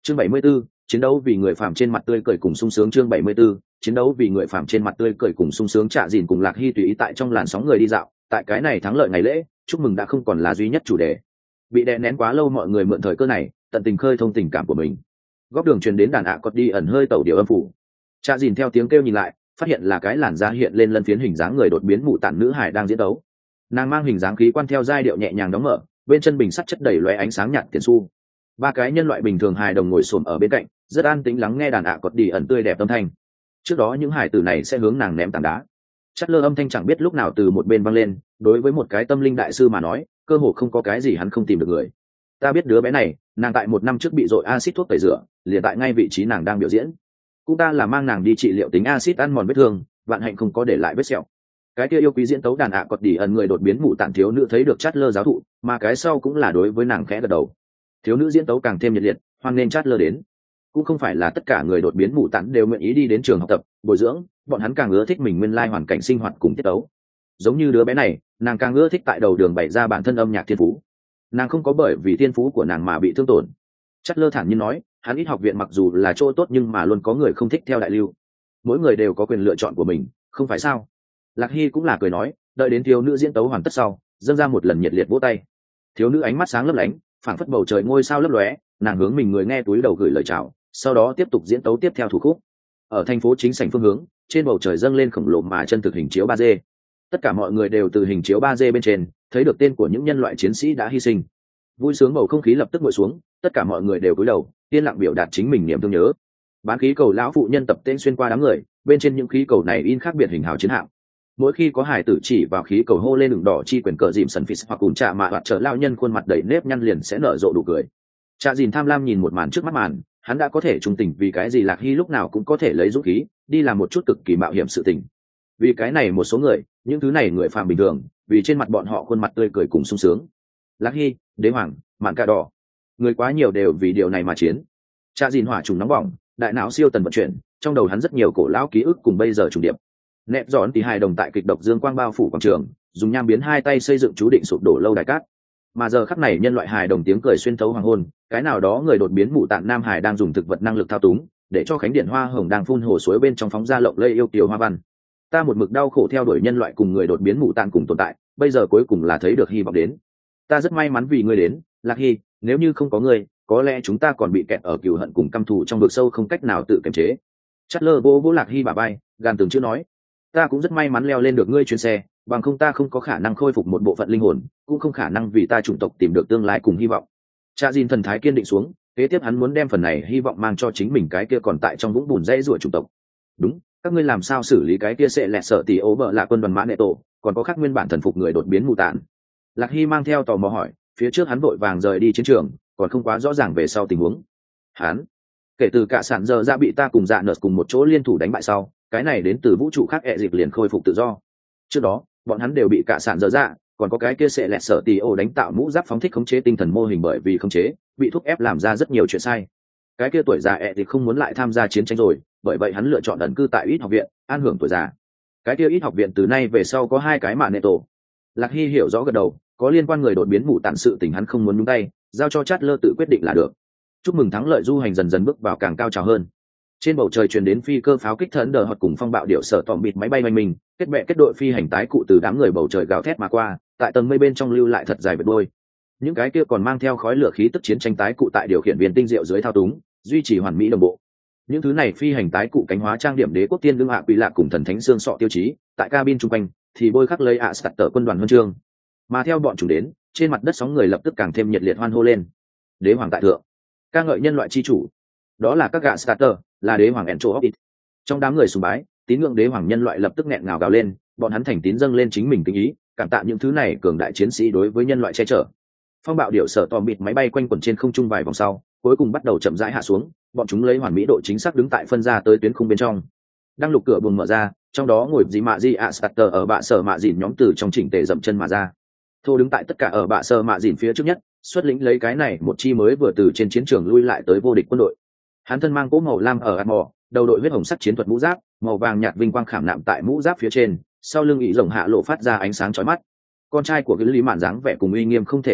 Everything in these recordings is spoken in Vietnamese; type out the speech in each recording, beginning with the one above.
Chương 74, chiến đấu vì người phạm trên mặt tươi cười cùng sung sướng. Chương 74, chiến đấu vì người phạm trên mặt tươi cười cùng sung sướng. Trạ Dìn cùng Lạc Hy tùy ý tại trong làn sóng người đi dạo, tại cái này thắng lợi ngày lễ, chúc mừng đã không còn là duy nhất chủ đề. Bị đè nén quá lâu, mọi người mượn thời cơ này, tận tình khơi thông tình cảm của mình. Góc đường truyền đến đàn ạ cọt đi ẩn hơi tẩu điệu âm phủ. Trạ Dìn theo tiếng kêu nhìn lại, phát hiện là cái làn da hiện lên lân phiến hình dáng người đột biến mụ tản nữ hải đang diễn đấu. Nàng mang hình dáng khí quan theo giai điệu nhẹ nhàng đóng mở, bên chân bình sắt chất đầy lóe ánh sáng nhạt tiền xu. Ba cái nhân loại bình thường hài đồng ngồi xổm ở bên cạnh, rất an tĩnh lắng nghe đàn ạ cọt đi ẩn tươi đẹp âm thanh. Trước đó những hải tử này sẽ hướng nàng ném tảng đá. Chất lơ âm thanh chẳng biết lúc nào từ một bên vang lên, đối với một cái tâm linh đại sư mà nói, cơ hồ không có cái gì hắn không tìm được người. Ta biết đứa bé này, nàng tại 1 năm trước bị dội axit thuốc tẩy rửa, liền tại ngay vị trí nàng đang biểu diễn. Cũng ta là mang nàng đi trị liệu tính axit ăn mòn vết thương, vạn hạnh không có để lại vết sẹo. Cái kia yêu quý diễn tấu đàn ạ cọt đi ẩn người đột biến mụ tản thiếu nữ thấy được Chất lơ giáo thụ, mà cái sau cũng là đối với nàng khẽ gật đầu. Thiếu nữ diễn tấu càng thêm nhiệt liệt, hoan nên Chất lơ đến. Cũng không phải là tất cả người đột biến mụ tản đều nguyện ý đi đến trường học tập bồi dưỡng, bọn hắn càng ưa thích mình nguyên lai hoàn cảnh sinh hoạt cùng tiết tấu. Giống như đứa bé này, nàng càng ưa thích tại đầu đường bày ra bản thân âm nhạc thiên phú. Nàng không có bởi vì thiên phú của nàng mà bị thương tổn. Chất lơ thản nhiên nói, hắn ít học viện mặc dù là chỗ tốt nhưng mà luôn có người không thích theo đại lưu. Mỗi người đều có quyền lựa chọn của mình, không phải sao? Lạc Hy cũng là cười nói, đợi đến thiếu nữ diễn tấu hoàn tất sau, dâng ra một lần nhiệt liệt vỗ tay. Thiếu nữ ánh mắt sáng lấp lánh, phảng phất bầu trời ngôi sao lấp lóe, nàng hướng mình người nghe túi đầu gửi lời chào, sau đó tiếp tục diễn tấu tiếp theo thủ khúc. Ở thành phố chính sảnh phương hướng, trên bầu trời dâng lên khổng lồ mà chân thực hình chiếu 3D. Tất cả mọi người đều từ hình chiếu 3D bên trên thấy được tên của những nhân loại chiến sĩ đã hy sinh. Vui sướng bầu không khí lập tức nguội xuống, tất cả mọi người đều cúi đầu, yên lặng biểu đạt chính mình niềm thương nhớ. Bán khí cầu lão phụ nhân tập tên xuyên qua đám người, bên trên những khí cầu này in khác biệt hình hào chiến hạm. Mỗi khi có hải tử chỉ vào khí cầu hô lên đường đỏ chi quyền cờ dìm sần phít hoặc cùn trà mà hoạt trở lao nhân khuôn mặt đầy nếp nhăn liền sẽ nở rộ đủ cười. Trà dìn tham lam nhìn một màn trước mắt màn, hắn đã có thể trung tình vì cái gì Lạc Hy lúc nào cũng có thể lấy dũng khí đi làm một chút cực kỳ mạo hiểm sự tình. Vì cái này một số người, những thứ này người phàm bình thường, vì trên mặt bọn họ khuôn mặt tươi cười cùng sung sướng. Lạc Hy, đế hoàng, mạn ca đỏ, người quá nhiều đều vì điều này mà chiến. Trà dìn hỏa trùng nóng bỏng, đại não siêu tần vận chuyển, trong đầu hắn rất nhiều cổ lão ký ức cùng bây giờ trùng điệp. Nẹp giòn thì hài đồng tại kịch độc dương quang bao phủ quảng trường, dùng nham biến hai tay xây dựng chú định sụp đổ lâu đài cát. Mà giờ khắc này nhân loại hài đồng tiếng cười xuyên thấu hoàng hôn, cái nào đó người đột biến mụ tạng nam hải đang dùng thực vật năng lực thao túng, để cho khánh điện hoa hồng đang phun hồ suối bên trong phóng ra lộng lây yêu kiều hoa văn. Ta một mực đau khổ theo đuổi nhân loại cùng người đột biến mụ tạng cùng tồn tại, bây giờ cuối cùng là thấy được hy vọng đến. Ta rất may mắn vì ngươi đến, Lạc Hy, nếu như không có ngươi, có lẽ chúng ta còn bị kẹt ở cừu hận cùng căm thù trong vực sâu không cách nào tự kiềm chế. Chất lơ vỗ Lạc Hy bả vai, gàn từng chữ nói, ta cũng rất may mắn leo lên được ngươi chuyến xe, bằng không ta không có khả năng khôi phục một bộ phận linh hồn, cũng không khả năng vì ta chủng tộc tìm được tương lai cùng hy vọng. Trạ Dìn thần thái kiên định xuống, kế tiếp hắn muốn đem phần này hy vọng mang cho chính mình cái kia còn tại trong vũng bùn dãy rủa chủng tộc. Đúng, các ngươi làm sao xử lý cái kia sẽ lẹt sợ tỷ ố bợ là quân đoàn mã nệ tổ, còn có khác nguyên bản thần phục người đột biến mù tản. Lạc Hy mang theo tò mò hỏi, phía trước hắn vội vàng rời đi chiến trường, còn không quá rõ ràng về sau tình huống. Hắn, kể từ cả sản giờ ra bị ta cùng dạ nợt cùng một chỗ liên thủ đánh bại sau, cái này đến từ vũ trụ khác dịp liền khôi phục tự do. Trước đó bọn hắn đều bị cả sản dở dạ, còn có cái kia sẽ lẹt sở tì ô đánh tạo mũ giáp phóng thích khống chế tinh thần mô hình, bởi vì khống chế bị thúc ép làm ra rất nhiều chuyện sai. Cái kia tuổi già thì không muốn lại tham gia chiến tranh rồi, bởi vậy hắn lựa chọn ẩn cư tại ít học viện an hưởng tuổi già. Cái kia ít học viện từ nay về sau có 2 cái mạ nệ tổ. Lạc Hy hiểu rõ gật đầu, có liên quan người đột biến mù tản sự tình hắn không muốn nhúng tay, giao cho Chát Lơ tự quyết định là được. Chúc mừng thắng lợi du hành dần dần bước vào càng cao trào hơn. Trên bầu trời truyền đến phi cơ pháo kích thẫn đờ hoặc cùng phong bạo điệu sở tòm bịt máy bay oanh mình, kết bè kết đội phi hành tái cụ từ đám người bầu trời gào thét mà qua, tại tầng mây bên trong lưu lại thật dài vệt đôi. Những cái kia còn mang theo khói lửa khí tức chiến tranh tái cụ tại điều khiển viên tinh diệu dưới thao túng, duy trì hoàn mỹ đồng bộ. Những thứ này phi hành tái cụ cánh hóa trang điểm đế quốc tiên đương hạ quỷ lạc cùng thần thánh xương sọ tiêu chí, tại cabin trung quanh thì bôi khắc lấy ạ sạt tờ quân đoàn huân chương. Mà theo bọn chúng đến, trên mặt đất sóng người lập tức càng thêm nhiệt liệt hoan hô lên. Đế hoàng tại thượng, ca ngợi nhân loại chi chủ. Đó là các gã starter, là đế hoàng Entroopit. Trong đám người sùng bái, tín ngưỡng đế hoàng nhân loại lập tức nghẹn ngào gào lên, bọn hắn thành tín dâng lên chính mình kính ý, cảm tạ những thứ này cường đại chiến sĩ đối với nhân loại che chở. Phong bạo điệu sở tòm bịt máy bay quanh quẩn trên không trung vài vòng sau, cuối cùng bắt đầu chậm rãi hạ xuống, bọn chúng lấy hoàn mỹ độ chính xác đứng tại phân ra tới tuyến khung bên trong. Đang lục cửa buồng mở ra, trong đó ngồi dì mạ di ạ starter ở bạ sở mạ dìn nhóm từ trong chỉnh tề dậm chân mà ra. Thô đứng tại tất cả ở bạ sở mạ dìn phía trước nhất, xuất lĩnh lấy cái này một chi mới vừa từ trên chiến trường lui lại tới vô địch quân đội. Hắn thân mang cỗ màu lam ở ạt mò, đầu đội huyết hồng sắc chiến thuật mũ giáp, màu vàng nhạt vinh quang khảm nạm tại mũ giáp phía trên, sau lưng ị rồng hạ lộ phát ra ánh sáng chói mắt. Con trai của cái lý mạn dáng vẻ cùng uy nghiêm không thể bắt bẻ,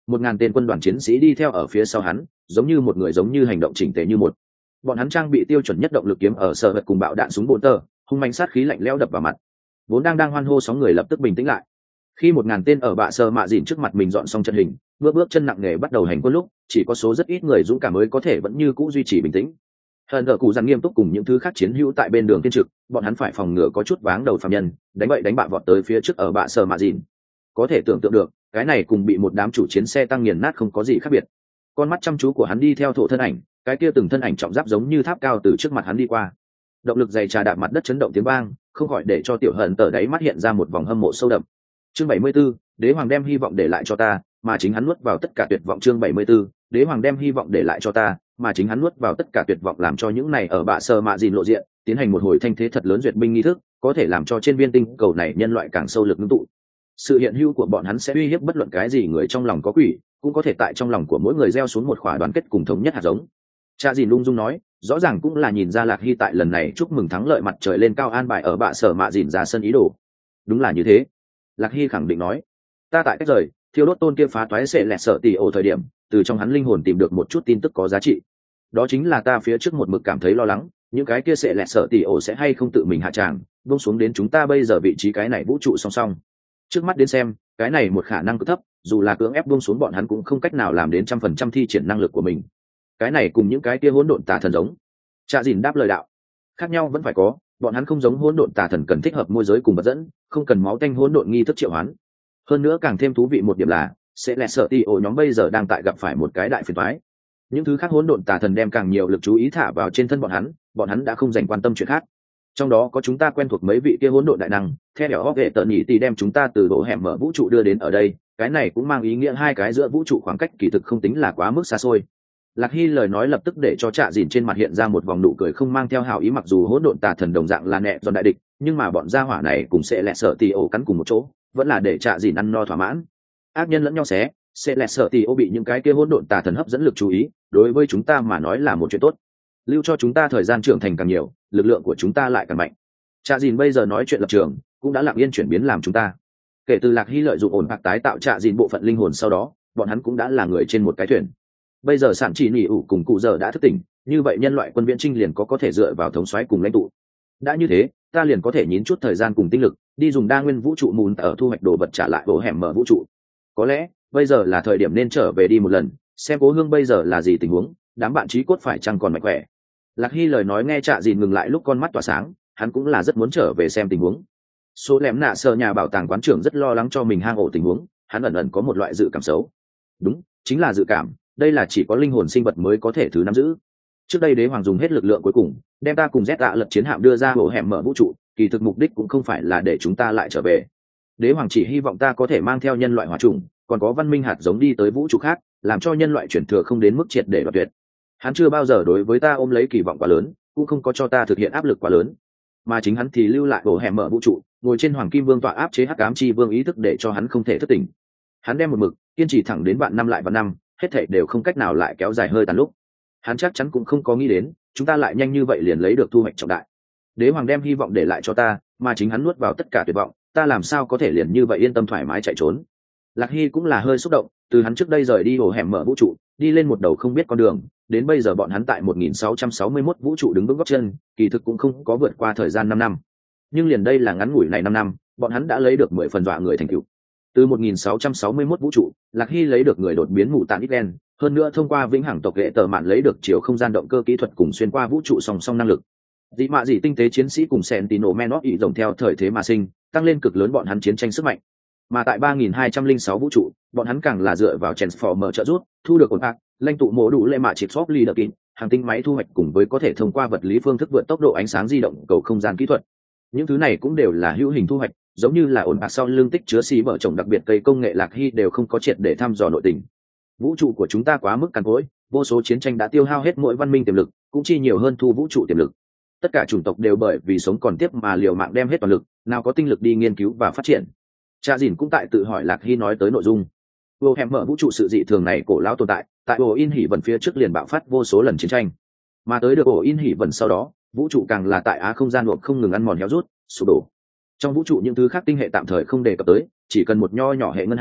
1.000 tên quân đoàn chiến sĩ đi theo ở phía sau hắn, giống như một người, giống như hành động chỉnh tề như một. Bọn hắn trang bị tiêu chuẩn nhất động lực kiếm ở sở vật cùng bạo đạn súng bồn tơ, hung manh sát khí lạnh lẽo đập vào mặt. Vốn đang hoan hô sóng người lập tức bình tĩnh lại. Khi 1.000 tên ở bạ sơ mạ dìn trước mặt mình dọn xong trận hình, bước chân nặng nề bắt đầu hành quân lúc, chỉ có số rất ít người dũng cảm mới có thể vẫn như cũ duy trì bình tĩnh. Hận Thở Cụ dặn nghiêm túc cùng những thứ khác chiến hữu tại bên đường tiên trực, bọn hắn phải phòng ngừa có chút váng đầu phạm nhân đánh bậy đánh bạ vọt tới phía trước ở bạ sơ mạ dìn. Có thể tưởng tượng được, cái này cùng bị một đám chủ chiến xe tăng nghiền nát không có gì khác biệt. Con mắt chăm chú của hắn đi theo thổ thân ảnh, cái kia từng thân ảnh trọng giáp giống như tháp cao từ trước mặt hắn đi qua. Động lực dày trà đạp mặt đất chấn động tiếng vang, không khỏi để cho Tiểu Hận Tở đáy mắt hiện ra một vòng hâm mộ sâu đậm. Chương 74, Đế Hoàng đem hy vọng để lại cho ta, mà chính hắn nuốt vào tất cả tuyệt vọng. Chương 74, Đế Hoàng đem hy vọng để lại cho ta, mà chính hắn nuốt vào tất cả tuyệt vọng, làm cho những này ở bạ sơ mạ dìn lộ diện, tiến hành một hồi thanh thế thật lớn duyệt binh nghi thức, có thể làm cho trên viên tinh cầu này nhân loại càng sâu lực ngưng tụ. Sự hiện hữu của bọn hắn sẽ uy hiếp bất luận cái gì người trong lòng có quỷ, cũng có thể tại trong lòng của mỗi người gieo xuống một khỏa đoàn kết cùng thống nhất hạt giống. Cha dìn lung dung nói, rõ ràng cũng là nhìn ra Lạc Hy tại lần này chúc mừng thắng lợi mặt trời lên cao an bài ở bạ sở mạ dìn ra sân ý đồ. Đúng là như thế, Lạc Hy khẳng định nói. Ta tại cách rời thiêu đốt tôn kia phá toái sẽ lẹt sợ tỉ ổ thời điểm, từ trong hắn linh hồn tìm được một chút tin tức có giá trị. Đó chính là ta phía trước một mực cảm thấy lo lắng, những cái kia sẽ lẹt sợ tỉ ổ sẽ hay không tự mình hạ tràng, buông xuống đến chúng ta bây giờ vị trí cái này vũ trụ song song. Trước mắt đến xem, cái này một khả năng cực thấp, dù là cưỡng ép buông xuống bọn hắn cũng không cách nào làm đến 100% thi triển năng lực của mình. Cái này cùng những cái kia hỗn độn tà thần giống. Trạ Dìn đáp lời đạo, khác nhau vẫn phải có, bọn hắn không giống hỗn độn tà thần cần thích hợp môi giới cùng vật dẫn, không cần máu tanh hỗn độn nghi thức triệu hoán. Hơn nữa càng thêm thú vị một điểm là, sẽ lẹ sợ tỉ ổ nhóm bây giờ đang tại gặp phải một cái đại phiền toái. Những thứ khác hỗn độn tà thần đem càng nhiều lực chú ý thả vào trên thân bọn hắn đã không dành quan tâm chuyện khác. Trong đó có chúng ta quen thuộc mấy vị kia hỗn độn đại năng, theo đẻo hóc hệ tợn nhị tỷ đem chúng ta từ bộ hẻm mở vũ trụ đưa đến ở đây, cái này cũng mang ý nghĩa hai cái giữa vũ trụ khoảng cách kỳ thực không tính là quá mức xa xôi. Lạc Hy lời nói lập tức để cho Trạ Dìn trên mặt hiện ra một vòng nụ cười không mang theo hảo ý, mặc dù hỗn độn tà thần đồng dạng là nẹ giòn đại địch, nhưng mà bọn gia hỏa này cũng sẽ lẹ sợ tỉ ổ cắn cùng một chỗ, vẫn là để Trạ Dìn ăn no thỏa mãn. Ác nhân lẫn nhau xé, sẽ lẹ sợ tỉ ổ bị những cái kia hỗn độn tà thần hấp dẫn lực chú ý, đối với chúng ta mà nói là một chuyện tốt. Lưu cho chúng ta thời gian trưởng thành càng nhiều, lực lượng của chúng ta lại càng mạnh. Trạ Dìn bây giờ nói chuyện lập trường, cũng đã lặng yên chuyển biến làm chúng ta. Kể từ Lạc Hy lợi dụng ổn bạc tái tạo Trạ Dìn bộ phận linh hồn sau đó, bọn hắn cũng đã là người trên một cái thuyền. Bây giờ sản chỉ nỉ ủ cùng cụ giờ đã thức tỉnh, như vậy nhân loại quân viễn trinh liền có thể dựa vào thống soái cùng lãnh tụ. Đã như thế, ta liền có thể nhín chút thời gian cùng tinh lực đi dùng đa nguyên vũ trụ mùn ở thu hoạch đồ vật trả lại bộ hẻm mở vũ trụ. Có lẽ bây giờ là thời điểm nên trở về đi một lần, xem Cố Hương bây giờ là gì tình huống, đám bạn trí cốt phải chăng còn mạnh khỏe. Lạc Hy lời nói nghe Trạ Dìn ngừng lại lúc con mắt tỏa sáng, hắn cũng là rất muốn trở về xem tình huống. Số lém nạ sợ nhà bảo tàng quán trưởng rất lo lắng cho mình hang ổ tình huống, hắn ẩn ẩn có một loại dự cảm xấu. Đúng, chính là dự cảm, đây là chỉ có linh hồn sinh vật mới có thể thứ nắm giữ. Trước đây Đế Hoàng dùng hết lực lượng cuối cùng đem ta cùng Z lật chiến hạm đưa ra bộ hẻm mở vũ trụ, kỳ thực mục đích cũng không phải là để chúng ta lại trở về. Đế Hoàng chỉ hy vọng ta có thể mang theo nhân loại hỏa trùng, còn có văn minh hạt giống đi tới vũ trụ khác, làm cho nhân loại chuyển thừa không đến mức triệt để đoạt tuyệt. Hắn chưa bao giờ đối với ta ôm lấy kỳ vọng quá lớn, cũng không có cho ta thực hiện áp lực quá lớn, mà chính hắn thì lưu lại bộ hẻm mở vũ trụ, ngồi trên hoàng kim vương tọa áp chế hắc ám chi vương ý thức để cho hắn không thể thức tỉnh. Hắn đem một mực kiên trì thẳng đến vạn năm lại vạn năm, hết thảy đều không cách nào lại kéo dài hơi tàn lúc. Hắn chắc chắn cũng không có nghĩ đến chúng ta lại nhanh như vậy liền lấy được thu hoạch trọng đại. Đế Hoàng đem hy vọng để lại cho ta, mà chính hắn nuốt vào tất cả tuyệt vọng, ta làm sao có thể liền như vậy yên tâm thoải mái chạy trốn. Lạc Hy cũng là hơi xúc động, từ hắn trước đây rời đi hồ hẻm mở vũ trụ, đi lên một đầu không biết con đường, đến bây giờ bọn hắn tại 1661 vũ trụ đứng vững gót chân, kỳ thực cũng không có vượt qua thời gian 5 năm. Nhưng liền đây là ngắn ngủi này 5 năm, bọn hắn đã lấy được 10 phần dọa người thành tựu. Từ 1661 vũ trụ, Lạc Hy lấy được người đột biến mù tàn ít đen, hơn nữa thông qua vĩnh hằng tộc hệ tờ mạn lấy được chiều không gian động cơ kỹ thuật cùng xuyên qua vũ trụ song song năng lực. Dị mạ dị tinh tế chiến sĩ cùng Sentinel Men of ị rồng theo thời thế mà sinh, tăng lên cực lớn bọn hắn chiến tranh sức mạnh. Mà tại 3206 vũ trụ, bọn hắn càng là dựa vào Transformer trợ giúp, thu được ổn ạc, lãnh tụ mổ đủ lệ mạ chịp shop leader kín, hàng tinh máy thu hoạch cùng với có thể thông qua vật lý phương thức vượt tốc độ ánh sáng di động cầu không gian kỹ thuật. Những thứ này cũng đều là hữu hình thu hoạch, giống như là ổn ạc sau lưng tích chứa xí bở trồng đặc biệt cây công nghệ Lạc Hy đều không có triệt để thăm dò nội tình. Vũ trụ của chúng ta quá mức cằn cỗi, vô số chiến tranh đã tiêu hao hết mỗi văn minh tiềm lực, cũng chi nhiều hơn thu vũ trụ tiềm lực. Tất cả chủng tộc đều bởi vì sống còn tiếp mà liều mạng đem hết toàn lực, nào có tinh lực đi nghiên cứu và phát triển. Cha Dìn cũng tại tự hỏi Lạc Hy nói tới nội dung. Vô hẻm mở vũ trụ sự dị thường này cổ lão tồn tại, tại ổ in hỉ vần phía trước liền bạo phát vô số lần chiến tranh, mà tới được ổ in hỉ vần sau đó, vũ trụ càng là tại á không gian luộc không ngừng ăn mòn héo rút, sụp đổ. Trong vũ trụ những thứ khác tinh hệ tạm thời không đề cập tới, chỉ cần một nho nhỏ hệ ngân hà,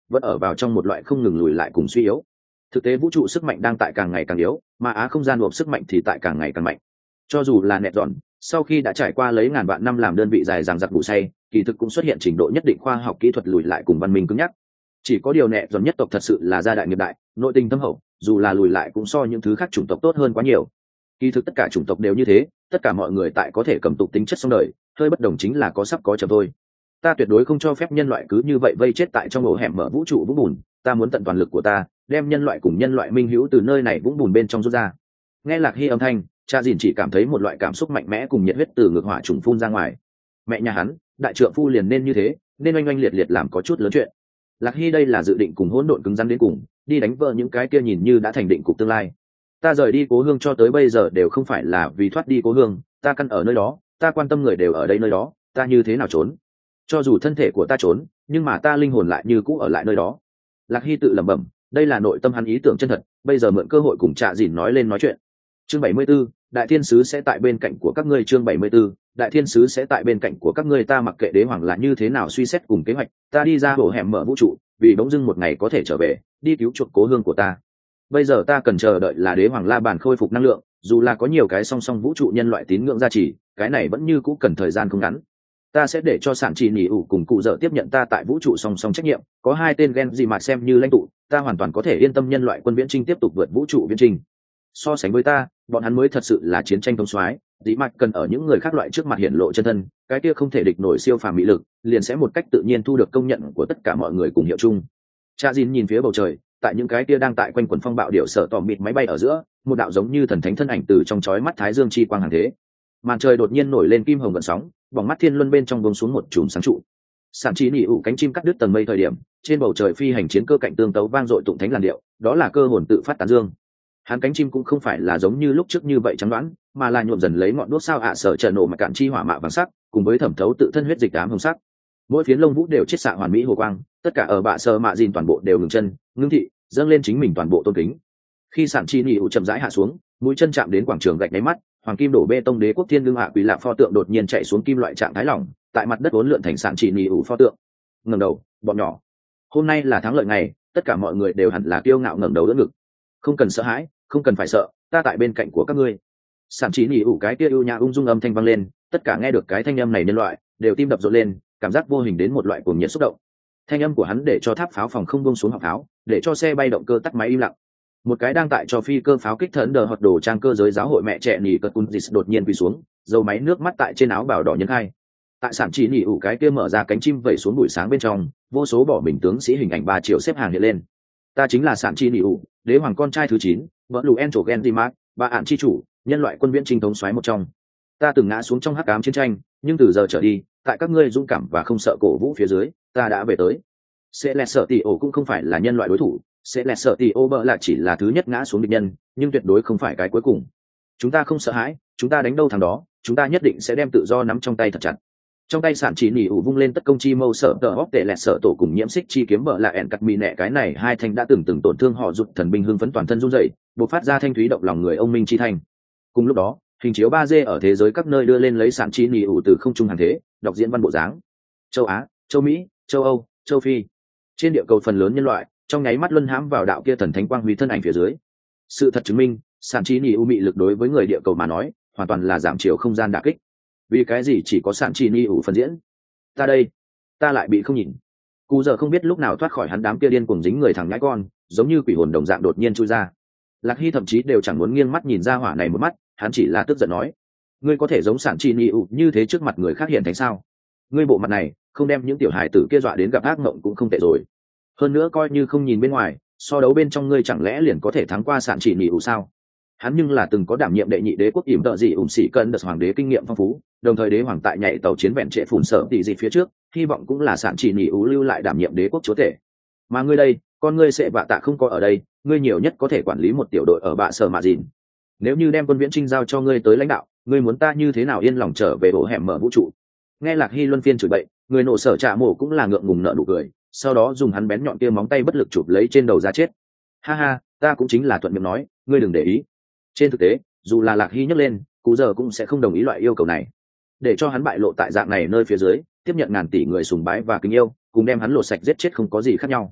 vẫn ở vào trong một loại không ngừng lùi lại cùng suy yếu. Thực tế vũ trụ sức mạnh đang tại càng ngày càng yếu, mà á không gian hộp sức mạnh thì tại càng ngày càng mạnh. Cho dù là nẹt dọn, sau khi đã trải qua lấy ngàn vạn năm làm đơn vị dài dằng dặc ngủ say, kỳ thực cũng xuất hiện trình độ nhất định khoa học kỹ thuật lùi lại cùng văn minh cứng nhắc. Chỉ có điều nẹt dọn nhất tộc thật sự là gia đại nghiệp đại, nội tình thâm hậu, dù là lùi lại cũng so những thứ khác chủng tộc tốt hơn quá nhiều. Kỳ thực tất cả chủng tộc đều như thế, tất cả mọi người tại có thể cầm tục tính chất xong đời, hơi bất đồng chính là có sắp có chậm thôi. Ta tuyệt đối không cho phép nhân loại cứ như vậy vây chết tại trong ổ hẻm mở vũ trụ vũng bùn, ta muốn tận toàn lực của ta, đem nhân loại cùng nhân loại minh hữu từ nơi này vũng bùn bên trong rút ra. Nghe Lạc Hy âm thanh, cha dìn chỉ cảm thấy một loại cảm xúc mạnh mẽ cùng nhiệt huyết từ ngực hỏa trùng phun ra ngoài. Mẹ nhà hắn, đại trượng phu liền nên như thế, nên oanh oanh liệt liệt làm có chút lớn chuyện. Lạc Hy đây là dự định cùng hỗn độn cứng rắn đến cùng, đi đánh vỡ những cái kia nhìn như đã thành định cục tương lai. Ta rời đi cố hương cho tới bây giờ đều không phải là vì thoát đi cố hương, ta căn ở nơi đó, ta quan tâm người đều ở đây nơi đó, ta như thế nào trốn? Cho dù thân thể của ta trốn, nhưng mà ta linh hồn lại như cũ ở lại nơi đó. Lạc Hy tự lẩm bẩm, đây là nội tâm hắn ý tưởng chân thật, bây giờ mượn cơ hội cùng Trạ Dìn nói lên nói chuyện. Chương 74, Đại Thiên sứ sẽ tại bên cạnh của các ngươi. Chương 74, Đại Thiên sứ sẽ tại bên cạnh của các ngươi. Ta mặc kệ đế hoàng là như thế nào suy xét cùng kế hoạch, ta đi ra hổ hẻm mở vũ trụ, vì bỗng dưng một ngày có thể trở về, đi cứu chuộc cố hương của ta. Bây giờ ta cần chờ đợi là đế hoàng La Bàn khôi phục năng lượng, dù là có nhiều cái song song vũ trụ nhân loại tín ngưỡng gia trì, cái này vẫn như cũ cần thời gian không ngắn. Ta sẽ để cho sản trì nhị ủ cùng cụ dở tiếp nhận ta tại vũ trụ song song trách nhiệm, có hai tên gen gì mà xem như lãnh tụ, ta hoàn toàn có thể yên tâm nhân loại quân viễn trinh tiếp tục vượt vũ trụ viễn trinh. So sánh với ta, bọn hắn mới thật sự là chiến tranh thông soái, dĩ mạch cần ở những người khác loại trước mặt hiển lộ chân thân, cái kia không thể địch nổi siêu phàm mỹ lực, liền sẽ một cách tự nhiên thu được công nhận của tất cả mọi người cùng hiệu chung. Cha Jin nhìn phía bầu trời, tại những cái kia đang tại quanh quần phong bạo điệu sở tỏ mịt máy bay ở giữa, một đạo giống như thần thánh thân ảnh từ trong chói mắt thái dương chi quang hàng thế. Màn trời đột nhiên nổi lên kim hồng gợn sóng, bóng mắt thiên luân bên trong bông xuống một chùm sáng trụ. Sản trí nỉ ủ cánh chim cắt đứt tầng mây thời điểm, trên bầu trời phi hành chiến cơ cạnh tương tấu vang dội tụng thánh làn điệu, đó là cơ hồn tự phát tán dương. Hắn cánh chim cũng không phải là giống như lúc trước như vậy trắng đoán, mà là nhuộm dần lấy ngọn đuốc sao sở trợ nổ mà cạn chi hỏa mạ vàng sắc, cùng với thẩm thấu tự thân huyết dịch ám hồng sắc. Mỗi phiến lông vũ đều chiết xạ hoàn mỹ hồ quang, tất cả ở bạ sơ mạ dìn toàn bộ đều ngừng chân, ngưng thị, dâng lên chính mình toàn bộ tôn kính. Khi sản chi nỉ ủ chậm rãi hạ xuống, mũi chân chạm đến quảng trường gạch nháy mắt, hoàng kim đổ bê tông đế quốc thiên lương hạ quỷ lạc pho tượng đột nhiên chạy xuống kim loại trạng thái lỏng, tại mặt đất uốn lượn thành sản chỉ nỉ ủ pho tượng. Ngẩng đầu, bọn nhỏ, hôm nay là thắng lợi ngày, tất cả mọi người đều hẳn là kiêu ngạo ngẩng đầu đỡ ngực. Không cần sợ hãi, không cần phải sợ, ta tại bên cạnh của các ngươi. Sản chỉ nỉ ủ cái kia ưu nhã ung dung âm thanh vang lên, tất cả nghe được cái thanh âm này nhân loại đều tim đập rộn lên, cảm giác vô hình đến một loại cuồng nhiệt xúc động. Thanh âm của hắn để cho tháp pháo phòng không buông xuống họng pháo, để cho xe bay động cơ tắt máy im lặng. Một cái đang tại cho phi cơ pháo kích thần đờ hoặc đồ trang cơ giới giáo hội mẹ trẻ nỉ cật cun dịch đột nhiên quỳ xuống, dầu máy nước mắt tại trên áo bào đỏ nhân hai. Tại sản chỉ nỉ ủ cái kia mở ra cánh chim vẩy xuống buổi sáng bên trong, vô số bỏ bình tướng sĩ hình ảnh 3 triệu xếp hàng hiện lên. Ta chính là sản chỉ nỉ ủ, đế hoàng con trai thứ 9, vợ lù en trổ gen di mark, ba ạn chi chủ, nhân loại quân viễn trinh thống soái một trong. Ta từng ngã xuống trong hắc ám chiến tranh, nhưng từ giờ trở đi, tại các ngươi dũng cảm và không sợ cổ vũ phía dưới, ta đã về tới. Sẽ lẹt sợ tỷ ổ cũng không phải là nhân loại đối thủ, sẽ lẹt sợ tỷ ô bợ là chỉ là thứ nhất ngã xuống địch nhân, nhưng tuyệt đối không phải cái cuối cùng. Chúng ta không sợ hãi, chúng ta đánh đâu thằng đó, chúng ta nhất định sẽ đem tự do nắm trong tay thật chặt. Trong tay sản chỉ nỉ ủ vung lên tất công chi mâu sợ tờ hóc tệ lẹt sợ tổ cùng nhiễm xích chi kiếm bợ là ẹn cắt mì nẹ, cái này hai thanh đã từng tổn thương họ rụt thần binh hưng phấn toàn thân run rẩy, bộc phát ra thanh thúy động lòng người ông minh chi thanh. Cùng lúc đó, hình chiếu 3D ở thế giới các nơi đưa lên lấy sản chỉ nỉ ủ từ không trung hàng thế, đọc diễn văn bộ dáng. Châu Á, châu Mỹ, châu Âu, châu Phi, trên địa cầu phần lớn nhân loại trong nháy mắt luân hãm vào đạo kia thần thánh quang huy thân ảnh phía dưới. Sự thật chứng minh, sản chỉ nỉ ủ mị lực đối với người địa cầu mà nói hoàn toàn là giảm chiều không gian đả kích. Vì cái gì chỉ có sản chỉ nỉ ủ phần diễn? Ta đây, ta lại bị không nhìn. Cú giờ không biết lúc nào thoát khỏi hắn đám kia điên cuồng dính người thằng nhãi con, giống như quỷ hồn đồng dạng đột nhiên chui ra. Lạc Hy thậm chí đều chẳng muốn nghiêng mắt nhìn ra hỏa này một mắt, hắn chỉ là tức giận nói: ngươi có thể giống sản chỉ nỉ ủ như thế trước mặt người khác hiện thành sao? Ngươi bộ mặt này không đem những tiểu hài tử kia dọa đến gặp ác mộng cũng không tệ rồi. Hơn nữa coi như không nhìn bên ngoài, so đấu bên trong ngươi chẳng lẽ liền có thể thắng qua sản chỉ nỉ ủ sao? Hắn nhưng là từng có đảm nhiệm đệ nhị đế quốc ỉm tợ gì ủng sĩ cân đợt hoàng đế kinh nghiệm phong phú, đồng thời đế hoàng tại nhảy tàu chiến vẹn trệ phủn sợ tỷ gì phía trước, hy vọng cũng là sản chỉ nỉ ủ lưu lại đảm nhiệm đế quốc chúa tể. Mà ngươi đây, con ngươi sẽ vạ tạ không có ở đây, ngươi nhiều nhất có thể quản lý một tiểu đội ở bạ sở mạ dìn. Nếu như đem quân viễn trinh giao cho ngươi tới lãnh đạo, ngươi muốn ta như thế nào yên lòng trở về bộ hẻm mở vũ trụ? Nghe Lạc Hy luân phiên chửi bậy, người nộ sở Trạ Mổ cũng là ngượng ngùng nở nụ cười, sau đó dùng hắn bén nhọn kia móng tay bất lực chụp lấy trên đầu ra chết. Ha ha, ta cũng chính là thuận miệng nói, ngươi đừng để ý. Trên thực tế, dù là Lạc Hy nhấc lên, Cú giờ cũng sẽ không đồng ý loại yêu cầu này. Để cho hắn bại lộ tại dạng này nơi phía dưới, tiếp nhận ngàn tỷ người sùng bái và kính yêu, cùng đem hắn lột sạch giết chết không có gì khác nhau.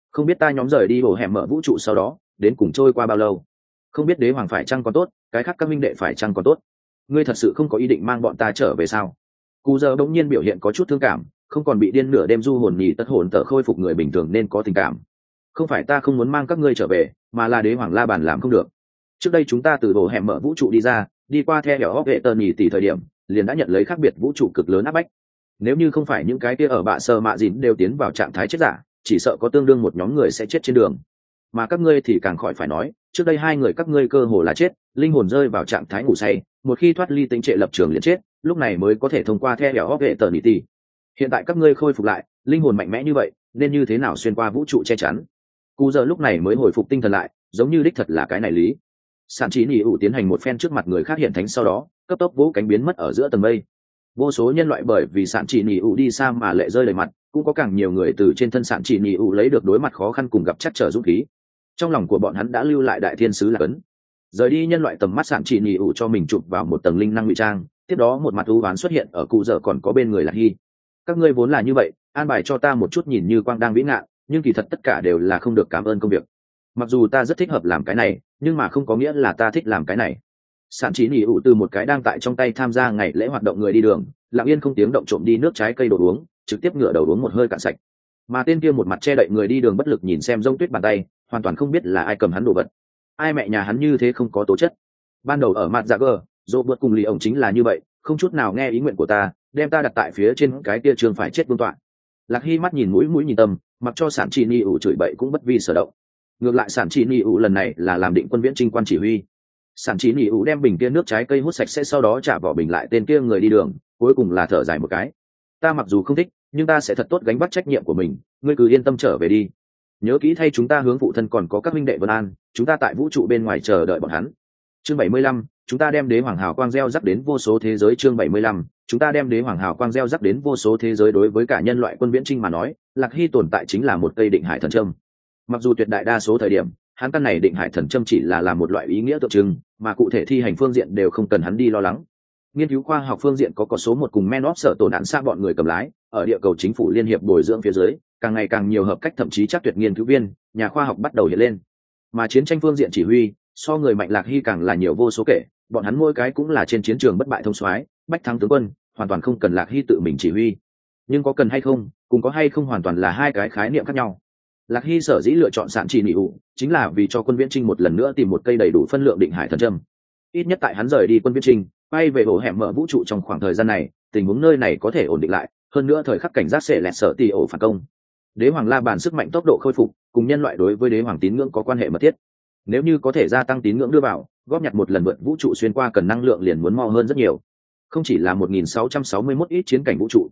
không biết ta nhóm rời đi hồ hẻm mở vũ trụ sau đó đến cùng trôi qua bao lâu, không biết đế hoàng phải chăng còn tốt, cái khác các minh đệ phải chăng còn tốt. Ngươi thật sự không có ý định mang bọn ta trở về sao? Cú giờ bỗng nhiên biểu hiện có chút thương cảm, không còn bị điên nửa đêm du hồn nhì tất hồn tở khôi phục người bình thường nên có tình cảm. Không phải ta không muốn mang các ngươi trở về, mà là đế hoàng la bàn làm không được. Trước đây chúng ta từ hồ hẻm mở vũ trụ đi ra, đi qua the hẻo hóc hệ tờ nhì tỷ thời điểm liền đã nhận lấy khác biệt vũ trụ cực lớn áp bách. Nếu như không phải những cái kia ở bạ sơ mạ dìn đều tiến vào trạng thái chết giả, chỉ sợ có tương đương một nhóm người sẽ chết trên đường. Mà các ngươi thì càng khỏi phải nói, trước đây hai người các ngươi cơ hồ là chết, linh hồn rơi vào trạng thái ngủ say, một khi thoát ly tính trệ lập trường liền chết, lúc này mới có thể thông qua the hẻo hóc hệ tờ nhì tỷ. Hiện tại các ngươi khôi phục lại, linh hồn mạnh mẽ như vậy, nên như thế nào xuyên qua vũ trụ che chắn? Cú giờ lúc này mới hồi phục tinh thần lại, giống như đích thật là cái này lý. Sản trí nhị ủ tiến hành một phen trước mặt người khác hiện thánh sau đó cấp tốc vỗ cánh biến mất ở giữa tầng mây. Vô số nhân loại bởi vì sản chỉ nhị ủ đi xa mà lệ rơi đầy mặt, cũng có càng nhiều người từ trên thân sản chỉ nhị ủ lấy được đối mặt khó khăn cùng gặp chắc trở dũng khí. Trong lòng của bọn hắn đã lưu lại đại thiên sứ là ấn. Rời đi nhân loại tầm mắt, sản chỉ nhị ủ cho mình chụp vào một tầng linh năng ngụy trang, tiếp đó một mặt u oán xuất hiện ở cụ dở còn có bên người là Hy. Các ngươi vốn là như vậy, an bài cho ta một chút nhìn như quang đang vĩ ngạn, nhưng kỳ thật tất cả đều là không được cảm ơn công việc. Mặc dù ta rất thích hợp làm cái này, nhưng mà không có nghĩa là ta thích làm cái này. Sản trí nỉ ủ từ một cái đang tại trong tay tham gia ngày lễ hoạt động người đi đường, lặng yên không tiếng động trộm đi nước trái cây đồ uống, trực tiếp ngửa đầu uống một hơi cạn sạch. Mà tên kia một mặt che đậy người đi đường bất lực nhìn xem rông tuyết bàn tay, hoàn toàn không biết là ai cầm hắn đồ vật. Ai mẹ nhà hắn như thế không có tố chất. Ban đầu ở mặt dạ gờ, dỗ vượt cùng lì ổng chính là như vậy, không chút nào nghe ý nguyện của ta, đem ta đặt tại phía trên cái kia trường phải chết vương tọa. Lạc Hy mắt nhìn mũi nhìn tâm, mặc cho sản trí nỉ ủ chửi bậy cũng bất vi sở động. Ngược lại sản chỉ nỉ ủ lần này là làm định quân viễn trinh quan chỉ huy. Sản chỉ nỉ ủ đem bình kia nước trái cây hút sạch sẽ, sau đó trả vỏ bình lại tên kia người đi đường, cuối cùng là thở dài một cái. Ta mặc dù không thích, nhưng ta sẽ thật tốt gánh vác trách nhiệm của mình, ngươi cứ yên tâm trở về đi. Nhớ kỹ thay chúng ta hướng phụ thân còn có các huynh đệ Vân An, chúng ta tại vũ trụ bên ngoài chờ đợi bọn hắn. Chương 75, chúng ta đem đế hoàng hào quang gieo rắc đến vô số thế giới. Chương 75, chúng ta đem đế hoàng hào quang gieo rắc đến vô số thế giới. Đối với cả nhân loại quân viễn trinh mà nói, Lạc Hy tồn tại chính là một cây định hải thần châm. Mặc dù tuyệt đại đa số thời điểm hắn căn này định hải thần châm chỉ là một loại ý nghĩa tượng trưng, mà cụ thể thi hành phương diện đều không cần hắn đi lo lắng. Nghiên cứu khoa học phương diện có số một cùng Men of sở tổn nạn xa bọn người cầm lái, ở địa cầu chính phủ liên hiệp bồi dưỡng phía dưới, càng ngày càng nhiều hợp cách thậm chí chắc tuyệt nghiên cứu viên, nhà khoa học bắt đầu hiện lên. Mà chiến tranh phương diện chỉ huy, so người mạnh Lạc Hy càng là nhiều vô số kể, bọn hắn mỗi cái cũng là trên chiến trường bất bại thông soái, bách thắng tướng quân, hoàn toàn không cần Lạc Hy tự mình chỉ huy. Nhưng có cần hay không, cùng có hay không hoàn toàn là hai cái khái niệm khác nhau. Lạc Hy sở dĩ lựa chọn sản chỉ nỉ ủ chính là vì cho quân viễn trinh một lần nữa tìm một cây đầy đủ phân lượng định hải thần châm. Ít nhất tại hắn rời đi quân viễn trinh, bay về hồ hẻm mở vũ trụ trong khoảng thời gian này, tình huống nơi này có thể ổn định lại, hơn nữa thời khắc cảnh giác sẽ lẹt sợ tỷ ổ phản công. Đế hoàng la bàn sức mạnh tốc độ khôi phục, cùng nhân loại đối với đế hoàng tín ngưỡng có quan hệ mật thiết. Nếu như có thể gia tăng tín ngưỡng đưa vào, góp nhặt một lần vượt vũ trụ xuyên qua cần năng lượng liền muốn mau hơn rất nhiều. Không chỉ là 1661 ít chiến cảnh vũ trụ,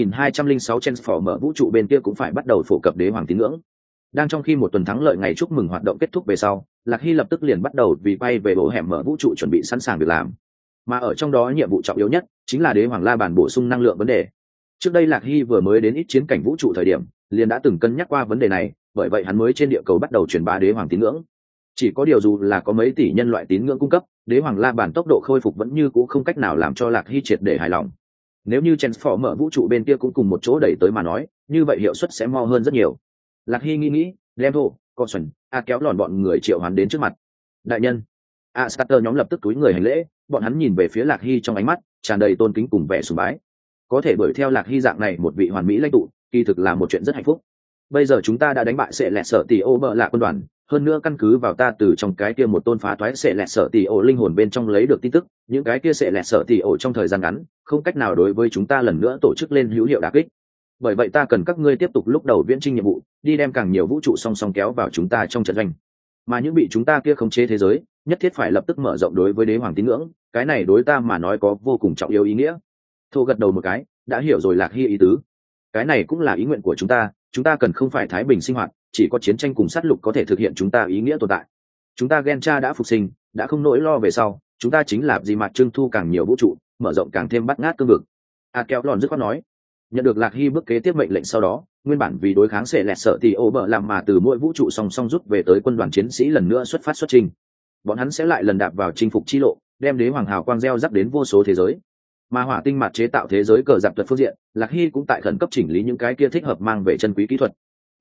3206 transformer vũ trụ bên kia cũng phải bắt đầu phổ cập đế hoàng tín ngưỡng. Đang trong khi một tuần thắng lợi ngày chúc mừng hoạt động kết thúc về sau, Lạc Hy lập tức liền bắt đầu vì bay về bộ hẻm mở vũ trụ chuẩn bị sẵn sàng việc làm. Mà ở trong đó nhiệm vụ trọng yếu nhất chính là đế hoàng la bàn bổ sung năng lượng vấn đề. Trước đây Lạc Hy vừa mới đến ít chiến cảnh vũ trụ thời điểm, liền đã từng cân nhắc qua vấn đề này, bởi vậy hắn mới trên địa cầu bắt đầu truyền bá đế hoàng tín ngưỡng. Chỉ có điều dù là có mấy tỷ nhân loại tín ngưỡng cung cấp, đế hoàng la bàn tốc độ khôi phục vẫn như cũ không cách nào làm cho Lạc Hy triệt để hài lòng. Nếu như transformer vũ trụ bên kia cũng cùng một chỗ đẩy tới mà nói, như vậy hiệu suất sẽ mau hơn rất nhiều. Lạc Hy nghĩ, đem thô, con xuẩn, kéo lòn bọn người triệu hoán đến trước mặt. Đại nhân, starter nhóm lập tức túi người hành lễ, bọn hắn nhìn về phía Lạc Hy trong ánh mắt tràn đầy tôn kính cùng vẻ sùng bái. Có thể đuổi theo Lạc Hy dạng này một vị hoàn mỹ lãnh tụ, kỳ thực là một chuyện rất hạnh phúc. Bây giờ chúng ta đã đánh bại sẽ lẹt sở tỷ ô bợ lạ quân đoàn, hơn nữa căn cứ vào ta từ trong cái kia một tôn phá toái sẽ lẹt sở tỷ ô linh hồn bên trong lấy được tin tức, những cái kia sẽ lẹt sở tỷ ô trong thời gian ngắn không cách nào đối với chúng ta lần nữa tổ chức lên hữu hiệu đả kích. Bởi vậy ta cần các ngươi tiếp tục lúc đầu viễn trinh nhiệm vụ, đi đem càng nhiều vũ trụ song song kéo vào chúng ta trong trận doanh. Mà những bị chúng ta kia khống chế thế giới, nhất thiết phải lập tức mở rộng đối với đế hoàng tín ngưỡng, cái này đối ta mà nói có vô cùng trọng yếu ý nghĩa. Thô gật đầu một cái, đã hiểu rồi Lạc Hy ý tứ. Cái này cũng là ý nguyện của chúng ta cần không phải thái bình sinh hoạt, chỉ có chiến tranh cùng sát lục có thể thực hiện chúng ta ý nghĩa tồn tại. Chúng ta Gencha đã phục sinh, đã không nỗi lo về sau, chúng ta chính là gì mặt trưng thu càng nhiều vũ trụ, mở rộng càng thêm bắt ngát cương vực. Kéo lòn dứt khoát nói. Nhận được Lạc Hy bước kế tiếp mệnh lệnh sau đó, nguyên bản vì đối kháng sẽ lẹt sợ thì ô bợ làm mà từ mỗi vũ trụ song song rút về tới quân đoàn chiến sĩ lần nữa xuất trình. Bọn hắn sẽ lại lần đạp vào chinh phục chi lộ, đem đế hoàng hào quang gieo rắc đến vô số thế giới. Mà hỏa tinh mặt chế tạo thế giới cờ giặc thuật phương diện, Lạc Hy cũng tại khẩn cấp chỉnh lý những cái kia thích hợp mang về chân quý kỹ thuật.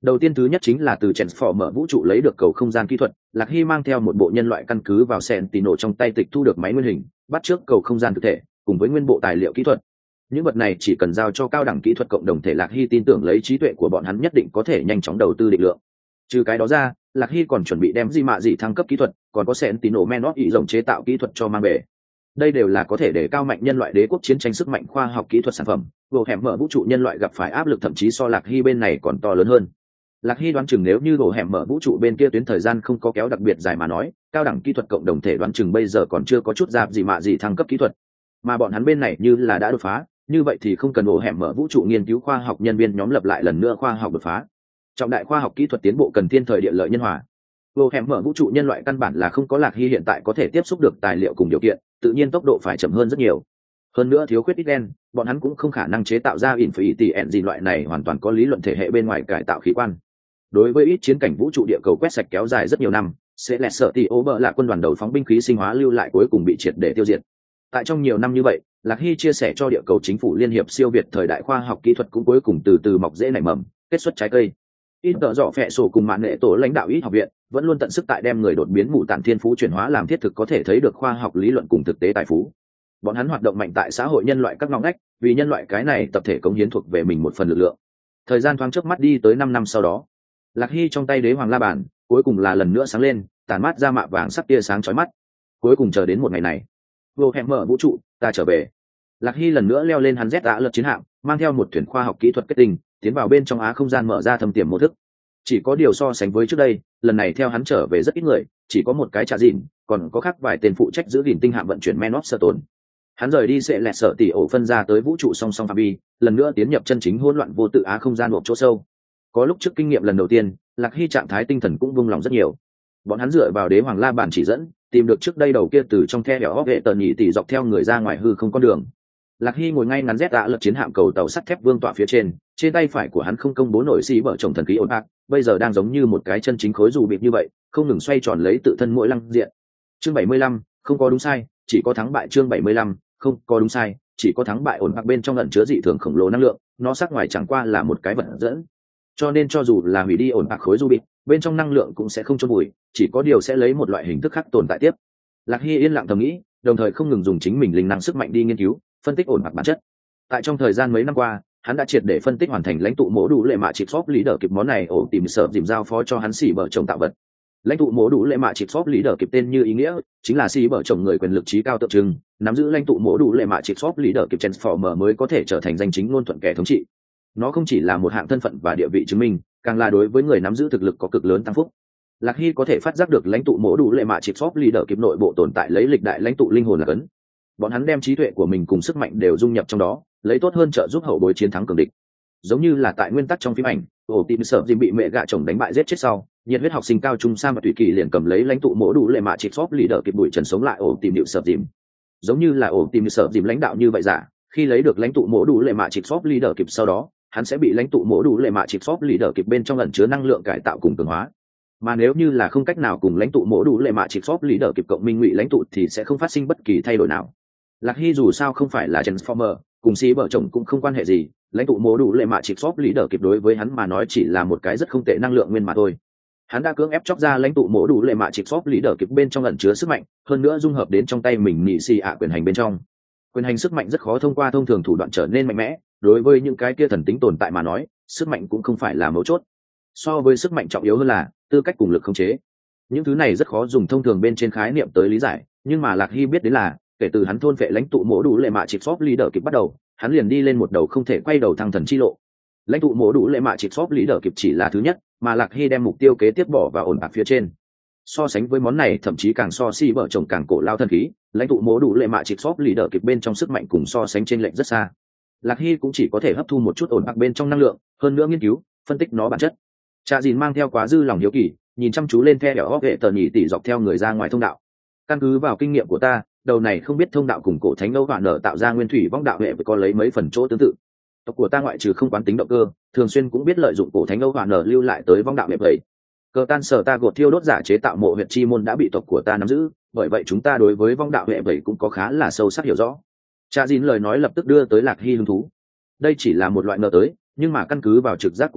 Đầu tiên thứ nhất chính là từ Transformer vũ trụ lấy được cầu không gian kỹ thuật, Lạc Hy mang theo một bộ nhân loại căn cứ vào Sentinel trong tay tịch thu được máy nguyên hình, bắt trước cầu không gian thực thể, cùng với nguyên bộ tài liệu kỹ thuật. Những vật này chỉ cần giao cho cao đẳng kỹ thuật cộng đồng thể, Lạc Hy tin tưởng lấy trí tuệ của bọn hắn nhất định có thể nhanh chóng đầu tư định lượng. Trừ cái đó ra, Lạc Hy còn chuẩn bị đem di mạ dị thăng cấp kỹ thuật, còn có Sentinel Menot ý rộng chế tạo kỹ thuật cho mang về. Đây đều là có thể để cao mạnh nhân loại đế quốc chiến tranh sức mạnh khoa học kỹ thuật sản phẩm, gỗ hẻm mở vũ trụ nhân loại gặp phải áp lực thậm chí so Lạc Hy bên này còn to lớn hơn. Lạc Hy đoán chừng nếu như gỗ hẻm mở vũ trụ bên kia tuyến thời gian không có kéo đặc biệt dài mà nói, cao đẳng kỹ thuật cộng đồng thể đoán chừng bây giờ còn chưa có chút giáp gì mạ gì thăng cấp kỹ thuật, mà bọn hắn bên này như là đã đột phá, như vậy thì không cần gỗ hẻm mở vũ trụ nghiên cứu khoa học nhân viên nhóm lập lại lần nữa khoa học đột phá. Trọng đại khoa học kỹ thuật tiến bộ cần thiên thời địa lợi nhân hòa. Gỗ hẻm mở vũ trụ nhân loại căn bản là không có Lạc Hy hiện tại có thể tiếp xúc được tài liệu cùng điều kiện, tự nhiên tốc độ phải chậm hơn rất nhiều. Hơn nữa thiếu khuyết ít đen, bọn hắn cũng không khả năng chế tạo ra Infinity Engine loại này hoàn toàn có lý luận thể hệ bên ngoài cải tạo khí quan. Đối với ít chiến cảnh vũ trụ địa cầu quét sạch kéo dài rất nhiều năm, sẽ lẹt sợ thì Ober là quân đoàn đầu phóng binh khí sinh hóa lưu lại cuối cùng bị triệt để tiêu diệt. Tại trong nhiều năm như vậy, Lạc Hy chia sẻ cho địa cầu chính phủ liên hiệp siêu việt thời đại khoa học kỹ thuật cũng cuối cùng từ từ mọc rễ nảy mầm, kết xuất trái cây. Ít tợ dọ phệ sổ cùng mạng nghệ tổ lãnh đạo ít học viện vẫn luôn tận sức tại đem người đột biến mụ tản thiên phú chuyển hóa làm thiết thực có thể thấy được khoa học lý luận cùng thực tế tài phú. Bọn hắn hoạt động mạnh tại xã hội nhân loại các ngõ ngách, vì nhân loại cái này tập thể cống hiến thuộc về mình một phần lực lượng. Thời gian thoáng chớp mắt đi tới 5 năm sau đó, Lạc Hy trong tay đế hoàng la bàn cuối cùng là lần nữa sáng lên, tản mát ra mạ vàng sắc tia sáng chói mắt. Cuối cùng chờ đến một ngày này, vô hẹn mở vũ trụ, ta trở về. Lạc Hy lần nữa leo lên hắn Z lật chiến hạm, mang theo một thuyền khoa học kỹ thuật kết tinh, tiến vào bên trong á không gian mở ra thâm tiềm mô thức. Chỉ có điều so sánh với trước đây, lần này theo hắn trở về rất ít người, chỉ có một cái trả dịn, còn có khác vài tên phụ trách giữ gìn tinh hạm vận chuyển Menot sơ tồn. Hắn rời đi sẽ lẹt sợ tỷ ổ phân ra tới vũ trụ song song phạm vi, lần nữa tiến nhập chân chính hỗn loạn vô tự á không gian một chỗ sâu. Có lúc trước kinh nghiệm lần đầu tiên, Lạc Hy trạng thái tinh thần cũng vung lòng rất nhiều. Bọn hắn dựa vào đế hoàng la bản chỉ dẫn, tìm được trước đây đầu kia từ trong khe hẻo hệ tờ nhị tỷ dọc theo người ra ngoài hư không con đường. Lạc Hy ngồi ngay ngắn Z lật chiến hạm cầu tàu sắt thép vương tọa phía trên tay phải của hắn không công bố nổi xí bở chồng thần khí ổn ác, bây giờ đang giống như một cái chân chính khối dù bịt như vậy, không ngừng xoay tròn lấy tự thân mỗi lăng diện. Chương 75, không có đúng sai, chỉ có thắng bại. Chương 75, không có đúng sai, chỉ có thắng bại. Ổn ác bên trong ẩn chứa dị thường khổng lồ năng lượng, nó sắc ngoài chẳng qua là một cái vật dẫn. Cho nên cho dù là hủy đi ổn ác khối du bịt, bên trong năng lượng cũng sẽ không chôn vùi, chỉ có điều sẽ lấy một loại hình thức khác tồn tại tiếp. Lạc Hy yên lặng thầm nghĩ, đồng thời không ngừng dùng chính mình linh năng sức mạnh đi nghiên cứu, phân tích ổn ác bản chất. Tại trong thời gian mấy năm qua, hắn đã triệt để phân tích hoàn thành lãnh tụ mổ đủ lệ mạ chịp shop lý đờ kịp món này ổ tìm sợ dìm giao phó cho hắn xỉ bở chồng tạo vật. Lãnh tụ mổ đủ lệ mạ chịp shop lý đờ kịp tên như ý nghĩa, chính là xỉ bở chồng người quyền lực trí cao tượng trưng, nắm giữ lãnh tụ mổ đủ lệ mạ chịp shop lý đờ kịp transformer mới có thể trở thành danh chính ngôn thuận kẻ thống trị. Nó không chỉ là một hạng thân phận và địa vị chứng minh, càng là đối với người nắm giữ thực lực có cực lớn tăng phúc. Lạc Hy có thể phát giác được lãnh tụ mổ đủ lệ mạ chịp shop lý đờ kịp nội bộ tồn tại lấy lịch đại lãnh tụ linh hồn là cấn. Bọn hắn đem trí tuệ của mình cùng sức mạnh đều dung nhập trong đó, lấy tốt hơn trợ giúp hậu bối chiến thắng cường địch. Giống như là tại nguyên tắc trong phim ảnh, ổ tìm sợ dìm bị mẹ gạ chồng đánh bại giết chết sau, nhiệt huyết học sinh cao trung Sam và Thủy Kỳ liền cầm lấy lãnh tụ mổ đủ lệ mạ chịp shop leader kịp bụi trần sống lại ổ tìm điệu sợ dìm. Giống như là ổ tìm sợ dìm lãnh đạo như vậy giả, khi lấy được lãnh tụ mổ đủ lệ mạ chịp shop leader kịp sau đó, hắn sẽ bị lãnh tụ mổ đủ lệ mạ chịp shop leader kịp bên trong ẩn chứa năng lượng cải tạo cùng cường hóa. Mà nếu như là không cách nào cùng lãnh tụ mổ đủ lệ mạ chịp shop leader kịp cộng minh ngụy lãnh tụ thì sẽ không phát sinh bất kỳ thay đổi nào. Lạc Hy dù sao không phải là Transformer, cùng xí bở chồng cũng không quan hệ gì, lãnh tụ mổ đủ lệ mạ chịp shop leader kịp đối với hắn mà nói chỉ là một cái rất không tệ năng lượng nguyên mà thôi. Hắn đã cưỡng ép chóc ra lãnh tụ mổ đủ lệ mạ chịp shop leader kịp bên trong ẩn chứa sức mạnh, hơn nữa dung hợp đến trong tay mình nhị xì ạ quyền hành bên trong. Quyền hành sức mạnh rất khó thông qua thông thường thủ đoạn trở nên mạnh mẽ, đối với những cái kia thần tính tồn tại mà nói, sức mạnh cũng không phải là mấu chốt. So với sức mạnh trọng yếu hơn là tư cách cùng lực khống chế. Những thứ này rất khó dùng thông thường bên trên khái niệm tới lý giải, nhưng mà Lạc Hy biết đến là kể từ hắn thôn phệ lãnh tụ mổ đủ lệ mạ chịp shop leader kịp bắt đầu, hắn liền đi lên một đầu không thể quay đầu thăng thần chi lộ. Lãnh tụ mổ đủ lệ mạ chịp shop leader kịp chỉ là thứ nhất, mà Lạc Hy đem mục tiêu kế tiếp bỏ vào ổn ạc phía trên. So sánh với món này thậm chí càng so si vợ chồng càng cổ lao thần khí, lãnh tụ mổ đủ lệ mạ chịp shop leader kịp bên trong sức mạnh cùng so sánh trên lệnh rất xa. Lạc Hy cũng chỉ có thể hấp thu một chút ổn ạc bên trong năng lượng, hơn nữa nghiên cứu, phân tích nó bản chất. Trà Dìn mang theo quá dư lòng hiếu kỳ, nhìn chăm chú lên the đẻo hệ tờ nhị tỷ dọc theo người ra ngoài thông đạo. Căn cứ vào kinh nghiệm của ta, đầu này không biết thông đạo cùng cổ thánh âu vạn nở tạo ra nguyên thủy vong đạo hệ có lấy mấy phần chỗ tương tự. Tộc của ta ngoại trừ không quán tính động cơ, thường xuyên cũng biết lợi dụng cổ thánh âu vạn nở lưu lại tới vong đạo hệ vậy. Cờ tan sở ta gột thiêu đốt giả chế tạo mộ huyệt chi môn đã bị tộc của ta nắm giữ, bởi vậy chúng ta đối với vong đạo hệ vậy cũng có khá là sâu sắc hiểu rõ. Cha Dìn lời nói lập tức đưa tới Lạc Hy hứng thú. Đây chỉ là một loại ngờ tới, nhưng mà căn cứ vào trực giác của ta,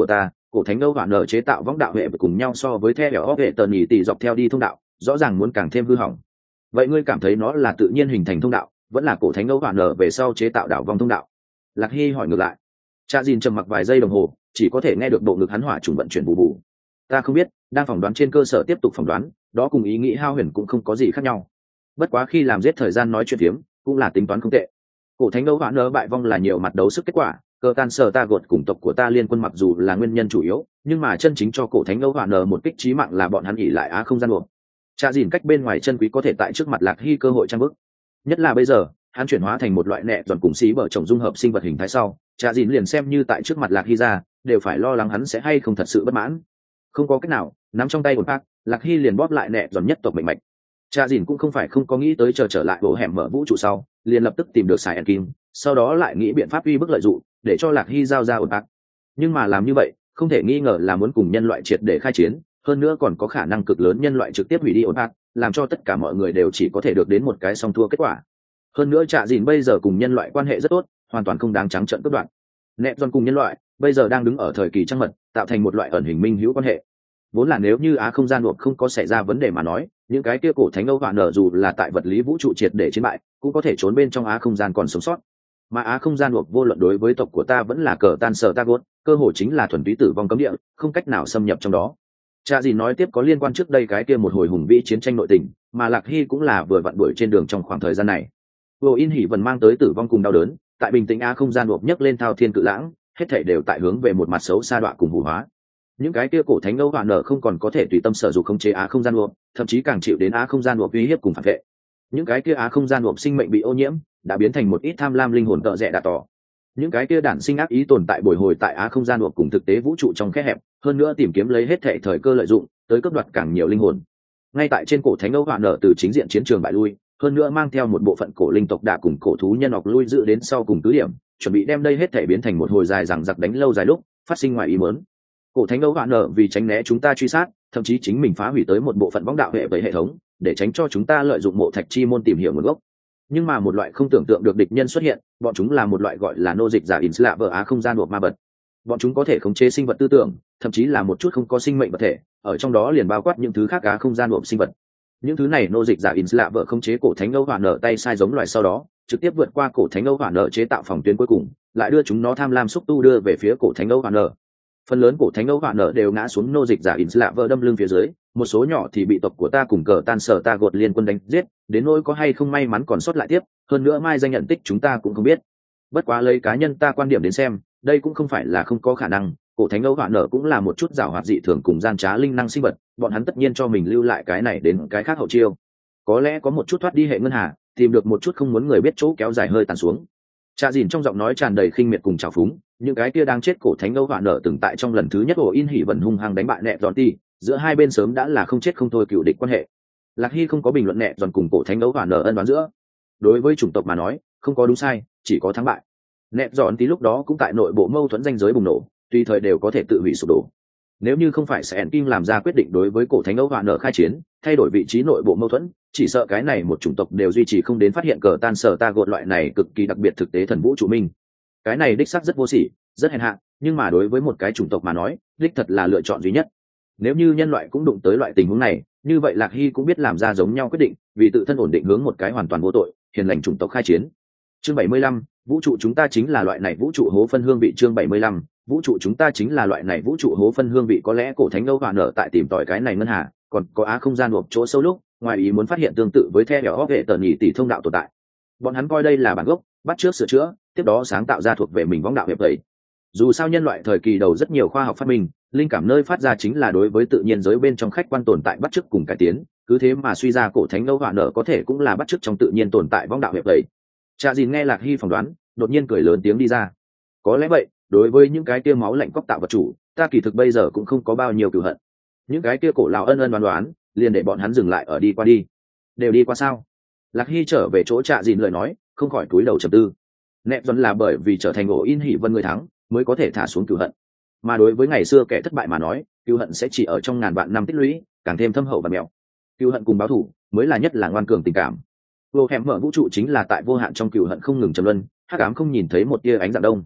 cổ thánh âu hoạn nở chế tạo võng đạo hệ cùng nhau so với theo óc hệ tần nhì tỷ dọc theo đi thông đạo rõ ràng muốn càng thêm hư hỏng. Vậy ngươi cảm thấy nó là tự nhiên hình thành thông đạo vẫn là cổ thánh âu hoạn nở về sau chế tạo đảo vong thông đạo? Lạc Hy hỏi ngược lại. Cha dìn trầm mặc vài giây đồng hồ, chỉ có thể nghe được bộ ngực hắn hỏa trùng vận chuyển bù bù. Ta không biết, đang phỏng đoán trên cơ sở tiếp tục phỏng đoán, đó cùng ý nghĩ hao huyền cũng không có gì khác nhau. Bất quá khi làm giết thời gian nói chuyện phiếm cũng là tính toán không tệ. Cổ thánh âu hoạn nở bại vong là nhiều mặt đấu sức kết quả, cơ tan sở ta gột cùng tộc của ta liên quân mặc dù là nguyên nhân chủ yếu, nhưng mà chân chính cho cổ thánh âu hoạn nở một kích chí mạng là bọn hắn ỉ lại á không gian buộc. Cha dìn cách bên ngoài chân quý có thể tại trước mặt Lạc Hy cơ hội trang bức, nhất là bây giờ hắn chuyển hóa thành một loại nẹ giòn cùng xí bở chồng dung hợp sinh vật hình thái sau, Cha dìn liền xem như tại trước mặt Lạc Hy ra đều phải lo lắng hắn sẽ hay không thật sự bất mãn. Không có cách nào, nắm trong tay một bác, Lạc Hy liền bóp lại nẹ giòn nhất tộc mệnh mạch. Cha dìn cũng không phải không có nghĩ tới chờ trở lại bộ hẻm mở vũ trụ sau liền lập tức tìm được xài ẩn kim, sau đó lại nghĩ biện pháp uy bức lợi dụng để cho Lạc Hy giao ra ổn bạc. Nhưng mà làm như vậy không thể nghi ngờ là muốn cùng nhân loại triệt để khai chiến, hơn nữa còn có khả năng cực lớn nhân loại trực tiếp hủy đi ổn bạc, làm cho tất cả mọi người đều chỉ có thể được đến một cái song thua kết quả. Hơn nữa Trạ Dìn bây giờ cùng nhân loại quan hệ rất tốt, hoàn toàn không đáng trắng trợn cướp đoạt. Nẹp Giòn cùng nhân loại bây giờ đang đứng ở thời kỳ trăng mật, tạo thành một loại ẩn hình minh hữu quan hệ. Vốn là nếu như á không gian luộc không có xảy ra vấn đề mà nói, những cái kia cổ thánh âu hoạn nở dù là tại vật lý vũ trụ triệt để chiến bại cũng có thể trốn bên trong á không gian còn sống sót. Mà á không gian luộc vô luận đối với tộc của ta vẫn là cờ tan sở ta gốt, cơ hội chính là thuần túy tử vong cấm địa, không cách nào xâm nhập trong đó. Cha gì nói tiếp có liên quan trước đây cái kia một hồi hùng vĩ chiến tranh nội tình, mà Lạc Hy cũng là vừa vặn đuổi trên đường trong khoảng thời gian này. Vô In Hỉ vẫn mang tới tử vong cùng đau đớn, tại bình tĩnh á không gian luộc nhấc lên thao thiên cự lãng, hết thảy đều tại hướng về một mặt xấu xa đọa cùng hủ hóa. Những cái kia cổ thánh âu hoạn nở không còn có thể tùy tâm sở dục khống chế á không gian luộc, thậm chí càng chịu đến á không gian luộc uy hiếp cùng phản vệ. Những cái kia á không gian luộc sinh mệnh bị ô nhiễm, đã biến thành một ít tham lam linh hồn tợ rẽ đạ tỏ. Những cái kia đản sinh ác ý tồn tại bồi hồi tại á không gian luộc cùng thực tế vũ trụ trong khe hẹp, hơn nữa tìm kiếm lấy hết thảy thời cơ lợi dụng, tới cướp đoạt càng nhiều linh hồn. Ngay tại trên cổ thánh âu hoạn nở từ chính diện chiến trường bại lui, hơn nữa mang theo một bộ phận cổ linh tộc đã cùng cổ thú nhân học lui dự đến sau cùng tứ điểm, chuẩn bị đem đây hết thảy biến thành một hồi dài rằng giặc đánh lâu dài lúc, phát sinh ngoài ý muốn. Cổ thánh âu hoạn nở vì tránh né chúng ta truy sát, thậm chí chính mình phá hủy tới một bộ phận võng đạo hệ với hệ thống, để tránh cho chúng ta lợi dụng mộ thạch chi môn tìm hiểu nguồn gốc. Nhưng mà một loại không tưởng tượng được địch nhân xuất hiện, bọn chúng là một loại gọi là nô dịch giả Inslaver á không gian buộc ma vật. Bọn chúng có thể khống chế sinh vật tư tưởng, thậm chí là một chút không có sinh mệnh vật thể, ở trong đó liền bao quát những thứ khác á không gian buộc sinh vật. Những thứ này nô dịch giả Inslaver khống chế cổ thánh âu hoạn nở tay sai giống loài sau đó, trực tiếp vượt qua cổ thánh âu hoạn nở chế tạo phòng tuyến cuối cùng, lại đưa chúng nó tham lam xúc tu đưa về phía cổ thánh âu hoạn nở. Phần lớn cổ thánh âu hoạn nở đều ngã xuống nô dịch giả Inslaver đâm lưng phía dưới, một số nhỏ thì bị tộc của ta cùng cờ tan sở ta gột liên quân đánh giết, đến nỗi có hay không may mắn còn sót lại tiếp, hơn nữa mai danh nhận tích chúng ta cũng không biết. Bất quá lấy cá nhân ta quan điểm đến xem, đây cũng không phải là không có khả năng, cổ thánh âu hoạn nở cũng là một chút giảo hoạt dị thường cùng gian trá linh năng sinh vật, bọn hắn tất nhiên cho mình lưu lại cái này đến cái khác hậu chiêu. Có lẽ có một chút thoát đi hệ ngân hà, tìm được một chút không muốn người biết chỗ kéo dài hơi tàn xuống. Cha dìn trong giọng nói tràn đầy khinh miệt cùng trào phúng, những cái kia đang chết cổ thánh âu hoạn nở từng tại trong lần thứ nhất ổ in hỉ vận hung hăng đánh bại nẹ giòn ti, giữa hai bên sớm đã là không chết không thôi cựu địch quan hệ. Lạc Hy không có bình luận nẹ giòn cùng cổ thánh âu hoạn nở ân đoán giữa. Đối với chủng tộc mà nói, không có đúng sai, chỉ có thắng bại. Nẹ giòn tí lúc đó cũng tại nội bộ mâu thuẫn ranh giới bùng nổ, tùy thời đều có thể tự hủy sụp đổ. Nếu như không phải Sẻn Kim làm ra quyết định đối với cổ thánh âu hoạn nở khai chiến, thay đổi vị trí nội bộ mâu thuẫn, chỉ sợ cái này một chủng tộc đều duy trì không đến phát hiện cờ tan sở ta gột loại này cực kỳ đặc biệt thực tế thần vũ trụ minh. Cái này đích xác rất vô sỉ, rất hèn hạ, nhưng mà đối với một cái chủng tộc mà nói, đích thật là lựa chọn duy nhất. Nếu như nhân loại cũng đụng tới loại tình huống này, như vậy Lạc Hy cũng biết làm ra giống nhau quyết định, vì tự thân ổn định hướng một cái hoàn toàn vô tội, hiền lành chủng tộc khai chiến. Chương 75, vũ trụ chúng ta chính là loại này vũ trụ hố phân hương vị. Chương 75, vũ trụ chúng ta chính là loại này vũ trụ hố phân hương vị. Có lẽ cổ thánh âu hoạn nở tại tìm tòi cái này ngân hà, còn có á không gian hộp chỗ sâu lúc, ngoài ý muốn phát hiện tương tự với theo hẻo hệ tờ nhị tỷ thông đạo tồn tại. Bọn hắn coi đây là bản gốc, bắt trước sửa chữa, tiếp đó sáng tạo ra thuộc về mình võng đạo hiệp vậy. Dù sao nhân loại thời kỳ đầu rất nhiều khoa học phát minh, linh cảm nơi phát ra chính là đối với tự nhiên giới bên trong khách quan tồn tại bắt chước cùng cải tiến, cứ thế mà suy ra cổ thánh âu hoạn nở có thể cũng là bắt chước trong tự nhiên tồn tại võng đạo hiệp vậy. Cha dìn nghe Lạc Hy phỏng đoán, đột nhiên cười lớn tiếng đi ra. Có lẽ vậy, đối với những cái kia máu lạnh cóc tạo vật chủ, ta kỳ thực bây giờ cũng không có bao nhiêu cừu hận. Những cái kia cổ lão ân ân đoán đoán, liền để bọn hắn dừng lại ở đi qua đi. Đều đi qua sao? Lạc Hy trở về chỗ Trạ Dìn lời nói, không khỏi cúi đầu trầm tư. Nẹp Dần là bởi vì trở thành ổ in hỉ vân người thắng, mới có thể thả xuống cừu hận. Mà đối với ngày xưa kẻ thất bại mà nói, cừu hận sẽ chỉ ở trong ngàn vạn năm tích lũy, càng thêm thâm hậu và mèo. Cừu hận cùng báo thù, mới là nhất là ngoan cường tình cảm. Vô hẻm mở vũ trụ chính là tại vô hạn trong cừu hận không ngừng trầm luân, hắc ám không nhìn thấy một tia ánh dạng đông.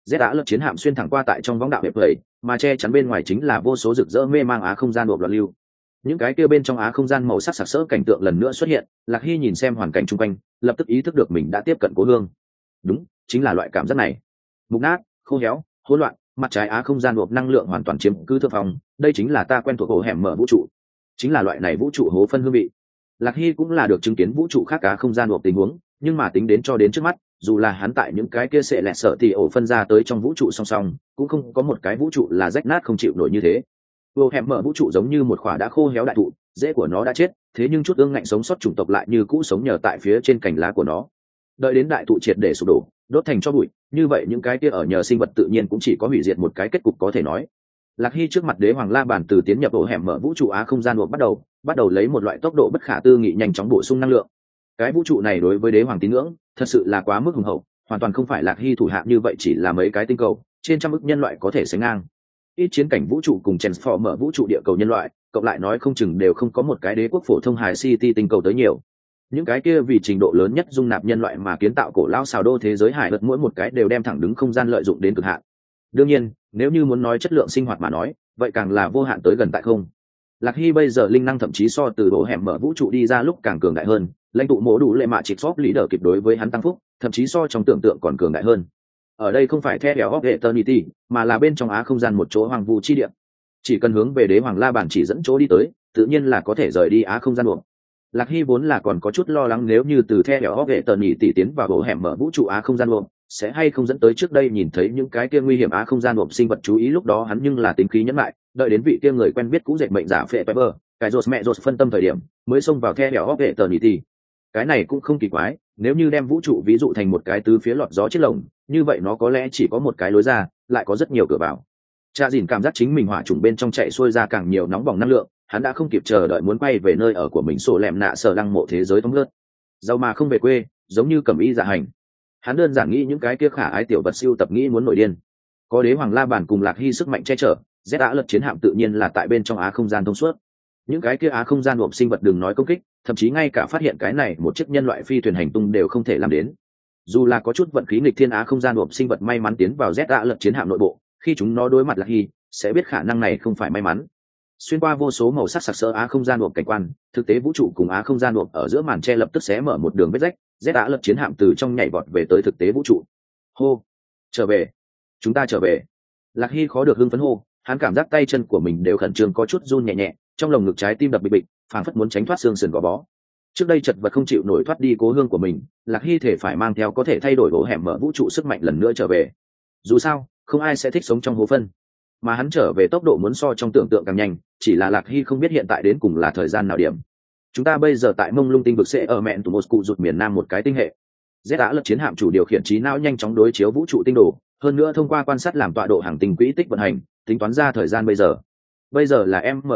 Z đã lật chiến hạm xuyên thẳng qua tại trong võng đạo hiệp vậy, mà che chắn bên ngoài chính là vô số rực rỡ mê mang á không gian buộc loạn lưu. Những cái kia bên trong á không gian màu sắc sặc sỡ cảnh tượng lần nữa xuất hiện, Lạc Hy nhìn xem hoàn cảnh xung quanh, lập tức ý thức được mình đã tiếp cận cố hương. Đúng, chính là loại cảm giác này. Mục nát, khô héo, hỗn loạn, mặt trái á không gian buộc năng lượng hoàn toàn chiếm cứ thượng phòng, đây chính là ta quen thuộc ổ hẻm mở vũ trụ. Chính là loại này vũ trụ hố phân hương vị. Lạc Hy cũng là được chứng kiến vũ trụ khác á không gian buộc tình huống, nhưng mà tính đến cho đến trước mắt, dù là hắn tại những cái kia sẽ lẹ sợ thì ổ phân ra tới trong vũ trụ song song, cũng không có một cái vũ trụ là rách nát không chịu nổi như thế. Vô hẻm mở vũ trụ giống như một khỏa đã khô héo đại thụ, rễ của nó đã chết, thế nhưng chút ương ngạnh sống sót chủng tộc lại như cũ sống nhờ tại phía trên cành lá của nó. Đợi đến đại thụ triệt để sụp đổ, đốt thành cho bụi, như vậy những cái kia ở nhờ sinh vật tự nhiên cũng chỉ có hủy diệt một cái kết cục có thể nói. Lạc Hy trước mặt đế hoàng la bàn từ tiến nhập ổ hẻm mở vũ trụ á không gian buộc bắt đầu lấy một loại tốc độ bất khả tư nghị nhanh chóng bổ sung năng lượng. Cái vũ trụ này đối với đế hoàng tín ngưỡng thật sự là quá mức hùng hậu, hoàn toàn không phải Lạc Hy thủ hạ như vậy chỉ là mấy cái tinh cầu trên trăm ức nhân loại có thể sánh ngang. Ít chiến cảnh vũ trụ cùng Transformer vũ trụ địa cầu nhân loại cộng lại nói không chừng đều không có một cái đế quốc phổ thông hài city tinh cầu tới nhiều. Những cái kia vì trình độ lớn nhất dung nạp nhân loại mà kiến tạo cổ lao xào đô thế giới hải đất mỗi một cái đều đem thẳng đứng không gian lợi dụng đến cực hạn. Đương nhiên, nếu như muốn nói chất lượng sinh hoạt mà nói, vậy càng là vô hạn tới gần tại không. Lạc Hy bây giờ linh năng thậm chí so từ bộ hẻm mở vũ trụ đi ra lúc càng cường đại hơn, lãnh tụ mổ đủ lệ mạ trịch shop lý đỡ kịp đối với hắn tăng phúc, thậm chí so trong tưởng tượng còn cường đại hơn. Ở đây không phải theo of eternity, mà là bên trong á không gian một chỗ hoàng vu chi địa. Chỉ cần hướng về đế hoàng la bàn chỉ dẫn chỗ đi tới, tự nhiên là có thể rời đi á không gian buộc. Lạc Hy vốn là còn có chút lo lắng nếu như từ theo of eternity tiến vào bộ hẻm mở vũ trụ á không gian buộc, sẽ hay không dẫn tới trước đây nhìn thấy những cái kia nguy hiểm á không gian buộc sinh vật chú ý, lúc đó hắn nhưng là tính khí nhẫn lại, đợi đến vị kia người quen biết cũ dệt mệnh giả phệ Pepper, cái rột mẹ rột phân tâm thời điểm, mới xông vào theo of eternity. Cái này cũng không kỳ quái, nếu như đem vũ trụ ví dụ thành một cái tứ phía lọt gió chiếc lồng, như vậy nó có lẽ chỉ có một cái lối ra, lại có rất nhiều cửa vào. Cha dìn cảm giác chính mình hỏa trùng bên trong chạy xuôi ra càng nhiều nóng bỏng năng lượng, hắn đã không kịp chờ đợi muốn quay về nơi ở của mình, sổ lẹm nạ sở lăng mộ thế giới thống lướt. Giàu mà không về quê, giống như cẩm y dạ hành. Hắn đơn giản nghĩ những cái kia khả ái tiểu vật siêu tập nghĩ muốn nổi điên. Có đế hoàng la bàn cùng Lạc Hy sức mạnh che chở, Z đã lật chiến hạm tự nhiên là tại bên trong á không gian thông suốt. Những cái kia á không gian hộp sinh vật đừng nói công kích, thậm chí ngay cả phát hiện cái này một chiếc nhân loại phi thuyền hành tung đều không thể làm đến. Dù là có chút vận khí nghịch thiên á không gian hộp sinh vật may mắn tiến vào Z đã lật chiến hạm nội bộ, khi chúng nó đối mặt Lạc Hy, sẽ biết khả năng này không phải may mắn. Xuyên qua vô số màu sắc sặc sỡ á không gian hộp cảnh quan, thực tế vũ trụ cùng á không gian hộp ở giữa màn che lập tức xé mở một đường vết rách, Z đã lật chiến hạm từ trong nhảy vọt về tới thực tế vũ trụ. Hô, trở về, chúng ta trở về. Lạc Hy khó được hưng phấn hô, hắn cảm giác tay chân của mình đều khẩn trương có chút run nhẹ nhẹ, trong lồng ngực trái tim đập bịch bịch, phảng phất muốn tránh thoát xương sườn gò bó. Trước đây chật vật không chịu nổi thoát đi cố hương của mình, Lạc Hy thể phải mang theo có thể thay đổi bộ hẻm mở vũ trụ sức mạnh lần nữa trở về. Dù sao, không ai sẽ thích sống trong hố phân, mà hắn trở về tốc độ muốn so trong tưởng tượng càng nhanh, chỉ là Lạc Hy không biết hiện tại đến cùng là thời gian nào điểm. Chúng ta bây giờ tại mông lung tinh vực sẽ ở mẹn tù một cụ rụt miền nam một cái tinh hệ. Z đã lật chiến hạm chủ điều khiển trí não nhanh chóng đối chiếu vũ trụ tinh đồ, hơn nữa thông qua quan sát làm tọa độ hàng tinh quỹ tích vận hành, tính toán ra thời gian bây giờ là m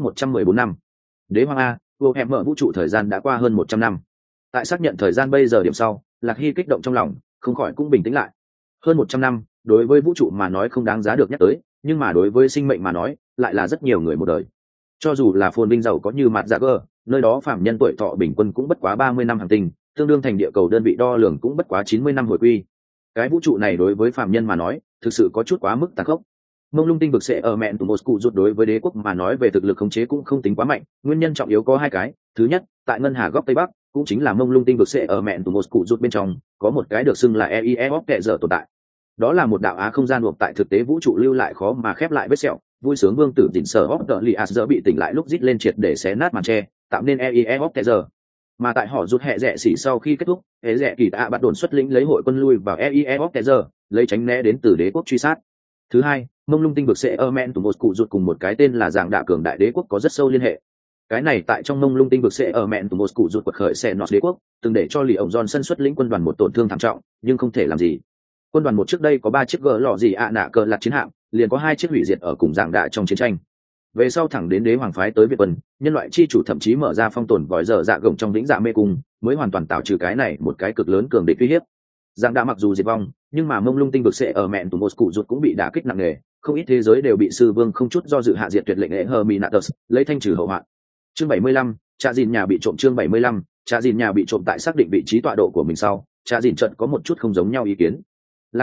31 năm. Đế hoàng a, vô hẻm mở vũ trụ thời gian đã qua hơn 100 năm. Tại xác nhận thời gian bây giờ điểm sau, Lạc Hy kích động trong lòng, không khỏi cũng bình tĩnh lại. Hơn 100 năm, đối với vũ trụ mà nói không đáng giá được nhắc tới, nhưng mà đối với sinh mệnh mà nói, lại là rất nhiều người một đời. Cho dù là phồn vinh giàu có như mặt dạ gơ, nơi đó phạm nhân tuổi thọ bình quân cũng bất quá 30 năm hàng tinh, tương đương thành địa cầu đơn vị đo lường cũng bất quá 90 năm hồi quy. Cái vũ trụ này đối với phạm nhân mà nói, thực sự có chút quá mức tàn khốc. Mông lung tinh vực sẽ ở mẹn tù một cụ rụt đối với đế quốc mà nói về thực lực khống chế cũng không tính quá mạnh, nguyên nhân trọng yếu có hai cái. Thứ nhất, tại ngân hà góc tây bắc, cũng chính là mông lung tinh vực sẽ ở mẹn tù một cụ rụt bên trong, có một cái được xưng là EIE kệ giờ tồn tại. Đó là một đạo á không gian buộc tại thực tế vũ trụ lưu lại khó mà khép lại vết sẹo, vui sướng vương tử dịn sở hóc đỡ li as bị tỉnh lại lúc rít lên triệt để xé nát màn tre, tạo nên EIE kệ giờ. Mà tại họ rút hệ rẻ xỉ sau khi kết thúc, hệ rẻ kỳ tạ bắt đồn xuất lĩnh lấy hội quân lui vào EIE kệ giờ, lấy tránh né đến từ đế quốc truy sát. Thứ hai, mông lung tinh vực sẽ ở mẹn tù một cụ rụt cùng một cái tên là dạng đạ cường đại đế quốc có rất sâu liên hệ. Cái này tại trong mông lung tinh vực sẽ ở mẹn tù một cụ rụt quật khởi sẽ nọt đế quốc, từng để cho lì ổng Johnson xuất lĩnh quân đoàn một tổn thương thảm trọng, nhưng không thể làm gì. Quân đoàn một trước đây có 3 chiếc gờ lọ gì ạ nạ cờ lạt chiến hạm, liền có 2 chiếc hủy diệt ở cùng dạng đạ trong chiến tranh. Về sau thẳng đến đế hoàng phái tới Việt quân, nhân loại chi chủ thậm chí mở ra phong tồn vòi dở dạ gồng trong vĩnh dạ mê cung, mới hoàn toàn tạo trừ cái này một cái cực lớn cường địch uy hiếp. Dạng đạ mặc dù diệt vong, nhưng mà mông lung tinh vực sẽ ở mẹn tù một cụ rụt cũng bị đả kích nặng nề, không ít thế giới đều bị sư vương không chút do dự hạ diệt tuyệt lệnh lễ Herminatus, lấy thanh trừ hậu hoạn. Chương 75, Trà Dìn nhà bị trộm. Chương 75, Trà Dìn nhà bị trộm. Tại xác định vị trí tọa độ của mình sau, Trà Dìn trận có một chút không giống nhau ý kiến. Lạc Hy,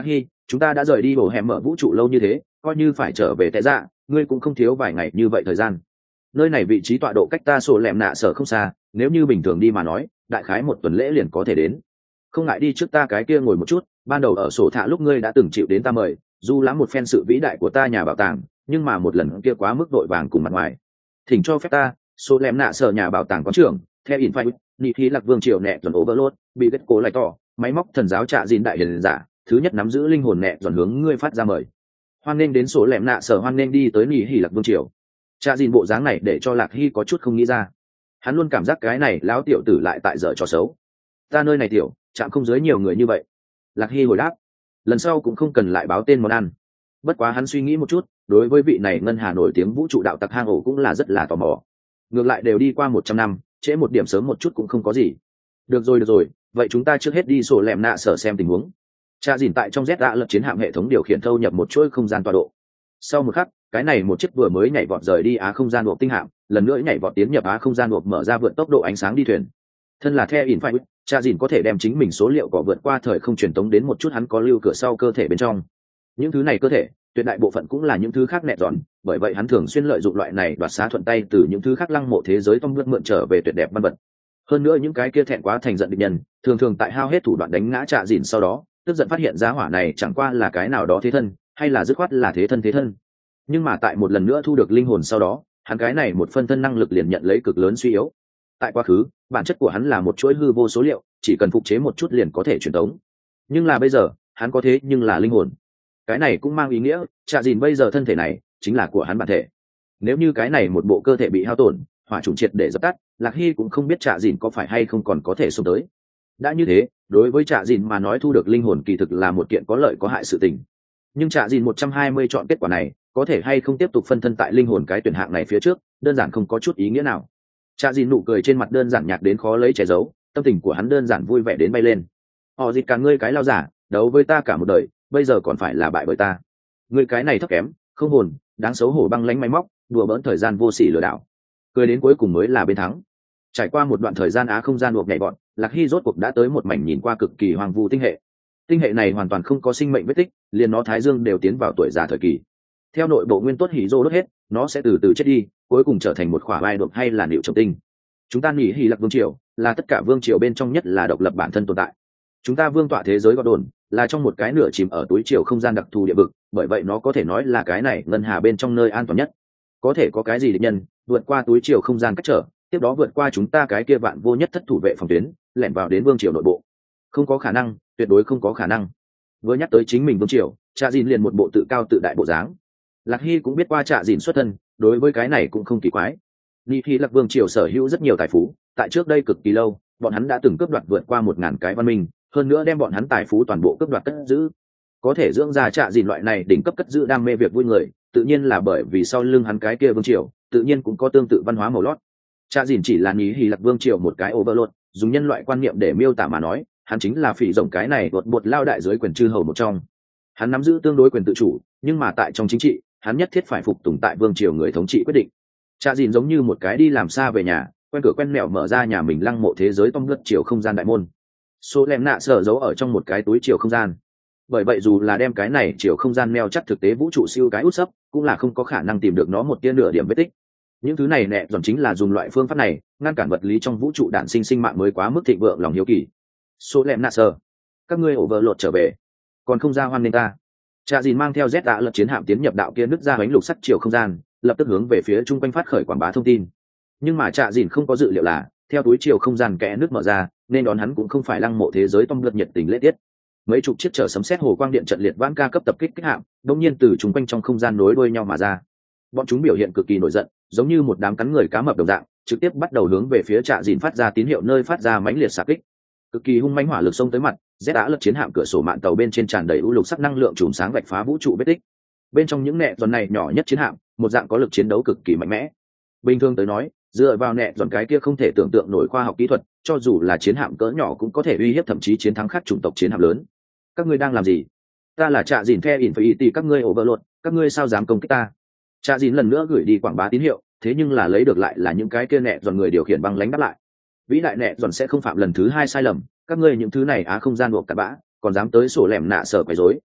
chúng ta đã rời đi bổ hẻm mở vũ trụ lâu như thế, coi như phải trở về tệ dạ, ngươi cũng không thiếu vài ngày như vậy thời gian. Nơi này vị trí tọa độ cách ta sổ lẹm nạ sở không xa, nếu như bình thường đi mà nói đại khái một tuần lễ liền có thể đến. Không ngại đi trước ta cái kia ngồi một chút, ban đầu ở sổ thạ lúc ngươi đã từng chịu đến ta mời, dù lắm một phen sự vĩ đại của ta nhà bảo tàng, nhưng mà một lần kia quá mức đội vàng cùng mặt ngoài. Thỉnh cho phép ta, sổ lẹm nạ sở nhà bảo tàng quán trưởng, theo in phai nị khí lạc vương triều nẹ tuần overload, bị kết cố lại tỏ, máy móc thần giáo trạ dìn đại hiền giả, thứ nhất nắm giữ linh hồn nẹ dọn hướng ngươi phát ra mời. Hoan nên đến sổ lẹm nạ sở, hoan nên đi tới nị hỉ lạc vương triều. Trạ dìn bộ dáng này để cho Lạc Hy có chút không nghĩ ra. Hắn luôn cảm giác cái này lão tiểu tử lại tại dở trò xấu. Ta nơi này tiểu, chạm không dưới nhiều người như vậy. Lạc Hy hồi đáp, lần sau cũng không cần lại báo tên món ăn. Bất quá hắn suy nghĩ một chút, đối với vị này ngân hà nổi tiếng vũ trụ đạo tặc hang ổ cũng là rất là tò mò. Ngược lại đều đi qua 100 năm, trễ một điểm sớm một chút cũng không có gì. Được rồi, vậy chúng ta trước hết đi sổ lẹm nạ sở xem tình huống. Trạ dìn tại trong ZA lật chiến hạm hệ thống điều khiển thâu nhập một chuỗi không gian tọa độ. Sau một khắc, cái này một chiếc vừa mới nhảy vọt rời đi á không gian hộp tinh hạm, lần nữa nhảy vọt tiến nhập á không gian hộp, mở ra vượt tốc độ ánh sáng đi thuyền. Thân là The Infinite, Trạ dìn có thể đem chính mình số liệu cọ vượt qua thời không truyền tống đến một chút hắn có lưu cửa sau cơ thể bên trong. Những thứ này cơ thể, tuyệt đại bộ phận cũng là những thứ khác nẹt dọn, bởi vậy hắn thường xuyên lợi dụng loại này đoạt xá thuận tay từ những thứ khác lăng mộ thế giới tông mượn trở về tuyệt đẹp văn vật. Hơn nữa những cái kia thẹn quá thành giận địch nhân, thường tại hao hết thủ đoạn đánh ngã Trạ dìn sau đó, tức giận phát hiện ra hỏa này chẳng qua là cái nào đó thế thân, hay là dứt khoát là thế thân. Nhưng mà tại một lần nữa thu được linh hồn sau đó, hắn cái này một phân thân năng lực liền nhận lấy cực lớn suy yếu. Tại quá khứ, bản chất của hắn là một chuỗi hư vô số liệu, chỉ cần phục chế một chút liền có thể truyền tống. Nhưng là bây giờ, hắn có thế nhưng là linh hồn. Cái này cũng mang ý nghĩa, Trạ dìn bây giờ thân thể này chính là của hắn bản thể. Nếu như cái này một bộ cơ thể bị hao tổn, hỏa trùng triệt để dập tắt, Lạc Hy cũng không biết Trạ dìn có phải hay không còn có thể sống tới. Đã như thế, đối với Trạ dìn mà nói thu được linh hồn kỳ thực là một kiện có lợi có hại sự tình. Nhưng Trạ dìn 120 chọn kết quả này, có thể hay không tiếp tục phân thân tại linh hồn cái tuyển hạng này phía trước, đơn giản không có chút ý nghĩa nào. Trạ dìn nụ cười trên mặt đơn giản nhạt đến khó lấy che giấu, tâm tình của hắn đơn giản vui vẻ đến bay lên. Họ dịch cả ngươi cái lao giả, đấu với ta cả một đời, bây giờ còn phải là bại bởi ta. Ngươi cái này thấp kém, không hồn, đáng xấu hổ băng lánh máy móc, đùa bỡn thời gian vô sỉ lừa đảo. Cười đến cuối cùng mới là bên thắng. Trải qua một đoạn thời gian á không gian buộc nhảy bọn, Lạc Hy rốt cuộc đã tới một mảnh nhìn qua cực kỳ hoang vu tinh hệ. Tinh hệ này hoàn toàn không có sinh mệnh vết tích, liền nó thái dương đều tiến vào tuổi già thời kỳ. Theo nội bộ nguyên tố hỉ rô đốt hết, nó sẽ từ từ chết đi, cuối cùng trở thành một khỏa vai đột hay là liệu trồng tinh. Chúng ta nghĩ Hy Lặc vương triều là tất cả vương triều bên trong nhất là độc lập bản thân tồn tại. Chúng ta vương tọa thế giới gọi đồn là trong một cái nửa chìm ở túi triều không gian đặc thù địa vực, bởi vậy nó có thể nói là cái này ngân hà bên trong nơi an toàn nhất. Có thể có cái gì địch nhân vượt qua túi triều không gian cách trở, tiếp đó vượt qua chúng ta cái kia vạn vô nhất thất thủ vệ phòng tuyến, lẻn vào đến vương triều nội bộ? Không có khả năng, tuyệt đối không có khả năng. Vừa nhắc tới chính mình vương triều, Trạ dìn liền một bộ tự cao tự đại bộ dáng. Lạc Hy cũng biết qua Trạ dìn xuất thân, đối với cái này cũng không kỳ quái. Ni Hy Lạc vương triều sở hữu rất nhiều tài phú, tại trước đây cực kỳ lâu, bọn hắn đã từng cướp đoạt vượt qua 1000 cái văn minh, hơn nữa đem bọn hắn tài phú toàn bộ cướp đoạt cất giữ. Có thể dưỡng ra Trạ dìn loại này đỉnh cấp cất giữ đam mê việc vui người, tự nhiên là bởi vì sau lưng hắn cái kia vương triều, tự nhiên cũng có tương tự văn hóa màu lót. Trạ dìn chỉ là Ni Hy Lạc vương triều một cái overlord, dùng nhân loại quan niệm để miêu tả mà nói, hắn chính là phỉ rồng cái này bột lao đại dưới quyền chư hầu một trong. Hắn nắm giữ tương đối quyền tự chủ, nhưng mà tại trong chính trị, hắn nhất thiết phải phục tùng tại vương triều người thống trị quyết định. Trạ dìn giống như một cái đi làm xa về nhà, quen cửa quen mẹo mở ra nhà mình lăng mộ thế giới tông lướt chiều không gian đại môn. Số lem nạ sở giấu ở trong một cái túi chiều không gian. Bởi vậy dù là đem cái này chiều không gian neo chắc thực tế vũ trụ siêu cái út sấp, cũng là không có khả năng tìm được nó một tia nửa điểm vết tích. Những thứ này nẹ dọn chính là dùng loại phương pháp này ngăn cản vật lý trong vũ trụ đản sinh sinh mạng mới quá mức thịnh vượng lòng hiếu kỳ. Số lem nạ sở, các ngươi overlord trở về, còn không ra hoan nên ta. Trạ dìn mang theo Z lật chiến hạm tiến nhập đạo kia nứt ra bánh lục sắt chiều không gian, lập tức hướng về phía chung quanh phát khởi quảng bá thông tin. Nhưng mà Trạ dìn không có dự liệu là theo túi chiều không gian kẽ nước mở ra, nên đón hắn cũng không phải lăng mộ thế giới tông lượt nhiệt tình lễ tiết. Mấy chục chiếc chở sấm sét hồ quang điện trận liệt vãn ca cấp tập kích kích hạm đột nhiên từ chung quanh trong không gian nối đuôi nhau mà ra. Bọn chúng biểu hiện cực kỳ nổi giận, giống như một đám cắn người cá mập đồng dạng, trực tiếp bắt đầu hướng về phía Trạ dìn phát ra tín hiệu nơi phát ra mãnh liệt xạ kích. Cực kỳ hung mãnh hỏa lực xông tới mặt, Z lật chiến hạm cửa sổ mạn tàu bên trên tràn đầy u lục sắc năng lượng chùm sáng vạch phá vũ trụ vết tích. Bên trong những nẹ giòn này nhỏ nhất chiến hạm, một dạng có lực chiến đấu cực kỳ mạnh mẽ. Bình thường tới nói, dựa vào nẹ giòn cái kia không thể tưởng tượng nổi khoa học kỹ thuật, cho dù là chiến hạm cỡ nhỏ cũng có thể uy hiếp thậm chí chiến thắng khác chủng tộc chiến hạm lớn. Các ngươi đang làm gì? Ta là Trạ dìn The Infinity, các ngươi overlord, các ngươi sao dám công kích ta? Trạ dìn lần nữa gửi đi quảng bá tín hiệu, thế nhưng là lấy được lại là những cái kia nẹ giòn người điều khiển băng lãnh đáp lại. Vĩ đại nẹ giòn sẽ không phạm lần thứ hai sai lầm, các ngươi những thứ này á không gian buộc cặn bã, còn dám tới sổ lẻm nạ sở quấy rối.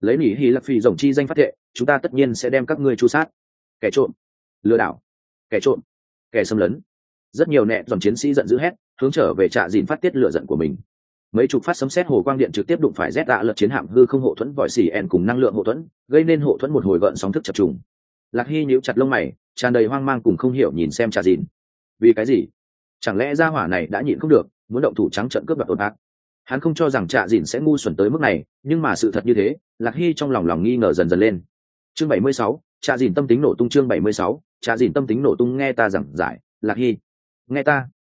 lấy nỉ hy lạc phi rồng chi danh phát thệ, chúng ta tất nhiên sẽ đem các ngươi tru sát. Kẻ trộm, lừa đảo, kẻ trộm, kẻ xâm lấn. Rất nhiều nẹ dòng chiến sĩ giận dữ hét, hướng trở về Trạ Dìn phát tiết lửa giận của mình. Mấy chục phát sấm sét hồ quang điện trực tiếp đụng phải Z Đạ lật chiến hạm hư không hộ thuẫn vòi xì en cùng năng lượng hộ thuẫn, gây nên hộ thuẫn một hồi gợn sóng thức chập trùng. Lạc Hy nhíu chặt lông mày, tràn đầy hoang mang cùng không hiểu nhìn xem Trạ Dìn. Vì cái gì? Chẳng lẽ gia hỏa này đã nhịn không được, muốn động thủ trắng trợn cướp đoạt ổn ác? Hắn không cho rằng Trạ Dìn sẽ ngu xuẩn tới mức này, nhưng mà sự thật như thế, Lạc Hy trong lòng nghi ngờ dần dần lên. Chương 76, Trạ Dìn tâm tính nổ tung. Chương 76, Trạ Dìn tâm tính nổ tung. Nghe ta giảng giải, Lạc Hy. Nghe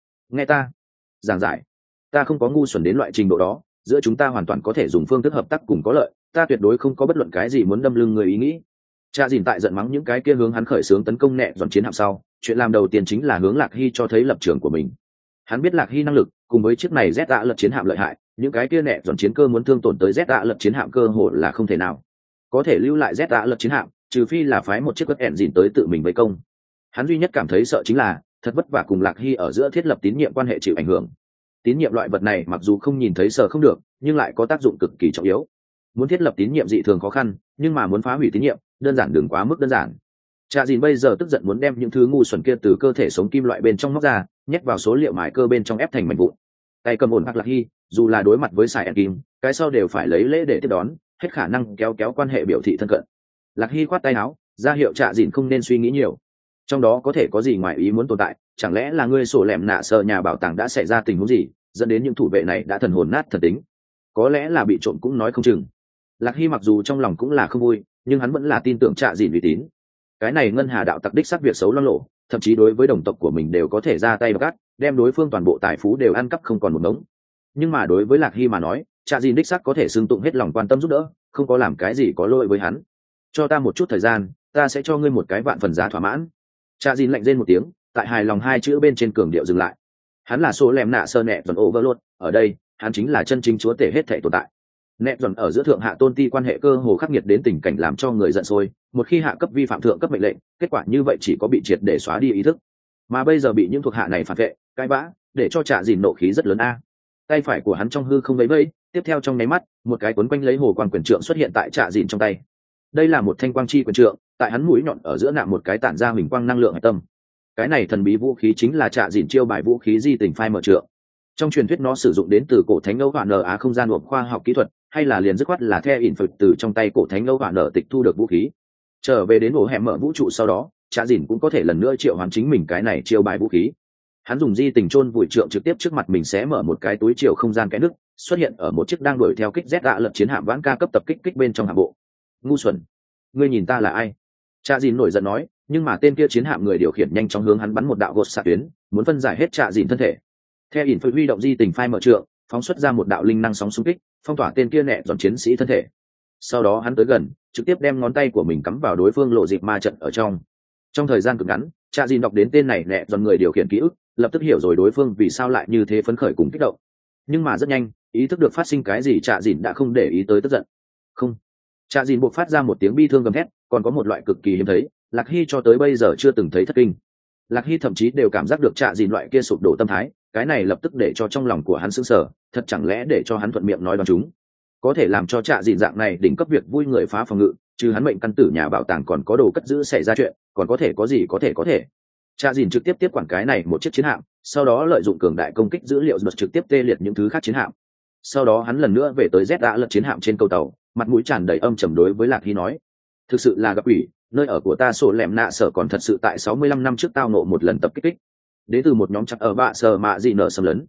ta giảng giải. Ta không có ngu xuẩn đến loại trình độ đó, giữa chúng ta hoàn toàn có thể dùng phương thức hợp tác cùng có lợi, ta tuyệt đối không có bất luận cái gì muốn đâm lưng người ý nghĩ. Trạ Dìn tại giận mắng những cái kia hướng hắn khởi xướng tấn công nẹ dọn chiến hạm sau, chuyện làm đầu tiên chính là hướng Lạc Hy cho thấy lập trường của mình. Hắn biết Lạc Hy năng lực, cùng với chiếc này Z Đạ lật chiến hạm lợi hại, những cái kia nẹ dọn chiến cơ muốn thương tổn tới Z Đạ lật chiến hạm cơ hội là không thể nào. Có thể lưu lại Z Đạ lật chiến hạm, trừ phi là phái một chiếc ẻn dìn tới tự mình vây công. Hắn duy nhất cảm thấy sợ chính là thật vất vả cùng Lạc Hy ở giữa thiết lập tín nhiệm quan hệ chịu ảnh hưởng. Tín nhiệm loại vật này mặc dù không nhìn thấy sợ không được, nhưng lại có tác dụng cực kỳ trọng yếu. Muốn thiết lập tín nhiệm dị thường khó khăn, nhưng mà muốn phá hủy tín nhiệm, đơn giản đừng quá mức đơn giản. Trạ Dìn bây giờ tức giận muốn đem những thứ ngu xuẩn kia từ cơ thể sống kim loại bên trong móc ra, nhét vào số liệu mài cơ bên trong ép thành mảnh vụn. Tay cầm ổn hoặc Lạc Hy, dù là đối mặt với Sải Kim, cái sau đều phải lấy lễ để tiếp đón, hết khả năng kéo quan hệ biểu thị thân cận. Lạc Hy khoát tay áo, ra hiệu Trạ Dìn không nên suy nghĩ nhiều. Trong đó có thể có gì ngoài ý muốn tồn tại, chẳng lẽ là ngươi sổ lẻm nạ sợ nhà bảo tàng đã xảy ra tình huống gì, dẫn đến những thủ vệ này đã thần hồn nát thần tính? Có lẽ là bị trộm cũng nói không chừng. Lạc Hy mặc dù trong lòng cũng là không vui, nhưng hắn vẫn là tin tưởng Trạ Dìn uy tín. Cái này ngân hà đạo tặc đích xác việc xấu loang lộ, thậm chí đối với đồng tộc của mình đều có thể ra tay gắt, đem đối phương toàn bộ tài phú đều ăn cắp không còn một ngống. Nhưng mà đối với Lạc Hy mà nói, Trạ Dìn đích xác có thể xưng tụng hết lòng quan tâm giúp đỡ, không có làm cái gì có lỗi với hắn. Cho ta một chút thời gian, ta sẽ cho ngươi một cái vạn phần giá thỏa mãn. Trạ Dìn lạnh rên một tiếng, tại hài lòng hai chữ bên trên cường điệu dừng lại. Hắn là số lem nạ sơ nẹ dần overlord, ở đây, hắn chính là chân chính chúa tể hết thảy tồn tại. Nẹ dần ở giữa thượng hạ tôn ti quan hệ cơ hồ khắc nghiệt đến tình cảnh làm cho người giận sôi, một khi hạ cấp vi phạm thượng cấp mệnh lệnh, kết quả như vậy chỉ có bị triệt để xóa đi ý thức. Mà bây giờ bị những thuộc hạ này phản vệ, cãi vã, để cho Trạ Dìn nộ khí rất lớn a. Tay phải của hắn trong hư không vẫy vẫy, tiếp theo trong nháy mắt, một cái cuốn quanh lấy hồ quang quyền trượng xuất hiện tại Trạ Dìn trong tay. Đây là một thanh quang chi quyền trượng, tại hắn mũi nhọn ở giữa nạm một cái tản ra huỳnh quang năng lượng hạch tâm. Cái này thần bí vũ khí chính là Trạ Dìn chiêu bài vũ khí di tình phai mở trượng. Trong truyền thuyết nó sử dụng đến từ cổ thánh Âu Vạn Nở Á không gian hoặc khoa học kỹ thuật, hay là liền dứt khoát là theo ỉn phật từ trong tay cổ thánh Âu Vạn Nở tịch thu được vũ khí. Trở về đến ổ hẻm mở vũ trụ sau đó, Trạ Dìn cũng có thể lần nữa triệu hoán chính mình cái này chiêu bài vũ khí. Hắn dùng di tình chôn vùi trượng trực tiếp trước mặt mình xé mở một cái túi chiều không gian cái nứt, xuất hiện ở một chiếc đang đuổi theo kích Z Đạ lật chiến hạm vãn ca cấp tập kích bên trong hạm bộ. Ngu xuẩn, ngươi nhìn ta là ai? Trạ Dìn nổi giận nói, nhưng mà tên kia chiến hạm người điều khiển nhanh chóng hướng hắn bắn một đạo gột xạ tuyến, muốn phân giải hết Trạ Dìn thân thể. Theo ỉn phật huy động di tình phai mở trượng, phóng xuất ra một đạo linh năng sóng xung kích, phong tỏa tên kia nẹ dọn chiến sĩ thân thể. Sau đó hắn tới gần, trực tiếp đem ngón tay của mình cắm vào đối phương lộ dịp ma trận ở trong. Trong thời gian cực ngắn, Trạ Dìn đọc đến tên này nẹ dọn người điều khiển ký ức, lập tức hiểu rồi đối phương vì sao lại như thế phấn khởi cùng kích động. Nhưng mà rất nhanh, ý thức được phát sinh cái gì Trạ Dìn đã không để ý tới tức giận. Không. Trạ Dìn buộc phát ra một tiếng bi thương gầm thét, còn có một loại cực kỳ hiếm thấy, Lạc Hy cho tới bây giờ chưa từng thấy thất kinh. Lạc Hy thậm chí đều cảm giác được Trạ Dìn loại kia sụp đổ tâm thái, cái này lập tức để cho trong lòng của hắn sững sờ, thật chẳng lẽ để cho hắn thuận miệng nói đoán chúng. Có thể làm cho Trạ Dìn dạng này đỉnh cấp việc vui người phá phòng ngự, trừ hắn mệnh căn tử nhà bảo tàng còn có đồ cất giữ xảy ra chuyện, còn có thể có gì có thể. Trạ Dìn trực tiếp tiếp quản cái này một chiếc chiến hạm, sau đó lợi dụng cường đại công kích dữ liệu giật trực tiếp tê liệt những thứ khác chiến hạm. Sau đó hắn lần nữa về tới Z Đạ lật chiến hạm trên cầu tàu, mặt mũi tràn đầy âm trầm đối với Lạc Hy nói: thực sự là gặp ủy, nơi ở của ta sổ lẻm nạ sở còn thật sự tại 65 năm trước tao nộ một lần tập kích. Đến từ một nhóm chặt ở bạ sở mạ gì nở xâm lấn.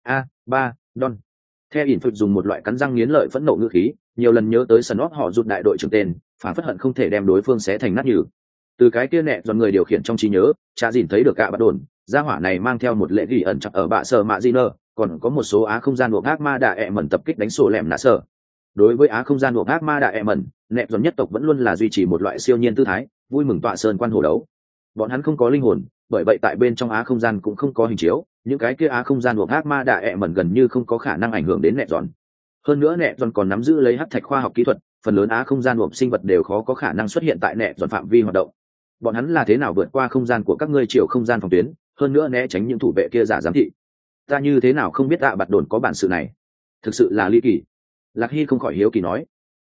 Don. Theo ỉn phật dùng một loại cắn răng nghiến lợi phẫn nộ ngữ khí, nhiều lần nhớ tới sân óc họ rụt đại đội trưởng tên, phản phất hận không thể đem đối phương xé thành nát nhừ. Từ cái kia nẹ dọn người điều khiển trong trí nhớ, Trạ Dìn thấy được cả bắt đồn, gia hỏa này mang theo một lệ ghi ẩn chặt ở bạ sở mạ gì nở, còn có một số á không gian buộc ác ma đạ ẹ mẩn tập kích đánh sổ lẻm nạ sở. Đối với á không gian buộc ác ma đạ ẹ mẩn, nẹ dọn nhất tộc vẫn luôn là duy trì một loại siêu nhiên tư thái, vui mừng tọa sơn quan hồ đấu. Bọn hắn không có linh hồn, bởi vậy tại bên trong á không gian cũng không có hình chiếu, những cái kia á không gian buộc ác ma đạ ẹ mẩn gần như không có khả năng ảnh hưởng đến nẹ dọn. Hơn nữa nẹ dọn còn nắm giữ lấy hắc thạch khoa học kỹ thuật, phần lớn á không gian buộc sinh vật đều khó có khả năng xuất hiện tại nẹ dọn phạm vi hoạt động. Bọn hắn là thế nào vượt qua không gian của các ngươi chiều không gian phòng tuyến, hơn nữa né tránh những thủ vệ kia giả giám thị. Ta như thế nào không biết bạt đồn có bản sự này, thực sự là ly kỳ. Lạc Hy không khỏi hiếu kỳ nói.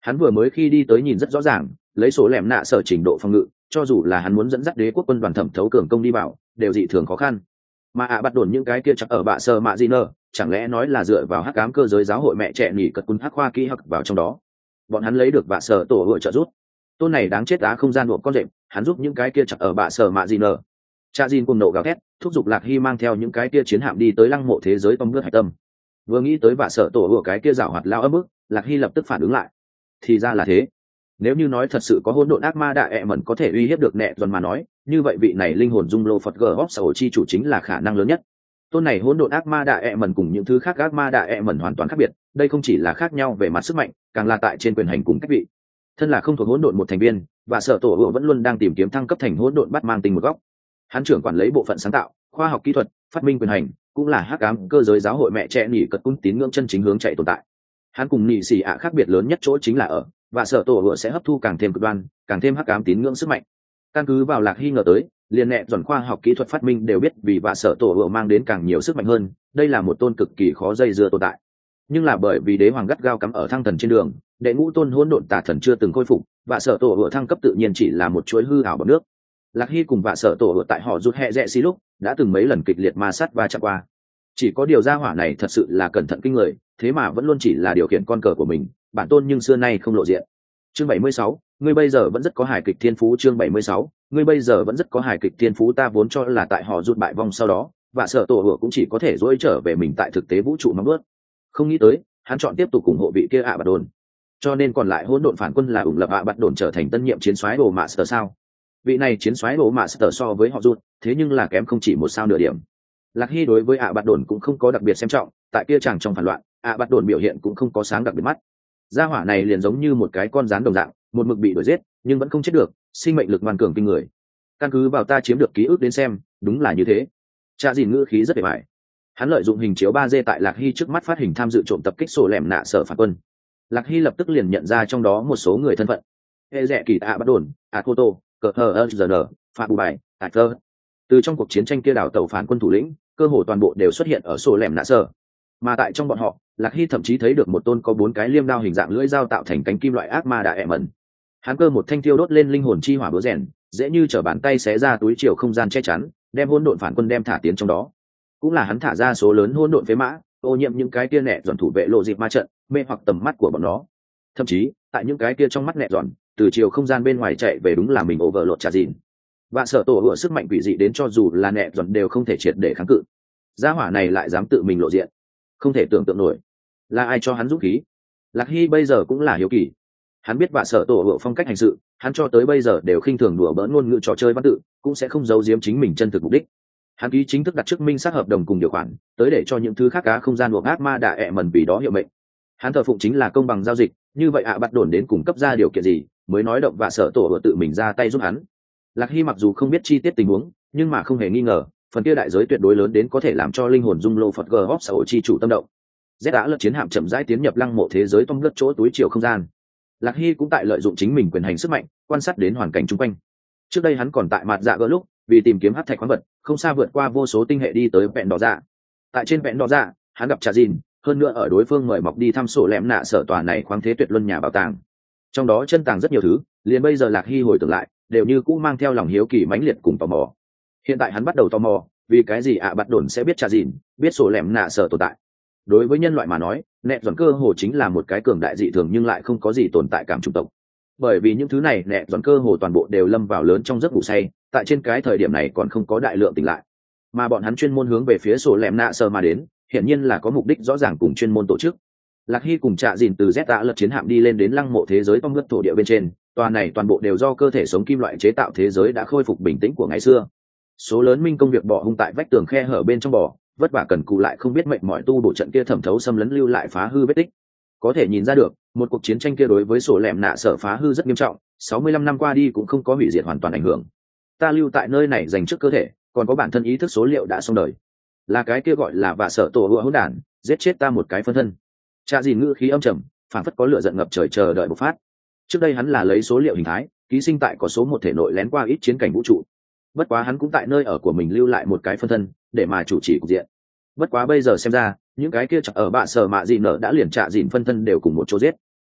Hắn vừa mới khi đi tới nhìn rất rõ ràng, lấy số lẻm nạ sở trình độ phòng ngự, cho dù là hắn muốn dẫn dắt đế quốc quân đoàn thẩm thấu cường công đi vào đều dị thường khó khăn. Mà bắt đồn những cái kia chắc ở bạ sơ mạ gì nơ, chẳng lẽ nói là dựa vào hắc ám cơ giới giáo hội mẹ trẻ nghỉ cật quân hắc khoa kỹ hắc vào trong đó, bọn hắn lấy được bạ sơ tổ hội trợ giúp. Tôn này đáng chết á không gian buộc con rệp, hắn giúp những cái kia chắc ở bạ sơ mạ gì nơ. Cha Jin cùng nộ gào thét, thúc giục Lạc Hy mang theo những cái kia chiến hạm đi tới lăng mộ thế giới tông ngước hải tâm. Vừa nghĩ tới bạ sơ tổ của cái kia giảo hoạt lao ấm ức, Lạc Hy lập tức phản ứng lại. Thì ra là thế. Nếu như nói thật sự có hỗn độn ác ma đại ẹ mẩn có thể uy hiếp được nẹ dần mà nói, như vậy vị này linh hồn dung lô phật gờ hóc sở chi chủ chính là khả năng lớn nhất. Tôn này hỗn độn ác ma đại ẹ mẩn cùng những thứ khác ác ma đại ẹ mẩn hoàn toàn khác biệt, đây không chỉ là khác nhau về mặt sức mạnh, càng là tại trên quyền hành cùng cách vị. Thân là không thuộc hỗn độn một thành viên, và sở tổ hữu vẫn luôn đang tìm kiếm thăng cấp thành hỗn độn bắt mang tình một góc. Hắn trưởng quản lấy bộ phận sáng tạo, khoa học kỹ thuật, phát minh quyền hành, cũng là hắc ám cơ giới giáo hội mẹ trẻ nhị cật cung tín ngưỡng chân chính hướng chạy tồn tại. Hắn cùng nhị xì ạ khác biệt lớn nhất chỗ chính là ở và sở tổ hựa sẽ hấp thu càng thêm cực đoan, càng thêm hắc ám tín ngưỡng sức mạnh. Căn cứ vào Lạc Hy ngờ tới, liền nhẹ dần khoa học kỹ thuật phát minh đều biết vì và sở tổ hựa mang đến càng nhiều sức mạnh hơn, đây là một tôn cực kỳ khó dây dưa tồn tại. Nhưng là bởi vì đế hoàng gắt gao cắm ở thăng thần trên đường, đệ ngũ tôn hỗn độn tà thần chưa từng khôi phục, và sở tổ hựa thăng cấp tự nhiên chỉ là một chuỗi hư ảo bằng nước. Lạc Hy cùng và sở tổ hựa tại họ rút hẹ rẽ xí lúc đã từng mấy lần kịch liệt ma sát và chạm qua. Chỉ có điều gia hỏa này thật sự là cẩn thận kinh người, thế mà vẫn luôn chỉ là điều khiển con cờ của mình, bản tôn nhưng xưa nay không lộ diện. Chương 76, ngươi bây giờ vẫn rất có hài kịch thiên phú. Chương 76, ngươi bây giờ vẫn rất có hài kịch thiên phú. Ta vốn cho là tại họ rút bại vong sau đó, và sở tổ hựa cũng chỉ có thể dỗi trở về mình tại thực tế vũ trụ mong ước. Không nghĩ tới, hắn chọn tiếp tục ủng hộ vị kia bạt đồn. Cho nên còn lại hỗn độn phản quân là ủng lập bạt đồn trở thành tân nhiệm chiến soái đồ master sao? Vị này chiến soái đồ master so với họ rút, thế nhưng là kém không chỉ một sao nửa điểm. Lạc Hy đối với bạt đồn cũng không có đặc biệt xem trọng, tại kia chàng trong phản loạn, bạt đồn biểu hiện cũng không có sáng đặc biệt mắt. Gia hỏa này liền giống như một cái con rắn đồng dạng, một mực bị đuổi giết, nhưng vẫn không chết được, sinh mệnh lực ngoan cường kinh người. Căn cứ vào ta chiếm được ký ức đến xem, đúng là như thế. Cha Dìn ngữ khí rất bề bại. Hắn lợi dụng hình chiếu 3D tại Lạc Hy trước mắt phát hình tham dự trộm tập kích sổ lẻm nạ sở phản quân. Lạc Hy lập tức liền nhận ra trong đó một số người thân phận. Hệ rẻ kỳ bạt đồn, Akoto, cờ hờ Phạm Bù Bài, Thơ. Từ trong cuộc chiến tranh kia đảo tàu phản quân thủ lĩnh, cơ hồ toàn bộ đều xuất hiện ở sổ lẻm nạ sở. Mà tại trong bọn họ, Lạc Hy thậm chí thấy được một tôn có 4 cái liêm đao hình dạng lưỡi dao tạo thành cánh kim loại ác ma đại ẹ mẩn. Hắn cơ một thanh thiêu đốt lên linh hồn chi hỏa búa rèn, dễ như trở bàn tay xé ra túi chiều không gian che chắn, đem hỗn độn phản quân đem thả tiến trong đó. Cũng là hắn thả ra số lớn hỗn độn phế mã, ô nhiễm những cái kia nẹ dọn thủ vệ lộ dịp ma trận, mê hoặc tầm mắt của bọn nó. Thậm chí, tại những cái kia trong mắt nẹ dọn, từ chiều không gian bên ngoài chạy về đúng là mình overload trả gìn. Và sở tổ hựa sức mạnh quỷ dị đến cho dù là nẹ dọn đều không thể triệt để kháng cự. Gia hỏa này lại dám tự mình lộ diện, không thể tưởng tượng nổi. Là ai cho hắn dũng khí? Lạc Hy bây giờ cũng là hiếu kỳ. Hắn biết vạ sở tổ hựa phong cách hành sự, hắn cho tới bây giờ đều khinh thường đùa bỡn ngôn ngữ trò chơi văn tự, cũng sẽ không giấu giếm chính mình chân thực mục đích. Hắn ký chính thức đặt trước minh sát hợp đồng cùng điều khoản, tới để cho những thứ khác cá không gian buộc ác ma đạ ẹ mần vì đó hiệu mệnh. Hắn thờ phụng chính là công bằng giao dịch, như vậy bắt đồn đến cung cấp ra điều kiện gì, mới nói động vạ sở tổ hựa tự mình ra tay giúp hắn. Lạc Hy mặc dù không biết chi tiết tình huống, nhưng mà không hề nghi ngờ, phần kia đại giới tuyệt đối lớn đến có thể làm cho linh hồn dung lô Phật gờ hóc sở chi chủ tâm động. Z đã lật chiến hạm chậm rãi tiến nhập lăng mộ thế giới tông đất chỗ túi chiều không gian. Lạc Hy cũng tại lợi dụng chính mình quyền hành sức mạnh, quan sát đến hoàn cảnh chung quanh. Trước đây hắn còn tại mặt dạ gỡ lúc, vì tìm kiếm hắc thạch khoáng vật, không xa vượt qua vô số tinh hệ đi tới vẹn đỏ dạ. Tại trên vẹn đỏ dạ, hắn gặp Trà Dìn, hơn nữa ở đối phương mời mọc đi thăm sổ lẻm nạ sở tòa này khoáng thế tuyệt luân nhà bảo tàng. Trong đó chân tàng rất nhiều thứ, liền bây giờ Lạc Hy hồi tưởng lại, đều như cũ mang theo lòng hiếu kỳ mãnh liệt cùng tò mò. Hiện tại hắn bắt đầu tò mò, vì cái gì bắt đồn sẽ biết Trà Dìn, biết sổ lẻm nạ sở tồn tại. Đối với nhân loại mà nói, nẹt dọn cơ hồ chính là một cái cường đại dị thường nhưng lại không có gì tồn tại cảm chủng tộc. Bởi vì những thứ này nẹt dọn cơ hồ toàn bộ đều lâm vào lớn trong giấc ngủ say, tại trên cái thời điểm này còn không có đại lượng tỉnh lại. Mà bọn hắn chuyên môn hướng về phía sổ lẻm nạ sở mà đến, hiển nhiên là có mục đích rõ ràng cùng chuyên môn tổ chức. Lạc Hy cùng Trạ Dìn từ Z đã lật chiến hạm đi lên đến lăng mộ thế giới phong ngất thổ địa bên trên, tòa này toàn bộ đều do cơ thể sống kim loại chế tạo thế giới đã khôi phục bình tĩnh của ngày xưa. Số lớn minh công việc bỏ hung tại vách tường khe hở bên trong bò, vất vả cần cù lại không biết mệnh mọi tu bổ trận kia thẩm thấu xâm lấn lưu lại phá hư vết tích. Có thể nhìn ra được, một cuộc chiến tranh kia đối với sổ lẻm nạ sở phá hư rất nghiêm trọng, 65 năm qua đi cũng không có hủy diệt hoàn toàn ảnh hưởng. Ta lưu tại nơi này dành trước cơ thể, còn có bản thân ý thức số liệu đã xong đời. Là cái kia gọi là vạ sở tổ hựa hỗn đản, giết chết ta một cái phân thân. Trạ Dìn ngữ khí âm trầm, phảng phất có lửa giận ngập trời chờ đợi bộc phát. Trước đây hắn là lấy số liệu hình thái, ký sinh tại có số một thể nội lén qua ít chiến cảnh vũ trụ. Bất quá hắn cũng tại nơi ở của mình lưu lại một cái phân thân, để mà chủ trì cục diện. Bất quá bây giờ xem ra, những cái kia chặt ở bạ sở mạ gì nở đã liền Trạ Dìn phân thân đều cùng một chỗ giết.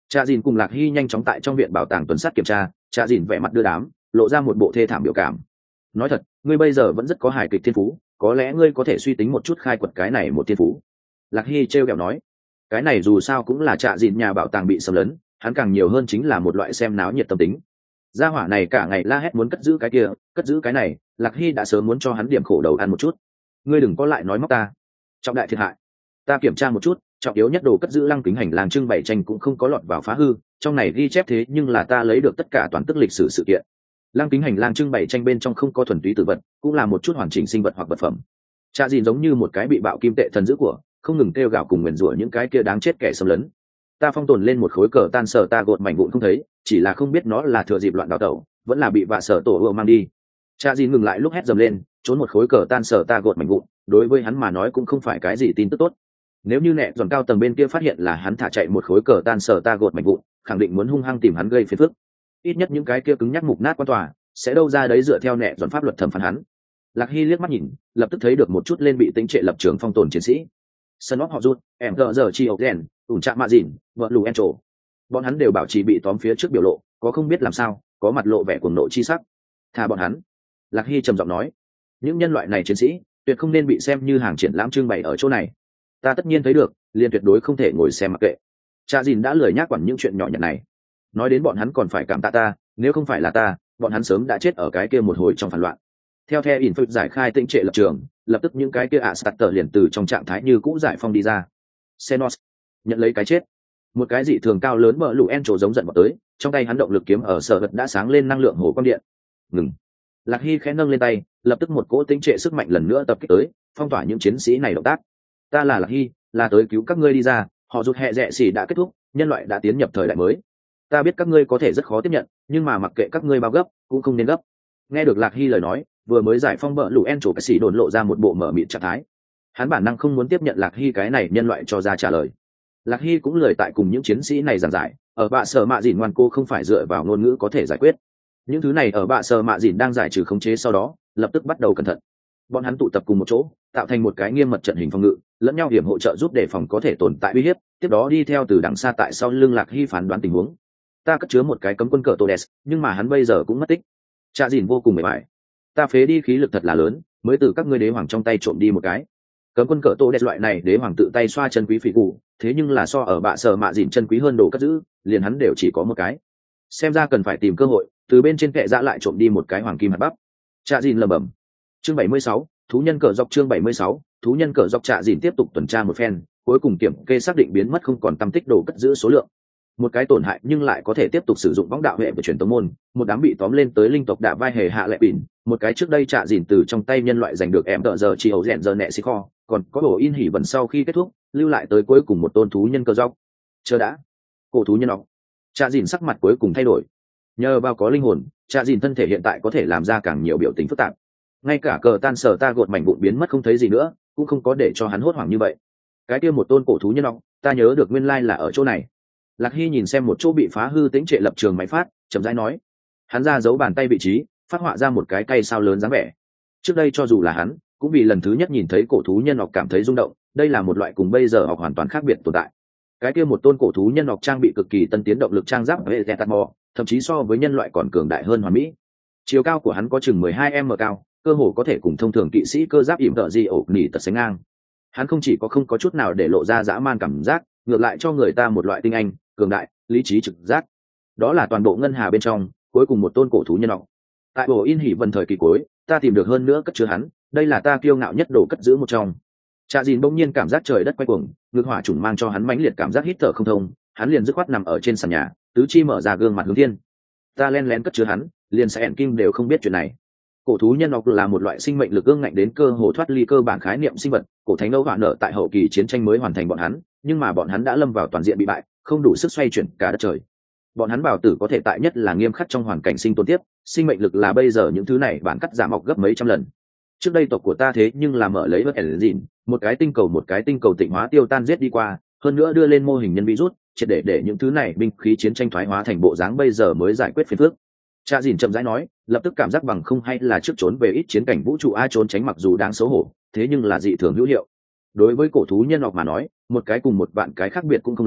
Cha dìn cùng Lạc Hy nhanh chóng tại trong viện bảo tàng tuần sát kiểm tra. Cha dìn vẻ mặt đưa đám, lộ ra một bộ thê thảm biểu cảm. Nói thật, ngươi bây giờ vẫn rất có hài kịch thiên phú, có lẽ ngươi có thể suy tính một chút khai quật cái này một thiên phú. Lạc Hy trêu ghẹo nói, cái này dù sao cũng là Cha dìn nhà bảo tàng bị xâm lấn, hắn càng nhiều hơn chính là một loại xem náo nhiệt tâm tính. Gia hỏa này cả ngày la hét muốn cất giữ cái kia, cất giữ cái này, Lạc Hy đã sớm muốn cho hắn điểm khổ đầu ăn một chút. Ngươi đừng có lại nói móc ta. Trọng đại thiệt hại. Ta kiểm tra một chút, trọng yếu nhất đồ cất giữ lăng kính hành lang trưng bày tranh cũng không có lọt vào phá hư, trong này ghi chép thế nhưng là ta lấy được tất cả toàn tức lịch sử sự kiện. Lăng kính hành lang trưng bày tranh bên trong không có thuần túy tử vật, cũng là một chút hoàn chỉnh sinh vật hoặc vật phẩm. Cha dìn giống như một cái bị bạo kim tệ thần dữ của, không ngừng kêu gào cùng nguyền rủa những cái kia đáng chết kẻ xâm lấn. Ta phong tồn lên một khối cờ tan sở ta gột mảnh vụn không thấy, chỉ là không biết nó là thừa dịp loạn đào tẩu, vẫn là bị vạ sở tổ ưa mang đi. Cha dìn ngừng lại lúc hét dầm lên, trốn một khối cờ tan sở ta gột mảnh vụn, đối với hắn mà nói cũng không phải cái gì tin tức tốt. Nếu như nẹ giòn cao tầng bên kia phát hiện là hắn thả chạy một khối cờ tan sở ta gột mảnh vụn, khẳng định muốn hung hăng tìm hắn gây phiền phức. Ít nhất những cái kia cứng nhắc mục nát quan tòa sẽ đâu ra đấy dựa theo nẹ giòn pháp luật thẩm phán hắn. Lạc Hy liếc mắt nhìn, lập tức thấy được một chút lên bị tính trệ lập trường phong tồn chiến sĩ. Sân óc họ rút, em gờ giờ chi ốc đèn, ủn chạm mạ dìn, vợ lù en trổ. Bọn hắn đều bảo trì bị tóm phía trước biểu lộ, có không biết làm sao, có mặt lộ vẻ cuồng nộ chi sắc. Thả bọn hắn. Lạc Hy trầm giọng nói, những nhân loại này chiến sĩ tuyệt không nên bị xem như hàng triển lãm trưng bày ở chỗ này. Ta tất nhiên thấy được, liền tuyệt đối không thể ngồi xem mặc kệ. Cha dìn đã lười nhác quản những chuyện nhỏ nhặt này. Nói đến bọn hắn còn phải cảm tạ ta, nếu không phải là ta, bọn hắn sớm đã chết ở cái kia một hồi trong phản loạn. Theo Info giải khai tĩnh trệ lập trường, lập tức những cái kia Starter liền từ trong trạng thái như cũ giải phong đi ra. Xenos nhận lấy cái chết. Một cái dị thường cao lớn bờ lũ en trổ giống giận vào tới, trong tay hắn động lực kiếm ở sở vật đã sáng lên năng lượng hồ quang điện. Ngừng. Lạc Hy khẽ nâng lên tay, lập tức một cỗ tĩnh trệ sức mạnh lần nữa tập kích tới, phong tỏa những chiến sĩ này động tác. Ta là Lạc Hy, là tới cứu các ngươi đi ra, họ rụt hẹ rẹ xỉ đã kết thúc, nhân loại đã tiến nhập thời đại mới. Ta biết các ngươi có thể rất khó tiếp nhận, nhưng mà mặc kệ các ngươi bao gấp, cũng không nên gấp. Nghe được Lạc Hy lời nói, vừa mới giải phong bờ lũ en trổ cái xỉ đồn lộ ra một bộ mở mịt trạng thái. Hắn bản năng không muốn tiếp nhận Lạc Hy cái này nhân loại cho ra trả lời. Lạc Hy cũng lời tại cùng những chiến sĩ này giảng giải, ở bạ sở mạ dìn ngoan cô không phải dựa vào ngôn ngữ có thể giải quyết. Những thứ này ở bạ sở mạ dìn đang giải trừ khống chế sau đó, lập tức bắt đầu cẩn thận. Bọn hắn tụ tập cùng một chỗ, tạo thành một cái nghiêm mật trận hình phòng ngự, lẫn nhau hiểm hỗ trợ giúp đề phòng có thể tồn tại uy hiếp, tiếp đó đi theo từ đằng xa tại sau lưng Lạc Hy phán đoán tình huống. Ta cất chứa một cái cấm quân cờ Todes, nhưng mà hắn bây giờ cũng mất tích. Cha dìn vô cùng mệt mỏi. Ta phế đi khí lực thật là lớn, mới từ các ngươi đế hoàng trong tay trộm đi một cái. Cấm quân cờ Todes loại này đế hoàng tự tay xoa chân quý phỉ cụ, thế nhưng là so ở bạ sở mạ dìn chân quý hơn đồ cất giữ, liền hắn đều chỉ có một cái. Xem ra cần phải tìm cơ hội, từ bên trên kệ dã lại trộm đi một cái hoàng kim hạt bắp. Cha dìn lẩm bẩm. Chương 76, thú nhân cờ dọc. Chương 76, thú nhân cờ dọc. Cha dìn tiếp tục tuần tra một phen, cuối cùng kiểm kê xác định biến mất không còn tăm tích đồ cất giữ số lượng. Một cái tổn hại nhưng lại có thể tiếp tục sử dụng võng đạo hệ của truyền tống môn, một đám bị tóm lên tới linh tộc đạ vai hề hạ lệ bỉn, một cái trước đây Cha dìn từ trong tay nhân loại giành được em tợ giờ chỉ ấu rèn giờ nẹ xì kho, còn có bộ in hỉ vần sau khi kết thúc lưu lại tới cuối cùng một tôn thú nhân cờ dọc. Chờ đã, cổ thú nhân ọc. Cha dìn sắc mặt cuối cùng thay đổi. Nhờ vào có linh hồn, Cha dìn thân thể hiện tại có thể làm ra càng nhiều biểu tình phức tạp. Ngay cả cờ tan sở ta gột mảnh vụn biến mất không thấy gì nữa, cũng không có để cho hắn hốt hoảng như vậy. Cái kia một tôn cổ thú nhân ọc, ta nhớ được nguyên lai là ở chỗ này. Lạc Hy nhìn xem một chỗ bị phá hư tĩnh trệ lập trường máy phát, chậm rãi nói. Hắn ra giấu bàn tay vị trí, phát họa ra một cái cây sao lớn dáng vẻ. Trước đây cho dù là hắn, cũng vì lần thứ nhất nhìn thấy cổ thú nhân ọc cảm thấy rung động, đây là một loại cùng bây giờ học hoàn toàn khác biệt tồn tại. Cái kia một tôn cổ thú nhân ọc trang bị cực kỳ tân tiến động lực trang giáp hệ Zetatmo, thậm chí so với nhân loại còn cường đại hơn hoàn mỹ. Chiều cao của hắn có chừng 12m cao, cơ hồ có thể cùng thông thường kỵ sĩ cơ giáp ỉm tợ di ổ nỉ tật sánh ngang. Hắn không chỉ có không có chút nào để lộ ra dã man cảm giác, ngược lại cho người ta một loại tinh anh, cường đại, lý trí trực giác. Đó là toàn bộ ngân hà bên trong cuối cùng một tôn cổ thú nhân ọc. Tại bộ in hỉ vần thời kỳ cuối, ta tìm được hơn nữa cất chứa hắn, đây là ta kiêu ngạo nhất đồ cất giữ một trong. Cha dìn bỗng nhiên cảm giác trời đất quay cuồng, ngược hỏa trùng mang cho hắn mãnh liệt cảm giác hít thở không thông, hắn liền dứt khoát nằm ở trên sàn nhà, tứ chi mở ra gương mặt hướng thiên. Ta len lén cất chứa hắn, liền sẽ ẻn kinh đều không biết chuyện này. Cổ thú nhân ọc là một loại sinh mệnh lực ương ngạnh đến cơ hồ thoát ly cơ bản khái niệm sinh vật, cổ thánh âu hoạn nợ tại hậu kỳ chiến tranh mới hoàn thành bọn hắn, nhưng mà bọn hắn đã lâm vào toàn diện bị bại, không đủ sức xoay chuyển cả đất trời. Bọn hắn bảo tử có thể tại nhất là nghiêm khắc trong hoàn cảnh sinh tồn tiếp, sinh mệnh lực là bây giờ những thứ này bản cắt giảm mọc gấp mấy trăm lần. Trước đây tộc của ta thế nhưng là mở lấy bất ẩn dịn, một cái tinh cầu tịnh hóa tiêu tan giết đi qua, hơn nữa đưa lên mô hình nhân virus, triệt để những thứ này binh khí chiến tranh thoái hóa thành bộ dáng bây giờ mới giải quyết phiền phức. Cha dìn chậm rãi nói, lập tức cảm giác bằng không hay là trước trốn về ít chiến cảnh vũ trụ ai trốn tránh mặc dù đáng xấu hổ, thế nhưng là dị thường hữu hiệu. Đối với cổ thú nhân học mà nói, một cái cùng một vạn cái khác biệt cũng không lớn,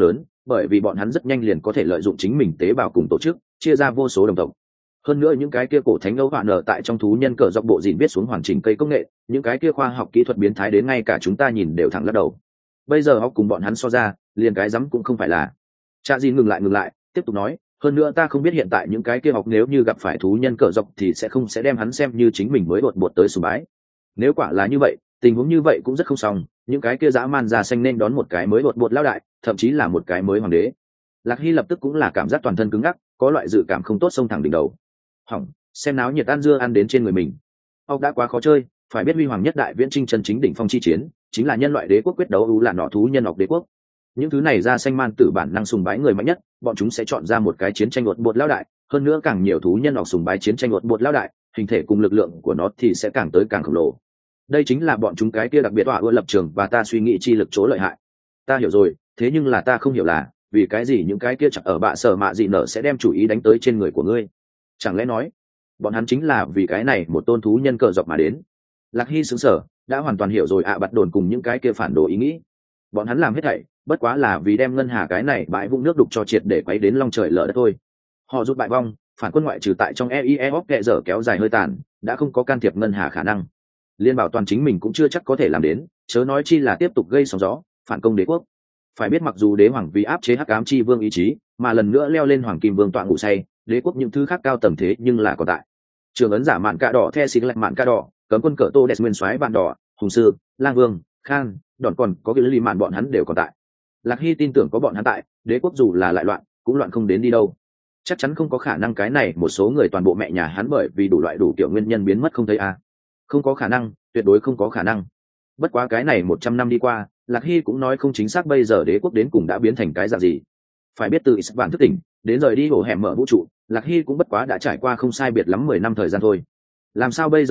bởi vì bọn hắn rất nhanh liền có thể lợi dụng chính mình tế bào cùng tổ chức chia ra vô số đồng tộc. Hơn nữa những cái kia cổ thánh ấu hoạn nở tại trong thú nhân cờ dọc bộ dìn viết xuống hoàn chỉnh cây công nghệ, những cái kia khoa học kỹ thuật biến thái đến ngay cả chúng ta nhìn đều thẳng lắc đầu. Bây giờ học cùng bọn hắn so ra, liền cái rắm cũng không phải là. Cha Dìn ngừng lại, tiếp tục nói, hơn nữa ta không biết hiện tại những cái kia học nếu như gặp phải thú nhân cờ dọc thì sẽ không đem hắn xem như chính mình mới bột tới sùng bái. Nếu quả là như vậy, tình huống như vậy cũng rất không xong, những cái kia dã man già xanh nên đón một cái mới bột lao đại, thậm chí là một cái mới hoàng đế. Lạc Hy lập tức cũng là cảm giác toàn thân cứng ngắc, có loại dự cảm không tốt xông thẳng đỉnh đầu. Hỏng, xem náo nhiệt ăn dưa ăn đến trên người mình. Ông đã quá khó chơi, phải biết huy hoàng nhất đại viễn trinh chân chính đỉnh phong chi chiến, chính là nhân loại đế quốc quyết đấu ú là nọ thú nhân học đế quốc. Những thứ này ra xanh man tử bản năng sùng bái người mạnh nhất, bọn chúng sẽ chọn ra một cái chiến tranh bột lao đại, hơn nữa càng nhiều thú nhân học sùng bái chiến tranh bột lao đại, hình thể cùng lực lượng của nó thì sẽ càng tới càng khổng lồ. Đây chính là bọn chúng cái kia đặc biệt tỏa ưa lập trường và ta suy nghĩ chi lực chỗ lợi hại. Ta hiểu rồi, thế nhưng là ta không hiểu là vì cái gì những cái kia chặt ở bạ sở mạ dị nở sẽ đem chủ ý đánh tới trên người của ngươi. Chẳng lẽ nói bọn hắn chính là vì cái này một tôn thú nhân cờ dọc mà đến? Lạc Hy sững sờ, đã hoàn toàn hiểu rồi bạt đồn cùng những cái kia phản đồ ý nghĩ. Bọn hắn làm hết thảy bất quá là vì đem ngân hà cái này bãi vũng nước đục cho triệt để quấy đến long trời lở đất thôi. Họ rút bại vong, phản quân ngoại trừ tại trong EIEOP kệ dở kéo dài hơi tàn, đã không có can thiệp ngân hà khả năng. Liên bảo toàn chính mình cũng chưa chắc có thể làm đến, chớ nói chi là tiếp tục gây sóng gió, phản công đế quốc. Phải biết mặc dù đế hoàng vì áp chế hắc ám chi vương ý chí, mà lần nữa leo lên hoàng kim vương tọa ngủ say, đế quốc những thứ khác cao tầm thế nhưng là còn tại. Trường ấn giả mạn cạ đỏ the xịt lạch mạn cạ đỏ, cấm quân cờ tô đẹp nguyên soái bạn đỏ, hùng sư, lang vương, khan, đòn còn có cái lý mạn bọn hắn đều còn tại. Lạc Hy tin tưởng có bọn hắn tại, đế quốc dù là lại loạn, cũng loạn không đến đi đâu. Chắc chắn không có khả năng cái này một số người toàn bộ mẹ nhà hắn bởi vì đủ loại đủ kiểu nguyên nhân biến mất không thấy a. Không có khả năng, tuyệt đối không có khả năng. Bất quá cái này 100 năm đi qua, Lạc Hy cũng nói không chính xác bây giờ đế quốc đến cùng đã biến thành cái dạng gì. Phải biết từ Ispan thức tỉnh đến rời đi hổ hẻm mở vũ trụ, Lạc Hy cũng bất quá đã trải qua không sai biệt lắm 10 năm thời gian thôi. Làm sao bây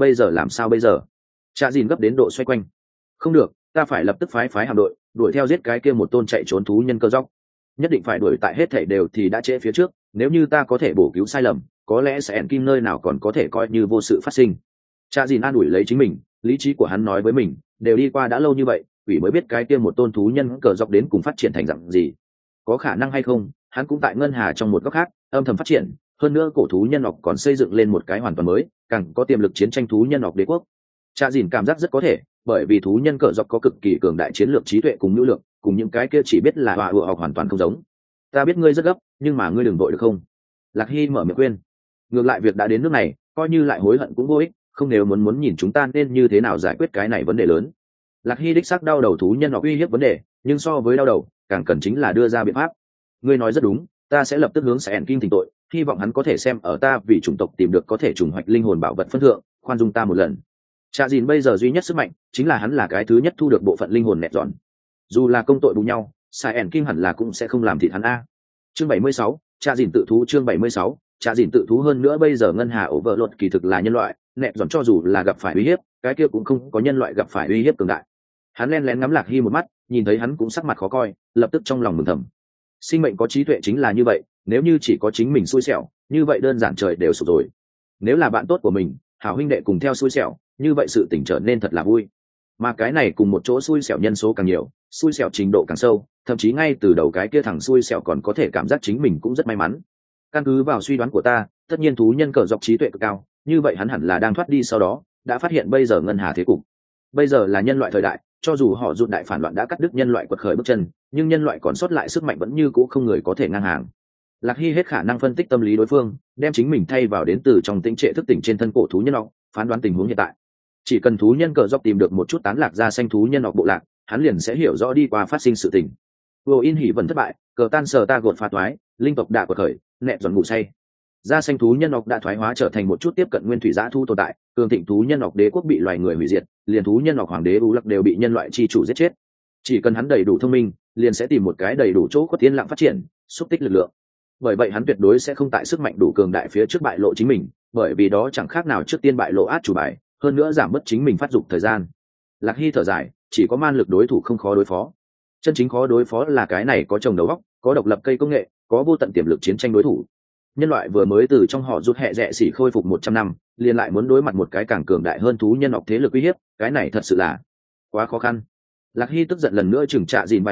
giờ? Cha Dìn gấp đến độ xoay quanh. Không được, ta phải lập tức phái hạm đội đuổi theo giết cái kia một tôn chạy trốn thú nhân cơ dốc. Nhất định phải đuổi tại hết thảy đều thì đã trễ phía trước, nếu như ta có thể bổ cứu sai lầm, có lẽ sẽ ẻn kim nơi nào còn có thể coi như vô sự phát sinh. Cha Dìn an ủi lấy chính mình, lý trí của hắn nói với mình, đều đi qua đã lâu như vậy, quỷ mới biết cái kia một tôn thú nhân cờ dọc đến cùng phát triển thành dạng gì. Có khả năng hay không, hắn cũng tại ngân hà trong một góc khác âm thầm phát triển, hơn nữa cổ thú nhân học còn xây dựng lên một cái hoàn toàn mới, càng có tiềm lực chiến tranh thú nhân học đế quốc. Cha Dìn cảm giác rất có thể, bởi vì thú nhân cờ dọc có cực kỳ cường đại chiến lược trí tuệ cùng nữ lượng, cùng những cái kia chỉ biết là hòa ựa học hoàn toàn không giống. Ta biết ngươi rất gấp, nhưng mà ngươi đừng vội được không? Lạc Hy mở miệng khuyên. Ngược lại việc đã đến nước này, coi như lại hối hận cũng vô ích, không, nếu muốn nhìn chúng ta nên như thế nào giải quyết cái này vấn đề lớn. Lạc Hy đích xác đau đầu thú nhân học uy hiếp vấn đề, nhưng so với đau đầu, càng cần chính là đưa ra biện pháp. Ngươi nói rất đúng, ta sẽ lập tức hướng Sẻn Kim thỉnh tội, hy vọng hắn có thể xem ở ta vì chủng tộc tìm được có thể trùng hoạch linh hồn bảo vật phân thượng, khoan dung ta một lần. Cha Dìn bây giờ duy nhất sức mạnh chính là hắn là cái thứ nhất thu được bộ phận linh hồn nẹt dọn. Dù là công tội bù nhau, Sẻn Kim hẳn là cũng sẽ không làm thịt hắn a. Chương 76, Cha Dìn tự thú. Chương 76, Cha Dìn tự thú. Hơn nữa bây giờ ngân hà Overlord kỳ thực là nhân loại, nẹt dọn cho dù là gặp phải uy hiếp, cái kia cũng không có nhân loại gặp phải uy hiếp cường đại. Hắn lén lén ngắm Lạc Hy một mắt, nhìn thấy hắn cũng sắc mặt khó coi, lập tức trong lòng mừng thầm. Sinh mệnh có trí tuệ chính là như vậy, nếu như chỉ có chính mình xui xẻo, như vậy đơn giản trời đều sụp rồi. Nếu là bạn tốt của mình, hảo huynh đệ cùng theo xui xẻo, như vậy sự tình trở nên thật là vui. Mà cái này cùng một chỗ xui xẻo nhân số càng nhiều, xui xẻo trình độ càng sâu, thậm chí ngay từ đầu cái kia thằng xui xẻo còn có thể cảm giác chính mình cũng rất may mắn. Căn cứ vào suy đoán của ta, tất nhiên thú nhân cờ dọc trí tuệ cực cao, như vậy hắn hẳn là đang thoát đi sau đó, đã phát hiện bây giờ ngân hà thế cục. Bây giờ là nhân loại thời đại, cho dù họ rụt đại phản loạn đã cắt đứt nhân loại quật khởi bước chân, nhưng nhân loại còn sót lại sức mạnh vẫn như cũ không người có thể ngang hàng. Lạc Hy hết khả năng phân tích tâm lý đối phương, đem chính mình thay vào đến từ trong tĩnh trệ thức tỉnh trên thân cổ thú nhân học, phán đoán tình huống hiện tại. Chỉ cần thú nhân cờ dọc tìm được một chút tán lạc ra xanh thú nhân học bộ lạc, hắn liền sẽ hiểu rõ đi qua phát sinh sự tình. Vô in hỉ vẫn thất bại, cờ tan sờ ta gột phá toái, linh tộc đã quật khởi, nẹt giòn ngủ say. Da xanh thú nhân học đã thoái hóa trở thành một chút tiếp cận nguyên thủy dã thu tồn tại, cường thịnh thú nhân học đế quốc bị loài người hủy diệt, liền thú nhân học hoàng đế u lắc đều bị nhân loại chi chủ giết chết. Chỉ cần hắn đầy đủ thông minh, liền sẽ tìm một cái đầy đủ chỗ có tiến lặng phát triển, xúc tích lực lượng. Bởi vậy hắn tuyệt đối sẽ không tại sức mạnh đủ cường đại phía trước bại lộ chính mình, bởi vì đó chẳng khác nào trước tiên bại lộ át chủ bài, hơn nữa giảm bớt chính mình phát dục thời gian. Lạc Hy thở dài, chỉ có man lực đối thủ không khó đối phó. Chân chính khó đối phó là cái này có trồng đầu óc, có độc lập cây công nghệ, có vô tận tiềm lực chiến tranh đối thủ. Nhân loại vừa mới từ trong họ rút hẹ rẽ xỉ khôi phục 100 năm, liền lại muốn đối mặt một cái càng cường đại hơn thú nhân học thế lực uy hiếp, cái này thật sự là quá khó khăn. Lạc Hy tức giận lần nữa trừng trạ Dìn vài lần,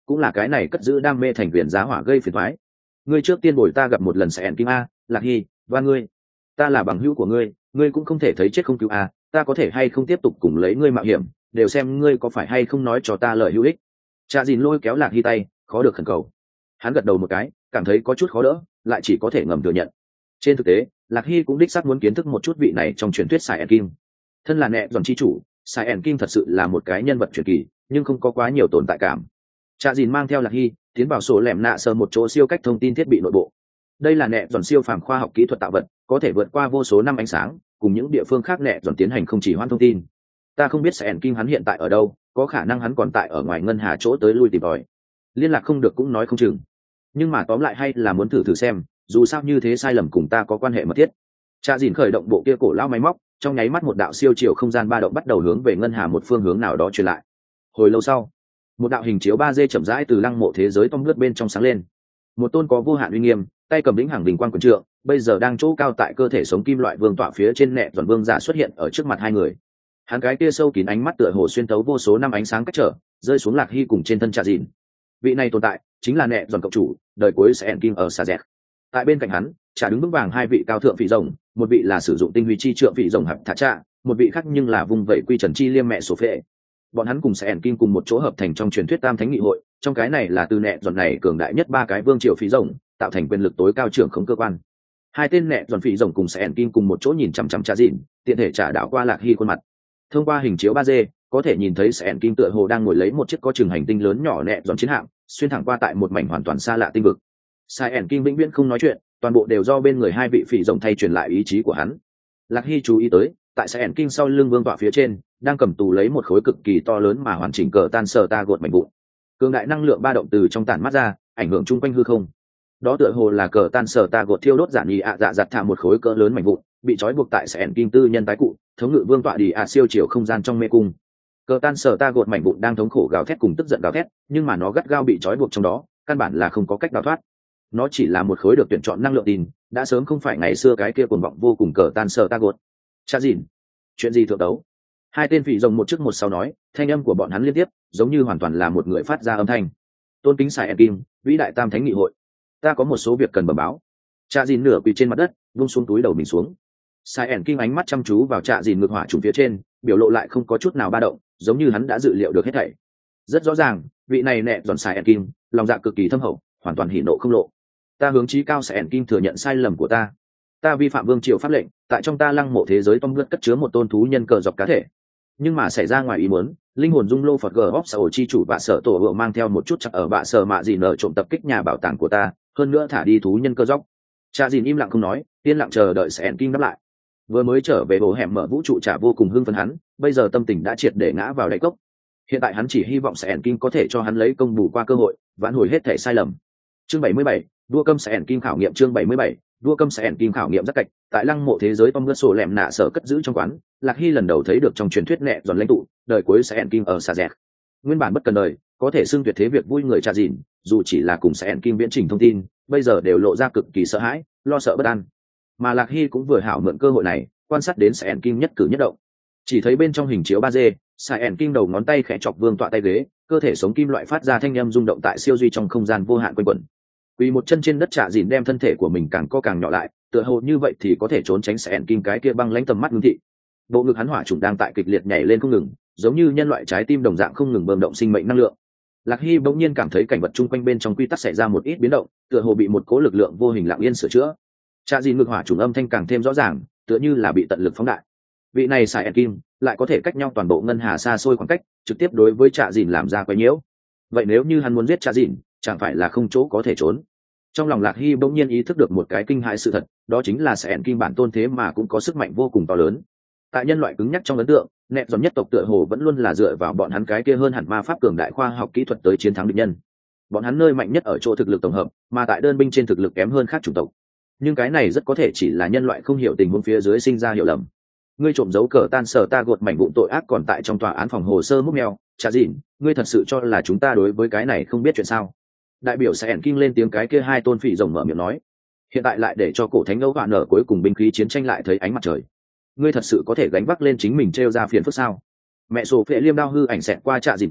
cũng là cái này cất giữ đam mê thành viên giá hỏa gây phiền thoái. Ngươi trước tiên bồi ta gặp một lần sẽ ẻn kim a, Lạc Hy, và ngươi, ta là bằng hữu của ngươi, ngươi cũng không thể thấy chết không cứu a, ta có thể hay không tiếp tục cùng lấy ngươi mạo hiểm, đều xem ngươi có phải hay không nói cho ta lời hữu ích. Cha dìn lôi kéo Lạc Hy tay, khó được khẩn cầu. Hắn gật đầu một cái, cảm thấy có chút khó đỡ, lại chỉ có thể ngầm thừa nhận. Trên thực tế, Lạc Hy cũng đích xác muốn kiến thức một chút vị này trong truyền thuyết Sai ẻn kim. Thân là nẹ giòn chi chủ, Sai ẻn kim thật sự là một cái nhân vật truyền kỳ, nhưng không có quá nhiều tồn tại cảm. Cha dìn mang theo Lạc Hy tiến vào sổ lẻm nạ sờ một chỗ siêu cách thông tin thiết bị nội bộ. Đây là nẹ giòn siêu phàm khoa học kỹ thuật tạo vật, có thể vượt qua vô số năm ánh sáng, cùng những địa phương khác nẹ giòn tiến hành không chỉ hoãn thông tin. Ta không biết Sai ẻn kim hắn hiện tại ở đâu, có khả năng hắn còn tại ở ngoài ngân hà chỗ tới lui tìm tòi, liên lạc không được cũng nói không chừng. Nhưng mà tóm lại hay là muốn thử xem, dù sao như thế sai lầm cùng ta có quan hệ mật thiết. Cha dìn khởi động bộ kia cổ lao máy móc, trong nháy mắt một đạo siêu chiều không gian ba động bắt đầu hướng về ngân hà một phương hướng nào đó truyền lại. Hồi lâu sau, một đạo hình chiếu 3D chậm rãi từ lăng mộ thế giới tông lướt bên trong sáng lên. Một tôn có vô hạn uy nghiêm, tay cầm lĩnh hàng bình quang quần trượng, bây giờ đang chỗ cao tại cơ thể sống kim loại vương tọa phía trên nẹ giòn vương giả xuất hiện ở trước mặt hai người. Hắn cái kia sâu kín ánh mắt tựa hồ xuyên tấu vô số năm ánh sáng cách trở, rơi xuống Lạc Hy cùng trên thân Cha dìn. Vị này tồn tại chính là nẹ giòn cộng chủ, đời cuối sẽ ẻn kim ở Sa Dẹt. Tại bên cạnh hắn, Cha đứng vững vàng hai vị cao thượng phỉ rồng, một vị là sử dụng tinh huy chi trượng phỉ rồng hạp thả Cha, một vị khác nhưng là vùng vẫy quy trần chi liêm mẹ sổ phệ. Bọn hắn cùng sẽ ẻn kim cùng một chỗ hợp thành trong truyền thuyết tam thánh nghị hội, trong cái này là từ nẹ giòn này cường đại nhất ba cái vương triều phỉ rồng, tạo thành quyền lực tối cao trưởng khống cơ quan. Hai tên nẹ giòn phỉ rồng cùng sẽ ẻn kim cùng một chỗ nhìn chằm chằm Cha dìn, tiện thể trả đạo qua Lạc Hy khuôn mặt. Thông qua hình chiếu 3D, có thể nhìn thấy sẽ ẻn kim tựa hồ đang ngồi lấy một chiếc có chừng hành tinh lớn nhỏ nẹ giòn chiến hạm, xuyên thẳng qua tại một mảnh hoàn toàn xa lạ tinh vực. Sai ẻn kim vĩnh viễn không nói chuyện, toàn bộ đều do bên người hai vị phỉ rồng thay truyền lại ý chí của hắn. Lạc Hy chú ý tới, tại Sai ẻn kim sau lưng vương tọa phía trên, đang cầm tù lấy một khối cực kỳ to lớn mà hoàn chỉnh cờ tan sờ ta gột mảnh vụn. Cường đại năng lượng ba động từ trong tản mát ra, ảnh hưởng chung quanh hư không. Đó tựa hồ là cờ tan sờ ta gột thiêu đốt giản nhị dạ giặt thả một khối cỡ lớn mảnh vụn, bị trói buộc tại Sai ẻn kim tư nhân tái cụ, thống ngự vương tọa đi siêu chiều không gian trong mê cung. Cờ tan sờ ta gột mảnh vụn đang thống khổ gào thét cùng tức giận gào thét, nhưng mà nó gắt gao bị trói buộc trong đó, căn bản là không có cách đào thoát. Nó chỉ là một khối được tuyển chọn năng lượng tin, đã sớm không phải ngày xưa cái kia cuồng vọng vô cùng cờ tan sờ ta gột. Cha dìn, chuyện gì thượng đấu? Hai tên phỉ rồng một trước một sau nói, thanh âm của bọn hắn liên tiếp, giống như hoàn toàn là một người phát ra âm thanh. Tôn kính Sai ẻn kim, vĩ đại tam thánh nghị hội, ta có một số việc cần bẩm báo. Cha dìn nửa quỳ trên mặt đất, vung xuống túi đầu mình xuống. Sai ẻn kim ánh mắt chăm chú vào Cha dìn ngược hỏa trùng phía trên, biểu lộ lại không có chút nào ba động, giống như hắn đã dự liệu được hết thảy. Rất rõ ràng, vị này nẹ giòn Sai ẻn kim, lòng dạ cực kỳ thâm hậu, hoàn toàn hỉ nộ không lộ. Ta hướng chí cao Sai ẻn kim thừa nhận sai lầm của ta. Ta vi phạm vương triều pháp lệnh, tại trong ta lăng mộ thế giới tông lướt cất chứa một tôn thú nhân cờ dọc cá thể. Nhưng mà xảy ra ngoài ý muốn, linh hồn dung lô phật g óc sở chi chủ bạ sở tổ vợ mang theo một chút chắc ở bạ sở mạ gì nở trộm tập kích nhà bảo tàng của ta, hơn nữa thả đi thú nhân cơ dốc. Cha dìn im lặng không nói, yên lặng chờ đợi Sai ẻn kim đáp lại. Vừa mới trở về bộ hẻm mở vũ trụ trả vô cùng hưng phấn hắn, bây giờ tâm tình đã triệt để ngã vào đáy cốc. Hiện tại hắn chỉ hy vọng Sai ẻn kim có thể cho hắn lấy công bù qua cơ hội, vãn hồi hết thể sai lầm. Chương 77, đua câm Sai ẻn kim khảo nghiệm. Chương 77, đua câm Sai ẻn kim khảo nghiệm rất cạch. Tại lăng mộ thế giới Tom Gớt sổ lẹm nạ sở cất giữ trong quán, Lạc Hy lần đầu thấy được trong truyền thuyết nẹ giòn lãnh tụ, đời cuối Sai ẻn kim ở Sa Dẹt. Nguyên bản bất cần đời, có thể xưng tuyệt thế việc vui người Cha dìn, dù chỉ là cùng Sai ẻn kim viễn trình thông tin, bây giờ đều lộ ra cực kỳ sợ hãi, lo sợ bất an. Mà Lạc Hy cũng vừa hảo mượn cơ hội này, quan sát đến Sai ẻn kim nhất cử nhất động. Chỉ thấy bên trong hình chiếu 3D, Sai ẻn kim đầu ngón tay khẽ chọc vương tọa tay ghế, cơ thể sống kim loại phát ra thanh âm rung động tại siêu duy trong không gian vô hạn quanh quẩn. Quỳ một chân trên đất Cha dìn đem thân thể của mình càng co càng nhỏ lại, tựa hồ như vậy thì có thể trốn tránh Sai ẻn kim cái kia băng lãnh tầm mắt ngưng thị. Bộ ngực hắn hỏa trùng đang tại kịch liệt nhảy lên không ngừng, giống như nhân loại trái tim đồng dạng không ngừng bơm động sinh mệnh năng lượng. Lạc Hy bỗng nhiên cảm thấy cảnh vật chung quanh bên trong quy tắc xảy ra một ít biến động, tựa hồ bị một cố lực lượng vô hình lặng yên sửa chữa. Cha dìn ngực hỏa trùng âm thanh càng thêm rõ ràng, tựa như là bị tận lực phóng đại. Vị này Sai ẻn kim lại có thể cách nhau toàn bộ ngân hà xa xôi khoảng cách, trực tiếp đối với Cha dìn làm ra quấy nhiễu. Vậy nếu như hắn muốn giết Cha dìn, chẳng phải là không chỗ có thể trốn? Trong lòng Lạc Hy bỗng nhiên ý thức được một cái kinh hãi sự thật, đó chính là Sai ẻn kim bản tôn thế mà cũng có sức mạnh vô cùng to lớn. Tại nhân loại cứng nhắc trong ấn tượng, nẹ giòn nhất tộc tựa hồ vẫn luôn là dựa vào bọn hắn cái kia hơn hẳn ma pháp cường đại khoa học kỹ thuật tới chiến thắng địch nhân. Bọn hắn nơi mạnh nhất ở chỗ thực lực tổng hợp, mà tại đơn binh trên thực lực kém hơn khác chủng tộc. Nhưng cái này rất có thể chỉ là nhân loại không hiểu tình huống phía dưới sinh ra hiểu lầm. Ngươi trộm giấu cờ tan sờ ta gột mảnh vụn tội ác còn tại trong tòa án phòng hồ sơ múc mèo, Cha dìn, ngươi thật sự cho là chúng ta đối với cái này không biết chuyện sao? Đại biểu Sai ẻn kim lên tiếng cái kia hai tôn phỉ rồng mở miệng nói. Hiện tại lại để cho cổ thánh ấu vạn nở cuối cùng binh khí chiến tranh lại thấy ánh mặt trời. Ngươi thật sự có thể gánh vác lên chính mình treo ra phiền phức sao? Mẹ sổ phệ liêm đao hư ảnh xẹt qua Cha dìn cổ,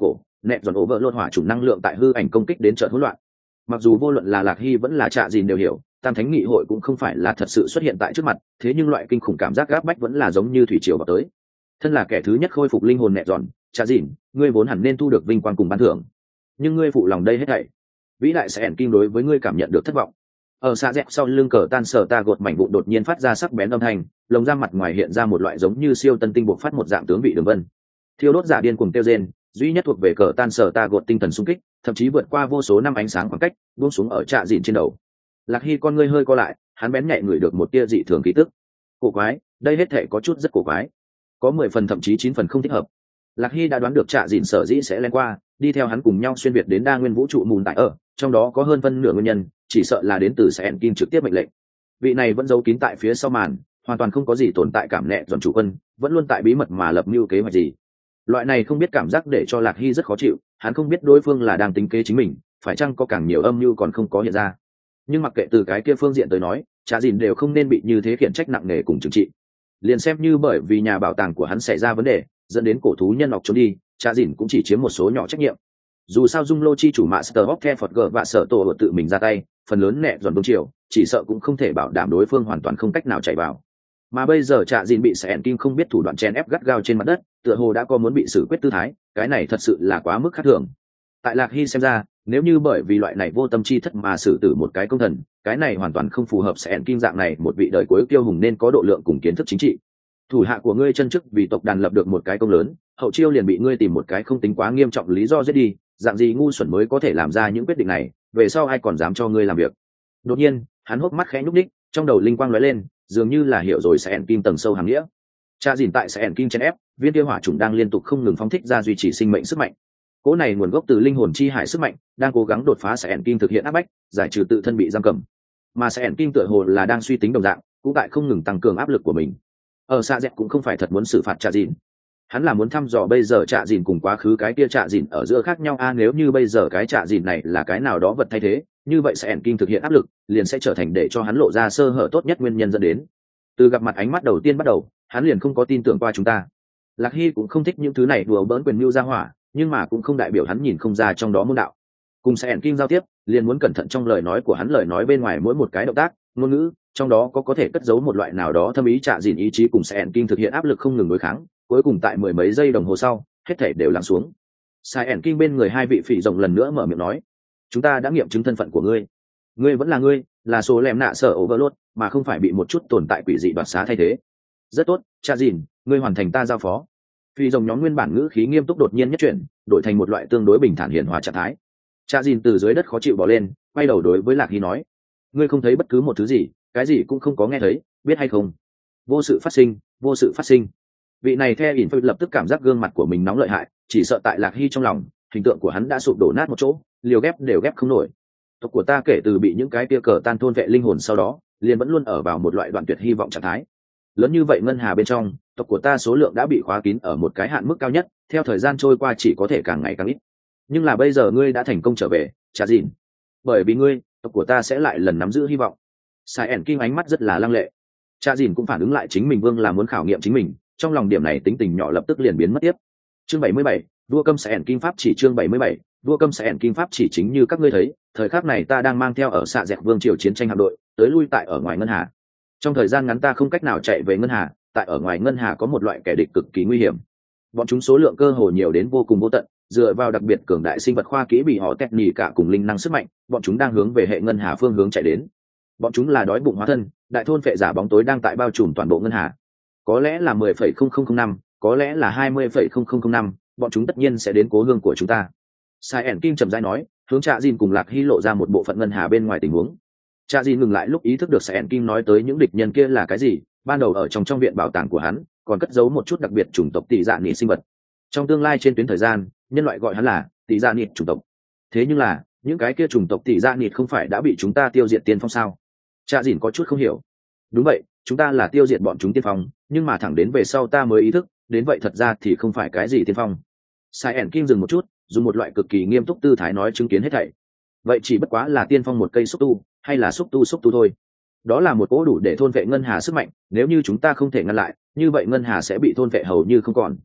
nẹt giòn ổ vỡ lột hỏa chủng năng lượng tại hư ảnh công kích đến chợt hỗn loạn. Mặc dù vô luận là Lạc Hy vẫn là Trạ Dìn đều hiểu tam thánh nghị hội cũng không phải là thật sự xuất hiện tại trước mặt, thế nhưng loại kinh khủng cảm giác gáp bách vẫn là giống như thủy triều vào tới. Thân là kẻ thứ nhất khôi phục linh hồn nẹt giòn, Trạ Dìn, ngươi vốn hẳn nên thu được vinh quang cùng ban thưởng, nhưng ngươi phụ lòng đây hết thảy. Vĩ đại sẽ ẻn kinh đối với ngươi cảm nhận được thất vọng. Ở xa dẹp sau lưng cờ tan sở ta gột mảnh vụn đột nhiên phát ra sắc bén âm thanh, lồng da mặt ngoài hiện ra một loại giống như siêu tân tinh buộc phát một dạng tướng vị đường vân. Thiêu đốt giả điên cùng tiêu rên, duy nhất thuộc về cờ tan sở ta gột tinh thần xung kích, thậm chí vượt qua vô số năm ánh sáng khoảng cách, buông xuống ở Trạ Dìn trên đầu. Lạc Hy con ngươi hơi co lại, hắn bén nhạy ngửi được một tia dị thường khí tức. Cổ quái, đây hết thể có chút rất cổ quái, có 10 phần thậm chí 9 phần không thích hợp. Lạc Hy đã đoán được Trạ Dìn sở dĩ sẽ len qua, đi theo hắn cùng nhau xuyên việt đến đa nguyên vũ trụ mùn tại ở, trong đó có hơn phân nửa nguyên nhân chỉ sợ là đến từ Sẻn Kim trực tiếp mệnh lệnh. Vị này vẫn giấu kín tại phía sau màn, hoàn toàn không có gì tồn tại cảm nẹ dọn chủ quân, vẫn luôn tại bí mật mà lập mưu kế hoạch gì. Loại này không biết cảm giác để cho Lạc Hy rất khó chịu, hắn không biết đối phương là đang tính kế chính mình, phải chăng có càng nhiều âm mưu còn không có hiện ra. Nhưng mặc kệ từ cái kia phương diện tới nói, Trạ Dìn đều không nên bị như thế khiển trách nặng nề cùng trừng trị. Liền xem như bởi vì nhà bảo tàng của hắn xảy ra vấn đề, dẫn đến cổ thú nhân ngọc trốn đi, Trạ Dìn cũng chỉ chiếm một số nhỏ trách nhiệm. Dù sao dung lô chi chủ Master of Kefort và sở tổ ở tự mình ra tay, phần lớn nẹ dọn vương triều chỉ sợ cũng không thể bảo đảm đối phương hoàn toàn không cách nào chạy vào. Mà bây giờ Trạ Dìn bị Sẻn Kim không biết thủ đoạn chen ép gắt gao trên mặt đất, tựa hồ đã có muốn bị xử quyết tư thái, cái này thật sự là quá mức khác thường. Tại Lạc Hy xem ra, nếu như bởi vì loại này vô tâm chi thất mà xử tử một cái công thần, cái này hoàn toàn không phù hợp Sẻn Kim dạng này một vị đời cuối kiêu hùng nên có độ lượng cùng kiến thức chính trị. Thủ hạ của ngươi chân chức vì tộc đàn lập được một cái công lớn, hậu chiêu liền bị ngươi tìm một cái không tính quá nghiêm trọng lý do giết đi, dạng gì ngu xuẩn mới có thể làm ra những quyết định này, về sau ai còn dám cho ngươi làm việc. Đột nhiên hắn hốc mắt khẽ nhúc đích, trong đầu linh quang lóe lên, dường như là hiểu rồi Sẻn Kim tầng sâu hàng nghĩa. Trạ Dìn tại Sẻn Kim chèn ép, viên kia hỏa trùng đang liên tục không ngừng phóng thích ra duy trì sinh mệnh sức mạnh. Cỗ này nguồn gốc từ linh hồn chi hải sức mạnh, đang cố gắng đột phá Sẻn Kim thực hiện áp bách, giải trừ tự thân bị giam cầm. Mà Sẻn Kim tựa hồ là đang suy tính đồng dạng, cũng tại không ngừng tăng cường áp lực của mình. Ở xa dẹp cũng không phải thật muốn xử phạt Trạ Dìn, hắn là muốn thăm dò bây giờ Trạ Dìn cùng quá khứ cái kia Trạ Dìn ở giữa khác nhau nếu như bây giờ cái Trạ Dìn này là cái nào đó vật thay thế, như vậy sẽ ẻn kinh thực hiện áp lực liền sẽ trở thành để cho hắn lộ ra sơ hở tốt nhất nguyên nhân dẫn đến. Từ gặp mặt ánh mắt đầu tiên bắt đầu, hắn liền không có tin tưởng qua chúng ta. Lạc Hy cũng không thích những thứ này đùa bỡn quyền mưu ra hỏa, nhưng mà cũng không đại biểu hắn nhìn không ra trong đó môn đạo. Cùng sẽ ẻn kinh giao tiếp, liền muốn cẩn thận trong lời nói của hắn, lời nói bên ngoài mỗi một cái động tác ngôn ngữ trong đó có thể cất giấu một loại nào đó thâm ý Trạ Dìn ý chí cùng sẽ ẻn kinh thực hiện áp lực không ngừng đối kháng, cuối cùng tại mười mấy giây đồng hồ sau hết thể đều lắng xuống. Sai ẻn kinh bên người hai vị phỉ rồng lần nữa mở miệng nói, chúng ta đã nghiệm chứng thân phận của ngươi, ngươi vẫn là ngươi, là số lem nạ sở overload, mà không phải bị một chút tồn tại quỷ dị đoạt xá thay thế. Rất tốt, Trạ Dìn, ngươi hoàn thành ta giao phó. Phỉ rồng nhóm nguyên bản ngữ khí nghiêm túc đột nhiên nhất chuyển, đổi thành một loại tương đối bình thản hiền hòa trạng thái. Trạ Dìn từ dưới đất khó chịu bỏ lên, quay đầu đối với Lạc Hy nói, ngươi không thấy bất cứ một thứ gì, cái gì cũng không có nghe thấy, biết hay không? Vô sự phát sinh, vô sự phát sinh. Vị này theo ỉn phơi lập tức cảm giác gương mặt của mình nóng lợi hại, chỉ sợ tại Lạc Hy trong lòng hình tượng của hắn đã sụp đổ nát một chỗ, liều ghép đều ghép không nổi. Tộc của ta kể từ bị những cái tia cờ tan thôn vệ linh hồn sau đó, liền vẫn luôn ở vào một loại đoạn tuyệt hy vọng trạng thái. Lớn như vậy ngân hà bên trong, tộc của ta số lượng đã bị khóa kín ở một cái hạn mức cao nhất, theo thời gian trôi qua chỉ có thể càng ngày càng ít. Nhưng là bây giờ ngươi đã thành công trở về, Trạ Dìn. Bởi vì ngươi, tộc của ta sẽ lại lần nắm giữ hy vọng. Sai ẻn kinh ánh mắt rất là lăng lệ. Trạ Dìn cũng phản ứng lại chính mình vương là muốn khảo nghiệm chính mình, trong lòng điểm này tính tình nhỏ lập tức liền biến mất tiếp. Chương 77, vua câm Sẻn Kim pháp chỉ. Chương 77, vua câm Sẻn Kim pháp chỉ. Chính như các ngươi thấy, thời khắc này ta đang mang theo ở xạ dẹt vương triều chiến tranh hạm đội tới lui tại ở ngoài ngân hà. Trong thời gian ngắn ta không cách nào chạy về ngân hà, tại ở ngoài ngân hà có một loại kẻ địch cực kỳ nguy hiểm. Bọn chúng số lượng cơ hồ nhiều đến vô cùng vô tận, dựa vào đặc biệt cường đại sinh vật khoa kỹ bị họ tẹt nhì cả cùng linh năng sức mạnh, bọn chúng đang hướng về hệ ngân hà phương hướng chạy đến. Bọn chúng là đói bụng hóa thân, đại thôn phệ giả bóng tối đang tại bao trùm toàn bộ ngân hà. Có lẽ là 10,0005, có lẽ là 20,0005, bọn chúng tất nhiên sẽ đến cố hương của chúng ta. Sai ẻn Kim trầm rãi nói, hướng Trạ Dìn cùng Lạc Hy lộ ra một bộ phận ngân hà bên ngoài tình huống. Trạ Dìn ngừng lại lúc ý thức được Sai ẻn Kim nói tới những địch nhân kia là cái gì. Ban đầu ở trong viện bảo tàng của hắn còn cất giấu một chút đặc biệt chủng tộc tỷ dạ nị sinh vật. Trong tương lai trên tuyến thời gian, nhân loại gọi hắn là tỷ dạ nị chủng tộc. Thế nhưng là những cái kia chủng tộc tỷ dạ nị không phải đã bị chúng ta tiêu diệt tiên phong sao? Trạ Dìn có chút không hiểu. Đúng vậy, chúng ta là tiêu diệt bọn chúng tiên phong, nhưng mà thẳng đến về sau ta mới ý thức đến vậy thật ra thì không phải cái gì tiên phong. Sai ẻn Kim dừng một chút, dùng một loại cực kỳ nghiêm túc tư thái nói chứng kiến hết thảy. Vậy chỉ bất quá là tiên phong một cây xúc tu, hay là xúc tu thôi. Đó là một cỗ đủ để thôn vệ ngân hà sức mạnh, nếu như chúng ta không thể ngăn lại, như vậy ngân hà sẽ bị thôn vệ hầu như không còn.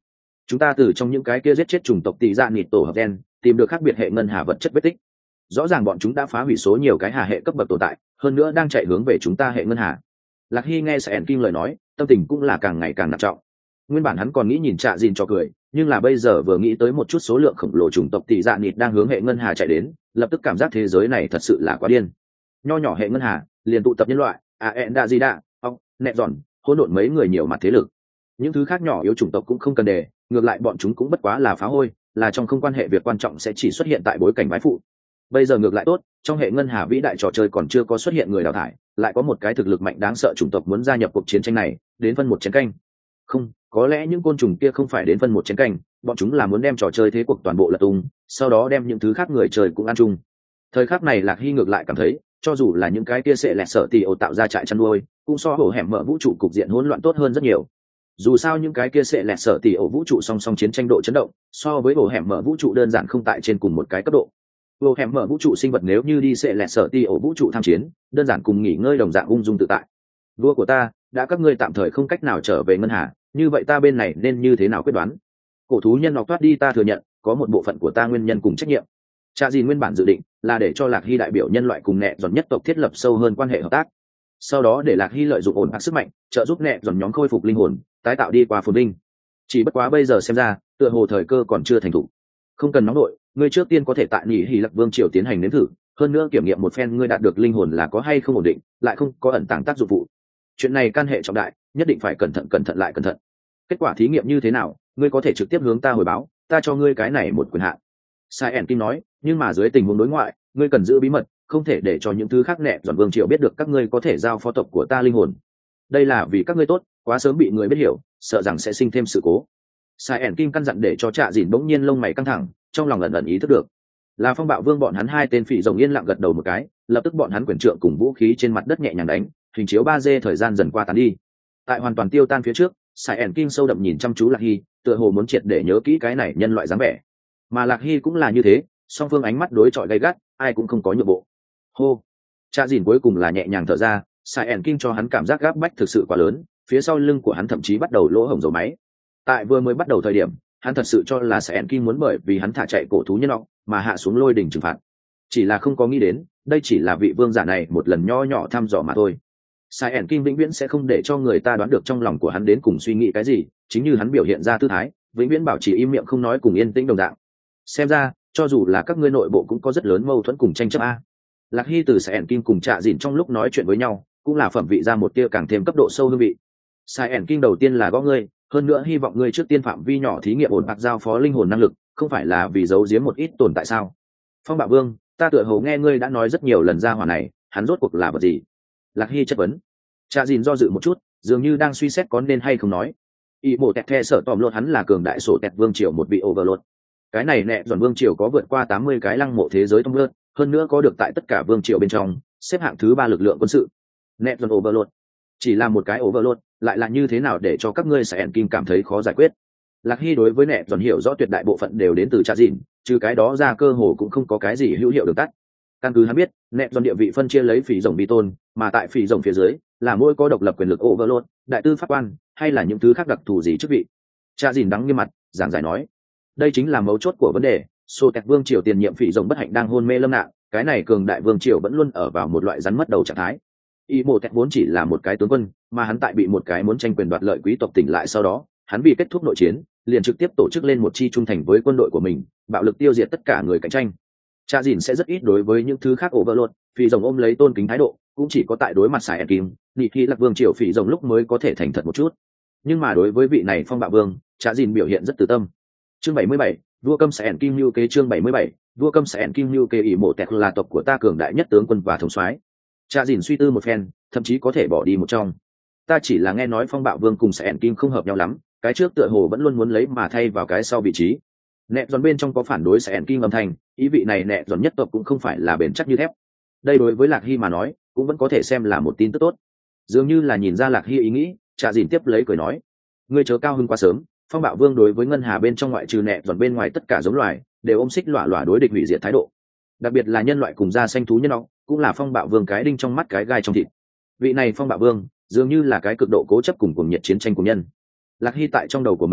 chúng ta từ trong những cái kia giết chết chủng tộc tị dạ nịt tổ hợp gen tìm được khác biệt hệ ngân hà vật chất vết tích. Rõ ràng bọn chúng đã phá hủy số nhiều cái hà hệ cấp bậc tồn tại, hơn nữa đang chạy hướng về chúng ta hệ ngân hà. Lạc Hy nghe Sẻn Kim lời nói, tâm tình cũng là càng ngày càng nặng trọng. Nguyên bản hắn còn nghĩ nhìn Trạ Dìn cho cười, nhưng là bây giờ vừa nghĩ tới một chút số lượng khổng lồ chủng tộc tị dạ nịt đang hướng hệ ngân hà chạy đến, lập tức cảm giác thế giới này thật sự là quá điên. Nho nhỏ hệ ngân hà, liền tụ tập nhân loại, Aendazida, ong, nẹt giòn, hỗn độn mấy người nhiều mặt thế lực. Những thứ khác nhỏ yếu chủng tộc cũng không cần đề, ngược lại bọn chúng cũng bất quá là phá hôi, là trong không quan hệ việc quan trọng sẽ chỉ xuất hiện tại bối cảnh bái phụ. Bây giờ ngược lại tốt, trong hệ ngân hà vĩ đại trò chơi còn chưa có xuất hiện người đào thải, lại có một cái thực lực mạnh đáng sợ chủng tộc muốn gia nhập cuộc chiến tranh này, đến phân một chén canh. Không, có lẽ những côn trùng kia không phải đến phân một chén canh, bọn chúng là muốn đem trò chơi thế cuộc toàn bộ lật tung, sau đó đem những thứ khác người chơi cũng ăn chung. Thời khắc này Lạc Hy ngược lại cảm thấy, cho dù là những cái kia sẽ lẹt sợ tì ổ tạo ra trại chăn nuôi, cũng so hổ hẻm mở vũ trụ cục diện hỗn loạn tốt hơn rất nhiều. Dù sao những cái kia sẽ lẹt sợ tì ổ vũ trụ song song chiến tranh độ chấn động, so với hổ hẻm mở vũ trụ đơn giản không tại trên cùng một cái cấp độ. Hổ hẻm mở vũ trụ sinh vật nếu như đi sẽ lẹt sợ tì ổ vũ trụ tham chiến, đơn giản cùng nghỉ ngơi đồng dạng ung dung tự tại. Vua của ta, đã các ngươi tạm thời không cách nào trở về ngân hà, như vậy ta bên này nên như thế nào quyết đoán? Cổ thú nhân ngọc thoát đi ta thừa nhận, có một bộ phận của ta nguyên nhân cùng trách nhiệm. Trạ Dìn nguyên bản dự định là để cho Lạc Hy đại biểu nhân loại cùng nẹ giòn nhất tộc thiết lập sâu hơn quan hệ hợp tác, sau đó để Lạc Hy lợi dụng ổn áp sức mạnh, trợ giúp nẹ giòn nhóm khôi phục linh hồn, tái tạo đi qua phồn linh. Chỉ bất quá bây giờ xem ra, tựa hồ thời cơ còn chưa thành thủ. Không cần nóng đội, ngươi trước tiên có thể tại Nhĩ Hy Lạc Vương triều tiến hành nếm thử, hơn nữa kiểm nghiệm một phen ngươi đạt được linh hồn là có hay không ổn định, lại không có ẩn tàng tác dụng phụ. Chuyện này can hệ trọng đại, nhất định phải cẩn thận lại cẩn thận. Kết quả thí nghiệm như thế nào, ngươi có thể trực tiếp hướng ta hồi báo, ta cho ngươi cái này một quyền hạn. Sai ẻn Kim nói, nhưng mà dưới tình huống đối ngoại, ngươi cần giữ bí mật, không thể để cho những thứ khác nẹ giòn vương triều biết được các ngươi có thể giao phó tộc của ta linh hồn. Đây là vì các ngươi tốt, quá sớm bị người biết hiểu, sợ rằng sẽ sinh thêm sự cố. Sai ẻn Kim căn dặn để cho Trạ Dìn bỗng nhiên lông mày căng thẳng, trong lòng ẩn ẩn ý thức được. Là Phong Bạo Vương bọn hắn hai tên phỉ rồng yên lặng gật đầu một cái, lập tức bọn hắn quyền trượng cùng vũ khí trên mặt đất nhẹ nhàng đánh, hình chiếu 3D thời gian dần qua tán đi. Tại hoàn toàn tiêu tan phía trước, Sai ẻn Kim sâu đậm nhìn chăm chú Lạc Hy, tựa hồ muốn triệt để nhớ kỹ cái này nhân loại dáng vẻ. Mà Lạc Hy cũng là như thế, song phương ánh mắt đối chọi gay gắt, ai cũng không có nhượng bộ. Hô, Trạ Dìn cuối cùng là nhẹ nhàng thở ra, Sai ẻn Kim cho hắn cảm giác gáp bách thực sự quá lớn, phía sau lưng của hắn thậm chí bắt đầu lỗ hổng dầu máy. Tại vừa mới bắt đầu thời điểm, hắn thật sự cho là Sai ẻn Kim muốn bởi vì hắn thả chạy cổ thú nhân nọ mà hạ xuống lôi đỉnh trừng phạt. Chỉ là không có nghĩ đến, đây chỉ là vị vương giả này một lần nho nhỏ thăm dò mà thôi. Sai ẻn Kim vĩnh viễn sẽ không để cho người ta đoán được trong lòng của hắn đến cùng suy nghĩ cái gì, chính như hắn biểu hiện ra tư thái, vĩnh viễn bảo trì im miệng không nói cùng yên tĩnh đồng dạng. Xem ra, cho dù là các ngươi nội bộ cũng có rất lớn mâu thuẫn cùng tranh chấp a. Lạc Hy từ Sai ẻn Kim cùng Trạ Dìn trong lúc nói chuyện với nhau, cũng là phẩm vị ra một tia càng thêm cấp độ sâu hương vị. Sai ẻn Kim đầu tiên là gõ ngươi, hơn nữa hy vọng ngươi trước tiên phạm vi nhỏ thí nghiệm ổn bạc giao phó linh hồn năng lực, không phải là vì giấu giếm một ít tồn tại sao? Phong Bạo Vương, ta tựa hồ nghe ngươi đã nói rất nhiều lần ra hỏa này, hắn rốt cuộc là vật gì? Lạc Hy chất vấn. Trạ Dìn do dự một chút, dường như đang suy xét có nên hay không nói. Y mộ tẹt the sợ tòm lột hắn là cường đại sổ tẹt vương triều một vị overlord. Cái này nẹ giòn vương triều có vượt qua 80 cái lăng mộ thế giới thông lượt, hơn nữa có được tại tất cả vương triều bên trong, xếp hạng thứ 3 lực lượng quân sự. Nẹ giòn overlord, chỉ là một cái overlord, lại là như thế nào để cho các ngươi Sai ẻn Kim cảm thấy khó giải quyết? Lạc Hy đối với nẹ giòn hiểu rõ tuyệt đại bộ phận đều đến từ Trạ Dìn, trừ cái đó ra cơ hồ cũng không có cái gì hữu hiệu được tắt. Căn cứ hắn biết, nẹ giòn địa vị phân chia lấy phỉ rồng vi tôn, mà tại phỉ rồng phía dưới là mỗi có độc lập quyền lực overlord, đại tư pháp quan, hay là những thứ khác đặc thù gì chức vị. Trạ Dìn đắng nghiêm mặt, giảng giải nói, đây chính là mấu chốt của vấn đề. Sô tẹt vương triều tiền nhiệm phỉ rồng bất hạnh đang hôn mê lâm nạn, cái này cường đại vương triều vẫn luôn ở vào một loại rắn mất đầu trạng thái. Y mộ tẹt vốn chỉ là một cái tướng quân, mà hắn tại bị một cái muốn tranh quyền đoạt lợi quý tộc tỉnh lại sau đó, hắn vì kết thúc nội chiến, liền trực tiếp tổ chức lên một chi trung thành với quân đội của mình, bạo lực tiêu diệt tất cả người cạnh tranh. Trạ Dìn sẽ rất ít đối với những thứ khác overlord, phỉ rồng ôm lấy tôn kính thái độ, cũng chỉ có tại đối mặt Sai ẻn Kim, Nhĩ Hy Lạc Vương triều phỉ rồng lúc mới có thể thành thật một chút. Nhưng mà đối với vị này Phong Bạo Vương, Trạ Dìn biểu hiện rất từ tâm. Chương 77, vua câm Sai ẻn Kim lưu kế. Chương 77, vua câm Sai ẻn Kim lưu kế. Ỷ mộ tẹt là tộc của ta cường đại nhất tướng quân và thống soái. Trạ Dìn suy tư một phen, thậm chí có thể bỏ đi một trong. Ta chỉ là nghe nói Phong Bạo Vương cùng Sai ẻn Kim không hợp nhau lắm, cái trước tựa hồ vẫn luôn muốn lấy mà thay vào cái sau vị trí. Nẹ giòn bên trong có phản đối Sai ẻn Kim âm thanh, ý vị này nẹ giòn nhất tộc cũng không phải là bền chắc như thép. Đây đối với Lạc Hy mà nói, cũng vẫn có thể xem là một tin tức tốt. Dường như là nhìn ra Lạc Hy ý nghĩ, Trạ Dìn tiếp lấy cười nói, ngươi chớ cao hứng quá sớm. Phong Bạo Vương đối với ngân hà bên trong ngoại trừ nẹ giòn bên ngoài tất cả giống loài đều ôm xích lọa lọa đối địch hủy diệt thái độ, đặc biệt là nhân loại cùng da xanh thú nhân óc, cũng là Phong Bạo Vương cái đinh trong mắt cái gai trong thịt. Vị này Phong Bạo Vương dường như là cái cực độ cố chấp cùng cuồng nhiệt chiến tranh của nhân. Lạc Hy tại trong đầu của mình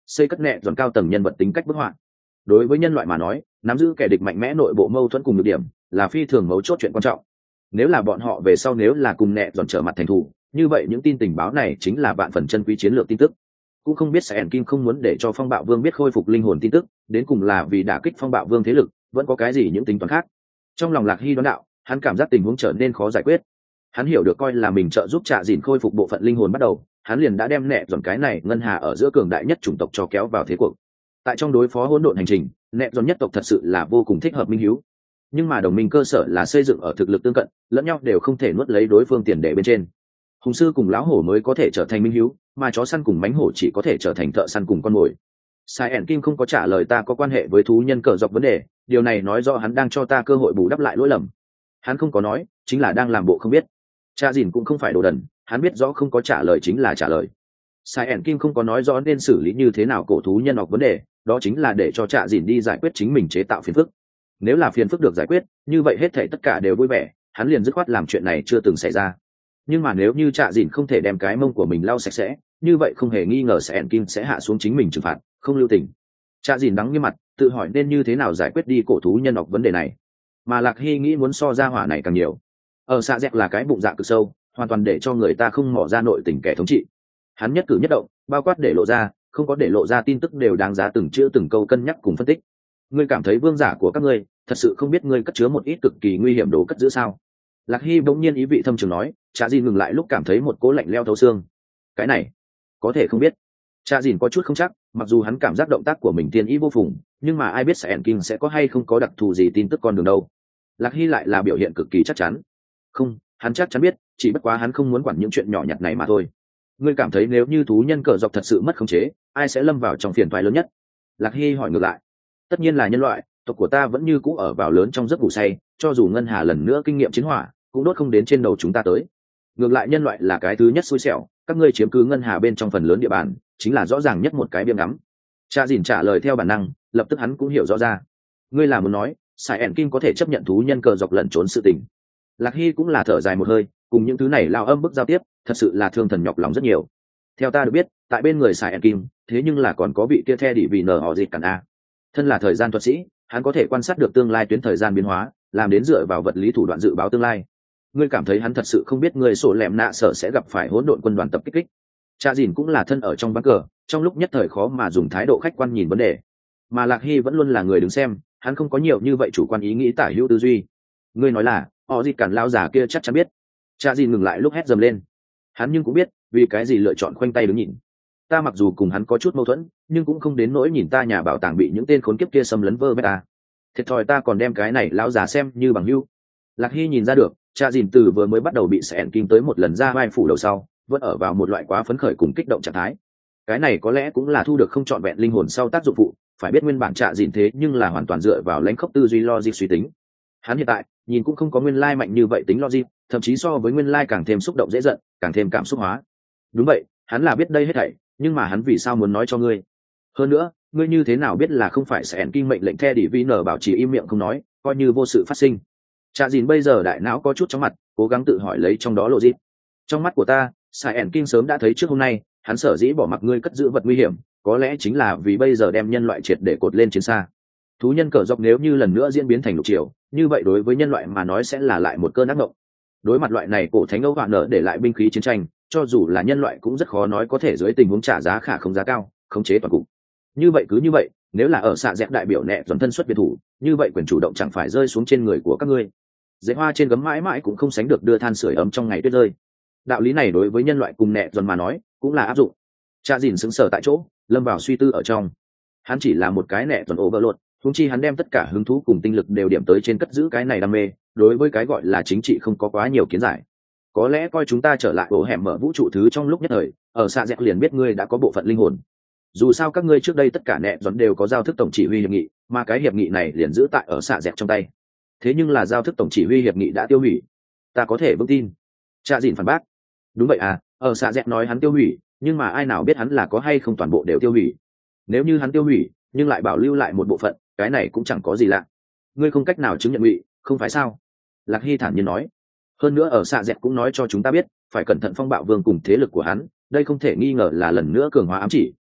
xây cất nẹ dọn cao tầng nhân vật tính cách bức họa. Đối với nhân loại mà nói, nắm giữ kẻ địch mạnh mẽ nội bộ mâu thuẫn cùng nhược điểm là phi thường mấu chốt chuyện quan trọng. Nếu là bọn họ về sau nếu là cùng nẹ dọn trở mặt thành thù, như vậy những tin tình báo này chính là vạn phần chân quý chiến lược tin tức. Cũng không biết Saiyan Kim không muốn để cho Phong Bạo Vương biết khôi phục linh hồn tin tức, đến cùng là vì đả kích Phong Bạo Vương thế lực, vẫn có cái gì những tính toán khác. Trong lòng Lạc Hy đoán đạo, hắn cảm giác tình huống trở nên khó giải quyết. Hắn hiểu được coi là mình trợ giúp Trạ Dìn khôi phục bộ phận linh hồn bắt đầu, hắn liền đã đem nẹ dọn cái này ngân hà ở giữa cường đại nhất chủng tộc cho kéo vào thế cuộc. Tại trong đối phó hỗn độn hành trình, nẹ dọn nhất tộc thật sự là vô cùng thích hợp minh hiếu. Nhưng mà đồng minh cơ sở là xây dựng ở thực lực tương cận, lẫn nhau đều không thể nuốt lấy đối phương tiền để bên trên. Hùng sư cùng lão hổ mới có thể trở thành minh hiếu, mà chó săn cùng mánh hổ chỉ có thể trở thành thợ săn cùng con mồi. Saiyan Kim không có trả lời ta có quan hệ với thú nhân cờ dọc vấn đề, điều này nói rõ hắn đang cho ta cơ hội bù đắp lại lỗi lầm. Hắn không có nói, chính là đang làm bộ không biết. Cha dìn cũng không phải đồ đần, hắn biết rõ không có trả lời chính là trả lời. Saiyan Kim không có nói rõ nên xử lý như thế nào cổ thú nhân học vấn đề, đó chính là để cho Trạ Dìn đi giải quyết chính mình chế tạo phiền phức. Nếu là phiền phức được giải quyết, như vậy hết thảy tất cả đều vui vẻ, hắn liền dứt khoát làm chuyện này chưa từng xảy ra. Nhưng mà nếu như Trạ Dìn không thể đem cái mông của mình lau sạch sẽ, như vậy không hề nghi ngờ Saiyan Kim sẽ hạ xuống chính mình trừng phạt, không lưu tình. Trạ Dìn đắng như mặt, tự hỏi nên như thế nào giải quyết đi cổ thú nhân học vấn đề này. Mà Lạc Hy nghĩ muốn so ra hỏa này càng nhiều. Ở xạ dẹt là cái bụng dạ cực sâu, hoàn toàn để cho người ta không mò ra nội tình kẻ thống trị. Hắn nhất cử nhất động, bao quát để lộ ra, không có để lộ ra tin tức đều đáng giá từng chữ từng câu cân nhắc cùng phân tích. Ngươi cảm thấy vương giả của các ngươi thật sự không biết ngươi cất chứa một ít cực kỳ nguy hiểm đồ cất giữ sao? Lạc Hy bỗng nhiên ý vị thâm trường nói. Trạ Dìn ngừng lại lúc cảm thấy một cố lạnh leo thấu xương. Cái này có thể không biết. Trạ Dìn có chút không chắc, mặc dù hắn cảm giác động tác của mình tiên ý vô phùng, nhưng mà ai biết Saiyan Kim sẽ có hay không có đặc thù gì tin tức con đường đâu. Lạc Hy lại là biểu hiện cực kỳ chắc chắn. Không, hắn chắc chắn biết, chỉ bất quá hắn không muốn quản những chuyện nhỏ nhặt này mà thôi. Ngươi cảm thấy nếu như thú nhân cờ dọc thật sự mất khống chế, ai sẽ lâm vào trong phiền toái lớn nhất? Lạc Hy hỏi ngược lại. Tất nhiên là nhân loại, tộc của ta vẫn như cũ ở vào lớn trong giấc ngủ say, cho dù ngân hà lần nữa kinh nghiệm chiến hỏa, cũng đốt không đến trên đầu chúng ta tới. Ngược lại nhân loại là cái thứ nhất xui xẻo, các ngươi chiếm cứ ngân hà bên trong phần lớn địa bàn, chính là rõ ràng nhất một cái biếm ngắm. Trạ Dìn trả lời theo bản năng, lập tức hắn cũng hiểu rõ ra. Ngươi là muốn nói, Saiyan Kim có thể chấp nhận thú nhân cờ dọc lẩn trốn sự tình. Lạc Hy cũng là thở dài một hơi, cùng những thứ này lao âm bức giao tiếp, thật sự là thương thần nhọc lòng rất nhiều. Theo ta được biết, tại bên người Saiyan Kim, thế nhưng là còn có vị kia The Đỉ vì nở họ dịch cản a. Thân là thời gian thuật sĩ, hắn có thể quan sát được tương lai tuyến thời gian biến hóa, làm đến dựa vào vật lý thủ đoạn dự báo tương lai. Ngươi cảm thấy hắn thật sự không biết người sổ lẹm nạ sợ sẽ gặp phải hỗn độn quân đoàn tập kích kích? Trạ Dìn cũng là thân ở trong ván cờ, trong lúc nhất thời khó mà dùng thái độ khách quan nhìn vấn đề. Mà Lạc Hy vẫn luôn là người đứng xem, hắn không có nhiều như vậy chủ quan ý nghĩ tả hữu tư duy. Ngươi nói là, họ gì cản lao già kia chắc chắn biết. Trạ Dìn ngừng lại lúc hét dầm lên. Hắn nhưng cũng biết, vì cái gì lựa chọn khoanh tay đứng nhìn. Ta mặc dù cùng hắn có chút mâu thuẫn, nhưng cũng không đến nỗi nhìn ta nhà bảo tàng bị những tên khốn kiếp kia xâm lấn vơ vét ta. Thiệt thòi ta còn đem cái này lão già xem như bằng hữu. Lạc Hy nhìn ra được, Trạ Dìn từ vừa mới bắt đầu bị Saiyan Kim tới một lần ra vai phủ đầu sau, vẫn ở vào một loại quá phấn khởi cùng kích động trạng thái. Cái này có lẽ cũng là thu được không trọn vẹn linh hồn sau tác dụng phụ, phải biết nguyên bản Trạ Dìn thế nhưng là hoàn toàn dựa vào lãnh khốc tư duy logic suy tính. Hắn hiện tại nhìn cũng không có nguyên lai mạnh như vậy tính logic, thậm chí so với nguyên lai càng thêm xúc động dễ giận, càng thêm cảm xúc hóa. Đúng vậy, hắn là biết đây hết thảy, nhưng mà hắn vì sao muốn nói cho ngươi? Hơn nữa, ngươi như thế nào biết là không phải Saiyan Kim mệnh lệnh The Đỉ vì nở bảo trì im miệng không nói, coi như vô sự phát sinh? Trạ Dìn bây giờ đại não có chút chóng mặt, cố gắng tự hỏi lấy trong đó logic. Trong mắt của ta, Saiyan Kim sớm đã thấy trước hôm nay, hắn sở dĩ bỏ mặc ngươi cất giữ vật nguy hiểm, có lẽ chính là vì bây giờ đem nhân loại triệt để cột lên chiến xa. Thú nhân cờ dọc nếu như lần nữa diễn biến thành lục triều, như vậy đối với nhân loại mà nói sẽ là lại một cơn ác mộng. Đối mặt loại này cổ thánh âu hoạn nở để lại binh khí chiến tranh, cho dù là nhân loại cũng rất khó nói có thể dưới tình huống trả giá khả không giá cao, khống chế toàn cục. Như vậy cứ như vậy, nếu là ở xạ dẹp đại biểu nẹ dọn thân xuất biệt thủ, như vậy quyền chủ động chẳng phải rơi xuống trên người của các ngươi. Dễ hoa trên gấm mãi mãi cũng không sánh được đưa than sưởi ấm trong ngày tuyết rơi. Đạo lý này đối với nhân loại cùng nẹ dọn mà nói cũng là áp dụng. Trạ Dìn sững sờ tại chỗ, lâm vào suy tư ở trong. Hắn chỉ là một cái nẹ dọn overload, huống chi hắn đem tất cả hứng thú cùng tinh lực đều điểm tới trên cất giữ cái này đam mê, đối với cái gọi là chính trị không có quá nhiều kiến giải. Có lẽ coi chúng ta trở lại ổ hẻm mở vũ trụ thứ trong lúc nhất thời, ở xạ dẹp liền biết ngươi đã có bộ phận linh hồn. Dù sao các ngươi trước đây tất cả nẹ dọn đều có giao thức tổng chỉ huy hiệp nghị, mà cái hiệp nghị này liền giữ tại ở xạ dẹp trong tay. Thế nhưng là giao thức tổng chỉ huy hiệp nghị đã tiêu hủy, ta có thể vững tin. Trạ Dìn phản bác. Đúng vậy à, ở xạ dẹp nói hắn tiêu hủy, nhưng mà ai nào biết hắn là có hay không toàn bộ đều tiêu hủy. Nếu như hắn tiêu hủy nhưng lại bảo lưu lại một bộ phận, cái này cũng chẳng có gì lạ. Ngươi không cách nào chứng nhận ngụy, không phải sao? Lạc Hy thản nhiên nói. Hơn nữa ở xạ dẹp cũng nói cho chúng ta biết, phải cẩn thận Phong Bạo Vương cùng thế lực của hắn, đây không thể nghi ngờ là lần nữa cường hóa ám chỉ,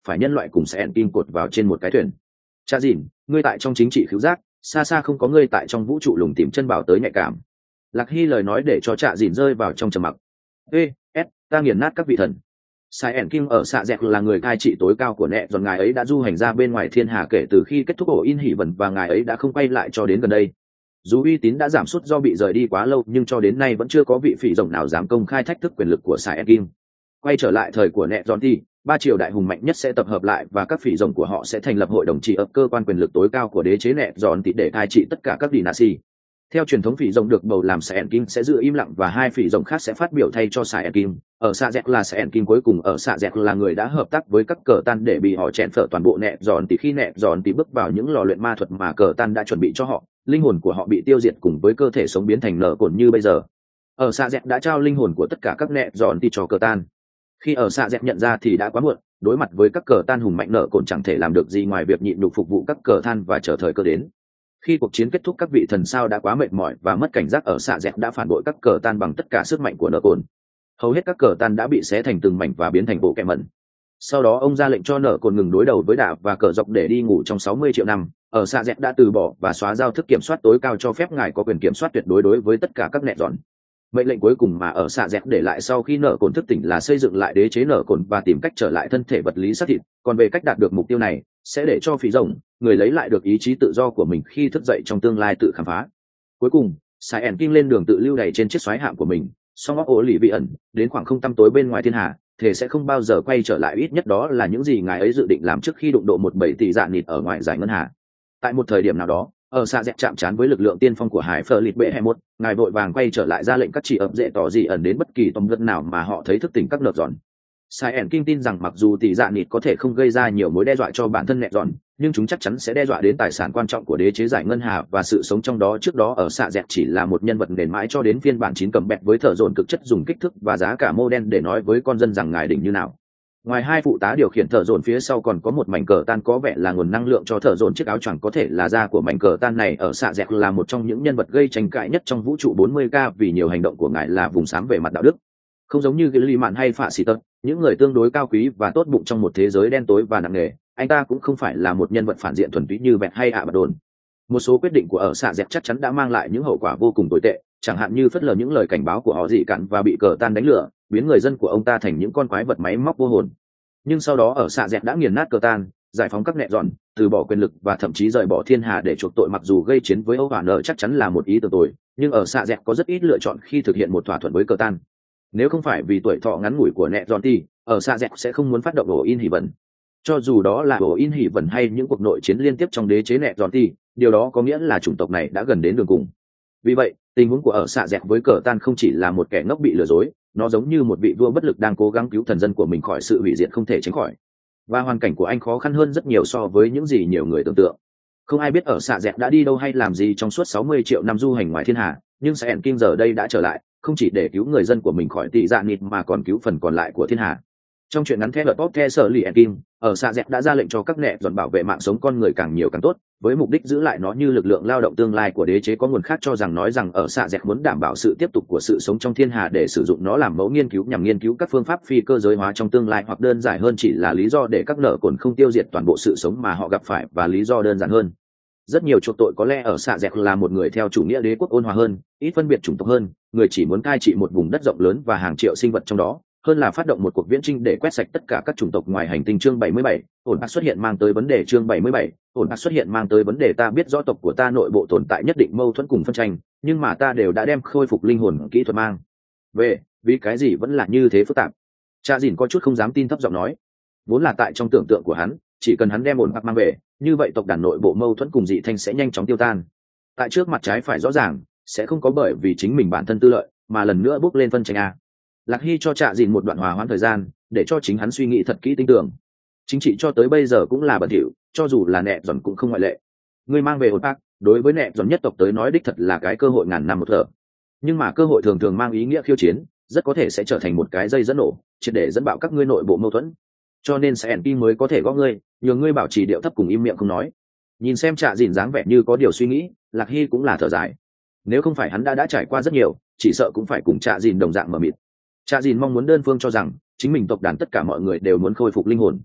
phải nhân loại cùng sẽ kim cột vào trên một cái thuyền. Cha dìn, ngươi tại trong chính trị khứu giác, xa xa không có ngươi tại trong vũ trụ lùng tìm chân bảo tới nhạy cảm. Lạc Hy lời nói để cho Trạ dìn rơi vào trong trầm mặc. Ta nghiền nát các vị thần. Sai ẻn Kim ở xạ dẹt là người cai trị tối cao của nẹ giòn, ngài ấy đã du hành ra bên ngoài thiên hà kể từ khi kết thúc ổ in hỉ vần, và ngài ấy đã không quay lại cho đến gần đây. Dù uy tín đã giảm sút do bị rời đi quá lâu, nhưng cho đến nay vẫn chưa có vị phỉ rồng nào dám công khai thách thức quyền lực của Sai ẻn Kim. Quay trở lại thời của nẹ giòn thì ba triều đại hùng mạnh nhất sẽ tập hợp lại, và các phỉ rồng của họ sẽ thành lập hội đồng trị ấp, cơ quan quyền lực tối cao của đế chế nẹ giòn thì để cai trị tất cả các dynasty. Theo truyền thống, phỉ rồng được bầu làm Sai ẻn Kim sẽ giữ im lặng và hai phỉ rồng khác sẽ phát biểu thay cho Sai ẻn Kim. Ở xạ dẹt là Sai ẻn Kim cuối cùng, ở xạ dẹt là người đã hợp tác với các cờ tan để bị họ chèn phở toàn bộ nẹ giòn thì khi nẹ giòn thì bước vào những lò luyện ma thuật mà cờ tan đã chuẩn bị cho họ, linh hồn của họ bị tiêu diệt cùng với cơ thể sống biến thành nở cồn như bây giờ. Ở xạ dẹt đã trao linh hồn của tất cả các nẹ giòn thì cho cờ tan. Khi ở xạ dẹt nhận ra thì đã quá muộn, đối mặt với các cờ tan hùng mạnh, nở cồn chẳng thể làm được gì ngoài việc nhịn nhục phục vụ các cờ tan và chờ thời cơ đến. Khi cuộc chiến kết thúc, các vị thần sao đã quá mệt mỏi và mất cảnh giác, ở xạ dẹt đã phản bội các cờ tan bằng tất cả sức mạnh của nở cồn. Hầu hết các cờ tan đã bị xé thành từng mảnh và biến thành bộ kẹm mẩn. Sau đó ông ra lệnh cho nở cồn ngừng đối đầu với đạ và cờ dọc để đi ngủ trong 60 triệu năm. Ở xạ dẹt đã từ bỏ và xóa giao thức kiểm soát tối cao cho phép ngài có quyền kiểm soát tuyệt đối đối với tất cả các nẹ dọn. Mệnh lệnh cuối cùng mà ở xạ dẹt để lại sau khi nở cồn thức tỉnh là xây dựng lại đế chế nở cồn và tìm cách trở lại thân thể vật lý xác thịt. Còn về cách đạt được mục tiêu này sẽ để cho phí rồng, người lấy lại được ý chí tự do của mình khi thức dậy trong tương lai, tự khám phá. Cuối cùng, Sai ẻn Kim lên đường tự lưu đày trên chiếc xoáy hạm của mình, song óc ố lì vị ẩn đến khoảng không tăm tối bên ngoài thiên hà, thể sẽ không bao giờ quay trở lại, ít nhất đó là những gì ngài ấy dự định làm trước khi đụng độ 17 tỷ dạ nịt ở ngoài giải ngân hà. Tại một thời điểm nào đó, ở xạ dẹt chạm trán với lực lượng tiên phong của hải phờ lịt bệ hai mốt, ngài vội vàng quay trở lại ra lệnh các chỉ ập dễ tỏ gì ẩn đến bất kỳ tông gân nào mà họ thấy thức tỉnh các nợp giòn. Sai ẻn Kim tin rằng mặc dù tỷ dạ nịt có thể không gây ra nhiều mối đe dọa cho bản thân nẹ giòn, nhưng chúng chắc chắn sẽ đe dọa đến tài sản quan trọng của đế chế giải ngân hà và sự sống trong đó. Trước đó ở xạ dẹt chỉ là một nhân vật nền mãi cho đến phiên bản 9 cầm bẹt với thợ dồn cực chất dùng kích thước và giá cả mô đen để nói với con dân rằng ngài đỉnh như nào. Ngoài hai phụ tá điều khiển thợ dồn, phía sau còn có một mảnh cờ tan có vẻ là nguồn năng lượng cho thợ dồn. Chiếc áo choàng có thể là da của mảnh cờ tan này. Ở xạ dẹt là một trong những nhân vật gây tranh cãi nhất trong vũ trụ 40K vì nhiều hành động của ngài là vùng xám về mặt đạo đức. Không giống như Gilly Mạn hay Phạ Sĩ Tật, những người tương đối cao quý và tốt bụng trong một thế giới đen tối và nặng nề, anh ta cũng không phải là một nhân vật phản diện thuần túy như Bẹt hay ạ bạt đồn. Một số quyết định của ở xạ dẹt chắc chắn đã mang lại những hậu quả vô cùng tồi tệ, chẳng hạn như phớt lờ những lời cảnh báo của họ dị cặn và bị cờ tan đánh lửa, biến người dân của ông ta thành những con quái vật máy móc vô hồn. Nhưng sau đó ở xạ dẹt đã nghiền nát cờ tan, giải phóng các nẹ dọn, từ bỏ quyền lực và thậm chí rời bỏ thiên hà để chuộc tội. Mặc dù gây chiến với Âu Hoàn Nợ chắc chắn là một ý tưởng tồi, nhưng ở xạ dẹt có rất ít lựa chọn khi thực hiện một thỏa thuận với cờ tan. Nếu không phải vì tuổi thọ ngắn ngủi của nẹ dọn thì ở xạ dẹt sẽ không muốn phát động ổ in hỉ vần. Cho dù đó là ổ in hỉ vần hay những cuộc nội chiến liên tiếp trong đế chế nẹ dọn thì điều đó có nghĩa là chủng tộc này đã gần đến đường cùng. Vì vậy, tình huống của ở xạ dẹt với cờ tan không chỉ là một kẻ ngốc bị lừa dối, nó giống như một vị vua bất lực đang cố gắng cứu thần dân của mình khỏi sự hủy diệt không thể tránh khỏi. Và hoàn cảnh của anh khó khăn hơn rất nhiều so với những gì nhiều người tưởng tượng. Không ai biết ở xạ dẹt đã đi đâu hay làm gì trong suốt 60 triệu năm du hành ngoài thiên hà, nhưng Sai ẻn Kim giờ đây đã trở lại, không chỉ để cứu người dân của mình khỏi tị dạ nịt mà còn cứu phần còn lại của thiên hà. Trong chuyện ngắn The Lord of the Surly ẻn Kim, ở xạ dẹt đã ra lệnh cho các nẹ dọn bảo vệ mạng sống con người càng nhiều càng tốt, với mục đích giữ lại nó như lực lượng lao động tương lai của đế chế. Có nguồn khác cho rằng nói rằng ở xạ dẹt muốn đảm bảo sự tiếp tục của sự sống trong thiên hà để sử dụng nó làm mẫu nghiên cứu nhằm nghiên cứu các phương pháp phi cơ giới hóa trong tương lai, hoặc đơn giản hơn chỉ là lý do để các nợ cồn không tiêu diệt toàn bộ sự sống mà họ gặp phải. Và lý do đơn giản hơn, rất nhiều chuộc tội có lẽ ở xạ dẹt là một người theo chủ nghĩa đế quốc ôn hòa hơn, ít phân biệt chủng tộc hơn, người chỉ muốn cai trị một vùng đất rộng lớn và hàng triệu sinh vật trong đó, hơn là phát động một cuộc viễn chinh để quét sạch tất cả các chủng tộc ngoài hành tinh. Chương 77, ổn ạc xuất hiện mang tới vấn đề. Chương 77, ổn ạc xuất hiện mang tới vấn đề. Ta biết rõ tộc của ta nội bộ tồn tại nhất định mâu thuẫn cùng phân tranh, nhưng mà ta đều đã đem khôi phục linh hồn kỹ thuật mang về, vì cái gì vẫn là như thế phức tạp. Cha dìn có chút không dám tin, thấp giọng nói. Vốn là tại trong tưởng tượng của hắn, chỉ cần hắn đem ổn ạc mang về, như vậy tộc đàn nội bộ mâu thuẫn cùng dị thanh sẽ nhanh chóng tiêu tan. Tại trước mặt trái phải rõ ràng, sẽ không có bởi vì chính mình bản thân tư lợi mà lần nữa bước lên phân tranh a. Lạc Hy cho Trạ Dìn một đoạn hòa hoãn thời gian để cho chính hắn suy nghĩ thật kỹ tinh tường. Chính trị cho tới bây giờ cũng là bẩn thỉu, cho dù là nẹ dọn cũng không ngoại lệ. Ngươi mang về hồn bác, đối với nẹ dọn nhất tộc tới nói đích thật là cái cơ hội ngàn năm một thở. Nhưng mà cơ hội thường thường mang ý nghĩa khiêu chiến, rất có thể sẽ trở thành một cái dây dẫn nổ, triệt để dẫn bạo các ngươi nội bộ mâu thuẫn. Cho nên Sai ẻn Kim mới có thể gõ ngươi, nhờ ngươi bảo trì điệu thấp cùng im miệng không nói. Nhìn xem Trạ Dìn dáng vẻ như có điều suy nghĩ, Lạc Hy cũng là thở dài. Nếu không phải hắn đã trải qua rất nhiều, chỉ sợ cũng phải cùng Trạ Dìn đồng dạng mờ mịt. Trạ Dìn mong muốn đơn phương cho rằng chính mình tộc đàn tất cả mọi người đều muốn khôi phục linh hồn.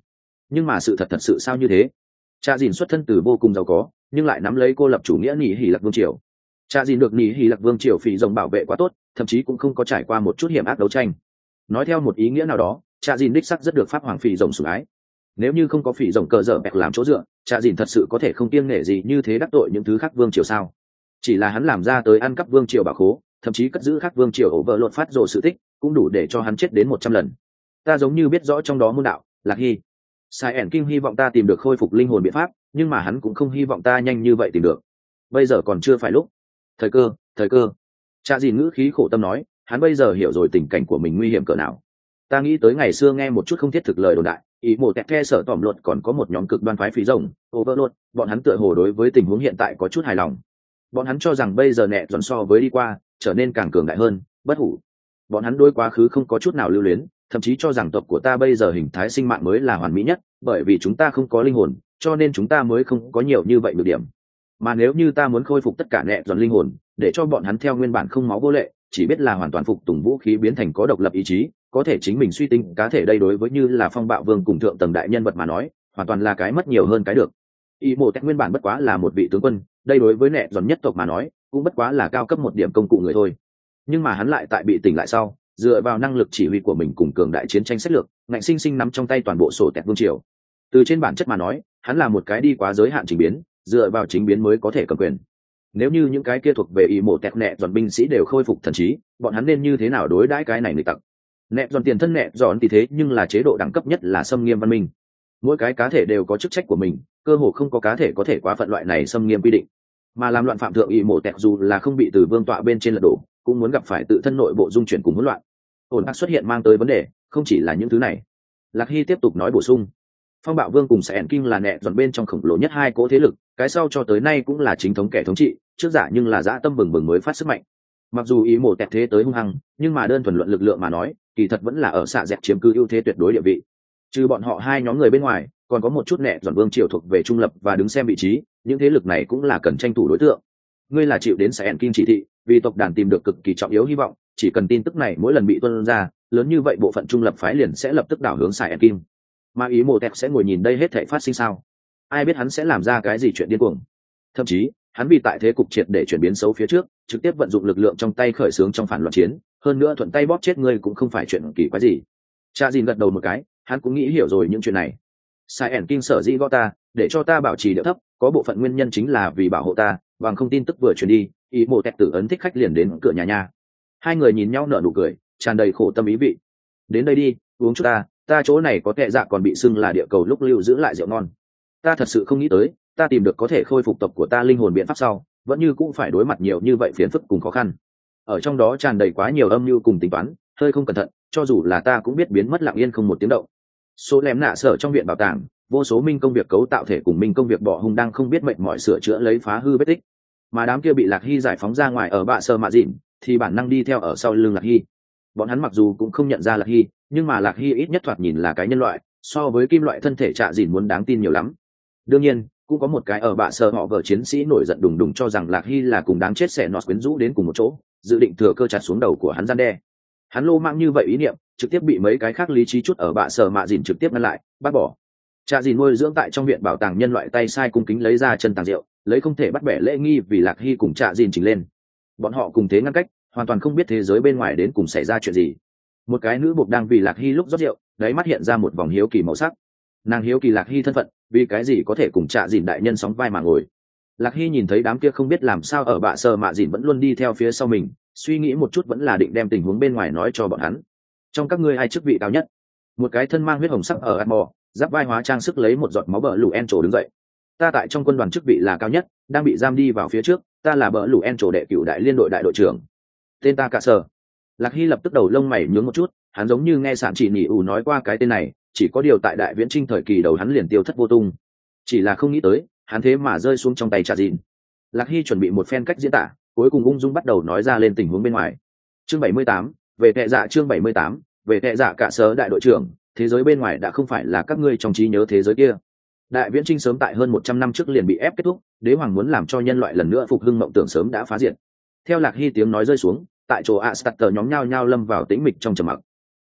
Nhưng mà sự thật sự sao như thế? Cha dìn xuất thân từ vô cùng giàu có, nhưng lại nắm lấy cô lập chủ nghĩa Nỉ Hy Lặc vương triều. Cha dìn được Nỉ Hy Lặc vương triều phỉ rồng bảo vệ quá tốt, thậm chí cũng không có trải qua một chút hiểm ác đấu tranh. Nói theo một ý nghĩa nào đó, cha dìn đích sắc rất được pháp hoàng phỉ rồng sủng ái. Nếu như không có phỉ rồng cờ dở bẹt làm chỗ dựa, cha dìn thật sự có thể không kiêng nể gì như thế đắc tội những thứ khác vương triều sao? Chỉ là hắn làm ra tới ăn cắp vương triều bảo khố, thậm chí cất giữ khác vương triều ổ vợ lột phát rồ sự tích, cũng đủ để cho hắn chết đến 100 lần. Ta giống như biết rõ trong đó môn đạo. Lạc Hy, Sai ẻn Kim hy vọng ta tìm được khôi phục linh hồn biện pháp, nhưng mà hắn cũng không hy vọng ta nhanh như vậy tìm được. Bây giờ còn chưa phải lúc. Thời cơ. Cha dìn ngữ khí khổ tâm nói, hắn bây giờ hiểu rồi tình cảnh của mình nguy hiểm cỡ nào. Ta nghĩ tới ngày xưa nghe một chút không thiết thực lời đồn đại, ý một tẹt the sở tỏm luật còn có một nhóm cực đoan phái phí rồng, Overlord, bọn hắn tựa hồ đối với tình huống hiện tại có chút hài lòng. Bọn hắn cho rằng bây giờ nẹ dọn so với đi qua trở nên càng cường đại hơn, bất hủ. Bọn hắn đối quá khứ không có chút nào lưu luyến, thậm chí cho rằng tộc của ta bây giờ hình thái sinh mạng mới là hoàn mỹ nhất, bởi vì chúng ta không có linh hồn, cho nên chúng ta mới không có nhiều như vậy nhược điểm. Mà nếu như ta muốn khôi phục tất cả nẹ dọn linh hồn, để cho bọn hắn theo nguyên bản không máu vô lệ, chỉ biết là hoàn toàn phục tùng vũ khí biến thành có độc lập ý chí, có thể chính mình suy tính cá thể, đây đối với như là Phong Bạo Vương cùng thượng tầng đại nhân vật mà nói, hoàn toàn là cái mất nhiều hơn cái được. Y mộ tech nguyên bản bất quá là một vị tướng quân, đây đối với nẹ dọn nhất tộc mà nói cũng bất quá là cao cấp một điểm công cụ người thôi. Nhưng mà hắn lại tại bị tỉnh lại sau, dựa vào năng lực chỉ huy của mình cùng cường đại chiến tranh sách lược, ngạnh sinh sinh nắm trong tay toàn bộ sổ tẹt vương triều. Từ trên bản chất mà nói, hắn là một cái đi quá giới hạn trình biến, dựa vào chính biến mới có thể cầm quyền. Nếu như những cái kia thuộc về ý mộ tẹt nẹ dọn binh sĩ đều khôi phục thần trí, bọn hắn nên như thế nào đối đãi cái này người tặc? Nẹ dọn tiền thân nẹ dọn thì thế, nhưng là chế độ đẳng cấp nhất là xâm nghiêm văn minh. Mỗi cái cá thể đều có chức trách của mình, cơ hồ không có cá thể có thể quá phận loại này xâm nghiêm quy định. Mà làm loạn phạm thượng ý mộ tẹt dù là không bị từ vương tọa bên trên lật đổ, cũng muốn gặp phải tự thân nội bộ dung chuyển cùng hỗn loạn. Ổn ác xuất hiện mang tới vấn đề, không chỉ là những thứ này. Lạc Hy tiếp tục nói bổ sung, Phong Bạo Vương cùng Sẻn Kinh là nẹ dọn bên trong khổng lồ nhất hai cỗ thế lực, cái sau cho tới nay cũng là chính thống kẻ thống trị, trước giả nhưng là dã tâm bừng bừng mới phát sức mạnh. Mặc dù ý mộ tẹt thế tới hung hăng, nhưng mà đơn thuần luận lực lượng mà nói, kỳ thật vẫn là ở xạ dẹt chiếm cứ ưu thế tuyệt đối địa vị. Trừ bọn họ hai nhóm người bên ngoài, còn có một chút nẹ dọn vương triều thuộc về trung lập và đứng xem vị trí, những thế lực này cũng là cần tranh thủ đối tượng. Ngươi là chịu đến Sẻn Kinh chỉ thị, vì tộc đàn tìm được cực kỳ trọng yếu hy vọng, chỉ cần tin tức này mỗi lần bị tuôn ra, lớn như vậy bộ phận trung lập phái liền sẽ lập tức đảo hướng Sẻn Kinh. Mà ý mộ tẹt sẽ ngồi nhìn đây hết thảy phát sinh sao? Ai biết hắn sẽ làm ra cái gì chuyện điên cuồng? Thậm chí hắn vì tại thế cục triệt để chuyển biến xấu phía trước, trực tiếp vận dụng lực lượng trong tay khởi xướng trong phản loạn chiến, hơn nữa thuận tay bóp chết ngươi cũng không phải chuyện kỳ quái gì. Cha Jin gật đầu một cái, hắn cũng nghĩ hiểu rồi những chuyện này. Sai ẻn kinh sở dĩ gõ ta, để cho ta bảo trì điệu thấp, có bộ phận nguyên nhân chính là vì bảo hộ ta, bằng không tin tức vừa truyền đi, ý mộ tẹt tử ấn thích khách liền đến cửa nhà nha. Hai người nhìn nhau nở nụ cười, tràn đầy khổ tâm ý vị. Đến đây đi, uống chút ta chỗ này có tệ dạ còn bị xưng là địa cầu lúc lưu giữ lại rượu ngon. Ta thật sự không nghĩ tới, ta tìm được có thể khôi phục tộc của ta linh hồn biện pháp sau, vẫn như cũng phải đối mặt nhiều như vậy phiền phức cùng khó khăn. Ở trong đó tràn đầy quá nhiều âm mưu cùng tính toán, hơi không cẩn thận, cho dù là ta cũng biết biến mất lặng yên không một tiếng động. Số lém nạ sở trong viện bảo tàng, vô số minh công việc cấu tạo thể cùng minh công việc bỏ hung đang không biết mệnh mọi sửa chữa lấy phá hư vết tích. Mà đám kia bị Lạc Hy giải phóng ra ngoài ở bạ sơ mạ dịn, thì bản năng đi theo ở sau lưng Lạc Hy. Bọn hắn mặc dù cũng không nhận ra Lạc Hy, nhưng mà Lạc Hy ít nhất thoạt nhìn là cái nhân loại, so với kim loại thân thể trạ dịn muốn đáng tin nhiều lắm. Đương nhiên cũng có một cái ở bạ sơ họ vợ chiến sĩ nổi giận đùng đùng cho rằng Lạc Hy là cùng đáng chết sẽ nọt quyến rũ đến cùng một chỗ, dự định thừa cơ chặt xuống đầu của hắn gian đe. Hắn lô mang như vậy ý niệm, trực tiếp bị mấy cái khác lý trí chút ở bạ sơ mạ dịn trực tiếp ngăn lại, bắt bỏ. Trạ dịn nuôi dưỡng tại trong viện bảo tàng nhân loại tay sai cung kính lấy ra chân tàng rượu, lấy không thể bắt bẻ lễ nghi vì Lạc Hy cùng Trạ dịn chỉnh lên. Bọn họ cùng thế ngăn cách, hoàn toàn không biết thế giới bên ngoài đến cùng xảy ra chuyện gì. Một cái nữ buộc đang vì Lạc Hy lúc rót rượu, đáy mắt hiện ra một vòng hiếu kỳ màu sắc. Nàng hiếu kỳ Lạc Hy thân phận, vì cái gì có thể cùng Trạ dịn đại nhân sóng vai mà ngồi. Lạc Hy nhìn thấy đám kia không biết làm sao ở bạ sơ mạ dịn vẫn luôn đi theo phía sau mình, suy nghĩ một chút vẫn là định đem tình huống bên ngoài nói cho bọn hắn. Trong các ngươi ai chức vị cao nhất? Một cái thân mang huyết hồng sắc ở Atmore, giáp vai hóa trang sức lấy một giọt máu bờ lũ en trổ đứng dậy. Ta tại trong quân đoàn chức vị là cao nhất, đang bị giam đi vào phía trước, ta là bờ lũ en trổ đệ cửu đại liên đội đại đội trưởng. Tên ta cả sở. Lạc Hy lập tức đầu lông mày nhướng một chút, hắn giống như nghe sản chỉ nhị ủ nói qua cái tên này, chỉ có điều tại đại viễn trinh thời kỳ đầu hắn liền tiêu thất vô tung. Chỉ là không nghĩ tới, hắn thế mà rơi xuống trong tay Trạ dịn. Lạc Hy chuẩn bị một phen cách diễn tả, cuối cùng ung dung bắt đầu nói ra lên tình huống bên ngoài. Chương 78, về tệ dạ chương 78, về tệ dạ cả sở đại đội trưởng, thế giới bên ngoài đã không phải là các ngươi trong trí nhớ thế giới kia. Đại viễn trinh sớm tại hơn 100 năm trước liền bị ép kết thúc, đế hoàng muốn làm cho nhân loại lần nữa phục hưng mộng tưởng sớm đã phá diệt. Theo Lạc Hy tiếng nói rơi xuống, tại chỗ Astarter nhóm nhao nhao lâm vào tĩnh mịch trong trầm mặc.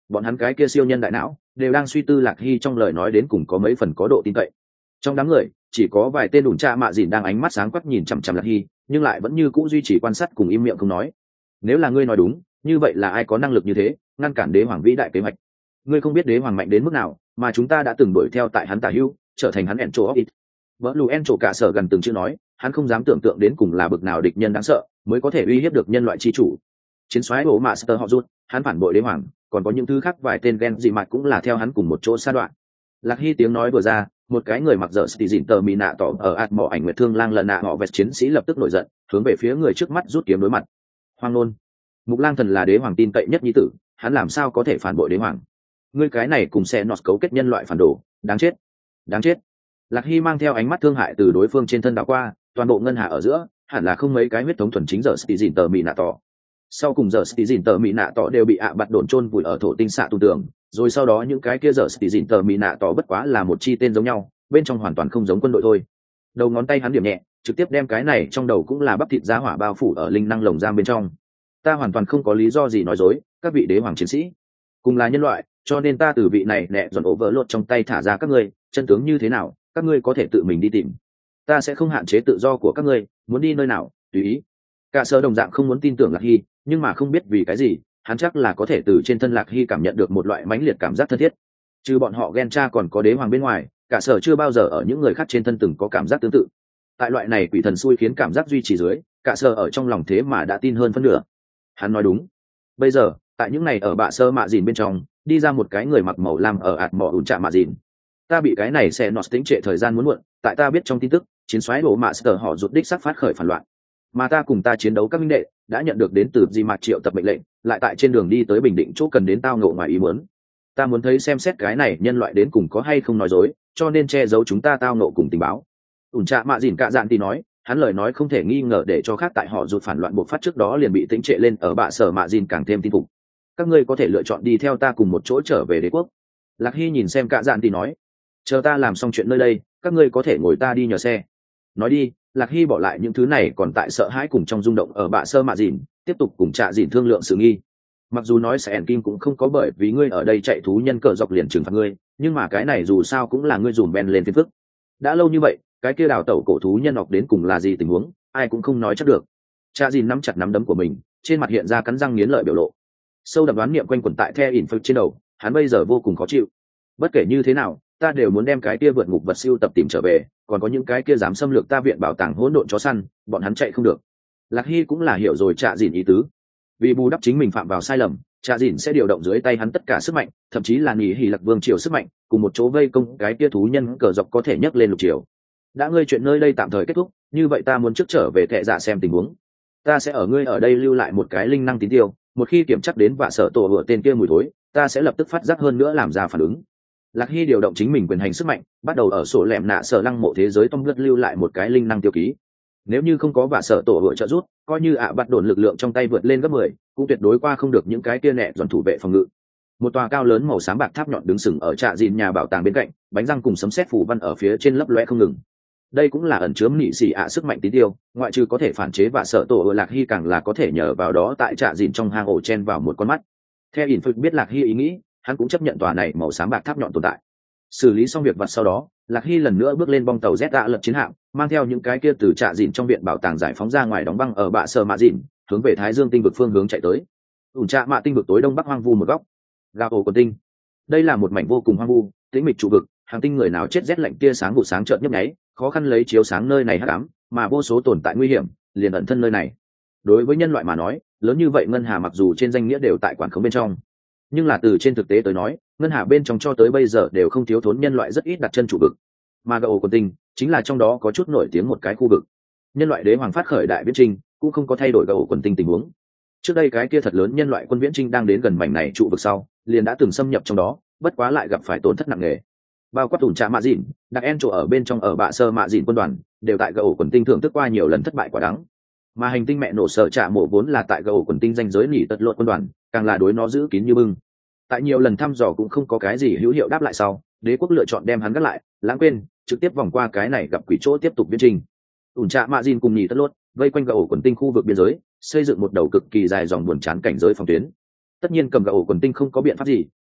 bọn hắn cái kia siêu nhân đại não đều đang suy tư Lạc Hy trong lời nói đến cùng có mấy phần có độ tin cậy. Trong đám người chỉ có vài tên đủn cha mạ dìn đang ánh mắt sáng quắc nhìn chằm chằm Lạc Hy, nhưng lại vẫn như cũ duy trì quan sát cùng im miệng không nói. Nếu là ngươi nói đúng, như vậy là ai có năng lực như thế ngăn cản đế hoàng vĩ đại kế hoạch? Ngươi không biết đế hoàng mạnh đến mức nào, mà chúng ta đã từng đuổi theo tại hắn tả hữu, trở thành hắn Encho of It. Vỡ lù Encho cả sở gần từng chữ nói, hắn không dám tưởng tượng đến cùng là bực nào địch nhân đáng sợ mới có thể uy hiếp được nhân loại chi chủ. Chiến soái bộ Master họ rút, hắn phản bội đế hoàng, còn có những thứ khác vài tên gen dị mạch cũng là theo hắn cùng một chỗ sa đoạn. Lạc Hy tiếng nói vừa ra, một cái người mặc dở xì dìn tờ mì nạ tỏ ở ạt mỏ ảnh nguyệt thương lang lần nạ họ vẹt chiến sĩ lập tức nổi giận, hướng về phía người trước mắt rút kiếm đối mặt. Hoang nôn, Mục Lang Thần là đế hoàng tin cậy nhất nhi tử, hắn làm sao có thể phản bội đế hoàng? Ngươi cái này cùng xe nọt cấu kết nhân loại phản đồ, đáng chết, đáng chết. Lạc Hy mang theo ánh mắt thương hại từ đối phương trên thân đảo qua, toàn bộ ngân hà ở giữa hẳn là không mấy cái huyết thống thuần chính giờ xì dìn tờ mì nạ tỏ. Sau cùng giờ xì dìn tờ mì nạ tỏ đều bị bạt đồn chôn vùi ở thổ tinh xạ tu tường, rồi sau đó những cái kia giờ xì dìn tờ mì nạ tỏ bất quá là một chi tên giống nhau, bên trong hoàn toàn không giống quân đội thôi. Đầu ngón tay hắn điểm nhẹ, trực tiếp đem cái này trong đầu cũng là bắp thịt giá hỏa bao phủ ở linh năng lồng giam bên trong. Ta hoàn toàn không có lý do gì nói dối, các vị đế hoàng chiến sĩ cùng là nhân loại, cho nên ta từ vị này nẹ dọn ổ vỡ lột trong tay thả ra các ngươi, chân tướng như thế nào các ngươi có thể tự mình đi tìm, ta sẽ không hạn chế tự do của các ngươi, muốn đi nơi nào tùy ý. Cả sở đồng dạng không muốn tin tưởng Lạc Hy, nhưng mà không biết vì cái gì hắn chắc là có thể từ trên thân Lạc Hy cảm nhận được một loại mãnh liệt cảm giác thân thiết. Trừ bọn họ ghen cha còn có đế hoàng bên ngoài, cả sở chưa bao giờ ở những người khác trên thân từng có cảm giác tương tự. Tại loại này quỷ thần xui khiến cảm giác duy trì dưới, cả sở ở trong lòng thế mà đã tin hơn phân nửa. Hắn nói đúng. Bây giờ tại những này ở bạ sơ mạ dìn bên trong đi ra một cái người mặc màu lam ở ạt mỏ ủn trạ mạ dìn. Ta bị cái này sẽ nọt tính trệ thời gian muốn muộn, tại ta biết trong tin tức chiến soái bộ mạ sờ họ rụt đích sắc phát khởi phản loạn, mà ta cùng ta chiến đấu các minh đệ đã nhận được đến từ di mạt triệu tập mệnh lệnh, lại tại trên đường đi tới bình định chỗ cần đến tao ngộ ngoài ý muốn. Ta muốn thấy xem xét cái này nhân loại đến cùng có hay không nói dối, cho nên che giấu chúng ta tao ngộ cùng tình báo. ủn trạ mạ dìn cạ dạn thì nói, hắn lời nói không thể nghi ngờ để cho khác tại họ rụt phản loạn buộc phát trước đó liền bị tĩnh trệ lên ở bạ sở mạ dìn càng thêm tin phục. Các ngươi có thể lựa chọn đi theo ta cùng một chỗ trở về đế quốc. Lạc Hy nhìn xem cạ dạn thì nói, chờ ta làm xong chuyện nơi đây, các ngươi có thể ngồi ta đi nhờ xe. Nói đi, Lạc Hy bỏ lại những thứ này còn tại sợ hãi cùng trong rung động ở bạ sơ mạ dìn, tiếp tục cùng trạ dìn thương lượng sự nghi. Mặc dù nói sẽ ẻn kim cũng không có bởi vì ngươi ở đây chạy thú nhân cờ dọc liền trừng phạt ngươi, nhưng mà cái này dù sao cũng là ngươi dùm ben lên phiền phức. Đã lâu như vậy, cái kia đào tẩu cổ thú nhân học đến cùng là gì tình huống, ai cũng không nói chắc được. Trạ dìn nắm chặt nắm đấm của mình, trên mặt hiện ra cắn răng nghiến lợi biểu lộ. Sâu đậm đoán niệm quanh quẩn tại The Infect trên đầu, hắn bây giờ vô cùng khó chịu. Bất kể như thế nào, ta đều muốn đem cái kia vượt ngục vật siêu tập tìm trở về, còn có những cái kia dám xâm lược ta viện bảo tàng hỗn độn chó săn, bọn hắn chạy không được. Lạc Hy cũng là hiểu rồi Trạ dìn ý tứ, vì bù đắp chính mình phạm vào sai lầm, Trạ dìn sẽ điều động dưới tay hắn tất cả sức mạnh, thậm chí là nghỉ hỉ lạc vương triều sức mạnh, cùng một chỗ vây công cái kia thú nhân cờ dọc có thể nhấc lên lục triều. Đã ngươi chuyện nơi đây tạm thời kết thúc, như vậy ta muốn trước trở về thệ dạ xem tình huống. Ta sẽ ở ngươi ở đây lưu lại một cái linh năng tín tiêu, một khi kiểm chắc đến vạ sở tổ hựa tên kia mùi thối, ta sẽ lập tức phát giác hơn nữa làm ra phản ứng. Lạc Hy điều động chính mình quyền hành sức mạnh, bắt đầu ở sổ lẹm nạ sở lăng mộ thế giới tông lướt lưu lại một cái linh năng tiêu ký. Nếu như không có vạ sở tổ hựa trợ giúp, coi như bắt đồn lực lượng trong tay vượt lên gấp 10, cũng tuyệt đối qua không được những cái kia nẹ dọn thủ vệ phòng ngự. Một tòa cao lớn màu xám bạc tháp nhọn đứng sừng ở trạ dìn nhà bảo tàng bên cạnh, bánh răng cùng sấm sét phủ văn ở phía trên lấp loe không ngừng. Đây cũng là ẩn chứa nị xỉ sức mạnh tín tiêu, ngoại trừ có thể phản chế vạ sở tổ hựa, Lạc Hy càng là có thể nhờ vào đó tại trạ dìn trong hang ổ chen vào một con mắt. Theo Info biết Lạc Hy ý nghĩ, hắn cũng chấp nhận tòa này màu xám bạc tháp nhọn tồn tại. Xử lý xong việc vặt sau đó, Lạc Hy lần nữa bước lên bong tàu Z lật chiến hạm, mang theo những cái kia từ trạ dìn trong viện bảo tàng giải phóng ra ngoài đóng băng ở bạ sơ mạ dìn, hướng về Thái Dương tinh vực phương hướng chạy tới. ủn trạ mạ tinh vực tối đông bắc hoang vu một góc. Gao ổ quần tinh. Đây là một mảnh vô cùng hoang vu, tĩnh mịch trụ vực, hàng tinh người nào chết rét lạnh tia sáng vụ sáng chợt nhấp nháy, khó khăn lấy chiếu sáng nơi này hắc ám, mà vô số tồn tại nguy hiểm liền ẩn thân nơi này. Đối với nhân loại mà nói, lớn như vậy ngân hà mặc dù trên danh nghĩa đều tại quản khống bên trong, nhưng là từ trên thực tế tới nói, ngân hà bên trong cho tới bây giờ đều không thiếu thốn nhân loại rất ít đặt chân trụ vực, mà gạo quần tinh chính là trong đó có chút nổi tiếng một cái khu vực. Nhân loại đế hoàng phát khởi đại viễn trinh cũng không có thay đổi gạo quần tinh tình huống. Trước đây cái kia thật lớn nhân loại quân viễn trinh đang đến gần mảnh này trụ vực sau, liền đã từng xâm nhập trong đó, bất quá lại gặp phải tổn thất nặng nề. Bao quát ủn trạ mạ dìn, đặc en chỗ ở bên trong ở bạ sơ mạ dìn quân đoàn đều tại gạo quần tinh thưởng thức qua nhiều lần thất bại quả đắng. Mà hành tinh mẹ nổ sở trạ mộ vốn là tại gạo quần tinh danh giới nỉ tật lộn quân đoàn, càng là đối nó giữ kín như bưng. Tại nhiều lần thăm dò cũng không có cái gì hữu hiệu đáp lại sau, đế quốc lựa chọn đem hắn gác lại, lãng quên, trực tiếp vòng qua cái này gặp quỷ chỗ tiếp tục viễn trình. ủn trạ mạ dìn cùng nhì tất lốt vây quanh gạo quần tinh khu vực biên giới, xây dựng một đầu cực kỳ dài dòng buồn chán cảnh giới phòng tuyến. Tất nhiên cầm gạo quần tinh không có biện pháp gì,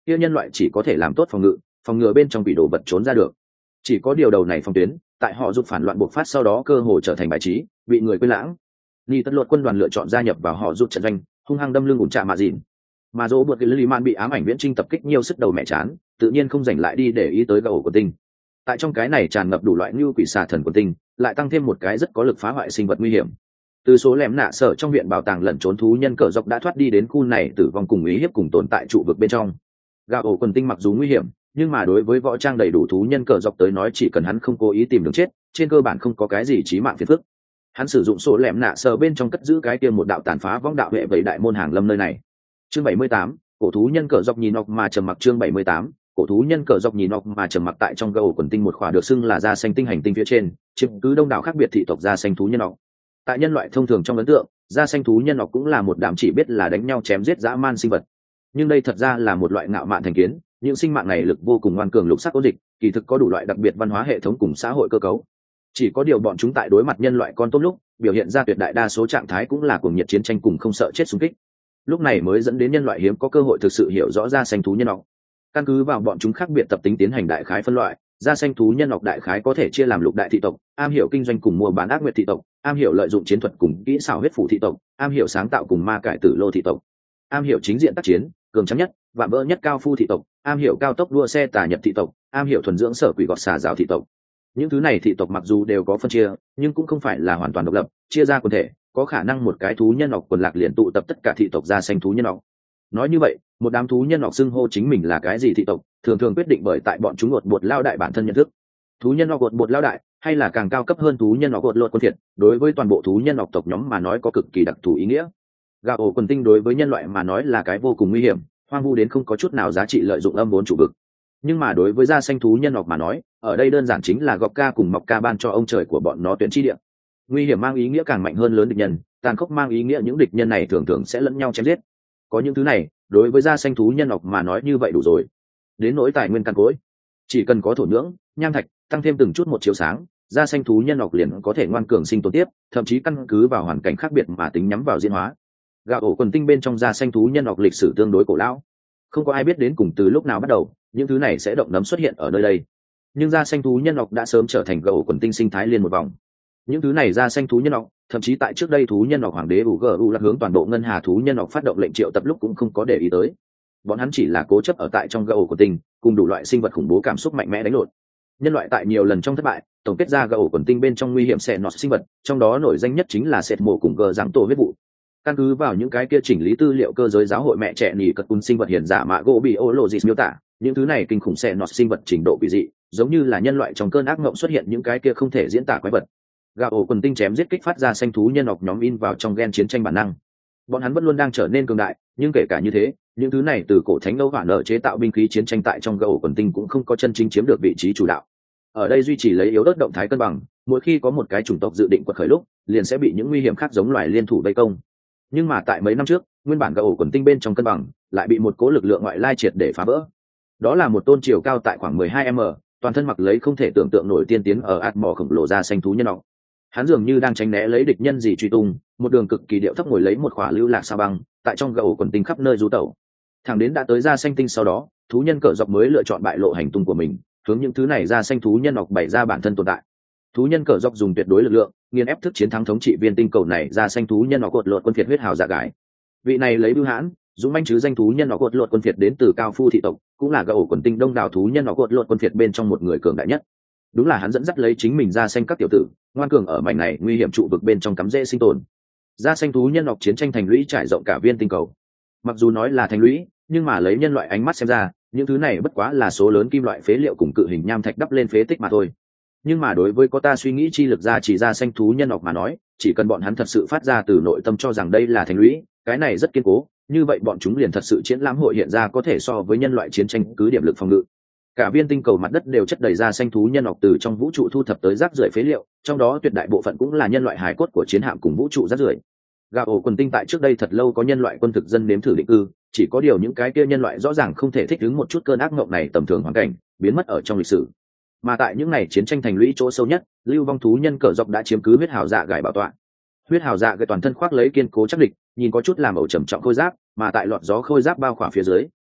kia nhân loại chỉ có thể làm tốt phòng ngự, phòng ngừa bên trong bị đồ vật trốn ra được. Chỉ có điều đầu này phòng tuyến tại họ giúp phản loạn bộc phát sau đó cơ hồ trở thành bài trí, bị người quên lãng. Ni tất luật quân đoàn lựa chọn gia nhập vào họ giúp trận doanh, hung hăng đâm lưng ủn trạ mà dìn. Mà dỗ buộc lý man bị ám ảnh viễn trinh tập kích nhiều sức đầu mẹ chán, tự nhiên không dành lại đi để ý tới gầu của tinh. Tại trong cái này tràn ngập đủ loại như quỷ xà thần của tinh, lại tăng thêm một cái rất có lực phá hoại sinh vật nguy hiểm. Từ số lẻm nạ sở trong viện bảo tàng lẩn trốn thú nhân cờ dọc đã thoát đi đến khu này tử vong cùng ý hiếp cùng tồn tại trụ vực bên trong. Gạo ổ quần tinh mặc dù nguy hiểm, nhưng mà đối với võ trang đầy đủ thú nhân cờ dọc tới nói chỉ cần hắn không cố ý tìm đường chết, trên cơ bản không có cái gì chí mạng phiền phức. Hắn sử dụng số lẻm nạ sở bên trong cất giữ cái kia một đạo tàn phá vong đạo hệ vậy đại môn hàng lâm nơi này. Chương 78, cổ thú nhân cờ dọc nhìn ọc mà trầm mặc. Chương 78, cổ thú nhân cờ dọc nhìn ọc mà trầm mặc. Tại trong gầu quần tinh một khỏa được xưng là da xanh tinh hành tinh phía trên, chiếm cứ đông đảo khác biệt thị tộc da xanh thú nhân ọc. Tại nhân loại thông thường trong ấn tượng, da xanh thú nhân ọc cũng là một đám chỉ biết là đánh nhau chém giết dã man sinh vật, nhưng đây thật ra là một loại ngạo mạn thành kiến. Những sinh mạng này lực vô cùng ngoan cường, lục sắc ôn dịch, kỳ thực có đủ loại đặc biệt văn hóa hệ thống cùng xã hội cơ cấu. Chỉ có điều bọn chúng tại đối mặt nhân loại con tốt lúc biểu hiện ra tuyệt đại đa số trạng thái cũng là cuồng nhiệt chiến tranh cùng không sợ chết xung kích. Lúc này mới dẫn đến nhân loại hiếm có cơ hội thực sự hiểu rõ da xanh thú nhân ọc. Căn cứ vào bọn chúng khác biệt tập tính tiến hành đại khái phân loại, da xanh thú nhân ọc đại khái có thể chia làm lục đại thị tộc, am hiểu kinh doanh cùng mua bán ác nguyệt thị tộc, am hiểu lợi dụng chiến thuật cùng kỹ xảo huyết phủ thị tộc, am hiểu sáng tạo cùng ma cải tử lô thị tộc, am hiểu chính diện tác chiến cường trắng nhất và vỡ nhất cao phu thị tộc, am hiểu cao tốc đua xe tà nhật thị tộc, am hiểu thuần dưỡng sở quỷ gọt xà rào thị tộc. Những thứ này thị tộc mặc dù đều có phân chia, nhưng cũng không phải là hoàn toàn độc lập, chia ra quần thể, có khả năng một cái thú nhân ọc quần lạc liền tụ tập tất cả thị tộc da xanh thú nhân ọc. Nói như vậy, một đám thú nhân ọc xưng hô chính mình là cái gì thị tộc, thường thường quyết định bởi tại bọn chúng ngột bột lao đại bản thân nhận thức. Thú nhân ọc ngột bột lao đại, hay là càng cao cấp hơn thú nhân ọc ngột lột quân thiệt, đối với toàn bộ thú nhân ọc tộc nhóm mà nói có cực kỳ đặc thù ý nghĩa. Gạo ổ quần tinh đối với nhân loại mà nói là cái vô cùng nguy hiểm, hoang vu đến không có chút nào giá trị lợi dụng âm vốn chủ vực. Nhưng mà đối với da xanh thú nhân ọc mà nói, ở đây đơn giản chính là gọc ca cùng mọc ca ban cho ông trời của bọn nó tuyển chi địa. Nguy hiểm mang ý nghĩa càng mạnh hơn lớn địch nhân, tàn khốc mang ý nghĩa những địch nhân này thường thường sẽ lẫn nhau chém giết. Có những thứ này, đối với da xanh thú nhân ọc mà nói như vậy đủ rồi. Đến nỗi tài nguyên căn cối, chỉ cần có thổ nhưỡng, nham thạch, tăng thêm từng chút một chiếu sáng, da xanh thú nhân ọc liền có thể ngoan cường sinh tồn tiếp, thậm chí căn cứ vào hoàn cảnh khác biệt mà tính nhắm vào diễn hóa. Gạo ổ quần tinh bên trong da xanh thú nhân ọc lịch sử tương đối cổ lão, không có ai biết đến cùng từ lúc nào bắt đầu những thứ này sẽ động nấm xuất hiện ở nơi đây. Nhưng da xanh thú nhân ọc đã sớm trở thành gạo ổ quần tinh sinh thái liên một vòng. Những thứ này da xanh thú nhân ọc, thậm chí tại trước đây thú nhân ọc hoàng đế UGU là hướng toàn bộ ngân hà thú nhân ọc phát động lệnh triệu tập lúc cũng không có để ý tới. Bọn hắn chỉ là cố chấp ở tại trong gạo ổ quần tinh, cùng đủ loại sinh vật khủng bố cảm xúc mạnh mẽ đánh lộn. Nhân loại tại nhiều lần trong thất bại, tổng kết ra gạo ổ quần tinh bên trong nguy hiểm xẻ nọt sinh vật, trong đó nổi danh nhất chính là sệt mổ cùng gờ giáng tổ huyết vụ. Căn cứ vào những cái kia chỉnh lý tư liệu cơ giới giáo hội mẹ trẻ nỉ cật cun sinh vật hiền giả mạ gỗ bị ô lộ dị miêu tả, những thứ này kinh khủng xẻ nọt sinh vật trình độ quỷ dị, giống như là nhân loại trong cơn ác mộng xuất hiện những cái kia không thể diễn tả quái vật. Gạo ổ quần tinh chém giết kích phát ra xanh thú nhân ọc nhóm in vào trong gen chiến tranh bản năng. Bọn hắn vẫn luôn đang trở nên cường đại, nhưng kể cả như thế, những thứ này từ cổ thánh lâu vạn nợ chế tạo binh khí chiến tranh tại trong gạo ổ quần tinh cũng không có chân chính chiếm được vị trí chủ đạo. Ở đây duy trì lấy yếu ớt động thái cân bằng, mỗi khi có một cái chủng tộc dự định quật khởi lúc, liền sẽ bị những nguy hiểm khác giống loài liên thủ vây công. Nhưng mà tại mấy năm trước, nguyên bản gạo ổ quần tinh bên trong cân bằng lại bị một cố lực lượng ngoại lai triệt để phá vỡ. Đó là một tôn chiều cao tại khoảng 12m, toàn thân mặc lấy không thể tưởng tượng nổi tiên tiến ở ạt mỏ khổng lồ da xanh thú nhân ọc. Hắn dường như đang tránh né lấy địch nhân gì truy tung, một đường cực kỳ điệu thấp ngồi lấy một khỏa lưu lạc sao băng, tại trong gạo ổ quần tinh khắp nơi du tẩu. Thẳng đến đã tới da xanh tinh sau đó, thú nhân cỡ dọc mới lựa chọn bại lộ hành tung của mình, hướng những thứ này da xanh thú nhân ọc bày ra bản thân tồn tại. Thú nhân cỡ dọc dùng tuyệt đối lực lượng, nghiền ép thức chiến thắng thống trị viên tinh cầu này da xanh thú nhân ọc cột lột quân phiệt huyết hào dạ gái. Vị này lấy bưu hãn, dũng manh chứ danh thú nhân ọc cột lột quân phiệt đến từ cao phu thị tộc, cũng là gạo ổ quần tinh đông đảo thú nhân ọc cột lột quân phiệt bên trong một người cường đại nhất. Đúng là hắn dẫn dắt lấy chính mình da xanh các tiểu tử, ngoan cường ở mảnh này nguy hiểm trụ vực bên trong cắm rễ sinh tồn. Da xanh thú nhân ọc chiến tranh thành lũy trải rộng cả viên tinh cầu. Mặc dù nói là thành lũy, nhưng mà lấy nhân loại ánh mắt xem ra, những thứ này bất quá là số lớn kim loại phế liệu cùng cự hình nham thạch đắp lên phế tích mà thôi. Nhưng mà đối với có ta suy nghĩ chi lực ra chỉ da xanh thú nhân ọc mà nói, chỉ cần bọn hắn thật sự phát ra từ nội tâm cho rằng đây là thành lũy, cái này rất kiên cố, như vậy bọn chúng liền thật sự triển lãm hội hiện ra có thể so với nhân loại chiến tranh cứ điểm lực phòng ngự. Cả viên tinh cầu mặt đất đều chất đầy da xanh thú nhân ọc từ trong vũ trụ thu thập tới rác rưởi phế liệu, trong đó tuyệt đại bộ phận cũng là nhân loại hài cốt của chiến hạm cùng vũ trụ rác rưởi. Gạo ổ quần tinh tại trước đây thật lâu có nhân loại quân thực dân nếm thử định cư, chỉ có điều những cái kia nhân loại rõ ràng không thể thích ứng một chút cơn ác mộng này tầm thường hoàn cảnh, biến mất ở trong lịch sử. Mà tại những ngày chiến tranh thành lũy chỗ sâu nhất, lưu vong thú nhân cờ dọc đã chiếm cứ huyết hào dạ gải bảo tọa. Huyết hào dạ gải toàn thân khoác lấy kiên cố chắc địch, nhìn có chút làm ẩu trầm trọng khôi giáp, mà tại lọt gió khôi giáp bao khỏa phía dưới,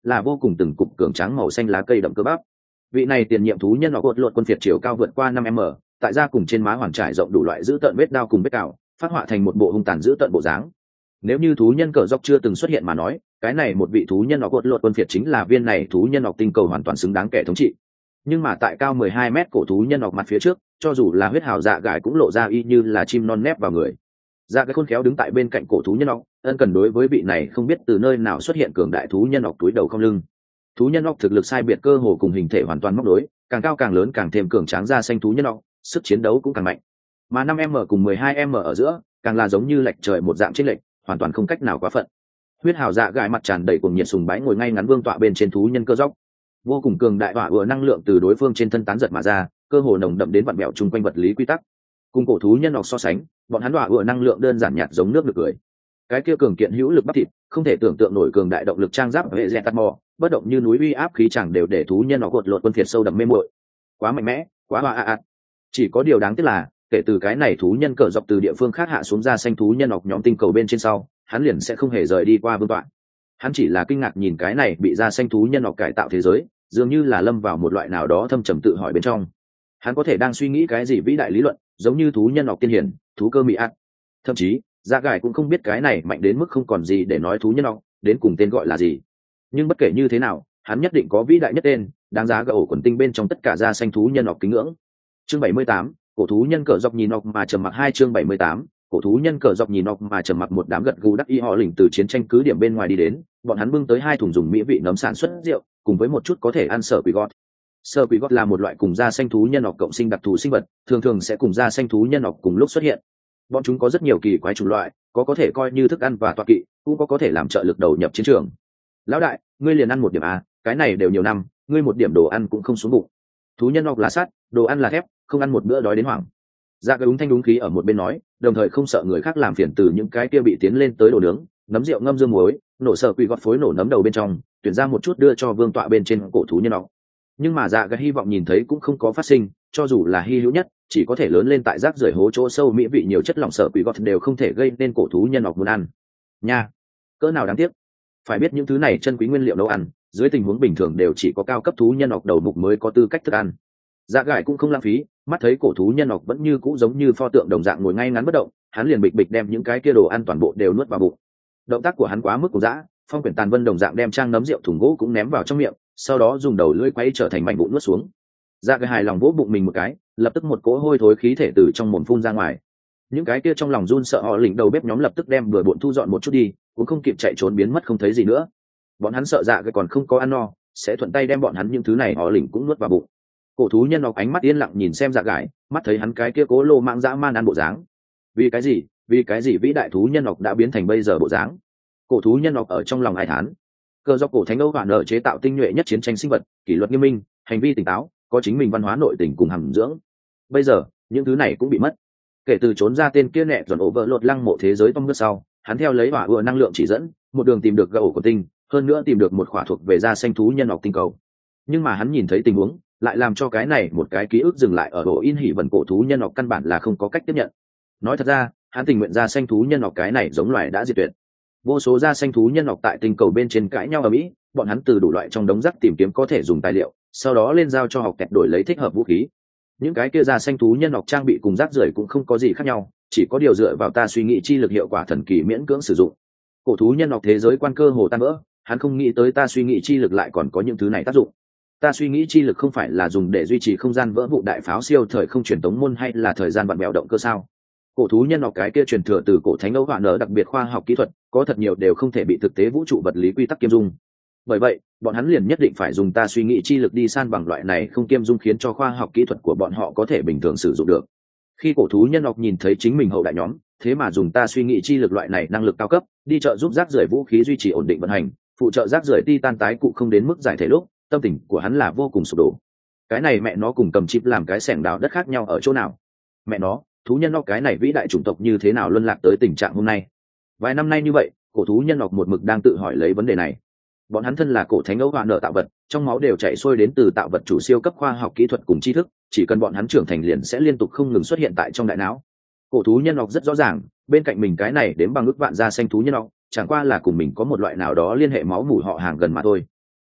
là vô cùng từng cục cường tráng màu xanh lá cây đậm cơ bắp. Vị này tiền nhiệm thú nhân họ cột lột quân phiệt chiều cao vượt qua 5 m, tại da cùng trên má hoàn trải rộng đủ loại dữ tợn vết đao cùng vết cào, phát họa thành một bộ hung tàn dữ tợn bộ dáng. Nếu như thú nhân cờ dọc chưa từng xuất hiện mà nói, cái này một vị thú nhân họ cột lột quân phiệt chính là viên này thú nhân học tinh cầu hoàn toàn xứng đáng kẻ thống trị. Nhưng mà tại cao 12 mét cổ thú nhân học mặt phía trước, cho dù là huyết hào dạ gải cũng lộ ra y như là chim non nép vào người. Dạ cái khôn khéo đứng tại bên cạnh cổ thú nhân học, ân cần đối với vị này không biết từ nơi nào xuất hiện cường đại thú nhân học túi đầu không lưng. Thú nhân học thực lực sai biệt cơ hồ cùng hình thể hoàn toàn móc đối, càng cao càng lớn càng thêm cường tráng da xanh thú nhân học, sức chiến đấu cũng càng mạnh. Mà 5m cùng 12m ở giữa, càng là giống như lệch trời một dạng chênh lệch, hoàn toàn không cách nào quá phận. Huyết hào dạ gải mặt tràn đầy cuồng nhiệt sùng bái ngồi ngay ngắn vương tọa bên trên thú nhân cơ dốc, vô cùng cường đại hỏa ùa năng lượng từ đối phương trên thân tán giật mà ra, cơ hồ nồng đậm đến vặn bẹo chung quanh vật lý quy tắc. Cùng cổ thú nhân học so sánh, bọn hắn hỏa ùa năng lượng đơn giản nhạt giống nước được cười. Cái kia cường kiện hữu lực bắp thịt, không thể tưởng tượng nổi cường đại động lực trang giáp hệ dẹt tắt mò, bất động như núi uy áp khí chẳng đều để thú nhân học cột lột quân phiệt sâu đậm mê muội. Quá mạnh mẽ, quá hoa. Chỉ có điều đáng tiếc là, kể từ cái này thú nhân cờ dọc từ địa phương khác hạ xuống ra xanh thú nhân học nhóm tinh cầu bên trên sau, hắn liền sẽ không hề rời đi qua vương tọa. Hắn chỉ là kinh ngạc nhìn cái này bị ra xanh thú nhân học cải tạo thế giới, dường như là lâm vào một loại nào đó thâm trầm tự hỏi bên trong. Hắn có thể đang suy nghĩ cái gì vĩ đại lý luận, giống như thú nhân học tiên hiển, thú cơ mị ác. Thậm chí, Dạ Gải cũng không biết cái này mạnh đến mức không còn gì để nói thú nhân học, đến cùng tên gọi là gì. Nhưng bất kể như thế nào, hắn nhất định có vĩ đại nhất tên, đáng giá gầu quần tinh bên trong tất cả da xanh thú nhân học kính ngưỡng. Chương 78, cổ thú nhân cờ dọc nhìn học mà trầm mặc 2 chương 78, cổ thú nhân cờ dọc nhìn học mà trầm mặc một đám gật gù đắc ý họ lỉnh từ chiến tranh cứ điểm bên ngoài đi đến, bọn hắn bưng tới 2 thùng dùng mỹ vị nấm sản xuất rượu, cùng với một chút có thể ăn sở quỷ gót. Sở quỷ gót là một loại cùng da xanh thú nhân học cộng sinh đặc thù sinh vật, thường thường sẽ cùng da xanh thú nhân học cùng lúc xuất hiện. Bọn chúng có rất nhiều kỳ quái chủng loại, có thể coi như thức ăn và tọa kỵ, cũng có thể làm trợ lực đầu nhập chiến trường. Lão đại, ngươi liền ăn một điểm à, cái này đều nhiều năm, ngươi một điểm đồ ăn cũng không xuống bụng. Thú nhân học là sắt, đồ ăn là thép, không ăn một bữa đói đến hoảng. Dạ cái đúng thanh đúng khí ở một bên nói, đồng thời không sợ người khác làm phiền từ những cái kia bị tiến lên tới đồ nướng, nấm rượu ngâm dương muối, nổ sở quỷ gọt phối nổ nấm đầu bên trong, tuyển ra một chút đưa cho vương tọa bên trên cổ thú nhân học. Nhưng mà dạ cái hy vọng nhìn thấy cũng không có phát sinh, cho dù là hy hữu nhất, chỉ có thể lớn lên tại rác rưởi hố chỗ sâu mỹ vị nhiều chất lỏng sở quỷ gọt đều không thể gây nên cổ thú nhân học muốn ăn. Nha, cỡ nào đáng tiếc. Phải biết những thứ này chân quý nguyên liệu nấu ăn, dưới tình huống bình thường đều chỉ có cao cấp thú nhân học đầu mục mới có tư cách thức ăn. Dạ gải cũng không lãng phí, mắt thấy cổ thú nhân học vẫn như cũ giống như pho tượng đồng dạng ngồi ngay ngắn bất động, hắn liền bịch bịch đem những cái kia đồ ăn toàn bộ đều nuốt vào bụng. Động tác của hắn quá mức cổ dã, phong quyển tàn vân đồng dạng đem trang nấm rượu thùng gỗ cũng ném vào trong miệng, sau đó dùng đầu lưỡi quay trở thành mảnh vụn nuốt xuống. Dạ gải hài lòng vỗ bụng mình một cái, lập tức một cỗ hôi thối khí thể từ trong mồm phun ra ngoài. Những cái kia trong lòng run sợ họ lỉnh đầu bếp nhóm lập tức đem bừa bộn thu dọn một chút đi, cũng không kịp chạy trốn biến mất không thấy gì nữa. Bọn hắn sợ dạ gải còn không có ăn no, sẽ thuận tay đem bọn hắn những thứ này họ lỉnh cũng nuốt vào bụng. Cổ thú nhân học ánh mắt yên lặng nhìn xem dạ gải, mắt thấy hắn cái kia cố lô mạng dã man ăn bộ dáng. Vì cái gì vĩ đại thú nhân học đã biến thành bây giờ bộ dáng? Cổ thú nhân học ở trong lòng ai thán. Cờ do cổ thánh Âu Hoàn nợ chế tạo tinh nhuệ nhất chiến tranh sinh vật, kỷ luật nghiêm minh, hành vi tỉnh táo, có chính mình văn hóa nội tình cùng hàm dưỡng. Bây giờ, những thứ này cũng bị mất. Kể từ trốn ra tên kia nẹ dọn ổ vợ lột lăng mộ thế giới trong nước sau, hắn theo lấy hỏa ùa năng lượng chỉ dẫn, một đường tìm được gậu của tinh, hơn nữa tìm được một khỏa thuộc về da xanh thú nhân học tinh cầu. Nhưng mà hắn nhìn thấy tình huống, lại làm cho cái này một cái ký ức dừng lại ở bộ in hỉ vần cổ thú nhân học căn bản là không có cách tiếp nhận. Nói thật ra, hắn tình nguyện da xanh thú nhân học cái này giống loài đã diệt tuyệt. Vô số da xanh thú nhân học tại tinh cầu bên trên cãi nhau ở Mỹ, bọn hắn từ đủ loại trong đống rác tìm kiếm có thể dùng tài liệu, sau đó lên giao cho học kẹt đổi lấy thích hợp vũ khí. Những cái kia da xanh thú nhân học trang bị cùng rác rưởi cũng không có gì khác nhau, chỉ có điều dựa vào ta suy nghĩ chi lực hiệu quả thần kỳ miễn cưỡng sử dụng. Cổ thú nhân học thế giới quan cơ hồ tan vỡ, hắn không nghĩ tới ta suy nghĩ chi lực lại còn có những thứ này tác dụng. Ta suy nghĩ chi lực không phải là dùng để duy trì không gian vỡ vụ đại pháo siêu thời không truyền tống môn hay là thời gian vặn bèo động cơ sao? Cổ thú nhân học cái kia truyền thừa từ cổ thánh Âu Hoàn nở đặc biệt khoa học kỹ thuật, có thật nhiều đều không thể bị thực tế vũ trụ vật lý quy tắc kiêm dung. Bởi vậy, bọn hắn liền nhất định phải dùng ta suy nghĩ chi lực đi san bằng loại này không kiêm dung, khiến cho khoa học kỹ thuật của bọn họ có thể bình thường sử dụng được. Khi cổ thú nhân học nhìn thấy chính mình hậu đại nhóm, thế mà dùng ta suy nghĩ chi lực loại này năng lực cao cấp, đi trợ giúp rác rưởi vũ khí duy trì ổn định vận hành, phụ trợ rác rưởi titan tái cụ không đến mức giải thể lúc, tâm tình của hắn là vô cùng sụp đổ. Cái này mẹ nó cùng cầm chip làm cái xẻng đào đất khác nhau ở chỗ nào? Mẹ nó, thú nhân học cái này vĩ đại chủng tộc như thế nào luân lạc tới tình trạng hôm nay? Vài năm nay như vậy, cổ thú nhân học một mực đang tự hỏi lấy vấn đề này. Bọn hắn thân là cổ thánh Âu Hoàn nợ tạo vật, trong máu đều chảy xuôi đến từ tạo vật chủ siêu cấp khoa học kỹ thuật cùng tri thức, chỉ cần bọn hắn trưởng thành liền sẽ liên tục không ngừng xuất hiện tại trong đại não. Cổ thú nhân học rất rõ ràng, bên cạnh mình cái này đếm bằng ước vạn da xanh thú nhân học, chẳng qua là cùng mình có một loại nào đó liên hệ máu mủ họ hàng gần mà thôi.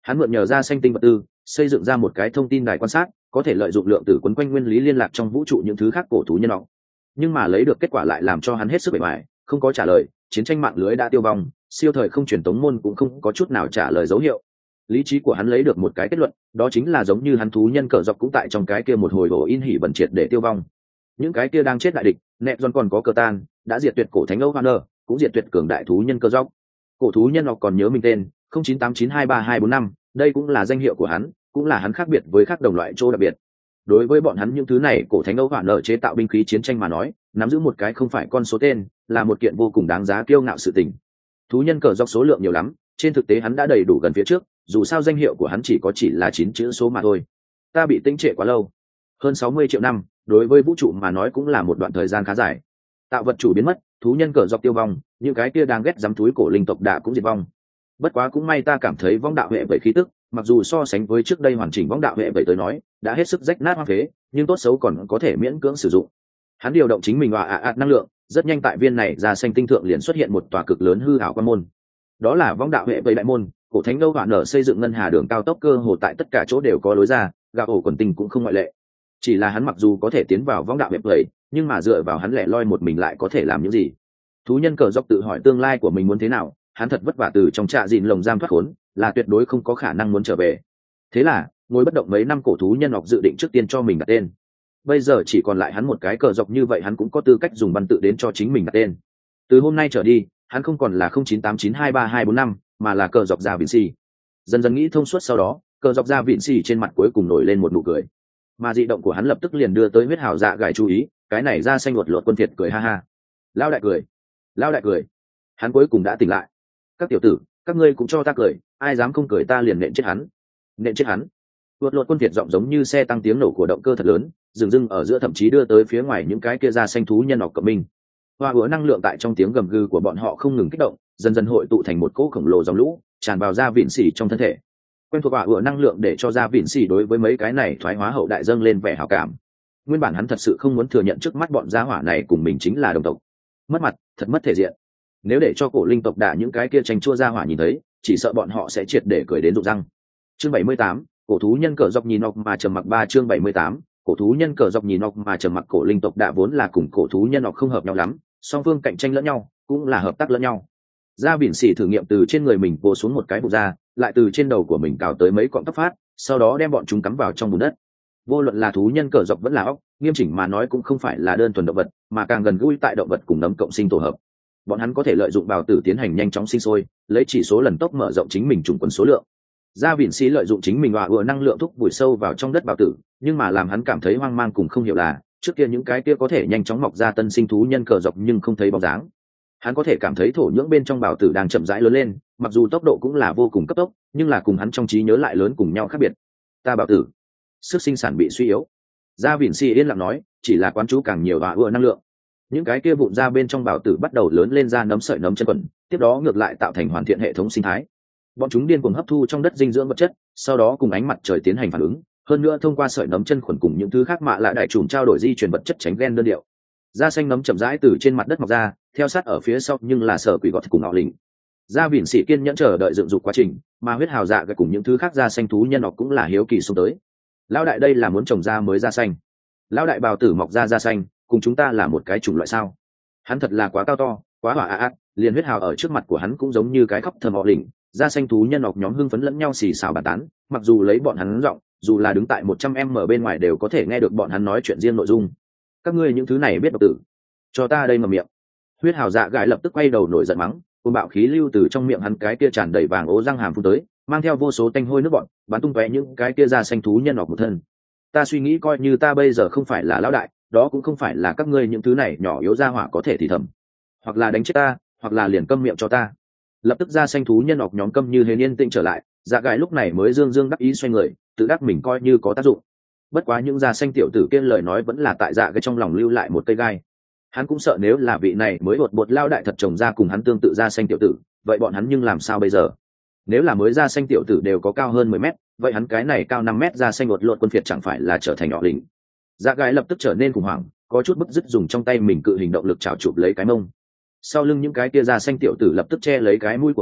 Hắn mượn nhờ ra xanh tinh vật tư xây dựng ra một cái thông tin đài quan sát, có thể lợi dụng lượng tử quấn quanh nguyên lý liên lạc trong vũ trụ những thứ khác cổ thú nhân nọ. Nhưng mà lấy được kết quả lại làm cho hắn hết sức bề ngoài, không có trả lời. Chiến tranh mạng lưới đã tiêu vong, siêu thời không truyền tống môn cũng không có chút nào trả lời dấu hiệu. Lý trí của hắn lấy được một cái kết luận, đó chính là giống như hắn thú nhân cờ dọc cũng tại trong cái kia một hồi bổ in hỉ bẩn triệt để tiêu vong. Những cái kia đang chết đại địch, nẹt giòn còn có cờ tan đã diệt tuyệt cổ thánh âu Hunter, cũng diệt tuyệt cường đại thú nhân cờ dọc. Cổ thú nhân học còn nhớ mình tên 0989232245, đây cũng là danh hiệu của hắn, cũng là hắn khác biệt với các đồng loại chỗ đặc biệt. Đối với bọn hắn những thứ này cổ thánh âu Hunter chế tạo binh khí chiến tranh mà nói, nắm giữ một cái không phải con số tên, là một kiện vô cùng đáng giá kiêu ngạo sự tình. Thú nhân cờ dọc số lượng nhiều lắm, trên thực tế hắn đã đầy đủ gần phía trước, dù sao danh hiệu của hắn chỉ là 9 chữ số mà thôi. Ta bị tĩnh trệ quá lâu, hơn 60 triệu năm, đối với vũ trụ mà nói cũng là một đoạn thời gian khá dài. Tạo vật chủ biến mất, thú nhân cờ dọc tiêu vong, những cái kia đang ghét dám túi cổ linh tộc đã cũng diệt vong. Bất quá cũng may ta cảm thấy vong đạo hệ vậy khí tức, mặc dù so sánh với trước đây hoàn chỉnh vong đạo hệ vậy tới nói đã hết sức rách nát hoang phế, nhưng tốt xấu còn có thể miễn cưỡng sử dụng. Hắn điều động chính mình và năng lượng, rất nhanh tại viên này ra xanh tinh thượng liền xuất hiện một tòa cực lớn hư ảo quan môn. Đó là vong đạo hệ vậy đại môn, cổ thánh đâu Hunter xây dựng ngân hà đường cao tốc cơ hồ tại tất cả chỗ đều có lối ra, gạo ổ quần tinh cũng không ngoại lệ. Chỉ là hắn mặc dù có thể tiến vào vong đạo hệ vậy, nhưng mà dựa vào hắn lẻ loi một mình lại có thể làm những gì? Thú nhân cờ dọc tự hỏi tương lai của mình muốn thế nào, hắn thật vất vả từ trong trạ dịn lồng giam thoát khốn, là tuyệt đối không có khả năng muốn trở về. Thế là ngồi bất động mấy năm, cổ thú nhân ngọc dự định trước tiên cho mình đặt tên. Bây giờ chỉ còn lại hắn một cái cờ dọc, như vậy hắn cũng có tư cách dùng văn tự đến cho chính mình đặt tên. Từ hôm nay trở đi, hắn không còn là 0989232245, mà là cờ dọc Gia Vịn Xì. Dần dần nghĩ thông suốt sau đó, cờ dọc Gia Vịn Xì trên mặt cuối cùng nổi lên một nụ cười. Mà dị động của hắn lập tức liền đưa tới huyết hào dạ gài chú ý, cái này ra xanh lột quân thiệt cười ha ha. Lao đại cười. Hắn cuối cùng đã tỉnh lại. Các tiểu tử, các ngươi cũng cho ta cười, ai dám không cười ta liền nện chết hắn. Vượt lột quân thiệt giọng giống như xe tăng tiếng nổ của động cơ thật lớn, dừng ở giữa, thậm chí đưa tới phía ngoài những cái kia ra xanh thú nhân học cộng minh. Hoa hứa năng lượng tại trong tiếng gầm gừ của bọn họ không ngừng kích động, dần dần hội tụ thành một cỗ khổng lồ dòng lũ, tràn vào Gia Vịn Xỉ trong thân thể. Quen thuộc hoa hứa năng lượng để cho Gia Vịn Xỉ đối với mấy cái này thoái hóa hậu đại dâng lên vẻ hảo cảm. Nguyên bản hắn thật sự không muốn thừa nhận trước mắt bọn gia hỏa này cùng mình chính là đồng tộc. Mất mặt, thật mất thể diện. Nếu để cho cổ linh tộc đả những cái kia tranh chua gia hỏa nhìn thấy, chỉ sợ bọn họ sẽ triệt để cười đến rụng răng. Chương 78, cổ thú nhân cờ dọc nhìn ọc mà trầm mặc. 3 chương 78, cổ thú nhân cờ dọc nhìn ọc mà trầm mặc. Cổ linh tộc đả vốn là cùng cổ thú nhân ọc không hợp nhau lắm, song phương cạnh tranh lẫn nhau, cũng là hợp tác lẫn nhau. Gia Vịn Xỉ thử nghiệm từ trên người mình vồ xuống một cái bụng da, lại từ trên đầu của mình cào tới mấy cọng tóc phát, sau đó đem bọn chúng cắm vào trong bùn đất. Vô luận là thú nhân cờ dọc vẫn là ốc, nghiêm chỉnh mà nói cũng không phải là đơn thuần động vật, mà càng gần gũi tại động vật cùng nấm cộng sinh tổ hợp. Bọn hắn có thể lợi dụng bào tử tiến hành nhanh chóng sinh sôi, lấy chỉ số lần tốc mở rộng chính mình chủng quần số lượng. Gia Vịn Xỉ lợi dụng chính mình hòa ùa năng lượng thúc vùi sâu vào trong đất bào tử, nhưng mà làm hắn cảm thấy hoang mang cùng không hiểu là, trước kia những cái kia có thể nhanh chóng mọc ra tân sinh thú nhân cờ dọc nhưng không thấy bóng dáng. Hắn có thể cảm thấy thổ nhưỡng bên trong bào tử đang chậm rãi lớn lên, mặc dù tốc độ cũng là vô cùng cấp tốc, nhưng là cùng hắn trong trí nhớ lại lớn cùng nhau khác biệt. Ta bào tử, sức sinh sản bị suy yếu. Gia Vịn Xỉ yên lặng nói, chỉ là quán chú càng nhiều hòa ùa năng lượng. Những cái kia vụn ra bên trong bào tử bắt đầu lớn lên ra nấm sợi nấm chân quần, tiếp đó ngược lại tạo thành hoàn thiện hệ thống sinh thái. Bọn chúng điên cuồng hấp thu trong đất dinh dưỡng vật chất, sau đó cùng ánh mặt trời tiến hành phản ứng, hơn nữa thông qua sợi nấm chân khuẩn cùng những thứ khác mạ lại đại trùng trao đổi di truyền vật chất tránh gen đơn điệu. Da xanh nấm chậm rãi từ trên mặt đất mọc ra, theo sát ở phía sau nhưng là sở quỷ gọt cùng ngọ lình. Gia Vịn Xỉ kiên nhẫn chờ đợi dựng dục quá trình, mà huyết hào dạ cùng những thứ khác da xanh thú nhân học cũng là hiếu kỳ xông tới. Lão đại, đây là muốn trồng da mới da xanh. Lão đại, bào tử mọc ra da xanh, cùng chúng ta là một cái chủng loại sao? Hắn thật là quá cao to, quá hỏa liền huyết hào ở trước mặt của hắn cũng giống như cái khóc thầm ngọ lình. Da xanh thú nhân học nhóm hưng phấn lẫn nhau xì xào bàn tán, mặc dù lấy bọn hắn giọng, dù là đứng tại 100m bên ngoài đều có thể nghe được bọn hắn nói chuyện riêng nội dung. Các ngươi những thứ này biết độc tử, cho ta đây ngậm miệng. Huyết hào dạ gãi lập tức quay đầu nổi giận mắng, côn bạo khí lưu từ trong miệng hắn cái kia tràn đầy vàng ố răng hàm phun tới, mang theo vô số tanh hôi nước bọn, bắn tung tóe những cái kia da xanh thú nhân học một thân. Ta suy nghĩ coi như ta bây giờ không phải là lão đại, đó cũng không phải là các ngươi những thứ này nhỏ yếu ra hỏa có thể thì thầm, hoặc là đánh chết ta, hoặc là liền câm miệng cho ta. Lập tức da xanh thú nhân học nhóm câm như hến yên tĩnh trở lại, dạ gãi lúc này mới dương đắc ý xoay người, tự đắc mình coi như có tác dụng. Bất quá những da xanh tiểu tử kia lời nói vẫn là tại dạ gãi trong lòng lưu lại một cây gai. Hắn cũng sợ nếu là vị này mới bột lao đại thật chồng ra cùng hắn tương tự da xanh tiểu tử, vậy bọn hắn nhưng làm sao bây giờ? Nếu là mới da xanh tiểu tử đều có cao hơn 10 mét, vậy hắn cái này cao 5 mét da xanh lột quân phiệt chẳng phải là trở thành nhỏ lĩnh. Dạ gãi lập tức trở nên khủng hoảng, có chút bức dứt dùng trong tay mình cự hình động lực chảo chụp lấy cái mông. Sau lưng những cái kia da xanh tiểu tử lập tức che lấy cái mũi của mình,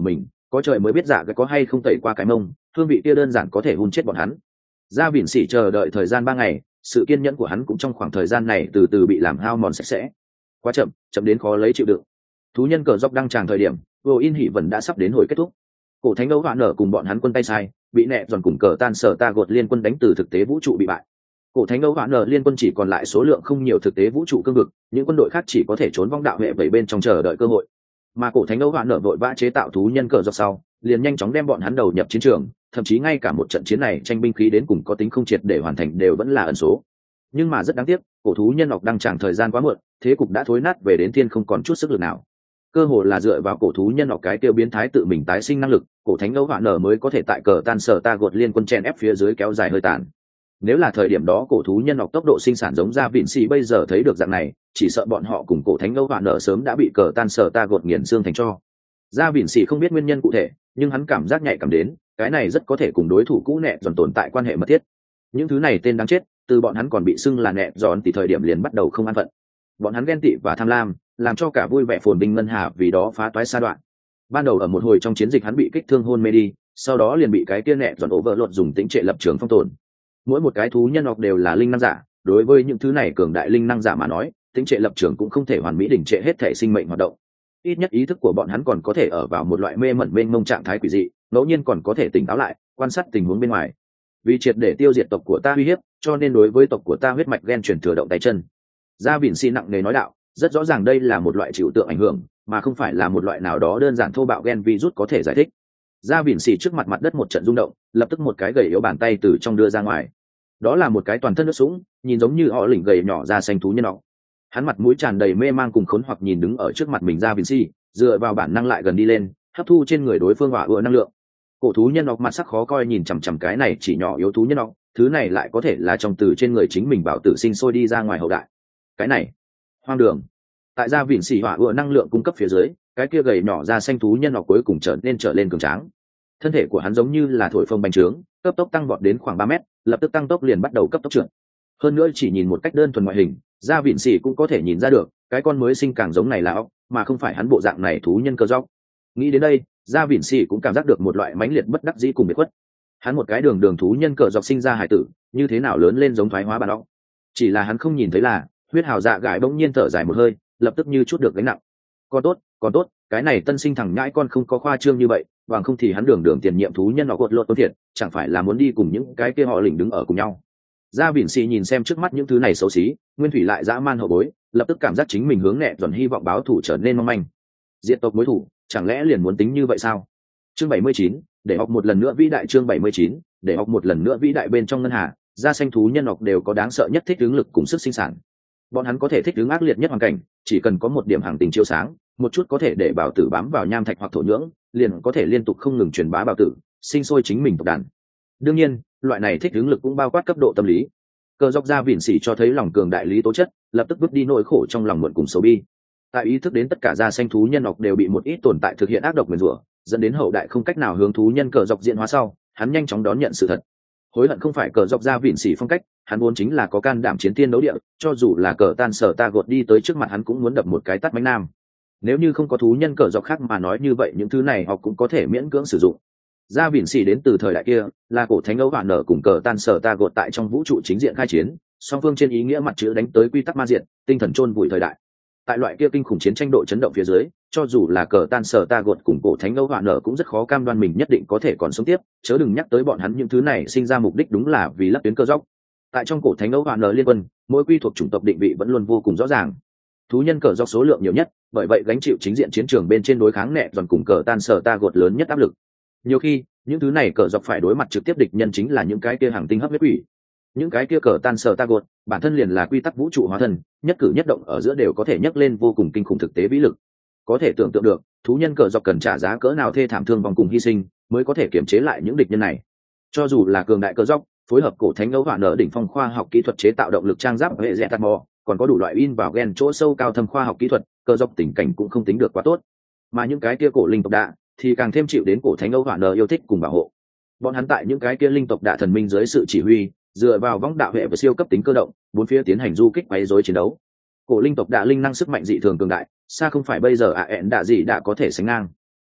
có trời mới biết giả cái có hay không tẩy qua cái mông, hương vị kia đơn giản có thể hun chết bọn hắn. Gia Vịn Sỉ chờ đợi thời gian 3 ngày, sự kiên nhẫn của hắn cũng trong khoảng thời gian này từ từ bị làm hao mòn sạch sẽ. Quá chậm, chậm đến khó lấy chịu đựng. Thú nhân cờ dọc đăng tràng thời điểm, vô in hỉ vẫn đã sắp đến hồi kết thúc. Cổ thánh đấu hoạn nở cùng bọn hắn quân tay sai, bị nẹ giòn cùng cờ tan sở ta gột liên quân đánh từ thực tế vũ trụ bị bại. Cổ thánh đấu hoạn nở liên quân chỉ còn lại số lượng không nhiều thực tế vũ trụ cương vực, những quân đội khác chỉ có thể trốn vong đạo hệ bảy bên trong chờ đợi cơ hội. Mà cổ thánh đấu hoạn nở vội vã chế tạo thú nhân cờ dọc sau, liền nhanh chóng đem bọn hắn đầu nhập chiến trường, thậm chí ngay cả một trận chiến này tranh binh khí đến cùng có tính không triệt để hoàn thành đều vẫn là ẩn số. Nhưng mà rất đáng tiếc, cổ thú nhân ngọc đăng tràng thời gian quá muộn, thế cục đã thối nát về đến thiên không còn chút sức lực nào. Cơ hồ là dựa vào cổ thú nhân ngọc cái tiêu biến thái tự mình tái sinh năng lực, cổ thánh đấu hoạn nở mới có thể tại cờ tan sở ta gột liên quân chen ép phía dưới kéo dài hơi tàn. Nếu là thời điểm đó cổ thú nhân ngọc tốc độ sinh sản giống Gia Vịn Sỉ bây giờ thấy được dạng này, chỉ sợ bọn họ cùng cổ thánh đấu hoạn nở sớm đã bị cờ tan sở ta gột nghiền xương thành tro. Gia Vịn Sỉ không biết nguyên nhân cụ thể, nhưng hắn cảm giác nhạy cảm đến, cái này rất có thể cùng đối thủ cũ nẹ giòn tồn tại quan hệ mật thiết. Những thứ này tên đáng chết, từ bọn hắn còn bị xưng là nẹ giòn thì thời điểm liền bắt đầu không an phận. Bọn hắn ghen tị và tham lam, làm cho cả vui vẻ phồn binh ngân hà vì đó phá toái sa đoạn. Ban đầu ở một hồi trong chiến dịch hắn bị kích thương hôn mê đi, sau đó liền bị cái kia nẹ giòn ổ vợ lột dùng tính trệ lập trường phong tồn. Mỗi một cái thú nhân học đều là linh năng giả, đối với những thứ này cường đại linh năng giả mà nói, tính trệ lập trường cũng không thể hoàn mỹ đình trệ hết thể sinh mệnh hoạt động. Ít nhất ý thức của bọn hắn còn có thể ở vào một loại mê mẩn mênh mông trạng thái quỷ dị, ngẫu nhiên còn có thể tỉnh táo lại, quan sát tình huống bên ngoài. Vì triệt để tiêu diệt tộc của ta uy hiếp, cho nên đối với tộc của ta huyết mạch gen chuyển thừa động tay chân. Gia Vịn Sỉ nặng nề nói đạo, rất rõ ràng đây là một loại chịu tượng ảnh hưởng, mà không phải là một loại nào đó đơn giản thô bạo gen virus có thể giải thích. Gia Vịn Sỉ trước mặt mặt đất một trận rung động, lập tức một cái gầy yếu bàn tay từ trong đưa ra ngoài. Đó là một cái toàn thân nước sũng, nhìn giống như họ lỉnh gầy nhỏ da xanh thú nhân nọ. Hắn mặt mũi tràn đầy mê mang cùng khốn hoặc nhìn đứng ở trước mặt mình Gia Vịn Sỉ, dựa vào bản năng lại gần đi lên, hấp thu trên người đối phương hỏa ưa năng lượng. Cổ thú nhân nọc mặt sắc khó coi nhìn chằm chằm cái này chỉ nhỏ yếu thú nhân nọc, thứ này lại có thể là trong từ trên người chính mình bảo tử sinh sôi đi ra ngoài hậu đại. Cái này hoang đường. Tại Gia Vịn Sỉ hỏa ưa năng lượng cung cấp phía dưới, cái kia gầy nhỏ da xanh thú nhân nọc cuối cùng trở lên cường tráng. Thân thể của hắn giống như là thổi phồng bành trướng, cấp tốc tăng vọt đến khoảng 3 mét, lập tức tăng tốc liền bắt đầu cấp tốc trượt. Hơn nữa chỉ nhìn một cách đơn thuần ngoại hình, Gia Vịn Sỉ cũng có thể nhìn ra được, cái con mới sinh càng giống này là ốc, mà không phải hắn bộ dạng này thú nhân cơ gióc. Nghĩ đến đây, Gia Vịn Sỉ cũng cảm giác được một loại mãnh liệt bất đắc dĩ cùng biệt khuất. Hắn một cái đường thú nhân cờ dọc sinh ra hải tử, như thế nào lớn lên giống thoái hóa bản ốc. Chỉ là hắn không nhìn thấy là, huyết hào dạ gái bỗng nhiên thở dài một hơi, lập tức như chút được gánh nặng. Còn tốt, cái này tân sinh thằng nhãi con không có khoa trương như vậy, bằng không thì hắn đường tiền nhiệm thú nhân nó cột lột tốn thiệt, chẳng phải là muốn đi cùng những cái kia họ lỉnh đứng ở cùng nhau. Gia Vịn Sỉ nhìn xem trước mắt những thứ này xấu xí, nguyên thủy lại dã man hậu bối, lập tức cảm giác chính mình hướng nẹ dần hy vọng báo thù trở nên mong manh. Diện tộc mối thủ, chẳng lẽ liền muốn tính như vậy sao? Chương 79, để học một lần nữa vĩ đại. Chương 79, để học một lần nữa vĩ đại. Bên trong ngân hà, da xanh thú nhân học đều có đáng sợ nhất thích ứng lực cùng sức sinh sản. Bọn hắn có thể thích ứng ác liệt nhất hoàn cảnh, chỉ cần có một điểm hàng tình chiếu sáng, một chút có thể để bảo tử bám vào nham thạch hoặc thổ nhưỡng, liền có thể liên tục không ngừng truyền bá bảo tử, sinh sôi chính mình tộc đàn. Đương nhiên, loại này thích ứng lực cũng bao quát cấp độ tâm lý. Cờ dọc Gia Vịn Sỉ cho thấy lòng cường đại lý tố chất, lập tức vứt đi nỗi khổ trong lòng muộn cùng xấu bi. Tại ý thức đến tất cả da xanh thú nhân học đều bị một ít tồn tại thực hiện ác độc nguyền rủa, dẫn đến hậu đại không cách nào hướng thú nhân cờ dọc diễn hóa sau, hắn nhanh chóng đón nhận sự thật. Hối hận không phải cờ dọc Gia Vịn Sỉ phong cách, hắn vốn chính là có can đảm chiến thiên đấu địa, cho dù là cờ tan sở ta gột đi tới trước mặt hắn cũng muốn đập một cái tát mánh nam. Nếu như không có thú nhân cờ dọc khác mà nói như vậy những thứ này học cũng có thể miễn cưỡng sử dụng. Gia Vịn Sỉ đến từ thời đại kia, là cổ thánh ấu vạn nở cùng cờ tan sở ta gột tại trong vũ trụ chính diện khai chiến, song phương trên ý nghĩa mặt chữ đánh tới quy tắc ma diện, tinh thần chôn vùi thời đại. Tại loại kia kinh khủng chiến tranh độ chấn động phía dưới, cho dù là cờ tan sở ta gột cùng cổ thánh ấu vạn nở cũng rất khó cam đoan mình nhất định có thể còn sống tiếp, chớ đừng nhắc tới bọn hắn những thứ này sinh ra mục đích đúng là vì lấp tuyến cơ dốc. Tại trong cổ thánh ấu vạn nở liên quân, mỗi quy thuộc chủng tộc định vị vẫn luôn vô cùng rõ ràng. Thú nhân cờ dốc số lượng nhiều nhất, bởi vậy gánh chịu chính diện chiến trường bên trên đối kháng nẹ giòn cùng cờ tan sở ta gột lớn nhất áp lực. Nhiều khi, những thứ này cờ dọc phải đối mặt trực tiếp địch nhân chính là những cái kia hàng tinh hấp huyết quỷ. Những cái kia cờ tan sở ta gột, bản thân liền là quy tắc vũ trụ hóa thân, nhất cử nhất động ở giữa đều có thể nhấc lên vô cùng kinh khủng thực tế vĩ lực. Có thể tưởng tượng được, thú nhân cờ dọc cần trả giá cỡ nào thê thảm thương vong cùng hy sinh, mới có thể kiểm chế lại những địch nhân này. Cho dù là cường đại cờ dọc, phối hợp cổ thánh ấu vạn nở đỉnh phong khoa học kỹ thuật chế tạo động lực trang giáp hệ Zetatmo, còn có đủ loại in vào gen chỗ sâu cao thâm khoa học kỹ thuật, cờ dọc tình cảnh cũng không tính được quá tốt. Mà những cái kia cổ linh tộc đạ thì càng thêm chịu đến cổ thánh ấu vạn nở yêu thích cùng bảo hộ. Bọn hắn tại những cái kia linh tộc đạ thần minh dưới sự chỉ huy, dựa vào võng đạo hệ và siêu cấp tính cơ động, bốn phía tiến hành du kích quấy rối chiến đấu. Cổ linh tộc đạ linh năng sức mạnh dị thường cường đại, xa không phải bây giờ ẹn đạ gì đã có thể sánh ngang.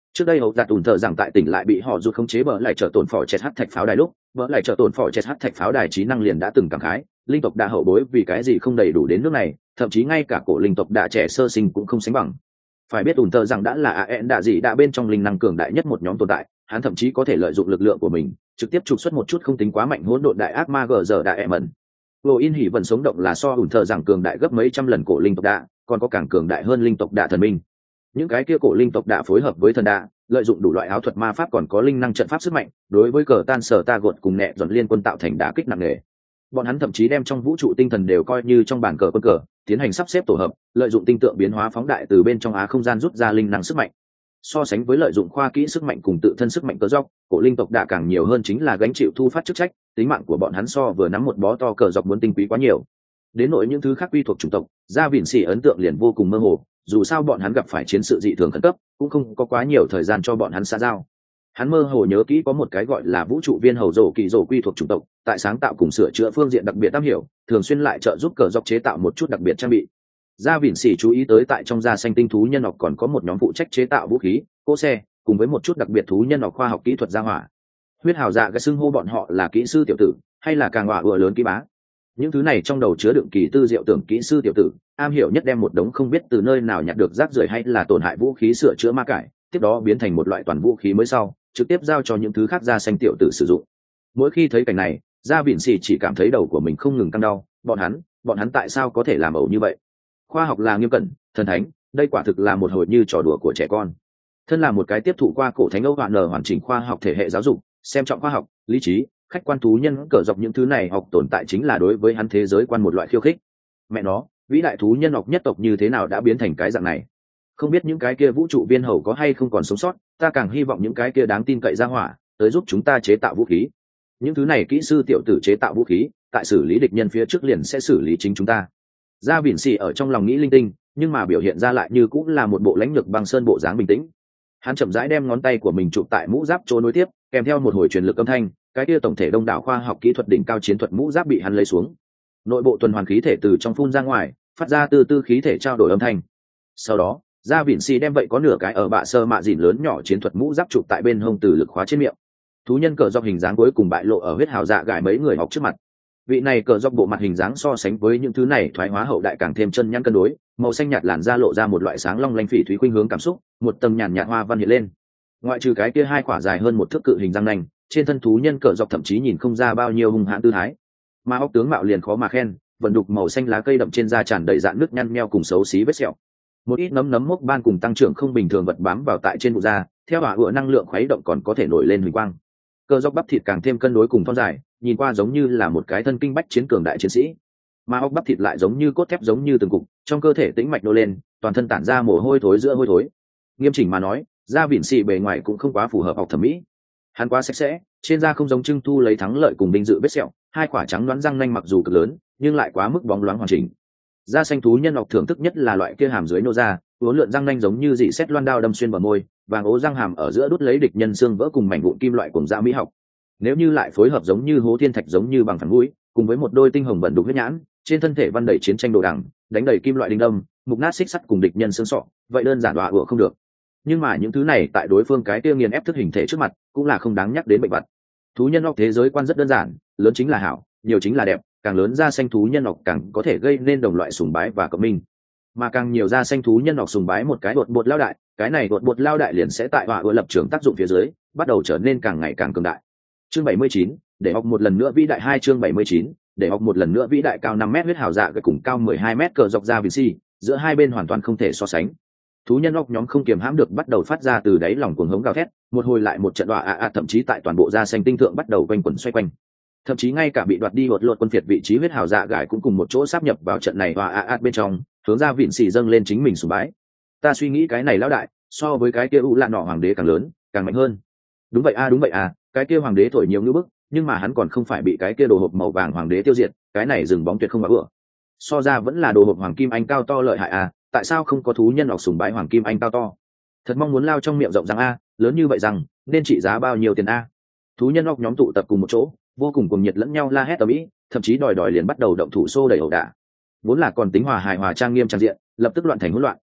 Trước đây hậu giặt ủn thờ rằng tại tỉnh lại bị họ rút khống chế bờ lại trở tổn phò chết hắc thạch pháo đài lúc bờ lại trở tổn phò chết hắc thạch pháo đài trí năng liền đã từng cảm khái linh tộc đã hậu bối vì cái gì không đầy đủ đến nước này, thậm chí ngay cả cổ linh tộc đã trẻ sơ sinh cũng không sánh bằng. Phải biết ủn thờ rằng đã là AN đạ gì đã bên trong linh năng cường đại nhất một nhóm tồn tại, hắn thậm chí có thể lợi dụng lực lượng của mình trực tiếp trục xuất một chút không tính quá mạnh hỗn độn đại ác ma gờ giờ đại em ẩn. Lô in hỉ vận sống động là so ủn thờ rằng cường đại gấp mấy trăm lần cổ linh tộc đạ, còn có càng cường đại hơn linh tộc đạ thần minh. Những cái kia cổ linh tộc đạ phối hợp với thần đạ, lợi dụng đủ loại áo thuật ma pháp còn có linh năng trận pháp sức mạnh, đối với cờ tan sở ta gột cùng nẹ dọn liên quân tạo thành đả kích nặng nề. Bọn hắn thậm chí đem trong vũ trụ tinh thần đều coi như trong bàn cờ quân cờ, tiến hành sắp xếp tổ hợp, lợi dụng tinh tượng biến hóa phóng đại từ bên trong á không gian rút ra linh năng sức mạnh. So sánh với lợi dụng khoa kỹ sức mạnh cùng tự thân sức mạnh cơ dọc, cổ linh tộc đã càng nhiều hơn chính là gánh chịu thu phát chức trách, tính mạng của bọn hắn so vừa nắm một bó to cờ dọc muốn tinh quý quá nhiều. Đến nỗi những thứ khác quy thuộc chủng tộc, Gia Vịn Sỉ ấn tượng liền vô cùng mơ hồ, dù sao bọn hắn gặp phải chiến sự dị thường khẩn cấp, cũng không có quá nhiều thời gian cho bọn hắn xã giao. Hắn mơ hồ nhớ kỹ có một cái gọi là vũ trụ viên hầu rổ kỳ rổ quy thuộc chủng tộc, tại sáng tạo cùng sửa chữa phương diện đặc biệt am hiểu, thường xuyên lại trợ giúp cờ dọc chế tạo một chút đặc biệt trang bị. Gia Vịn Sỉ chú ý tới tại trong da xanh tinh thú nhân học còn có một nhóm phụ trách chế tạo vũ khí, cỗ xe, cùng với một chút đặc biệt thú nhân học khoa học kỹ thuật gia hỏa. Huyết hào dạ cái xưng hô bọn họ là kỹ sư tiểu tử, hay là càng hỏa vừa lớn kỹ bá. Những thứ này trong đầu chứa đựng kỳ tư diệu tưởng kỹ sư tiểu tử, am hiểu nhất đem một đống không biết từ nơi nào nhặt được rác rưởi hay là tổn hại vũ khí sửa chữa ma cải, tiếp đó biến thành một loại toàn vũ khí mới sau, trực tiếp giao cho những thứ khác da xanh tiểu tử sử dụng. Mỗi khi thấy cảnh này, Gia Vịn Sỉ chỉ cảm thấy đầu của mình không ngừng căng đau, bọn hắn tại sao có thể làm ẩu như vậy? Khoa học là nghiêm cẩn, thần thánh, đây quả thực là một hồi như trò đùa của trẻ con. Thân là một cái tiếp thụ qua cổ thánh Âu Hoạn nở hoàn chỉnh khoa học thể hệ giáo dục, xem trọng khoa học, lý trí, khách quan thú nhân cờ dọc những thứ này học tồn tại chính là đối với hắn thế giới quan một loại khiêu khích. Mẹ nó, vĩ đại thú nhân học nhất tộc như thế nào đã biến thành cái dạng này? Không biết những cái kia vũ trụ viên hầu có hay không còn sống sót, ta càng hy vọng những cái kia đáng tin cậy ra hỏa tới giúp chúng ta chế tạo vũ khí. Những thứ này kỹ sư tiểu tử chế tạo vũ khí, tại xử lý địch nhân phía trước liền sẽ xử lý chính chúng ta. Gia Vịn Sỉ ở trong lòng nghĩ linh tinh, nhưng mà biểu hiện ra lại như cũng là một bộ lãnh lược băng sơn bộ dáng bình tĩnh. Hắn chậm rãi đem ngón tay của mình chụp tại mũ giáp chỗ nối tiếp, kèm theo một hồi truyền lực âm thanh, cái kia tổng thể đông đảo khoa học kỹ thuật đỉnh cao chiến thuật mũ giáp bị hắn lấy xuống. Nội bộ tuần hoàn khí thể từ trong phun ra ngoài, phát ra từ từ khí thể trao đổi âm thanh. Sau đó, Gia Vịn Sỉ đem vậy có nửa cái ở bạ sơ mạ dìn lớn nhỏ chiến thuật mũ giáp chụp tại bên hông từ lực khóa trên miệng. Thú nhân cờ dọc hình dáng cuối cùng bại lộ ở huyết hào dạ gài mấy người học trước mặt. Vị này cờ dọc bộ mặt hình dáng so sánh với những thứ này thoái hóa hậu đại càng thêm chân nhăn cân đối, màu xanh nhạt làn da lộ ra một loại sáng long lanh phỉ thúy khuynh hướng cảm xúc, một tầng nhàn nhạt hoa văn hiện lên. Ngoại trừ cái kia hai quả dài hơn một thước cự hình răng nanh, trên thân thú nhân cờ dọc thậm chí nhìn không ra bao nhiêu hung hãn tư thái. Mà óc tướng mạo liền khó mà khen, vận đục màu xanh lá cây đậm trên da tràn đầy dạn nước nhăn nheo cùng xấu xí vết sẹo. Một ít nấm mốc ban cùng tăng trưởng không bình thường vật bám vào tại trên bộ da, theo hỏa ựa năng lượng khuấy động còn có thể nổi lên huỳnh quang. Cờ dọc bắp thịt càng thêm cân đối cùng thon dài, nhìn qua giống như là một cái thân kinh bách chiến cường đại chiến sĩ, mà óc bắp thịt lại giống như cốt thép giống như từng cục, trong cơ thể tĩnh mạch nô lên, toàn thân tản ra mồ hôi thối giữa hôi thối. Nghiêm chỉnh mà nói, Gia Vịn Sỉ bề ngoài cũng không quá phù hợp học thẩm mỹ. Hắn quá sạch sẽ, trên da không giống trưng thu lấy thắng lợi cùng binh dự vết sẹo, hai quả trắng đoán răng nanh mặc dù cực lớn, nhưng lại quá mức bóng loáng hoàn chỉnh. Da xanh thú nhân học thưởng thức nhất là loại kia hàm dưới nô ra, uốn lượn răng nanh giống như dị xét loan đao đâm xuyên vào môi, vàng ố răng hàm ở giữa đút lấy địch nhân xương vỡ cùng mảnh vụn kim loại cùng da mỹ học. Nếu như lại phối hợp giống như hố thiên thạch giống như bằng phẳng mũi, cùng với một đôi tinh hồng bẩn đục huyết nhãn, trên thân thể văn đầy chiến tranh đồ đằng, đánh đầy kim loại đinh đâm, mục nát xích sắt cùng địch nhân xương sọ, vậy đơn giản đọa ựa không được. Nhưng mà những thứ này tại đối phương cái tiêu nghiền ép thức hình thể trước mặt, cũng là không đáng nhắc đến bệnh vật. Thú nhân học thế giới quan rất đơn giản, lớn chính là hảo, nhiều chính là đẹp, càng lớn da xanh thú nhân học càng có thể gây nên đồng loại sùng bái và cộng minh. Mà càng nhiều da xanh thú nhân học sùng bái một cái đột bột lao đại, cái này đột bột lao đại liền sẽ tại họa ựa lập trường tác dụng phía dưới, bắt đầu trở nên càng ngày càng cường đại. Chương 79, để học một lần nữa vĩ đại 2 chương 79, để học một lần nữa vĩ đại cao 5 mét huyết hào dạ với cùng cao 12 mét cờ dọc Gia Vịn Sỉ, giữa hai bên hoàn toàn không thể so sánh. Thú nhân óc nhóm không kiềm hãm được bắt đầu phát ra từ đáy lòng cuồng hống gào thét, một hồi lại một trận đọa thậm chí tại toàn bộ da xanh tinh thượng bắt đầu quanh quẩn xoay quanh. Thậm chí ngay cả bị đoạt đi hột lột quân phiệt vị trí huyết hào dạ gải cũng cùng một chỗ sáp nhập vào trận này bên trong, hướng Gia Vịn Sỉ dâng lên chính mình sùng bái. Ta suy nghĩ cái này lão đại, so với cái kia lạ nọ hoàng đế càng lớn, càng mạnh hơn. Đúng vậy cái kia hoàng đế thổi nhiều như bức, nhưng mà hắn còn không phải bị cái kia đồ hộp màu vàng hoàng đế tiêu diệt, cái này dừng bóng tuyệt không mà bữa. So ra vẫn là đồ hộp hoàng kim anh cao to lợi hại tại sao không có thú nhân học sùng bái hoàng kim anh cao to? Thật mong muốn lao trong miệng rộng răng lớn như vậy rằng nên trị giá bao nhiêu tiền Thú nhân học nhóm tụ tập cùng một chỗ, vô cùng cuồng nhiệt lẫn nhau la hét ầm ĩ, thậm chí đòi liền bắt đầu động thủ xô đẩy ẩu đả. Vốn là còn tính hòa hài hòa trang nghiêm trang diện, lập tức loạn thành hỗn loạn,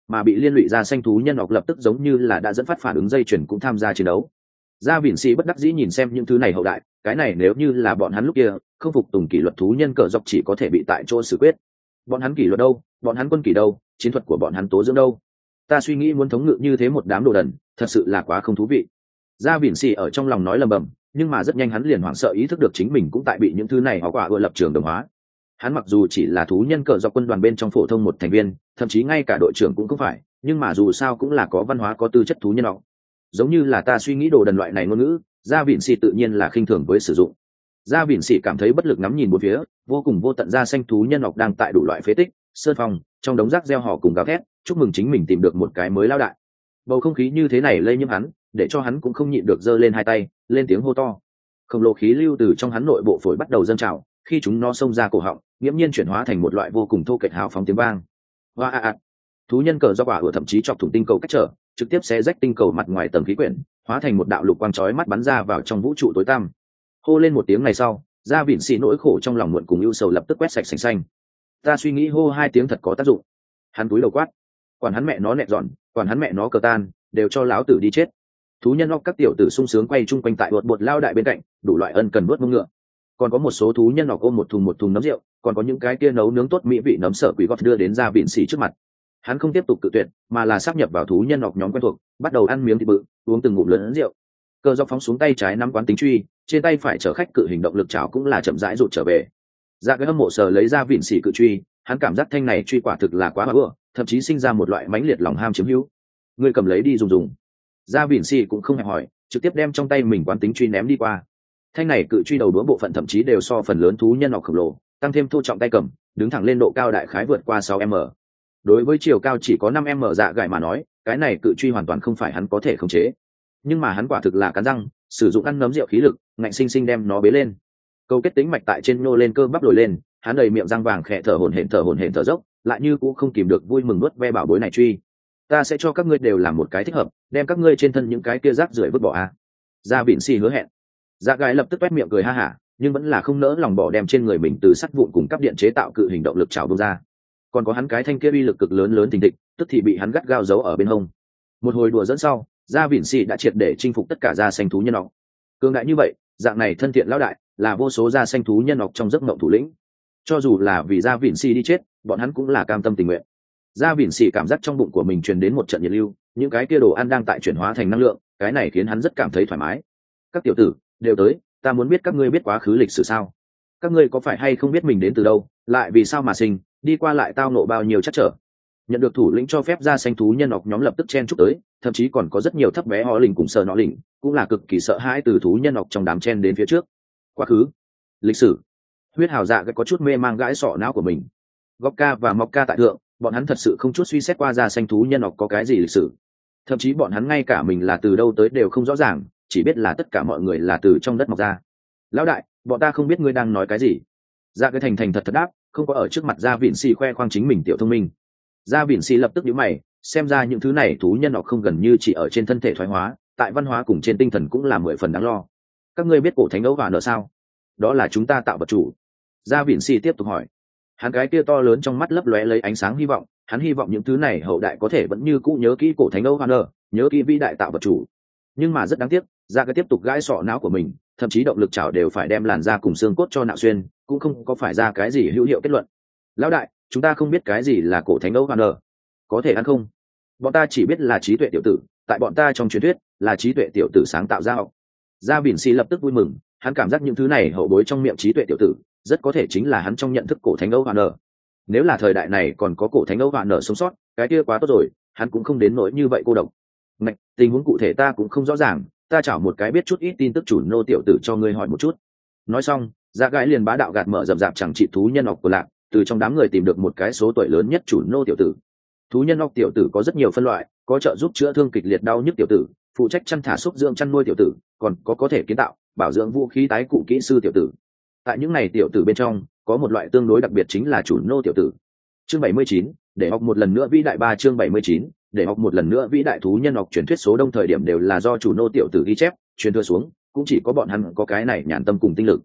mà bị liên lụy ra xanh thú nhân học lập tức giống như là đã dẫn phát phản ứng dây chuyền cũng tham gia chiến đấu. Gia Vịn Sĩ bất đắc dĩ nhìn xem những thứ này hậu đại, cái này nếu như là bọn hắn lúc kia không phục tùng kỷ luật thú nhân cờ dọc chỉ có thể bị tại chỗ xử quyết. Bọn hắn kỷ luật đâu, bọn hắn quân kỷ đâu, chiến thuật của bọn hắn tố dưỡng đâu? Ta suy nghĩ muốn thống ngự như thế một đám đồ đần, thật sự là quá không thú vị. Gia Vịn Sĩ ở trong lòng nói lầm bầm, nhưng mà rất nhanh hắn liền hoảng sợ ý thức được chính mình cũng tại bị những thứ này họ quả ưa lập trường đồng hóa. Hắn mặc dù chỉ là thú nhân cờ dọc quân đoàn bên trong phổ thông một thành viên, thậm chí ngay cả đội trưởng cũng không phải, nhưng mà dù sao cũng là có văn hóa có tư chất thú nhân họ. Giống như là ta suy nghĩ đồ đần loại này ngôn ngữ, Gia Vịn Sĩ tự nhiên là khinh thường với sử dụng. Gia Vịn Sĩ cảm thấy bất lực ngắm nhìn bốn phía, vô cùng vô tận da xanh thú nhân học đang tại đủ loại phế tích, sơn phong, trong đống rác reo hò cùng gào thét, chúc mừng chính mình tìm được một cái mới lao đại. Bầu không khí như thế này lây nhiễm hắn, để cho hắn cũng không nhịn được giơ lên hai tay, lên tiếng hô to. Khổng lồ khí lưu từ trong hắn nội bộ phổi bắt đầu dâng trào, khi chúng nó xông ra cổ họng, nghiễm nhiên chuyển hóa thành một loại vô cùng thô kệch hào phóng tiếng vang. Hoa a a. Thú nhân cờ do quả ủa thậm chí chọc thủng tinh cầu cách trở, trực tiếp xé rách tinh cầu mặt ngoài tầng khí quyển, hóa thành một đạo lục quang chói mắt bắn ra vào trong vũ trụ tối tăm. Hô lên một tiếng này sau, Gia Vịn Sĩ nỗi khổ trong lòng muộn cùng ưu sầu lập tức quét sạch sành xanh. Ta suy nghĩ hô hai tiếng thật có tác dụng. Hắn cúi đầu quát, quản hắn mẹ nó nẹt dọn, quản hắn mẹ nó cờ tan, đều cho láo tử đi chết. Thú nhân óc các tiểu tử sung sướng quay chung quanh tại bột lao đại bên cạnh, đủ loại ân cần nuốt mông ngựa. Còn có một số thú nhân óc ôm một thùng nấm rượu, còn có những cái kia nấu nướng tốt mỹ vị nấm sở quỷ gót đưa đến Gia Vịn Sĩ trước mặt. Hắn không tiếp tục cự tuyệt, mà là sáp nhập vào thú nhân óc nhóm quen thuộc, bắt đầu ăn miếng thịt bự, uống từng ngụm lớn rượu. Cờ dọc phóng xuống tay trái nắm quán tính truy, trên tay phải chở khách cự hình động lực chảo cũng là chậm rãi rụt trở về. Dạ cái hâm mộ sờ lấy ra Vịn Sĩ cự truy, hắn cảm giác thanh này truy quả thực là quá bừa, thậm chí sinh ra một loại mãnh liệt lòng ham chiếm hữu. Ngươi cầm lấy đi dùng. Gia Vịn Sĩ cũng không hề hỏi, trực tiếp đem trong tay mình quán tính truy ném đi qua. Thanh này cự truy đầu đũa bộ phận thậm chí đều so phần lớn thú nhân óc khổng lồ, tăng thêm thô trọng tay cầm, đứng thẳng lên độ cao đại khái vượt qua 6m. Đối với chiều cao chỉ có 5m dạ gải mà nói, cái này cự truy hoàn toàn không phải hắn có thể khống chế. Nhưng mà hắn quả thực là cắn răng, sử dụng ăn nấm rượu khí lực, ngạnh sinh sinh đem nó bế lên. Câu kết tính mạch tại trên nô lên cơ bắp lồi lên, hắn đầy miệng răng vàng khẽ thở hổn hển thở dốc, lại như cũng không kìm được vui mừng nuốt ve bảo bối này truy. Ta sẽ cho các ngươi đều làm một cái thích hợp, đem các ngươi trên thân những cái kia rác rưởi vứt bỏ a. Gia Vịn Sĩ hứa hẹn. Dạ gái lập tức toét miệng cười ha hả, nhưng vẫn là không nỡ lòng bỏ đem trên người mình từ sắt vụn cùng cắp điện chế tạo cự hình động lực chảo bung ra. Còn có hắn cái thanh kia uy lực cực lớn thình thịch, tức thì bị hắn gắt gao giấu ở bên hông. Một hồi đùa dẫn sau, Gia Vịn Sĩ đã triệt để chinh phục tất cả da xanh thú nhân óc. Cường đại như vậy, dạng này thân thiện lão đại, là vô số da xanh thú nhân óc trong giấc mộng thủ lĩnh. Cho dù là vì Gia Vịn Sĩ đi chết, bọn hắn cũng là cam tâm tình nguyện. Gia Vịn Sĩ cảm giác trong bụng của mình truyền đến một trận nhiệt lưu, những cái kia đồ ăn đang tại chuyển hóa thành năng lượng, cái này khiến hắn rất cảm thấy thoải mái. Các tiểu tử đều tới, ta muốn biết các ngươi biết quá khứ lịch sử sao? Các ngươi có phải hay không biết mình đến từ đâu, lại vì sao mà sinh, đi qua lại tao nộ bao nhiêu trắc trở? Nhận được thủ lĩnh cho phép ra xanh thú nhân óc nhóm lập tức chen chúc tới, thậm chí còn có rất nhiều thấp bé họ lỉnh cùng sợ nó lỉnh, cũng là cực kỳ sợ hãi từ thú nhân óc trong đám chen đến phía trước. Quá khứ, lịch sử. Huyết hào dạ có chút mê mang gãi sọ não của mình. Gokka và Mokka tại thượng, bọn hắn thật sự không chút suy xét qua ra xanh thú nhân óc có cái gì lịch sử. Thậm chí bọn hắn ngay cả mình là từ đâu tới đều không rõ ràng, chỉ biết là tất cả mọi người là từ trong đất mọc ra. Lão đại, bọn ta không biết ngươi đang nói cái gì. Dạ cái thành thật đáp, không có ở trước mặt Gia Vịn Sĩ khoe khoang chính mình tiểu thông minh. Gia Vịn Sĩ lập tức nhíu mày, xem ra những thứ này thú nhân óc không gần như chỉ ở trên thân thể thoái hóa, tại văn hóa cùng trên tinh thần cũng là 10 phần đáng lo. Các ngươi biết cổ thánh ấu hỏa nợ sao? Đó là chúng ta tạo vật chủ. Gia Vịn Sĩ tiếp tục hỏi. Hắn cái kia to lớn trong mắt lấp lóe lấy ánh sáng hy vọng, hắn hy vọng những thứ này hậu đại có thể vẫn như cũ nhớ kỹ cổ thánh ấu hỏa nợ, nhớ kỹ vĩ đại tạo vật chủ. Nhưng mà rất đáng tiếc, Gia cái tiếp tục gãi sọ não của mình, thậm chí động lực chảo đều phải đem làn da cùng xương cốt cho nạo xuyên, cũng không có phải ra cái gì hữu hiệu kết luận. Lão đại, chúng ta không biết cái gì là cổ thánh ấu hỏa nợ. Có thể ăn không? Bọn ta chỉ biết là trí tuệ tiểu tử, tại bọn ta trong truyền thuyết là trí tuệ tiểu tử sáng tạo ra học. Gia Vịn Sĩ lập tức vui mừng, hắn cảm giác những thứ này hậu bối trong miệng trí tuệ tiểu tử rất có thể chính là hắn trong nhận thức cổ thánh ấu hỏa nợ. Nếu là thời đại này còn có cổ thánh ấu hỏa nợ sống sót, cái kia quá tốt rồi, hắn cũng không đến nỗi như vậy cô độc. Ngạch, tình huống cụ thể ta cũng không rõ ràng, ta chảo một cái biết chút ít tin tức chủ nô tiểu tử cho ngươi hỏi một chút. Nói xong, Dạ gái liền bá đạo gạt mở rậm rạp chẳng trị thú nhân óc của lạc, từ trong đám người tìm được một cái số tuổi lớn nhất chủ nô tiểu tử. Thú nhân óc tiểu tử có rất nhiều phân loại, có trợ giúp chữa thương kịch liệt đau nhức tiểu tử, phụ trách chăn thả xúc dưỡng chăn nuôi tiểu tử, còn có thể kiến tạo bảo dưỡng vũ khí tái cụ kỹ sư tiểu tử. Tại những này tiểu tử bên trong, có một loại tương đối đặc biệt chính là chủ nô tiểu tử. Chương 79, để học một lần nữa vĩ đại 3 chương 79, để học một lần nữa vĩ đại thú nhân học truyền thuyết số đông thời điểm đều là do chủ nô tiểu tử ghi chép, truyền thừa xuống, cũng chỉ có bọn hắn có cái này nhàn tâm cùng tinh lực.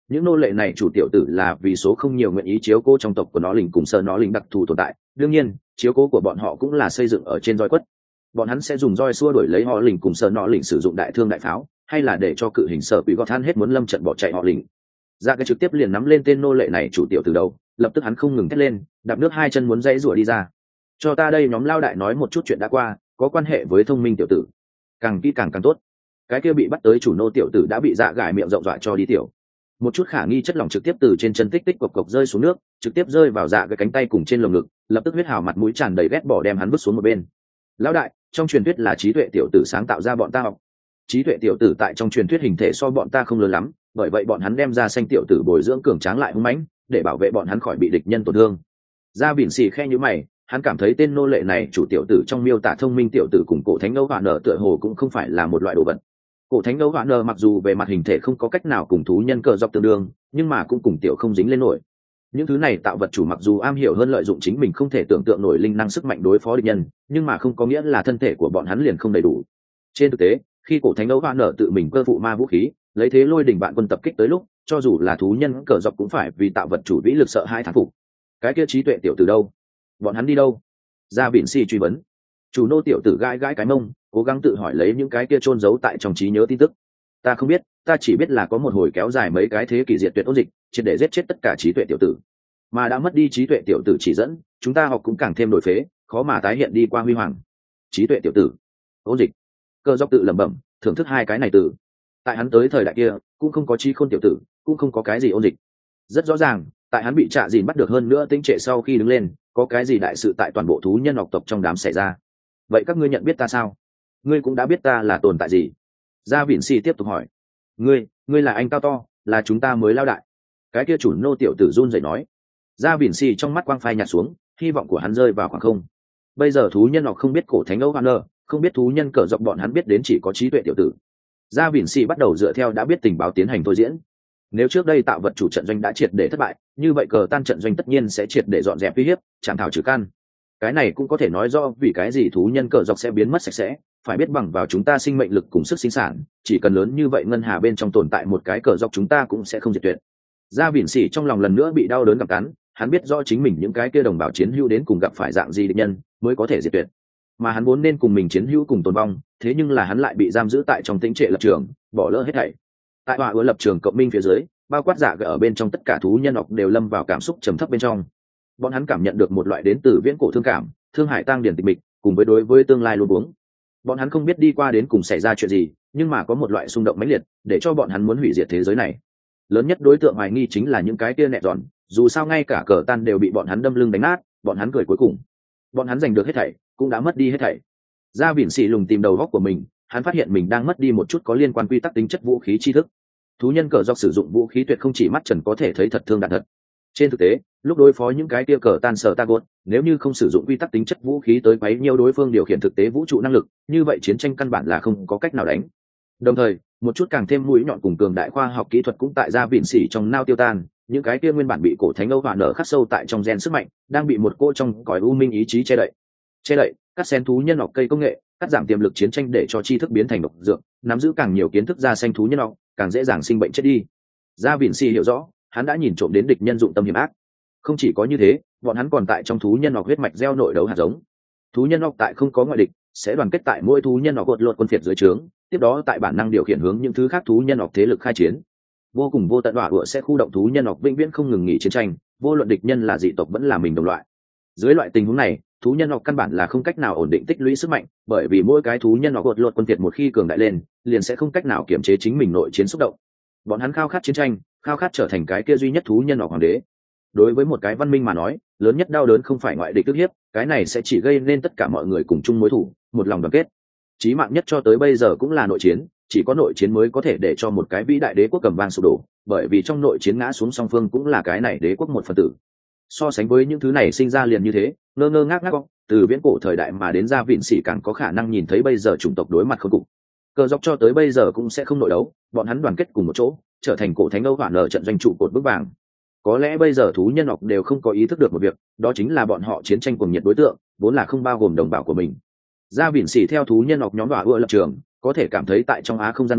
những nô lệ này chủ tiểu tử là vì số không nhiều nguyện ý chiếu cố trong tộc của nó lình cùng sơ nó lình đặc thù tồn tại, đương nhiên chiếu cố của bọn họ cũng là xây dựng ở trên roi quất. Bọn hắn sẽ dùng roi xua đuổi lấy họ lình cùng sơ nó lình sử dụng đại thương đại pháo, hay là để cho cự hình sở quỷ gọt than hết muốn lâm trận bỏ chạy họ lình. Ra cái trực tiếp liền nắm lên tên nô lệ này chủ tiểu từ đầu, lập tức hắn không ngừng thét lên, đạp nước hai chân muốn dãy rủa đi ra. Cho ta đây, nhóm lao đại nói một chút chuyện đã qua, có quan hệ với thông minh tiểu tử, càng kỹ càng tốt. Cái kia bị bắt tới chủ nô tiểu tử đã bị dạ gải miệng rộng dọa cho đi tiểu. Một chút khả nghi chất lỏng trực tiếp từ trên chân tích tích cộc cộc rơi xuống nước, trực tiếp rơi vào dạ cái cánh tay cùng trên lồng ngực, lập tức huyết hào mặt mũi tràn đầy ghét bỏ đem hắn vứt xuống một bên. Lão đại, trong truyền thuyết là trí tuệ tiểu tử sáng tạo ra bọn ta học. Trí tuệ tiểu tử tại trong truyền thuyết hình thể so bọn ta không lớn lắm, bởi vậy bọn hắn đem ra xanh tiểu tử bồi dưỡng cường tráng lại hung mãnh, để bảo vệ bọn hắn khỏi bị địch nhân tổn thương. Ra biển xì khe như mày, hắn cảm thấy tên nô lệ này chủ tiểu tử trong miêu tả thông minh tiểu tử cùng cổ thánh ấu hỏa nở tựa hồ cũng không phải là một loại đồ vật. Cổ thánh ấu hỏa nở mặc dù về mặt hình thể không có cách nào cùng thú nhân cờ dọc tương đương, nhưng mà cũng cùng tiểu không dính lên nổi. Những thứ này tạo vật chủ mặc dù am hiểu hơn lợi dụng chính mình không thể tưởng tượng nổi linh năng sức mạnh đối phó địch nhân, nhưng mà không có nghĩa là thân thể của bọn hắn liền không đầy đủ. Trên thực tế, khi cổ thánh ấu hỏa nở tự mình cơ phụ ma vũ khí, lấy thế lôi đỉnh bạn quân tập kích tới lúc, cho dù là thú nhân cờ dọc cũng phải vì tạo vật chủ vĩ lực sợ hai thán phục. Cái kia trí tuệ tiểu tử đâu? Bọn hắn đi đâu? Ra biển si truy vấn. Chủ nô tiểu tử gãi gãi cái mông, cố gắng tự hỏi lấy những cái kia chôn giấu tại trong trí nhớ tin tức. Ta không biết, ta chỉ biết là có một hồi kéo dài mấy cái thế kỷ diệt tuyệt ôn dịch, triệt để giết chết tất cả trí tuệ tiểu tử. Mà đã mất đi trí tuệ tiểu tử chỉ dẫn, chúng ta học cũng càng thêm đổi phế, khó mà tái hiện đi qua huy hoàng. Trí tuệ tiểu tử, ôn dịch. Cơ dốc tự lẩm bẩm, thưởng thức hai cái này từ. Tại hắn tới thời đại kia, cũng không có trí khôn tiểu tử, cũng không có cái gì ôn dịch. Rất rõ ràng, tại hắn bị Trạ Dìn bắt được hơn nữa tính trệ sau khi đứng lên, có cái gì đại sự tại toàn bộ thú nhân học tộc trong đám xảy ra. Vậy các ngươi nhận biết ta sao? Ngươi cũng đã biết ta là tồn tại gì? Gia Vịn Si tiếp tục hỏi. Ngươi là anh cao to, là chúng ta mới lao đại. Cái kia chủ nô tiểu tử run rẩy nói. Gia Vịn Si trong mắt quang phai nhạt xuống, hy vọng của hắn rơi vào khoảng không. Bây giờ thú nhân học không biết cổ thánh ấu hoan nơ, không biết thú nhân cờ dọc bọn hắn biết đến chỉ có trí tuệ tiểu tử. Gia Vịn Si bắt đầu dựa theo đã biết tình báo tiến hành thôi diễn. Nếu trước đây tạo vật chủ trận doanh đã triệt để thất bại, như vậy cờ tan trận doanh tất nhiên sẽ triệt để dọn dẹp uy hiếp, chạm thảo trừ căn. Cái này cũng có thể nói do vì cái gì thú nhân cờ dọc sẽ biến mất sạch sẽ, phải biết bằng vào chúng ta sinh mệnh lực cùng sức sinh sản, chỉ cần lớn như vậy ngân hà bên trong tồn tại một cái cờ dọc chúng ta cũng sẽ không diệt tuyệt. Gia Vịn Sỉ trong lòng lần nữa bị đau đớn gặm cắn, hắn biết rõ chính mình những cái kia đồng bào chiến hữu đến cùng gặp phải dạng gì địch nhân mới có thể diệt tuyệt, mà hắn vốn nên cùng mình chiến hữu cùng tồn vong, thế nhưng là hắn lại bị giam giữ tại trong tĩnh trệ lập trường, bỏ lỡ hết thảy. Tại họa ứa lập trường cộng minh phía dưới, bao quát giả ở bên trong tất cả thú nhân học đều lâm vào cảm xúc trầm thấp bên trong. Bọn hắn cảm nhận được một loại đến từ viễn cổ thương cảm, thương hại tăng điển tịch mịch, cùng với đối với tương lai luôn uống. Bọn hắn không biết đi qua đến cùng xảy ra chuyện gì, nhưng mà có một loại xung động mãnh liệt, để cho bọn hắn muốn hủy diệt thế giới này. Lớn nhất đối tượng hoài nghi chính là những cái kia nẹt giòn, dù sao ngay cả cờ tan đều bị bọn hắn đâm lưng đánh nát, bọn hắn cười cuối cùng. Bọn hắn giành được hết thảy, cũng đã mất đi hết thảy. Gia Vịn Sỉ lùng tìm đầu góc của mình, hắn phát hiện mình đang mất đi một chút có liên quan quy tắc tính chất vũ khí tri thức. Thú nhân cờ dọc sử dụng vũ khí tuyệt không chỉ mắt trần có thể thấy thật thương đạn thật. Trên thực tế, lúc đối phó những cái tia cờ tan sở ta gột, nếu như không sử dụng quy tắc tính chất vũ khí tới quấy nhiều đối phương điều khiển thực tế vũ trụ năng lực, như vậy chiến tranh căn bản là không có cách nào đánh. Đồng thời, một chút càng thêm mũi nhọn cùng cường đại khoa học kỹ thuật cũng tại Gia Vịn Sỉ trong nao tiêu tan, những cái kia nguyên bản bị cổ thánh âu hỏa nở khắc sâu tại trong gen sức mạnh, đang bị một cô trong cõi u minh ý chí che đậy, cắt xén thú nhân học cây công nghệ, cắt giảm tiềm lực chiến tranh để cho tri thức biến thành độc dược, nắm giữ càng nhiều kiến thức ra xanh thú nhân học, càng dễ dàng sinh bệnh chết đi. Gia Vịn Sỉ hiểu rõ, hắn đã nhìn trộm đến địch nhân dụng tâm hiểm ác. Không chỉ có như thế, bọn hắn còn tại trong thú nhân học huyết mạch gieo nội đấu hạt giống. Thú nhân học tại không có ngoại địch, sẽ đoàn kết tại mỗi thú nhân học gột luật quân phiệt dưới trướng, tiếp đó tại bản năng điều khiển hướng những thứ khác thú nhân học thế lực khai chiến. Vô cùng vô tận hỏa hựa sẽ khu động thú nhân học vĩnh viễn không ngừng nghỉ chiến tranh, vô luận địch nhân là dị tộc vẫn là mình đồng loại. Dưới loại tình huống này, thú nhân học căn bản là không cách nào ổn định tích lũy sức mạnh, bởi vì mỗi cái thú nhân học gột luật quân phiệt một khi cường đại lên, liền sẽ không cách nào kiểm chế chính mình nội chiến xúc động. Bọn hắn khao khát chiến tranh, khao khát trở thành cái kia duy nhất thú nhân học hoàng đế. Đối với một cái văn minh mà nói, lớn nhất đau đớn không phải ngoại địch ức hiếp, cái này sẽ chỉ gây nên tất cả mọi người cùng chung mối thù, một lòng đoàn kết. Chí mạng nhất cho tới bây giờ cũng là nội chiến, chỉ có nội chiến mới có thể để cho một cái vĩ đại đế quốc cầm vang sụp đổ, bởi vì trong nội chiến ngã xuống song phương cũng là cái này đế quốc một phần tử. So sánh với những thứ này sinh ra liền như thế, ngơ ngơ ngác ngác, từ viễn cổ thời đại mà đến Gia Vịn Sỉ càng có khả năng nhìn thấy bây giờ chủng tộc đối mặt khốn cục. Cờ dọc cho tới bây giờ cũng sẽ không nội đấu, bọn hắn đoàn kết cùng một chỗ, trở thành cổ thánh âu hỏa nở trận doanh trụ cột bước vàng. Có lẽ bây giờ thú nhân học đều không có ý thức được một việc, đó chính là bọn họ chiến tranh cuồng nhiệt đối tượng vốn là không bao gồm đồng bào của mình. Gia Vịn Sỉ theo thú nhân học nhóm đỏa ưa lập trường, có thể cảm thấy tại trong á không gian lộ,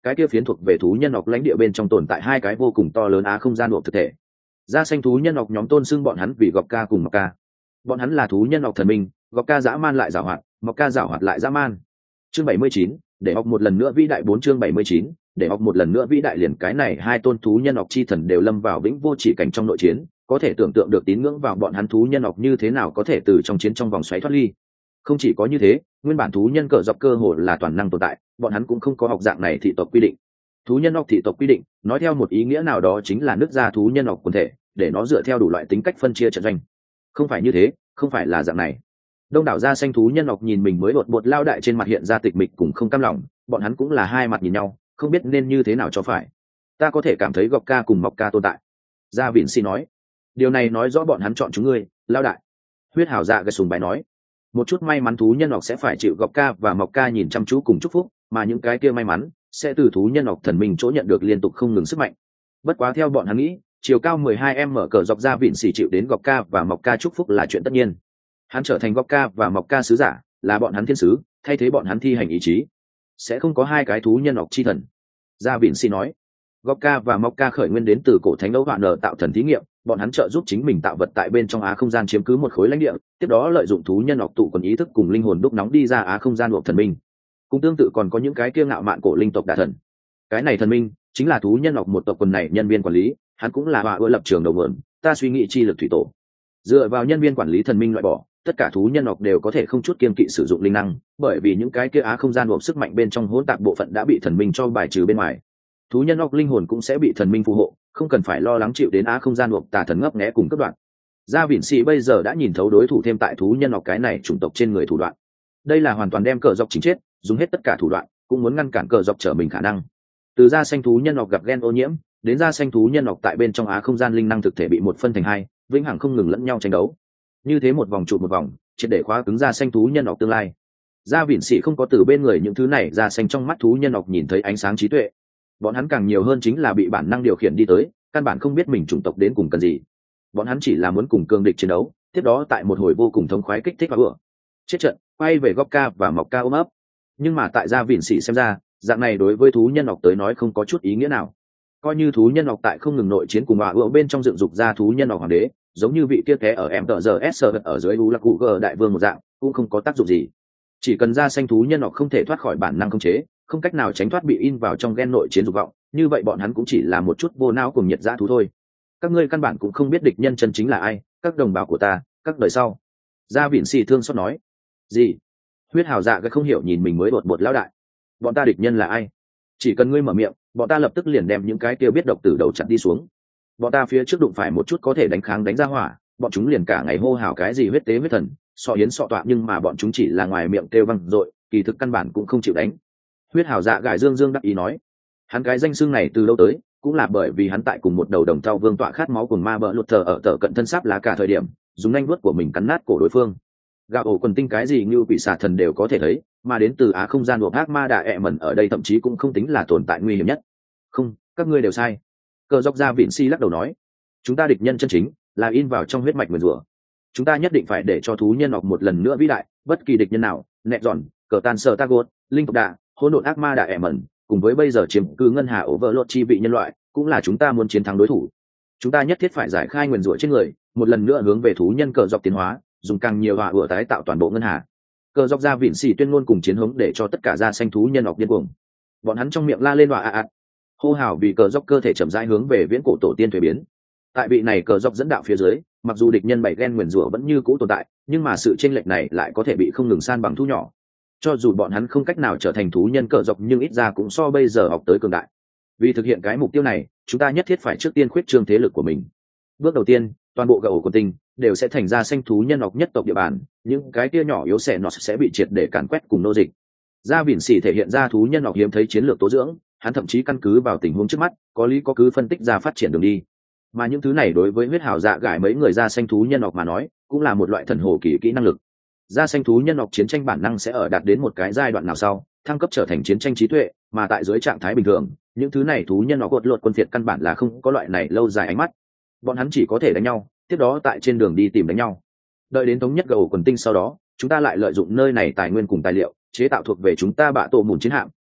cái kia phiến thuộc về thú nhân học lãnh địa bên trong tồn tại hai cái vô cùng to lớn á không gian hộp thực thể. Da xanh thú nhân học nhóm tôn xưng bọn hắn vì Gọc Ca cùng Mọc Ca. Bọn hắn là thú nhân học thần minh, Gọc Ca dã man lại giảo hoạt, Mọc Ca giảo hoạt lại dã man. Chương 79, để học một lần nữa vĩ đại 4 chương 79, để học một lần nữa vĩ đại liền cái này hai tôn thú nhân học chi thần đều lâm vào vĩnh vô chỉ cảnh trong nội chiến, có thể tưởng tượng được tín ngưỡng vào bọn hắn thú nhân học như thế nào có thể từ trong chiến trong vòng xoáy thoát ly. Không chỉ có như thế, nguyên bản thú nhân cờ dọc cơ hồ là toàn năng tồn tại, bọn hắn cũng không có học dạng này thị tộc quy định. Thú nhân học thị tộc quy định, nói theo một ý nghĩa nào đó chính là nước ra thú nhân học quần thể, để nó dựa theo đủ loại tính cách phân chia trận doanh. Không phải như thế, không phải là dạng này. Đông đảo da xanh thú nhân học nhìn mình mới đột bột lao đại trên mặt hiện ra tịch mịch cùng không cam lòng, bọn hắn cũng là hai mặt nhìn nhau, không biết nên như thế nào cho phải. Ta có thể cảm thấy Gọc Ca cùng Mọc Ca tồn tại. Gia Vịn Si nói, điều này nói rõ bọn hắn chọn chúng ngươi, lao đại. Huyết Hào Dạ gật sùng bái nói, một chút may mắn thú nhân học sẽ phải chịu Gọc Ca và Mọc Ca nhìn chăm chú cùng chúc phúc, mà những cái kia may mắn sẽ từ thú nhân học thần minh chỗ nhận được liên tục không ngừng sức mạnh. Bất quá theo bọn hắn nghĩ, chiều cao 12m mở cờ dọc Gia Vịn Si chịu đến Gọc Ca và Mọc Ca chúc phúc là chuyện tất nhiên. Hắn trở thành Gọc Ca và Mọc Ca sứ giả, là bọn hắn thiên sứ, thay thế bọn hắn thi hành ý chí. Sẽ không có hai cái thú nhân học chi thần. Gia Vịn Si nói, Gọc Ca và Mọc Ca khởi nguyên đến từ cổ thánh đấu hoạn nở tạo thần thí nghiệm, bọn hắn trợ giúp chính mình tạo vật tại bên trong á không gian chiếm cứ một khối lãnh địa, tiếp đó lợi dụng thú nhân học tụ quần ý thức cùng linh hồn đúc nóng đi ra á không gian buộc thần minh. Cùng tương tự còn có những cái kia ngạo mạn cổ linh tộc đại thần. Cái này thần minh chính là thú nhân học một tộc quần này nhân viên quản lý, hắn cũng là họa ưa lập trường đầu nguồn, ta suy nghĩ chi lực thủy tổ. Dựa vào nhân viên quản lý thần minh loại bỏ, tất cả thú nhân học đều có thể không chút kiêng kỵ sử dụng linh năng, bởi vì những cái kia á không gian buộc sức mạnh bên trong hỗn tạp bộ phận đã bị thần minh cho bài trừ bên ngoài. Thú nhân học linh hồn cũng sẽ bị thần minh phù hộ, không cần phải lo lắng chịu đến á không gian buộc tà thần ngấp nghé cùng cấp đoạn. Gia Vịn Si bây giờ đã nhìn thấu đối thủ thêm tại thú nhân học cái này chủng tộc trên người thủ đoạn. Đây là hoàn toàn đem cờ dọc chính chết, dùng hết tất cả thủ đoạn, cũng muốn ngăn cản cờ dọc trở mình khả năng. Từ da xanh thú nhân học gặp gen ô nhiễm, đến da xanh thú nhân học tại bên trong á không gian linh năng thực thể bị một phân thành hai, vĩnh hằng không ngừng lẫn nhau tranh đấu. Như thế một vòng trụ một vòng, triệt để khóa cứng da xanh thú nhân học tương lai. Gia Vịn Si không có từ bên người những thứ này da xanh trong mắt thú nhân học nhìn thấy ánh sáng trí tuệ. Bọn hắn càng nhiều hơn chính là bị bản năng điều khiển đi tới, căn bản không biết mình chủng tộc đến cùng cần gì. Bọn hắn chỉ là muốn cùng cương địch chiến đấu, tiếp đó tại một hồi vô cùng thống khoái kích thích và bữa chết trận, quay về Gọc Ca và Mọc Ca ôm ấp. Nhưng mà tại Gia Vịn Si xem ra, dạng này đối với thú nhân học tới nói không có chút ý nghĩa nào. Coi như thú nhân học tại không ngừng nội chiến cùng hỏa ựa bên trong dựng dục ra thú nhân học hoàng đế, giống như vị kia té ở em tờ giờ s ở dưới u là cụ g đại vương một dạng, cũng không có tác dụng gì. Chỉ cần da xanh thú nhân học không thể thoát khỏi bản năng khống chế, không cách nào tránh thoát bị in vào trong gen nội chiến dục vọng, như vậy bọn hắn cũng chỉ là một chút vô não cùng nhiệt dã thú thôi. Các ngươi căn bản cũng không biết địch nhân chân chính là ai, các đồng bào của ta, các đời sau. Gia Vịn Si thương xót nói. Gì? Huyết Hào Dạ cái không hiểu nhìn mình mới đột bột lão đại. Bọn ta địch nhân là ai? Chỉ cần ngươi mở miệng, bọn ta lập tức liền đem những cái kia biết độc từ đầu chặt đi xuống. Bọn ta phía trước đụng phải một chút có thể đánh kháng đánh ra hỏa, bọn chúng liền cả ngày hô hào cái gì huyết tế huyết thần, sọ yến sọ tọa, nhưng mà bọn chúng chỉ là ngoài miệng kêu văng dội, kỳ thực căn bản cũng không chịu đánh. Huyết Hào Dạ gải dương dương đắc ý nói, hắn cái danh xưng này từ lâu tới, cũng là bởi vì hắn tại cùng một đầu đồng thau vương tọa khát máu cùng ma bợ lụt thờ ở tờ cận thân sáp lá cả thời điểm, dùng nanh vuốt của mình cắn nát cổ đối phương. Gạo ổ quần tinh cái gì như quỷ xà thần đều có thể thấy, mà đến từ á không gian buộc ác ma đạ ẹ mẩn ở đây thậm chí cũng không tính là tồn tại nguy hiểm nhất. Không, các ngươi đều sai. Cờ dọc Gia Vịn Si lắc đầu nói, chúng ta địch nhân chân chính là in vào trong huyết mạch nguyền rủa. Chúng ta nhất định phải để cho thú nhân học một lần nữa vĩ đại, bất kỳ địch nhân nào, nẹt giòn, cờ tan sờ tagot, linh tộc đạ, hỗn độn ác ma đạ ẹ mẩn, cùng với bây giờ chiếm cứ ngân hà Overlord chi vị nhân loại, cũng là chúng ta muốn chiến thắng đối thủ. Chúng ta nhất thiết phải giải khai nguyền rủa trên người, một lần nữa hướng về thú nhân cờ dọc tiến hóa, dùng càng nhiều hỏa ựa tái tạo toàn bộ ngân hà. Cờ dọc Gia Vịn Si tuyên ngôn cùng chiến hướng để cho tất cả da xanh thú nhân học điên cuồng. Bọn hắn trong miệng la lên hỏa hô hào vì cờ dọc cơ thể chậm rãi hướng về viễn cổ tổ tiên thuế biến. Tại vị này cờ dọc dẫn đạo phía dưới, mặc dù địch nhân bảy gen nguyền rủa vẫn như cũ tồn tại, nhưng mà sự chênh lệch này lại có thể bị không ngừng san bằng thu nhỏ. Cho dù bọn hắn không cách nào trở thành thú nhân cờ dọc, nhưng ít ra cũng so bây giờ học tới cường đại. Vì thực hiện cái mục tiêu này, chúng ta nhất thiết phải trước tiên khuyết trương thế lực của mình. Bước đầu tiên, toàn bộ gạo của tinh đều sẽ thành ra xanh thú nhân học nhất tộc địa bàn, những cái kia nhỏ yếu xẻ nọt sẽ bị triệt để càn quét cùng nô dịch. Gia Vịn Si thể hiện ra thú nhân học hiếm thấy chiến lược tố dưỡng, hắn thậm chí căn cứ vào tình huống trước mắt, có lý có cứ phân tích ra phát triển đường đi. Mà những thứ này đối với Huyết Hào Dạ gải mấy người da xanh thú nhân học mà nói, cũng là một loại thần hồ kỳ kỹ năng lực. Da xanh thú nhân học chiến tranh bản năng sẽ ở đạt đến một cái giai đoạn nào sau, thăng cấp trở thành chiến tranh trí tuệ, mà tại dưới trạng thái bình thường, những thứ này thú nhân học cột lột quân phiệt căn bản là không có loại này lâu dài ánh mắt. Bọn hắn chỉ có thể đánh nhau, tiếp đó tại trên đường đi tìm đánh nhau. Đợi đến thống nhất gầu quần tinh sau đó, chúng ta lại lợi dụng nơi này tài nguyên cùng tài liệu, chế tạo thuộc về chúng ta bạ tổ mùn chiến hạm,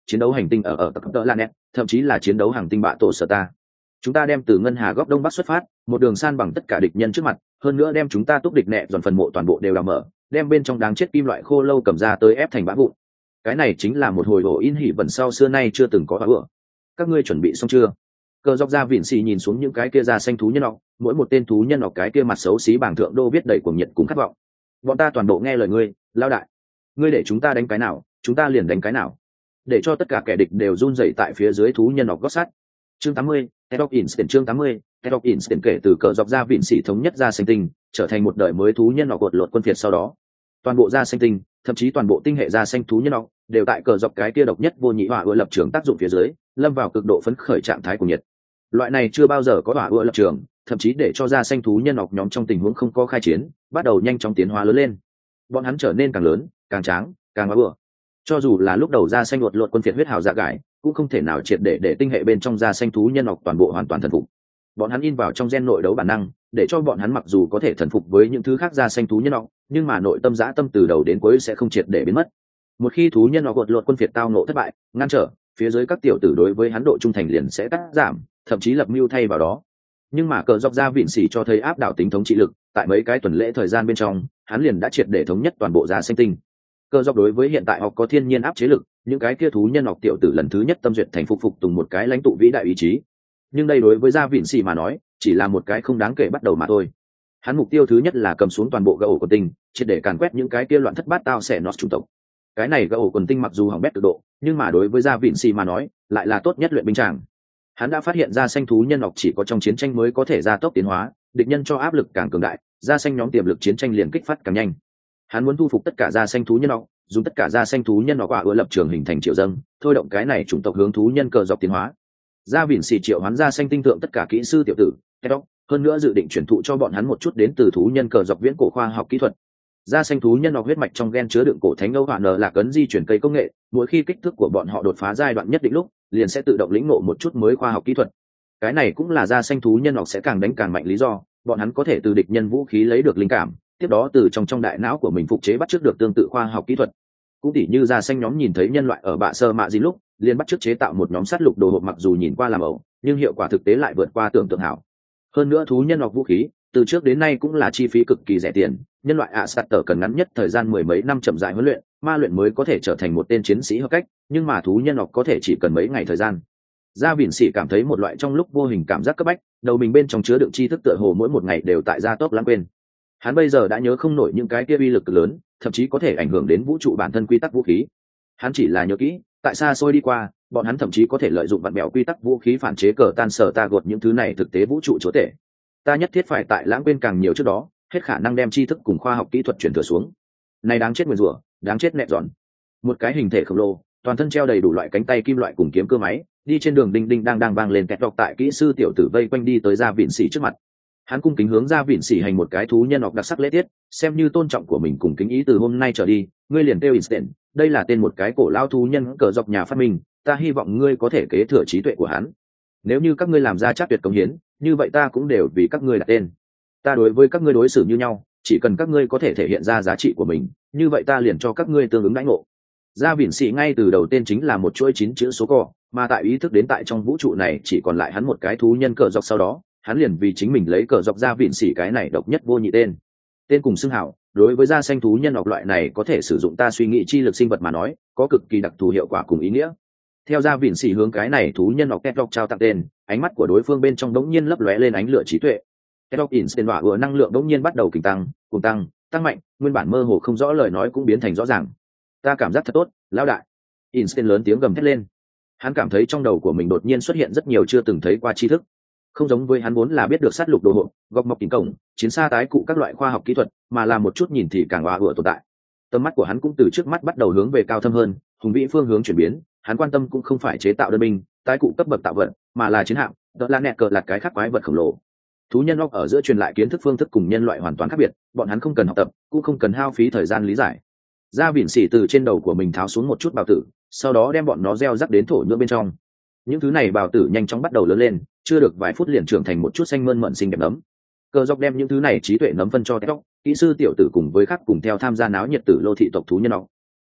chiến đấu hành tinh ở tập tợ Lanet, thậm chí là chiến đấu hàng tinh bạ tổ sở ta. Chúng ta đem từ ngân hà góc đông bắc xuất phát, một đường san bằng tất cả địch nhân trước mặt, hơn nữa đem chúng ta túc địch nẹ dọn phần mộ toàn bộ đều đào mở, đem bên trong đáng chết kim loại khô lâu cầm ra tới ép thành bã vụn. Cái này chính là một hồi ổ in hỉ vần sau xưa nay chưa từng có bữa. Các ngươi chuẩn bị xong chưa? Cờ dọc ra vịn xì nhìn xuống những cái kia da xanh thú nhân ọc, mỗi một tên thú nhân ọc cái kia mặt xấu xí bảng thượng đô viết đầy cuồng nhiệt cùng khát vọng. Bọn ta toàn bộ nghe lời ngươi, lao đại. Ngươi để chúng ta đánh cái nào, chúng ta liền đánh cái nào. Để cho tất cả kẻ địch đều run rẩy tại phía dưới thú nhân ọc gót sắt. Chương 80, Head of Instant chương 80, Head of Instant kể từ cờ dọc ra vịn xì thống nhất ra xanh tinh, trở thành một đời mới thú nhân ọc cột lột quân phiệt sau đó. Toàn bộ da xanh tinh, thậm chí toàn bộ tinh hệ da xanh thú nhân ọc đều tại cờ dọc cái kia độc nhất vô nhị hỏa ưa lập trường tác dụng phía dưới, lâm vào cực độ phấn khởi trạng thái của nhiệt. Loại này chưa bao giờ có hỏa ưa lập trường, thậm chí để cho da xanh thú nhân ọc nhóm trong tình huống không có khai chiến, bắt đầu nhanh chóng tiến hóa lớn lên. Bọn hắn trở nên càng lớn, càng tráng, càng hỏa ưa. Cho dù là lúc đầu da xanh lột quân phiệt huyết hào dạ gải, cũng không thể nào triệt để tinh hệ bên trong da xanh thú nhân ọc toàn bộ hoàn toàn thần phục. Bọn hắn in vào trong gen nội đấu bản năng, để cho bọn hắn mặc dù có thể thần phục với những thứ khác da xanh thú nhân ọc, nhưng mà nội tâm dã tâm từ đầu đến cuối sẽ không triệt để biến mất. Một khi thú nhân ọc gột lột quân phiệt tao nộ thất bại, ngăn trở, phía dưới các tiểu tử đối với hắn độ trung thành liền sẽ cắt giảm, thậm chí lập mưu thay vào đó. Nhưng mà cờ dọc ra vịn xỉ cho thấy áp đảo tính thống trị lực, tại mấy cái tuần lễ thời gian bên trong, hắn liền đã triệt để thống nhất toàn bộ da xanh tinh. Cờ dọc đối với hiện tại học có thiên nhiên áp chế lực, những cái kia thú nhân ọc tiểu tử lần thứ nhất tâm duyệt thành phục tùng một cái lãnh tụ vĩ đại ý chí. Nhưng đây đối với gia vịn xỉ mà nói, chỉ là một cái không đáng kể bắt đầu mà thôi. Hắn mục tiêu thứ nhất là cầm xuống toàn bộ gã ổ quần tinh, triệt để càn quét những cái kia loạn thất bát tao xẻ nọt chủng tộc. Cái này gã ổ quần tinh mặc dù hỏng bét cực độ, nhưng mà đối với gia vịn xỉ mà nói, lại là tốt nhất luyện binh tràng. Hắn đã phát hiện ra xanh thú nhân ọc chỉ có trong chiến tranh mới có thể gia tốc tiến hóa, địch nhân cho áp lực càng cường đại, da xanh nhóm tiềm lực chiến tranh liền kích phát càng nhanh. Hắn muốn thu phục tất cả da xanh thú nhân ọc, dùng tất cả da xanh thú nhân ọc quả ưa lập trường hình thành triệu dâng, thôi động cái này chủng tộc hướng thú nhân cờ dọc tiến hóa. Gia vịn xỉ triệu hoán da xanh tinh thượng tất cả kỹ sư tiểu tử, hơn nữa dự định chuyển thụ cho bọn hắn một chút đến từ thú nhân cờ dọc viễn cổ khoa học kỹ thuật. Da xanh thú nhân ọc huyết mạch trong gen chứa đựng cổ thánh âu hỏa nở là cấn di chuyển cây công nghệ, mỗi khi kích thước của bọn họ đột phá giai đoạn nhất định lúc, liền sẽ tự động lĩnh ngộ một chút mới khoa học kỹ thuật. Cái này cũng là da xanh thú nhân ọc sẽ càng đánh càng mạnh lý do, bọn hắn có thể từ địch nhân vũ khí lấy được linh cảm, tiếp đó từ trong đại não của mình phục chế bắt chước được tương tự khoa học kỹ thuật. Cũng tỉ như da xanh nhóm nhìn thấy nhân loại ở bạ sơ mạ gì lúc, liền bắt chước chế tạo một nhóm sát lục đồ hộp mặc dù nhìn qua làm ẩu, nhưng hiệu quả thực tế lại vượt qua tưởng tượng hảo. Hơn nữa thú nhân ọc vũ khí, từ trước đến nay cũng là chi phí cực kỳ rẻ tiền, nhân loại Astarter cần ngắn nhất thời gian mười mấy năm chậm rãi huấn luyện, ma luyện mới có thể trở thành một tên chiến sĩ hợp cách, nhưng mà thú nhân ọc có thể chỉ cần mấy ngày thời gian. Gia Vịn Sĩ cảm thấy một loại trong lúc vô hình cảm giác cấp bách, đầu mình bên trong chứa đựng tri thức tựa hồ mỗi một ngày đều tại gia tốc lãng quên. Hắn bây giờ đã nhớ không nổi những cái kia uy lực lớn, thậm chí có thể ảnh hưởng đến vũ trụ bản thân quy tắc vũ khí. Hắn chỉ là nhớ kỹ, tại xa xôi đi qua, bọn hắn thậm chí có thể lợi dụng vặn bèo quy tắc vũ khí phản chế cờ tan sở ta gột những thứ này thực tế vũ trụ chúa tể. Ta nhất thiết phải tại lãng quên càng nhiều trước đó, hết khả năng đem tri thức cùng khoa học kỹ thuật truyền thừa xuống. Này đáng chết nguyền rủa, đáng chết nẹt giòn. Một cái hình thể khổng lồ, toàn thân treo đầy đủ loại cánh tay kim loại cùng kiếm cơ máy, đi trên đường đinh đinh đang vang lên kẹt đọc tại kỹ sư tiểu tử vây quanh đi tới Gia Vịn Sĩ trước mặt. Hắn cung kính hướng Gia Vịn Sĩ hành một cái thú nhân ọc đặc sắc lễ tiết, xem như tôn trọng của mình cùng kính ý từ hôm nay trở đi, ngươi liền kêu Instant, đây là tên một cái cổ lao thú nhân cờ dọc nhà phát minh, ta hy vọng ngươi có thể kế thừa trí tuệ của hắn. Nếu như các ngươi làm ra chắc tuyệt công hiến, như vậy ta cũng đều vì các ngươi đặt tên. Ta đối với các ngươi đối xử như nhau, chỉ cần các ngươi có thể thể hiện ra giá trị của mình, như vậy ta liền cho các ngươi tương ứng đãi ngộ. Gia Vịn Sĩ ngay từ đầu tên chính là một chuỗi 9 chữ số cò, mà tại ý thức đến tại trong vũ trụ này chỉ còn lại hắn một cái thú nhân cờ dọc sau đó, hắn liền vì chính mình lấy cờ dọc Gia Vịn Sĩ cái này độc nhất vô nhị tên. Tên cùng xưng hảo, đối với da xanh thú nhân ọc loại này có thể sử dụng ta suy nghĩ chi lực sinh vật mà nói, có cực kỳ đặc thù hiệu quả cùng ý nghĩa. Theo Gia Vịn Sĩ hướng cái này thú nhân ọc Ketlock trao tặng tên, ánh mắt của đối phương bên trong đống nhiên lấp lóe lên ánh lửa trí tuệ. Ketlock Instant hỏa ưa năng lượng đống nhiên bắt đầu kình tăng, cùng tăng mạnh, nguyên bản mơ hồ không rõ lời nói cũng biến thành rõ ràng. Ta cảm giác thật tốt, lão đại. Instant lớn tiếng gầm thét lên. Hắn cảm thấy trong đầu của mình đột nhiên xuất hiện rất nhiều chưa từng thấy qua tri thức. Không giống với hắn vốn là biết được sát lục đồ hộp, gọc mọc kính cổng, chiến xa tái cụ các loại khoa học kỹ thuật, mà là một chút nhìn thì càng oa ửa tồn tại. Tầm mắt của hắn cũng từ trước mắt bắt đầu hướng về cao thâm hơn, hùng vĩ phương hướng chuyển biến. Hắn quan tâm cũng không phải chế tạo đơn binh, tái cụ cấp bậc tạo vật, mà là chiến hạm, đó là nẹt cờ là cái khác quái vật khổng lồ. Thú nhân óc ở giữa truyền lại kiến thức phương thức cùng nhân loại hoàn toàn khác biệt, bọn hắn không cần học tập, cũng không cần hao phí thời gian lý giải. Gia Vịn Sĩ từ trên đầu của mình tháo xuống một chút bào tử, sau đó đem bọn nó gieo rắc đến thổ nhưỡng bên trong. Những thứ này bào tử nhanh chóng bắt đầu lớn lên, chưa được vài phút liền trưởng thành một chút xanh mơn mởn xinh đẹp nấm. Cờ dọc đem những thứ này trí tuệ nấm phân cho Tóc, kỹ sư tiểu tử cùng với khác cùng theo tham gia náo nhiệt tử lô thị tộc thú nhân óc.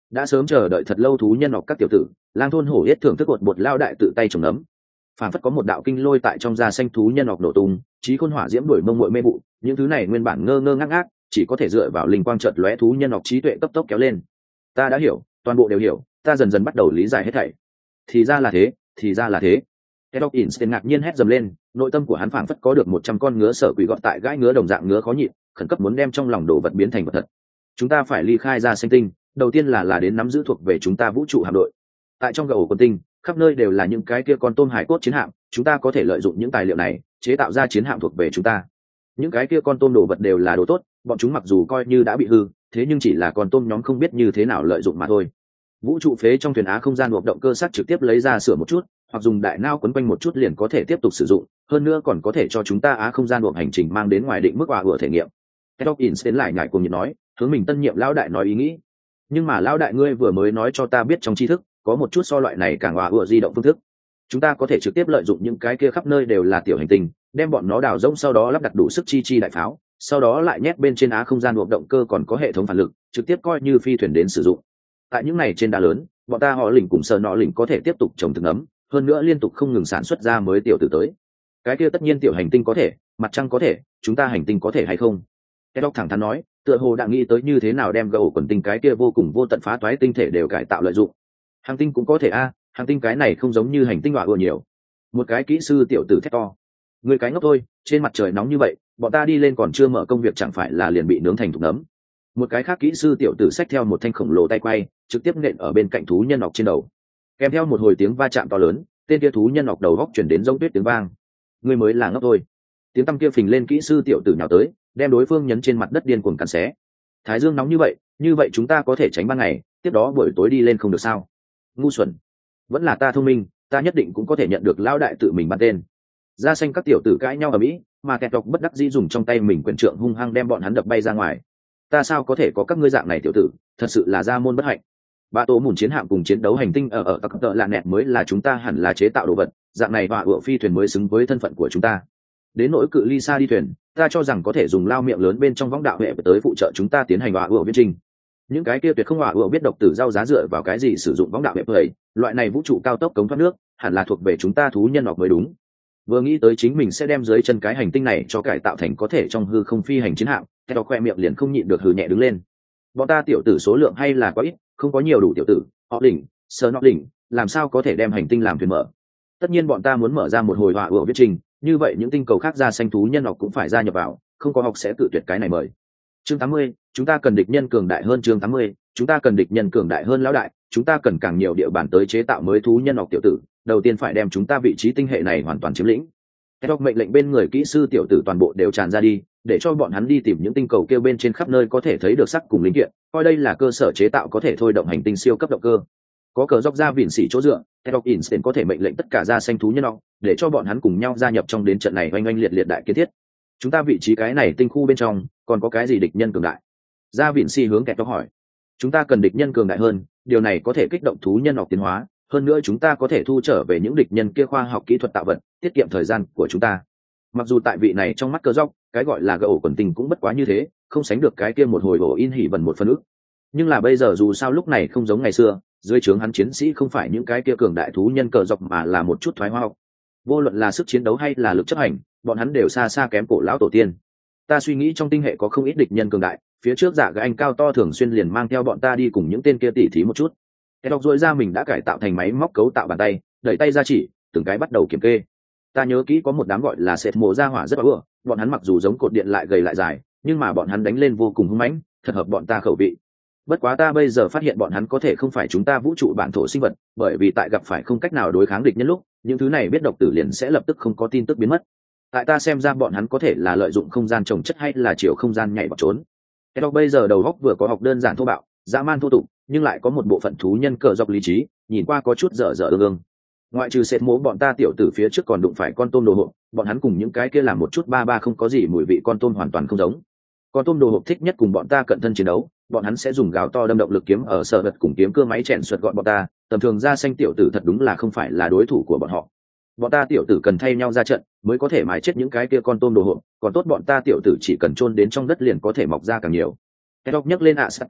đã sớm chờ đợi thật lâu thú nhân học các tiểu tử, lang thôn hổ yết thưởng thức cột bột lao đại tự tay trồng nấm, phản phất có một đạo kinh lôi tại trong da xanh thú nhân học nổ tung, trí khôn hỏa diễm đuổi mông muội mê vụ, những thứ này nguyên bản ngơ ngơ ngác ngác, chỉ có thể dựa vào linh quang chợt lóe thú nhân học trí tuệ cấp tốc kéo lên. Ta đã hiểu, toàn bộ đều hiểu, ta dần dần bắt đầu lý giải hết thảy. Thì ra là thế, thì ra là thế. Edok Einstein ngạc nhiên hét dầm lên, nội tâm của hắn phảng phất có được 100 con ngứa sở quỷ gọt tại gãi ngứa đồng dạng ngứa khó nhịn, khẩn cấp muốn đem trong lòng đồ vật biến thành vật thật. Chúng ta phải ly khai ra sinh tinh, đầu tiên là đến nắm giữ thuộc về chúng ta vũ trụ hạm đội. Tại trong gầu quân tinh, khắp nơi đều là những cái kia con tôm hải cốt chiến hạm, chúng ta có thể lợi dụng những tài liệu này chế tạo ra chiến hạm thuộc về chúng ta. Những cái kia con tôm đồ vật đều là đồ tốt, bọn chúng mặc dù coi như đã bị hư, thế nhưng chỉ là con tôm nhóm không biết như thế nào lợi dụng mà thôi. Vũ trụ phế trong thuyền á không gian hoạt động cơ sắt trực tiếp lấy ra sửa một chút, hoặc dùng đại nao quấn quanh một chút liền có thể tiếp tục sử dụng, hơn nữa còn có thể cho chúng ta á không gian buộc hành trình mang đến ngoài định mức hòa thể nghiệm. Edok Einstein lại nhảy cùng nhiệt nói, hướng mình tân nhiệm lão đại nói ý nghĩ. Nhưng mà lão đại ngươi vừa mới nói cho ta biết trong tri thức có một chút so loại này càng hòa di động phương thức. Chúng ta có thể trực tiếp lợi dụng những cái kia khắp nơi đều là tiểu hành tinh, đem bọn nó đào rỗng, sau đó lắp đặt đủ sức chi đại pháo, sau đó lại nhét bên trên á không gian hoạt động cơ còn có hệ thống phản lực, trực tiếp coi như phi thuyền đến sử dụng. Tại những này trên đá lớn, bọn ta họ lỉnh cùng sờ nọ lỉnh có thể tiếp tục trồng từng ấm, hơn nữa liên tục không ngừng sản xuất ra mới tiểu tử tới. Cái kia tất nhiên tiểu hành tinh có thể, mặt trăng có thể, chúng ta hành tinh có thể hay không? Edok thẳng thắn nói, tựa hồ đã nghĩ tới như thế nào đem gầu quần tinh cái kia vô cùng vô tận phá toái tinh thể đều cải tạo lợi dụng. Hành tinh cũng có thể a, hành tinh cái này không giống như hành tinh hỏa ùa nhiều. Một cái kỹ sư tiểu tử thét to, người cái ngốc thôi, trên mặt trời nóng như vậy, bọn ta đi lên còn chưa mở công việc chẳng phải là liền bị nướng thành thùng nấm. Một cái khác kỹ sư tiểu tử xách theo một thanh khổng lồ tay quay, trực tiếp nện ở bên cạnh thú nhân ọc trên đầu, kèm theo một hồi tiếng va chạm to lớn, tên kia thú nhân ọc đầu góc chuyển đến giống tuyết tiếng vang. Người mới là ngốc thôi. Tiếng tăm kia phình lên, kỹ sư tiểu tử nhào tới, đem đối phương nhấn trên mặt đất điên cuồng cắn xé. Thái dương nóng như vậy chúng ta có thể tránh ban ngày, tiếp đó buổi tối đi lên không được sao? Ngu xuẩn. Vẫn là ta thông minh, ta nhất định cũng có thể nhận được lão đại tự mình ban tên. Da xanh các tiểu tử cãi nhau ở mỹ, mà kẹt độc bất đắc dĩ dùng trong tay mình quyền trượng hung hăng đem bọn hắn đập bay ra ngoài. Ta sao có thể có các ngươi dạng này tiểu tử, thật sự là gia môn bất hạnh. Bạ tổ mùn chiến hạm cùng chiến đấu hành tinh ở các tợ lạ nẹt mới là chúng ta hẳn là chế tạo đồ vật, dạng này hỏa ựa phi thuyền mới xứng với thân phận của chúng ta. Đến nỗi cự ly xa đi thuyền, ta cho rằng có thể dùng lao miệng lớn bên trong võng đạo hệ tới phụ trợ chúng ta tiến hành hỏa ựa viễn trình. Những cái kia tuyệt không hỏa ựa biết độc tử giao giá dựa vào cái gì sử dụng võng đạo hệ vậy, loại này vũ trụ cao tốc cống thoát nước hẳn là thuộc về chúng ta thú nhân học mới đúng. Vừa nghĩ tới chính mình sẽ đem dưới chân cái hành tinh này cho cải tạo thành có thể trong hư không phi hành chiến hạm, theo khoe miệng liền không nhịn được hừ nhẹ đứng lên. Bọn ta tiểu tử số lượng hay là quá ít, không có nhiều đủ tiểu tử, họ đỉnh, sơ nọ đỉnh, làm sao có thể đem hành tinh làm thuyền mở. Tất nhiên bọn ta muốn mở ra một hồi hỏa ựa viết trình, như vậy những tinh cầu khác ra xanh thú nhân học cũng phải gia nhập vào, không có học sẽ tự tuyệt cái này mời. Chương 80, chúng ta cần địch nhân cường đại hơn. Chương 80, chúng ta cần địch nhân cường đại hơn lão đại, chúng ta cần càng nhiều địa bàn tới chế tạo mới thú nhân học tiểu tử, đầu tiên phải đem chúng ta vị trí tinh hệ này hoàn toàn chiếm lĩnh. Edok mệnh lệnh bên người kỹ sư tiểu tử toàn bộ đều tràn ra đi, để cho bọn hắn đi tìm những tinh cầu kêu bên trên khắp nơi có thể thấy được sắc cùng linh kiện, coi đây là cơ sở chế tạo có thể thôi động hành tinh siêu cấp động cơ. Có cờ dốc ra vịn xỉ chỗ dựa, Edok Einstein có thể mệnh lệnh tất cả ra xanh thú nhân học, để cho bọn hắn cùng nhau gia nhập trong đến trận này oanh oanh liệt liệt đại kiến thiết. Chúng ta vị trí cái này tinh khu bên trong, còn có cái gì địch nhân cường đại? Ra vịn xỉ hướng kẹt hỏi. Chúng ta cần địch nhân cường đại hơn, điều này có thể kích động thú nhân học tiến hóa, hơn nữa chúng ta có thể thu trở về những địch nhân kia khoa học kỹ thuật tạo vật, tiết kiệm thời gian của chúng ta. Mặc dù tại vị này trong mắt cơ dốc, cái gọi là gỗ quần tình cũng bất quá như thế, không sánh được cái kia một hồi bổ in hỉ vần một phân ức. Nhưng là bây giờ dù sao lúc này không giống ngày xưa, dưới trướng hắn chiến sĩ không phải những cái kia cường đại thú nhân cờ dọc mà là một chút thoái hóa học. Vô luận là sức chiến đấu hay là lực chấp hành, bọn hắn đều xa xa kém cổ lão tổ tiên. Ta suy nghĩ trong tinh hệ có không ít địch nhân cường đại, phía trước giả gã anh cao to thường xuyên liền mang theo bọn ta đi cùng những tên kia tỉ thí một chút. Edok dội ra mình đã cải tạo thành máy móc cấu tạo bàn tay, đẩy tay ra chỉ, từng cái bắt đầu kiểm kê. Ta nhớ kỹ có một đám gọi là sệt mồ ra hỏa rất bừa, bọn hắn mặc dù giống cột điện lại gầy lại dài, nhưng mà bọn hắn đánh lên vô cùng hung mãnh, thật hợp bọn ta khẩu vị. Bất quá ta bây giờ phát hiện bọn hắn có thể không phải chúng ta vũ trụ bản thổ sinh vật, bởi vì tại gặp phải không cách nào đối kháng địch nhân lúc, những thứ này biết độc tử liền sẽ lập tức không có tin tức biến mất. Tại ta xem ra bọn hắn có thể là lợi dụng không gian trồng chất hay là chiều không gian nhảy bỏ trốn. Edok bây giờ đầu óc vừa có học đơn giản thô bạo, dã man thô tục, nhưng lại có một bộ phận thú nhân cờ dọc lý trí, nhìn qua có chút dở dở ương ương. Ngoại trừ sệt mố bọn ta tiểu tử phía trước còn đụng phải con tôm đồ hộp, bọn hắn cùng những cái kia làm một chút ba không có gì mùi vị con tôm hoàn toàn không giống. Con tôm đồ hộp thích nhất cùng bọn ta cận thân chiến đấu, bọn hắn sẽ dùng gào to đâm động lực kiếm ở sở vật cùng kiếm cưa máy chèn xoẹt gọn bọn ta, tầm thường ra xanh tiểu tử thật đúng là không phải là đối thủ của bọn họ. Bọn ta tiểu tử cần thay nhau ra trận mới có thể mài chết những cái kia con tôm đồ hộp, còn tốt bọn ta tiểu tử chỉ cần chôn đến trong đất liền có thể mọc ra càng nhiều. Edok nhấc lên Asater lúc,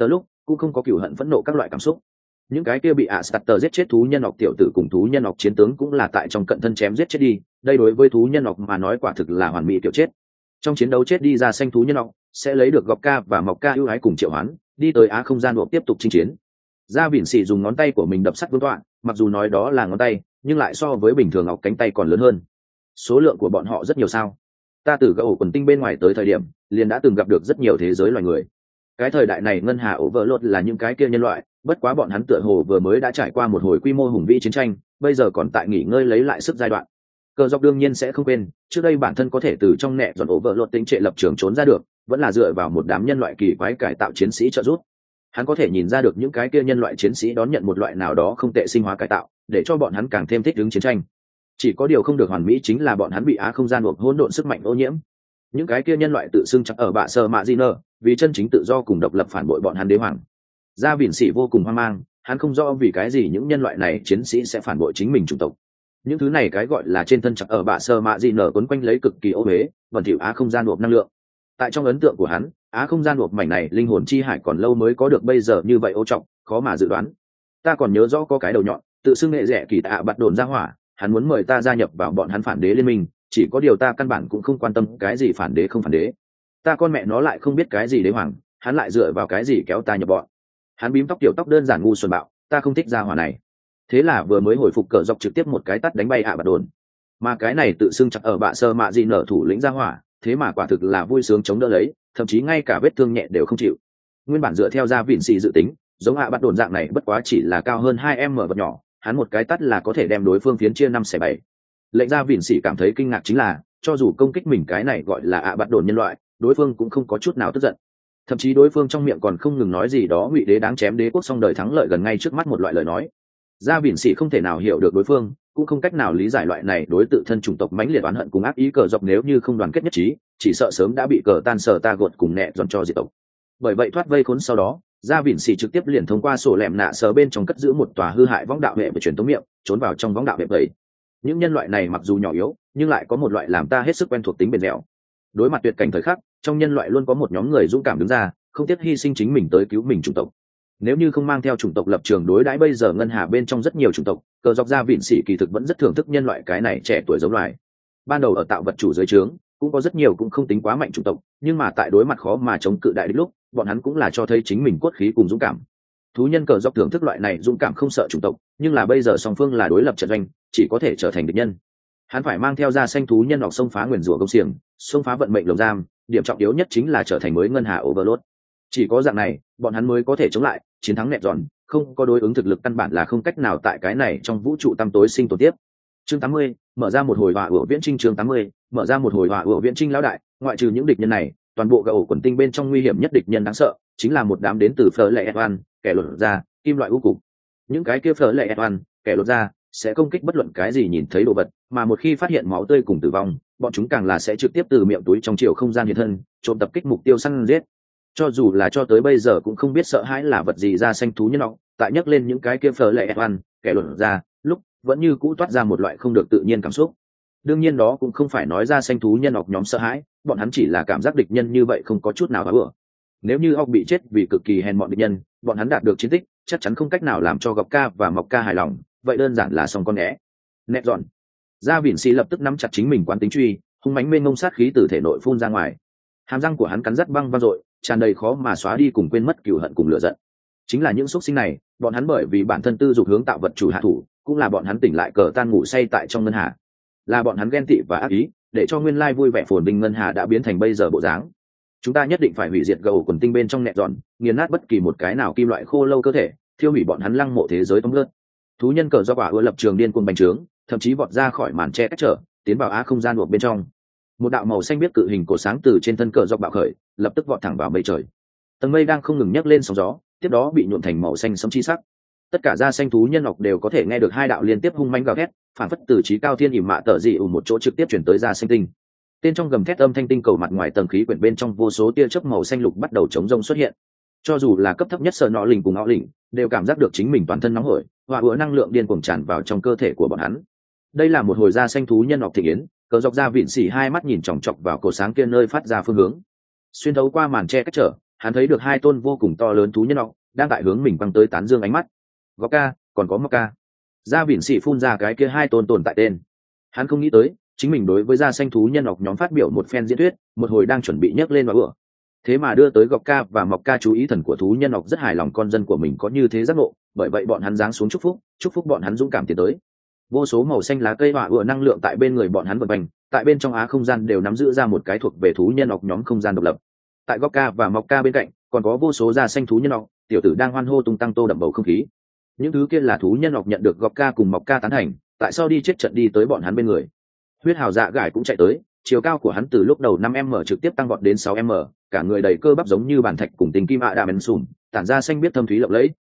cũng không có cừu hận phẫn nộ các loại cảm xúc. Những cái kia bị Astarter giết chết thú nhân ọc tiểu tử cùng thú nhân ọc chiến tướng cũng là tại trong cận thân chém giết chết đi, đây đối với thú nhân ọc mà nói quả thực là hoàn mỹ kiểu chết. Trong chiến đấu chết đi ra xanh thú nhân ọc sẽ lấy được gọc ca và mọc ca ưu ái cùng triệu hoán, đi tới Á không gian ọc tiếp tục chinh chiến. Gia Vịn Sỉ dùng ngón tay của mình đập sắt vương tọa, mặc dù nói đó là ngón tay, nhưng lại so với bình thường ọc cánh tay còn lớn hơn. Số lượng của bọn họ rất nhiều sao? Ta từ gậu quần tinh bên ngoài tới thời điểm, liền đã từng gặp được rất nhiều thế giới loài người. Cái thời đại này ngân hà Overlord là những cái kia nhân loại, bất quá bọn hắn tựa hồ vừa mới đã trải qua một hồi quy mô hùng vĩ chiến tranh, bây giờ còn tại nghỉ ngơi lấy lại sức giai đoạn. Cờ dọc đương nhiên sẽ không quên, trước đây bản thân có thể từ trong nẹ dọn Overlord tính trệ lập trường trốn ra được, vẫn là dựa vào một đám nhân loại kỳ quái cải tạo chiến sĩ trợ giúp. Hắn có thể nhìn ra được những cái kia nhân loại chiến sĩ đón nhận một loại nào đó không tệ sinh hóa cải tạo, để cho bọn hắn càng thêm thích ứng chiến tranh. Chỉ có điều không được hoàn mỹ chính là bọn hắn bị Á không gian buộc hỗn độn sức mạnh ô nhiễm. Những cái kia nhân loại tự xưng chắc ở bạ sơ mạ Giner, vì chân chính tự do cùng độc lập phản bội bọn hắn đế hoàng. Gia Vịn Sỉ vô cùng hoang mang, hắn không rõ vì cái gì những nhân loại này chiến sĩ sẽ phản bội chính mình chủng tộc. Những thứ này cái gọi là trên thân chắc ở bạ sơ mạ Giner quấn quanh lấy cực kỳ ô uế, vẩn thỉu Á không gian buộc năng lượng. Tại trong ấn tượng của hắn, Á không gian buộc mảnh này linh hồn chi hải còn lâu mới có được bây giờ như vậy ô trọng, khó mà dự đoán. Ta còn nhớ rõ có cái đầu nhọn, tự xưng nghệ rẻ kỳ tạ bắt đồn ra hỏa, hắn muốn mời ta gia nhập vào bọn hắn phản đế liên minh, chỉ có điều ta căn bản cũng không quan tâm cái gì phản đế không phản đế. Ta con mẹ nó lại không biết cái gì đế hoàng, hắn lại dựa vào cái gì kéo ta nhập bọn. Hắn bím tóc, tiểu tóc đơn giản ngu xuẩn bạo, ta không thích gia hỏa này. Thế là vừa mới hồi phục cờ dọc trực tiếp một cái tát đánh bay bắt đồn. Mà cái này tự xưng chắc ở bạ sơ mạ gì nở thủ lĩnh gia hỏa, thế mà quả thực là vui sướng chống đỡ lấy, thậm chí ngay cả vết thương nhẹ đều không chịu. Nguyên bản dựa theo Gia Vịn Sỉ dự tính, giống bắt đồn dạng này bất quá chỉ là cao hơn 2m vật nhỏ, hắn một cái tát là có thể đem đối phương phiến chia 5/7. Lệnh Gia Vịn Sỉ cảm thấy kinh ngạc chính là, cho dù công kích mình cái này gọi là bắt đồn nhân loại, đối phương cũng không có chút nào tức giận. Thậm chí đối phương trong miệng còn không ngừng nói gì đó ngụy đế đáng chém đế quốc xong đời thắng lợi gần ngay trước mắt một loại lời nói. Gia Vịn Sỉ không thể nào hiểu được đối phương, cũng không cách nào lý giải loại này đối tự thân chủng tộc mãnh liệt oán hận cùng ác ý cờ dọc, nếu như không đoàn kết nhất trí, chỉ sợ sớm đã bị cờ tan sở ta gột cùng nẹ dọn cho diệt tộc. Bởi vậy thoát vây khốn sau đó, Gia Vịn Sỉ trực tiếp liền thông qua sổ lẻm nạ sờ bên trong cất giữ một tòa hư hại võng đạo hệ và truyền tống miệng, trốn vào trong võng đạo hệ vậy. Những nhân loại này mặc dù nhỏ yếu, nhưng lại có một loại làm ta hết sức quen thuộc tính bền dẻo. Đối mặt tuyệt cảnh thời khắc, trong nhân loại luôn có một nhóm người dũng cảm đứng ra, không tiếc hy sinh chính mình tới cứu mình chủng tộc. Nếu như không mang theo chủng tộc lập trường đối đãi bây giờ ngân hà bên trong rất nhiều chủng tộc, cờ dọc Gia Vịn Sỉ kỳ thực vẫn rất thưởng thức nhân loại cái này trẻ tuổi giống loài. Ban đầu ở tạo vật chủ dưới trướng, cũng có rất nhiều cũng không tính quá mạnh chủng tộc, nhưng mà tại đối mặt khó mà chống cự đại địch lúc, bọn hắn cũng là cho thấy chính mình cốt khí cùng dũng cảm. Thú nhân cờ dọc thưởng thức loại này dũng cảm không sợ chủng tộc, nhưng là bây giờ song phương là đối lập trận doanh, chỉ có thể trở thành địch nhân. Hắn phải mang theo ra xanh thú nhân học xông phá nguyền rủa công xiềng, xông phá vận mệnh lồng giam, điểm trọng yếu nhất chính là trở thành mới ngân hà Overlord. Chỉ có dạng này, bọn hắn mới có thể chống lại, chiến thắng nẹt giòn, không có đối ứng thực lực căn bản là không cách nào tại cái này trong vũ trụ tăm tối sinh tồn tiếp. Chương 80, mở ra một hồi hỏa ủa viễn trinh. Chương 80, mở ra một hồi hỏa ủa viễn trinh lão đại, ngoại trừ những địch nhân này, toàn bộ gậu quần tinh bên trong nguy hiểm nhất địch nhân đáng sợ, chính là một đám đến từ Fleur Lệ Evan, kẻ lột ra, kim loại u cục. Những cái kia Fleur Lệ Evan, kẻ lột ra, sẽ công kích bất luận cái gì nhìn thấy đồ vật, mà một khi phát hiện máu tươi cùng tử vong, bọn chúng càng là sẽ trực tiếp từ miệng túi trong chiều không gian hiện thân, trộm tập kích mục tiêu săn giết. Cho dù là cho tới bây giờ cũng không biết sợ hãi là vật gì ra xanh thú nhân ọc, tại nhắc lên những cái kia Fleur Lệ Evan, kẻ lột ra, lúc vẫn như cũ toát ra một loại không được tự nhiên cảm xúc. Đương nhiên đó cũng không phải nói ra xanh thú nhân ọc nhóm sợ hãi, bọn hắn chỉ là cảm giác địch nhân như vậy không có chút nào phá bừa. Nếu như ọc bị chết vì cực kỳ hèn mọn địch nhân, bọn hắn đạt được chiến tích, chắc chắn không cách nào làm cho Gọc Ca và Mọc Ca hài lòng, vậy đơn giản là xong con né. Nẹt dọn. Gia Vịn Sỉ lập tức nắm chặt chính mình quán tính truy, hung mãnh mênh mông sát khí từ thể nội phun ra ngoài. Hàm răng của hắn cắn rất băng vang dội, tràn đầy khó mà xóa đi cùng quên mất cừu hận cùng lửa giận. Chính là những xúc sinh này, bọn hắn bởi vì bản thân tư dục hướng tạo vật chủ hạ thủ, cũng là bọn hắn tỉnh lại cờ tan ngủ say tại trong ngân hà, là bọn hắn ghen tị và ác ý, để cho nguyên lai vui vẻ phồn vinh ngân hà đã biến thành bây giờ bộ dáng. Chúng ta nhất định phải hủy diệt gầu quần tinh bên trong nẹt dọn, nghiền nát bất kỳ một cái nào kim loại khô lâu cơ thể, thiêu hủy bọn hắn lăng mộ thế giới tông lợn. Thú nhân cờ do quả ưa lập trường điên cuồng bành trướng, thậm chí vọt ra khỏi màn che cách trở, tiến vào á không gian buộc bên trong. Một đạo màu xanh biếc cự hình cổ sáng từ trên thân cờ dọc bạo khởi, lập tức vọt thẳng vào mây trời. Tầng mây đang không ngừng nhấc lên sóng gió, tiếp đó bị nhuộm thành màu xanh sẫm chi sắc. Tất cả da xanh thú nhân ngọc đều có thể nghe được hai đạo liên tiếp hung mãnh gào thét, phản phất từ trí cao thiên ỉm mạ tở dị ủ một chỗ trực tiếp chuyển tới da xanh tinh. Tên trong gầm thét âm thanh tinh cầu mặt ngoài tầng khí quyển bên trong vô số tia chớp màu xanh lục bắt đầu chống rông xuất hiện. Cho dù là cấp thấp nhất sợ nọ lình cùng ngõ lình, đều cảm giác được chính mình toàn thân nóng hổi, và ứa năng lượng điên cuồng tràn vào trong cơ thể của bọn hắn. Đây là một hồi da xanh thú nhân ngọc thị yến, cờ dọc Gia Vịn Sỉ hai mắt nhìn chòng chọc vào cổ sáng kia nơi phát ra phương hướng. Xuyên thấu qua màn che cách trở, hắn thấy được hai tôn vô cùng to lớn thú nhân ngọc, đang tại hướng mình quăng tới tán dương ánh mắt. Góc ca còn có móc ca. Gia Vịn Sĩ phun ra cái kia hai tôn tồn tại tên. Hắn không nghĩ tới chính mình đối với da xanh thú nhân ngọc nhóm phát biểu một phen diễn thuyết, một hồi đang chuẩn bị nhấc lên và bữa, thế mà đưa tới Gọc ca và Mọc ca chú ý. Thần của thú nhân ngọc rất hài lòng con dân của mình có như thế giác ngộ, bởi vậy bọn hắn giáng xuống chúc phúc bọn hắn dũng cảm tiến tới. Vô số màu xanh lá cây hỏa ựa năng lượng tại bên người bọn hắn vận hành, tại bên trong á không gian đều nắm giữ ra một cái thuộc về thú nhân ngọc nhóm không gian độc lập. Tại Gọc ca và Mọc ca bên cạnh còn có vô số da xanh thú nhân ngọc tiểu tử đang hoan hô tung tăng tô đậm bầu không khí. Những thứ kia là thú nhân ngọc nhận được Gọc ca cùng Mọc ca tán thành, tại sao đi chết trận đi tới bọn hắn bên người. Huyết hào dạ gải cũng chạy tới, chiều cao của hắn từ lúc đầu 5m trực tiếp tăng vọt đến 6m, cả người đầy cơ bắp giống như bàn thạch cùng tình kim ạ đà bèn sùm, tản ra xanh biết thâm thúy lộng lẫy.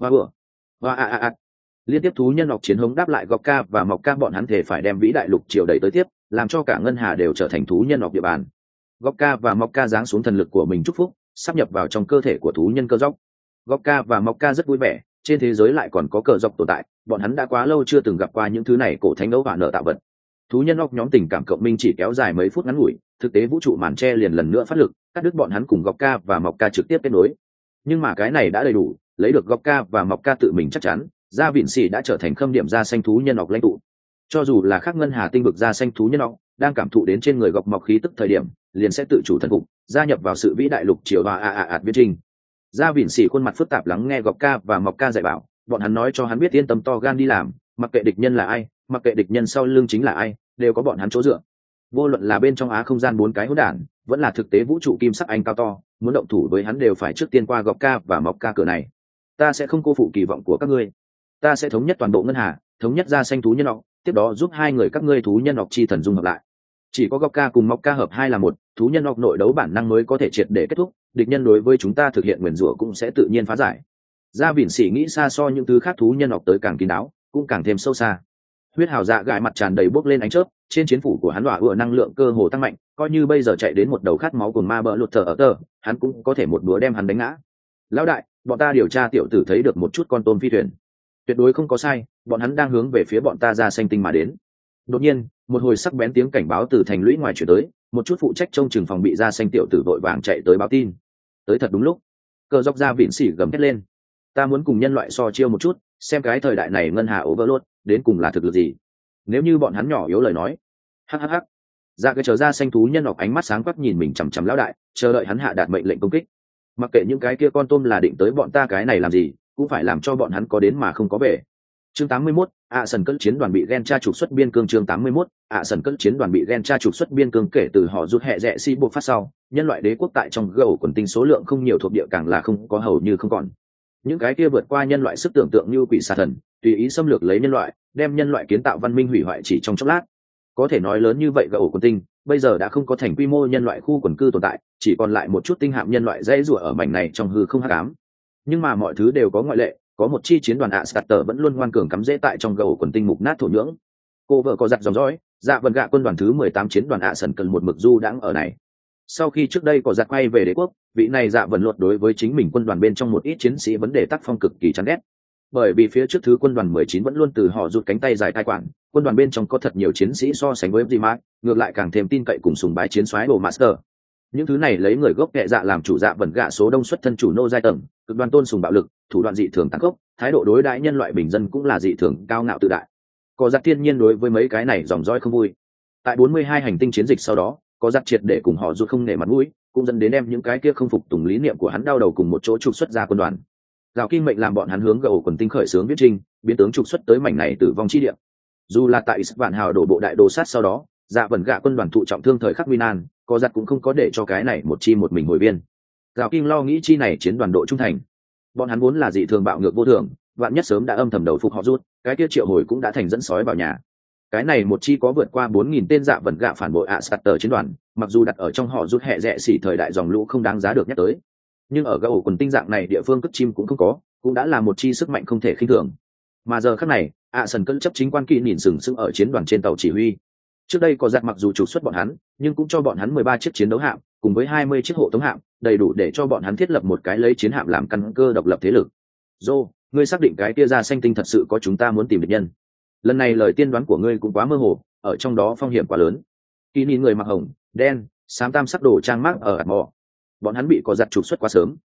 Và liên tiếp thú nhân ngọc chiến hống đáp lại Gọc ca và Mọc ca, bọn hắn thể phải đem vĩ đại lục triều đẩy tới tiếp, làm cho cả ngân hà đều trở thành thú nhân ngọc địa bàn. Gọc ca và Mọc ca giáng xuống thần lực của mình chúc phúc, sắp nhập vào trong cơ thể của thú nhân cơ dốc. Gọc ca và Mọc ca rất vui vẻ, trên thế giới lại còn có cờ dốc tồn tại, bọn hắn đã quá lâu chưa từng gặp qua những thứ này cổ thánh ấu và nợ tạo vật. Thú nhân ngọc nhóm tình cảm cộng minh chỉ kéo dài mấy phút ngắn ngủi, thực tế vũ trụ màn tre liền lần nữa phát lực, cắt đứt bọn hắn cùng Gọc ca và Mọc ca trực tiếp kết nối. Nhưng mà cái này đã đầy đủ, lấy được Gọc ca và Mọc ca tự mình chắc chắn, Gia Vịn Sĩ đã trở thành khâm điểm da xanh thú nhân ngọc lãnh tụ. Cho dù là khắc ngân hà tinh vực da xanh thú nhân ngọc đang cảm thụ đến trên người Gọc Mọc khí tức thời điểm, liền sẽ tự chủ thần phục, gia nhập vào sự vĩ đại lục triều và viễn trình. Gia Vịn Sĩ khuôn mặt phức tạp lắng nghe Gọc ca và Mọc ca dạy bảo, bọn hắn nói cho hắn biết yên tâm to gan đi làm, mặc kệ địch nhân là ai, mặc kệ địch nhân sau lưng chính là ai, đều có bọn hắn chỗ dựa. Vô luận là bên trong á không gian 4 cái hỗn đản, vẫn là thực tế vũ trụ kim sắc anh cao to, muốn động thủ với hắn đều phải trước tiên qua Gọc ca và Mọc ca cửa này. Ta sẽ không cô phụ kỳ vọng của các ngươi, ta sẽ thống nhất toàn bộ ngân hà, thống nhất ra xanh thú nhân ngọc, tiếp đó giúp hai người các ngươi thú nhân ngọc chi thần dung hợp lại. Chỉ có Gọc ca cùng Mọc ca hợp hai là một, thú nhân ngọc nội đấu bản năng mới có thể triệt để kết thúc, địch nhân đối với chúng ta thực hiện nguyền rủa cũng sẽ tự nhiên phá giải. Gia Vịn Sĩ nghĩ xa so những thứ khác thú nhân ngọc tới càng kín đáo, cũng càng thêm sâu xa. Huyết hào dạ gãi mặt tràn đầy bốc lên ánh chớp, trên chiến phủ của hắn đỏa ựa năng lượng cơ hồ tăng mạnh, coi như bây giờ chạy đến một đầu khát máu của ma bợ lụt thở ở tờ, hắn cũng có thể một búa đem hắn đánh ngã. Lão đại, bọn ta điều tra tiểu tử thấy được một chút con tôm phi thuyền, tuyệt đối không có sai, bọn hắn đang hướng về phía bọn ta ra xanh tinh mà đến. Đột nhiên, một hồi sắc bén tiếng cảnh báo từ thành lũy ngoài chuyển tới, một chút phụ trách trông chừng phòng bị ra xanh tiểu tử vội vàng chạy tới báo tin. Tới thật đúng lúc. Cờ dọc Gia Vịn Sĩ gầm thét lên, ta muốn cùng nhân loại so chiêu một chút, xem cái thời đại này ngân hà overload đến cùng là thực lực gì. Nếu như bọn hắn nhỏ yếu lời nói. Hắc. Dạ cái chờ ra xanh thú nhân ngọc ánh mắt sáng quắc nhìn mình chằm chằm lão đại, chờ đợi hắn hạ đạt mệnh lệnh công kích. Mặc kệ những cái kia con tôm là định tới bọn ta cái này làm gì, cũng phải làm cho bọn hắn có đến mà không có về. Chương 81, sần cất chiến đoàn bị Gen tra trục xuất biên cương. Chương 81, sần cất chiến đoàn bị Gen tra trục xuất biên cương. Kể từ họ rút hệ rẽ si buộc phát sau, nhân loại đế quốc tại trong gầu quần tinh số lượng không nhiều thuộc địa càng là không có hầu như không còn. Những cái kia vượt qua nhân loại sức tưởng tượng như quỷ xà thần, tùy ý xâm lược lấy nhân loại, đem nhân loại kiến tạo văn minh hủy hoại chỉ trong chốc lát. Có thể nói lớn như vậy gầu quần tinh bây giờ đã không có thành quy mô nhân loại khu quần cư tồn tại, chỉ còn lại một chút tinh hạm nhân loại dãy rủa ở mảnh này trong hư không hắc ám. Nhưng mà mọi thứ đều có ngoại lệ, có một chi chiến đoàn Astarter vẫn luôn ngoan cường cắm rễ tại trong gầu quần tinh mục nát thổ nhưỡng. Cô vợ có giặt dòng dõi, dạ vần gạ quân đoàn thứ 18 chiến đoàn sần cần một mực du đãng ở này. Sau khi trước đây có giặt quay về đế quốc, vị này dạ vần luật đối với chính mình quân đoàn bên trong một ít chiến sĩ vấn đề tác phong cực kỳ chán ghét. Bởi vì phía trước thứ quân đoàn 19 vẫn luôn từ họ rút cánh tay dài cai quản, quân đoàn bên trong có thật nhiều chiến sĩ so sánh với FD ngược lại càng thêm tin cậy cùng sùng bái chiến soái đồ Master. Những thứ này lấy người gốc kệ dạ làm chủ dạ vần gạ số đông xuất thân chủ nô giai tầng, cực đoan tôn sùng bạo lực, thủ đoạn dị thường tàn khốc, thái độ đối đãi nhân loại bình dân cũng là dị thường cao ngạo tự đại. Có giặc thiên nhiên đối với mấy cái này dòng dõi không vui. Tại 42 hành tinh chiến dịch sau đó, có giặc triệt để cùng họ rút không nể mặt mũi, cũng dẫn đến đem những cái kia không phục tùng lý niệm của hắn đau đầu cùng một chỗ trục xuất ra quân đoàn. Gào kinh mệnh làm bọn hắn hướng gầu quần tinh khởi xướng viết trinh, biến tướng trục xuất tới mảnh này tử vong chi địa. Dù là tại Vạn Hào đổ bộ đại đồ sát sau đó, dạ vần gạ quân đoàn thụ trọng thương thời khắc nguy nan, có giặc cũng không có để cho cái này một chi một mình hồi viên. Gào kinh lo nghĩ chi này chiến đoàn độ trung thành. Bọn hắn vốn là dị thường bạo ngược vô thường, vạn nhất sớm đã âm thầm đầu phục họ rút, cái kia triệu hồi cũng đã thành dẫn sói vào nhà. Cái này một chi có vượt qua 4.000 tên dạ vần gạ phản bội Astarter chiến đoàn, mặc dù đặt ở trong họ rút hệ rẽ xỉ thời đại dòng lũ không đáng giá được nhắc tới, nhưng ở gầu quần tinh dạng này địa phương cất chim cũng không có, cũng đã là một chi sức mạnh không thể khinh thường. Mà giờ khắc này, sần cất chấp chính quan kỵ nhìn sừng sững ở chiến đoàn trên tàu chỉ huy. Trước đây có giặc mặc dù trục xuất bọn hắn, nhưng cũng cho bọn hắn 13 chiếc chiến đấu hạm cùng với 20 chiếc hộ tống hạm, đầy đủ để cho bọn hắn thiết lập một cái lấy chiến hạm làm căn cơ độc lập thế lực. Dô, ngươi xác định cái kia ra xanh tinh thật sự có chúng ta muốn tìm địch nhân? Lần này lời tiên đoán của ngươi cũng quá mơ hồ, ở trong đó phong hiểm quá lớn. Kỳ nhìn người mặc hồng, đen, xám tam sắc đồ trang mác ở ạt mò. Bọn hắn bị có giặc trục xuất quá sớm,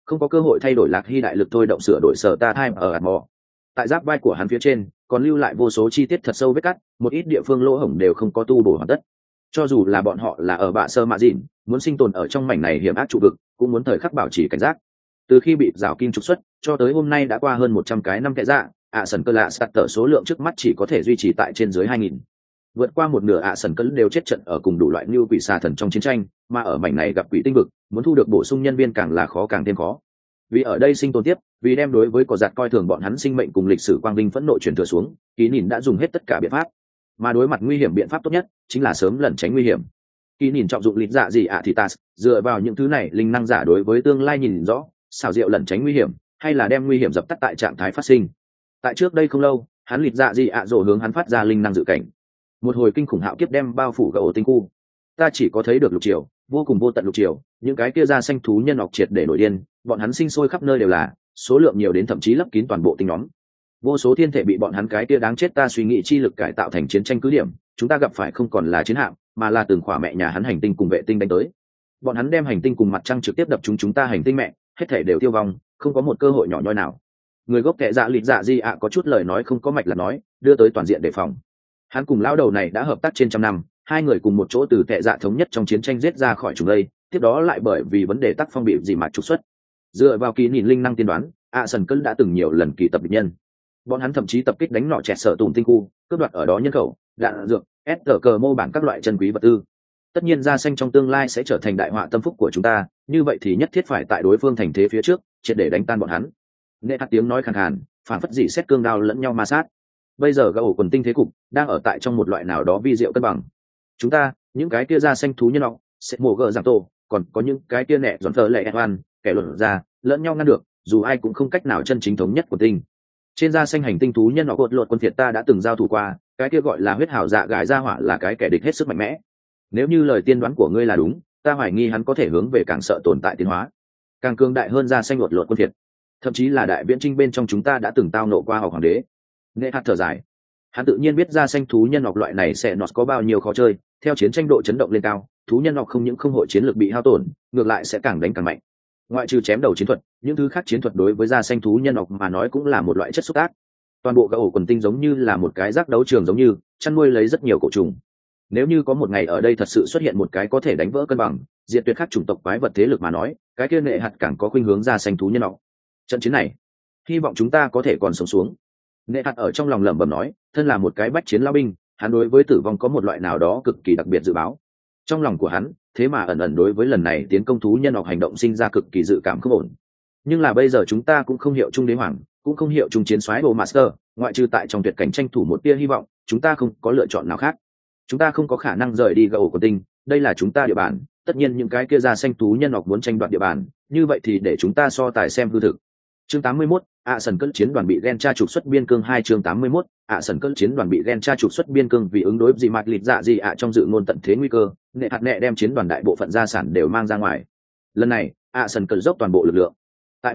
không có cơ hội thay đổi Lạc Hy đại lực thôi động sửa đổi sở ta time ở Atmo. Tại giáp vai của hắn phía trên còn lưu lại vô số chi tiết thật sâu vết cắt, một ít địa phương lỗ hổng đều không có tu bổ hoàn tất. Cho dù là bọn họ là ở bạ sơ mạ dịn, muốn sinh tồn ở trong mảnh này hiểm ác trụ vực, cũng muốn thời khắc bảo trì cảnh giác. Từ khi bị rào kim trục xuất cho tới hôm nay đã qua hơn 100 cái năm kệ dạ, sần cơ lạ sạt tở số lượng trước mắt chỉ có thể duy trì tại trên dưới 2000. Vượt qua một nửa sần cơ đều chết trận ở cùng đủ loại như quỷ xà thần trong chiến tranh, mà ở mảnh này gặp quỷ tinh vực, muốn thu được bổ sung nhân viên càng là khó càng thêm khó. Vì ở đây sinh tồn tiếp, vì đem đối với cỏ giặt coi thường bọn hắn sinh mệnh cùng lịch sử quang vinh phẫn nộ truyền thừa xuống, Kỳ Nhìn đã dùng hết tất cả biện pháp. Mà đối mặt nguy hiểm biện pháp tốt nhất chính là sớm lẩn tránh nguy hiểm. Kỳ Nhìn trọng dụng lịch dạ gì thì ta dựa vào những thứ này linh năng giả đối với tương lai nhìn rõ, xảo diệu lẩn tránh nguy hiểm, hay là đem nguy hiểm dập tắt tại trạng thái phát sinh. Tại trước đây không lâu, hắn lịch dạ gì rồ hướng hắn phát ra linh năng dự cảnh. Một hồi kinh khủng hạo kiếp đem bao phủ cả ổ tinh khu. Ta chỉ có thấy được lục triều, vô cùng vô tận lục triều, những cái kia da xanh thú nhân ọc triệt để nổi điên, bọn hắn sinh sôi khắp nơi đều là, số lượng nhiều đến thậm chí lấp kín toàn bộ tinh nhóm. Vô số thiên thể bị bọn hắn cái kia đáng chết ta suy nghĩ chi lực cải tạo thành chiến tranh cứ điểm, chúng ta gặp phải không còn là chiến hạm, mà là từng khỏa mẹ nhà hắn hành tinh cùng vệ tinh đánh tới. Bọn hắn đem hành tinh cùng mặt trăng trực tiếp đập chúng ta hành tinh mẹ, hết thể đều tiêu vong, không có một cơ hội nhỏ nhoi nào. Người gốc kệ dạ lịch dạ di có chút lời nói không có mạch là nói, đưa tới toàn diện đề phòng. Hắn cùng lão đầu này đã hợp tác trên trăm năm, hai người cùng một chỗ từ kệ dạ thống nhất trong chiến tranh giết ra khỏi chúng đây, tiếp đó lại bởi vì vấn đề tác phong bị gì mà trục xuất. Dựa vào Kỳ Nhìn linh năng tiên đoán, sần cân đã từng nhiều lần kỳ tập địch nhân. Bọn hắn thậm chí tập kích đánh nọ chẹt sở tùng tinh khu, cướp đoạt ở đó nhân khẩu, đạn dược, cờ mô bản các loại chân quý vật tư. Tất nhiên da xanh trong tương lai sẽ trở thành đại họa tâm phúc của chúng ta, như vậy thì nhất thiết phải tại đối phương thành thế phía trước triệt để đánh tan bọn hắn. Nệ hạt tiếng nói khàn khàn, phản phất dị xét cương đao lẫn nhau ma sát. Bây giờ gã ổ quần tinh thế cục đang ở tại trong một loại nào đó vi diệu cân bằng. Chúng ta, những cái kia da xanh thú nhân họ sẽ mổ gờ giảm tổ, còn có những cái kia nẹ dọn thờ lệ oan kẻ luận ra lẫn nhau ngăn được, dù ai cũng không cách nào chân chính thống nhất của tinh. Trên da xanh hành tinh thú nhân họ cột lột quân thiệt ta đã từng giao thủ qua, cái kia gọi là huyết hào dạ gái ra hỏa là cái kẻ địch hết sức mạnh mẽ. Nếu như lời tiên đoán của ngươi là đúng, ta hoài nghi hắn có thể hướng về càng sợ tồn tại tiến hóa, càng cường đại hơn da xanh lột lột quân thiệt, thậm chí là đại viễn trinh bên trong chúng ta đã từng tao nộ qua học hoàng đế. Nghệ hạt thở dài, hắn tự nhiên biết da xanh thú nhân học loại này sẽ nọt có bao nhiêu khó chơi. Theo chiến tranh độ chấn động lên cao, thú nhân học không những không hội chiến lược bị hao tổn, ngược lại sẽ càng đánh càng mạnh. Ngoại trừ chém đầu chiến thuật, những thứ khác chiến thuật đối với da xanh thú nhân học mà nói cũng là một loại chất xúc tác. Toàn bộ các ổ quần tinh giống như là một cái rác đấu trường, giống như chăn nuôi lấy rất nhiều cổ trùng. Nếu như có một ngày ở đây thật sự xuất hiện một cái có thể đánh vỡ cân bằng, diệt tuyệt khắc chủng tộc quái vật thế lực mà nói, cái kia Nghệ hạt càng có khuynh hướng da xanh thú nhân học. Trận chiến này, hy vọng chúng ta có thể còn sống xuống. Nghệ hạt ở trong lòng lẩm bẩm nói, thân là một cái bách chiến lao binh, hắn đối với tử vong có một loại nào đó cực kỳ đặc biệt dự báo. Trong lòng của hắn, thế mà ẩn ẩn đối với lần này tiến công thú nhân học hành động sinh ra cực kỳ dự cảm không ổn. Nhưng là bây giờ chúng ta cũng không hiệu trung đế hoàng, cũng không hiệu trung chiến soái đồ master, ngoại trừ tại trong tuyệt cảnh tranh thủ một tia hy vọng, chúng ta không có lựa chọn nào khác. Chúng ta không có khả năng rời đi gầu của tinh, đây là chúng ta địa bàn. Tất nhiên những cái kia ra xanh thú nhân học muốn tranh đoạt địa bàn, như vậy thì để chúng ta so tài xem hư thực. Chương 81, sần cân chiến đoàn bị Gencha trục xuất biên cương 2 chương 81, sần cân chiến đoàn bị Gencha trục xuất biên cương vì ứng đối gì mạt lịch dạ gì trong dự ngôn tận thế nguy cơ, Nghệ hạt nẹ đem chiến đoàn đại bộ phận gia sản đều mang ra ngoài. Lần này, sần cân dốc toàn bộ lực lượng. Tại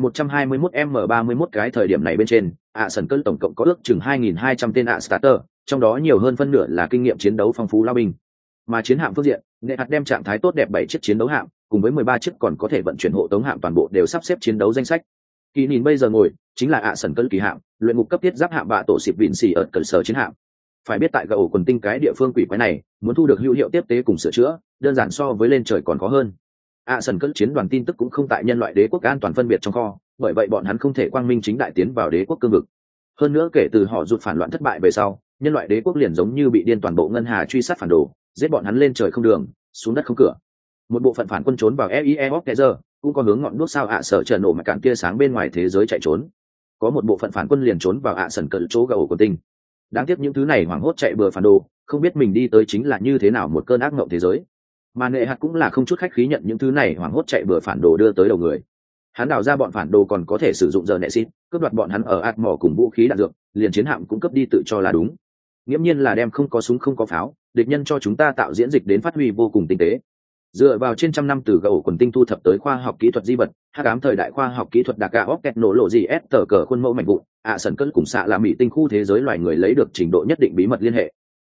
121m31 cái thời điểm này bên trên, sần cân tổng cộng có ước chừng 2200 tên starter, trong đó nhiều hơn phân nửa là kinh nghiệm chiến đấu phong phú lao binh. Mà chiến hạm phương diện, Nghệ hạt đem trạng thái tốt đẹp 7 chiếc chiến đấu hạm, cùng với 13 chiếc còn có thể vận chuyển hộ tống hạm toàn bộ đều sắp xếp chiến đấu danh sách. Kỳ Nhìn bây giờ ngồi chính là sần cân kỳ hạm, luyện ngục cấp thiết giáp hạm bạ tổ xịp vịn xì ở cẩn sở chiến hạm. Phải biết tại ổ quần tinh cái địa phương quỷ quái này, muốn thu được hữu hiệu tiếp tế cùng sửa chữa, đơn giản so với lên trời còn khó hơn. Sần cân chiến đoàn tin tức cũng không tại nhân loại đế quốc an toàn phân biệt trong kho, bởi vậy bọn hắn không thể quang minh chính đại tiến vào đế quốc cương vực. Hơn nữa kể từ họ rụt phản loạn thất bại về sau, nhân loại đế quốc liền giống như bị điên, toàn bộ ngân hà truy sát phản đồ, giết bọn hắn lên trời không đường, xuống đất không cửa. Một bộ phận phản quân trốn vào EIE Hoftezer, cũng có hướng ngọn đuốc sao sở chờ nổ mà cạn tia sáng bên ngoài thế giới chạy trốn. Có một bộ phận phản quân liền trốn vào sần cận chỗ gầu của tinh. Đáng tiếc những thứ này hoảng hốt chạy bừa phản đồ, không biết mình đi tới chính là như thế nào một cơn ác mộng thế giới. Mà Nghệ hạt cũng là không chút khách khí nhận những thứ này hoảng hốt chạy bừa phản đồ đưa tới đầu người. Hắn đào ra bọn phản đồ còn có thể sử dụng giờ nệ xít, cướp đoạt bọn hắn ở ạt mỏ cùng vũ khí đạn dược, liền chiến hạm cũng cướp đi tự cho là đúng. Nghiễm nhiên là đem không có súng không có pháo, địch nhân cho chúng ta tạo diễn dịch đến phát huy vô cùng tinh tế. Dựa vào trên trăm năm từ gầu quần tinh thu thập tới khoa học kỹ thuật di vật, hắc ám thời đại khoa học kỹ thuật đặc gà óc kẹt nổ lộ gì ép tờ cờ khuôn mẫu mạnh vụn, sần cất cùng xạ là mỹ tinh khu thế giới loài người lấy được trình độ nhất định bí mật liên hệ.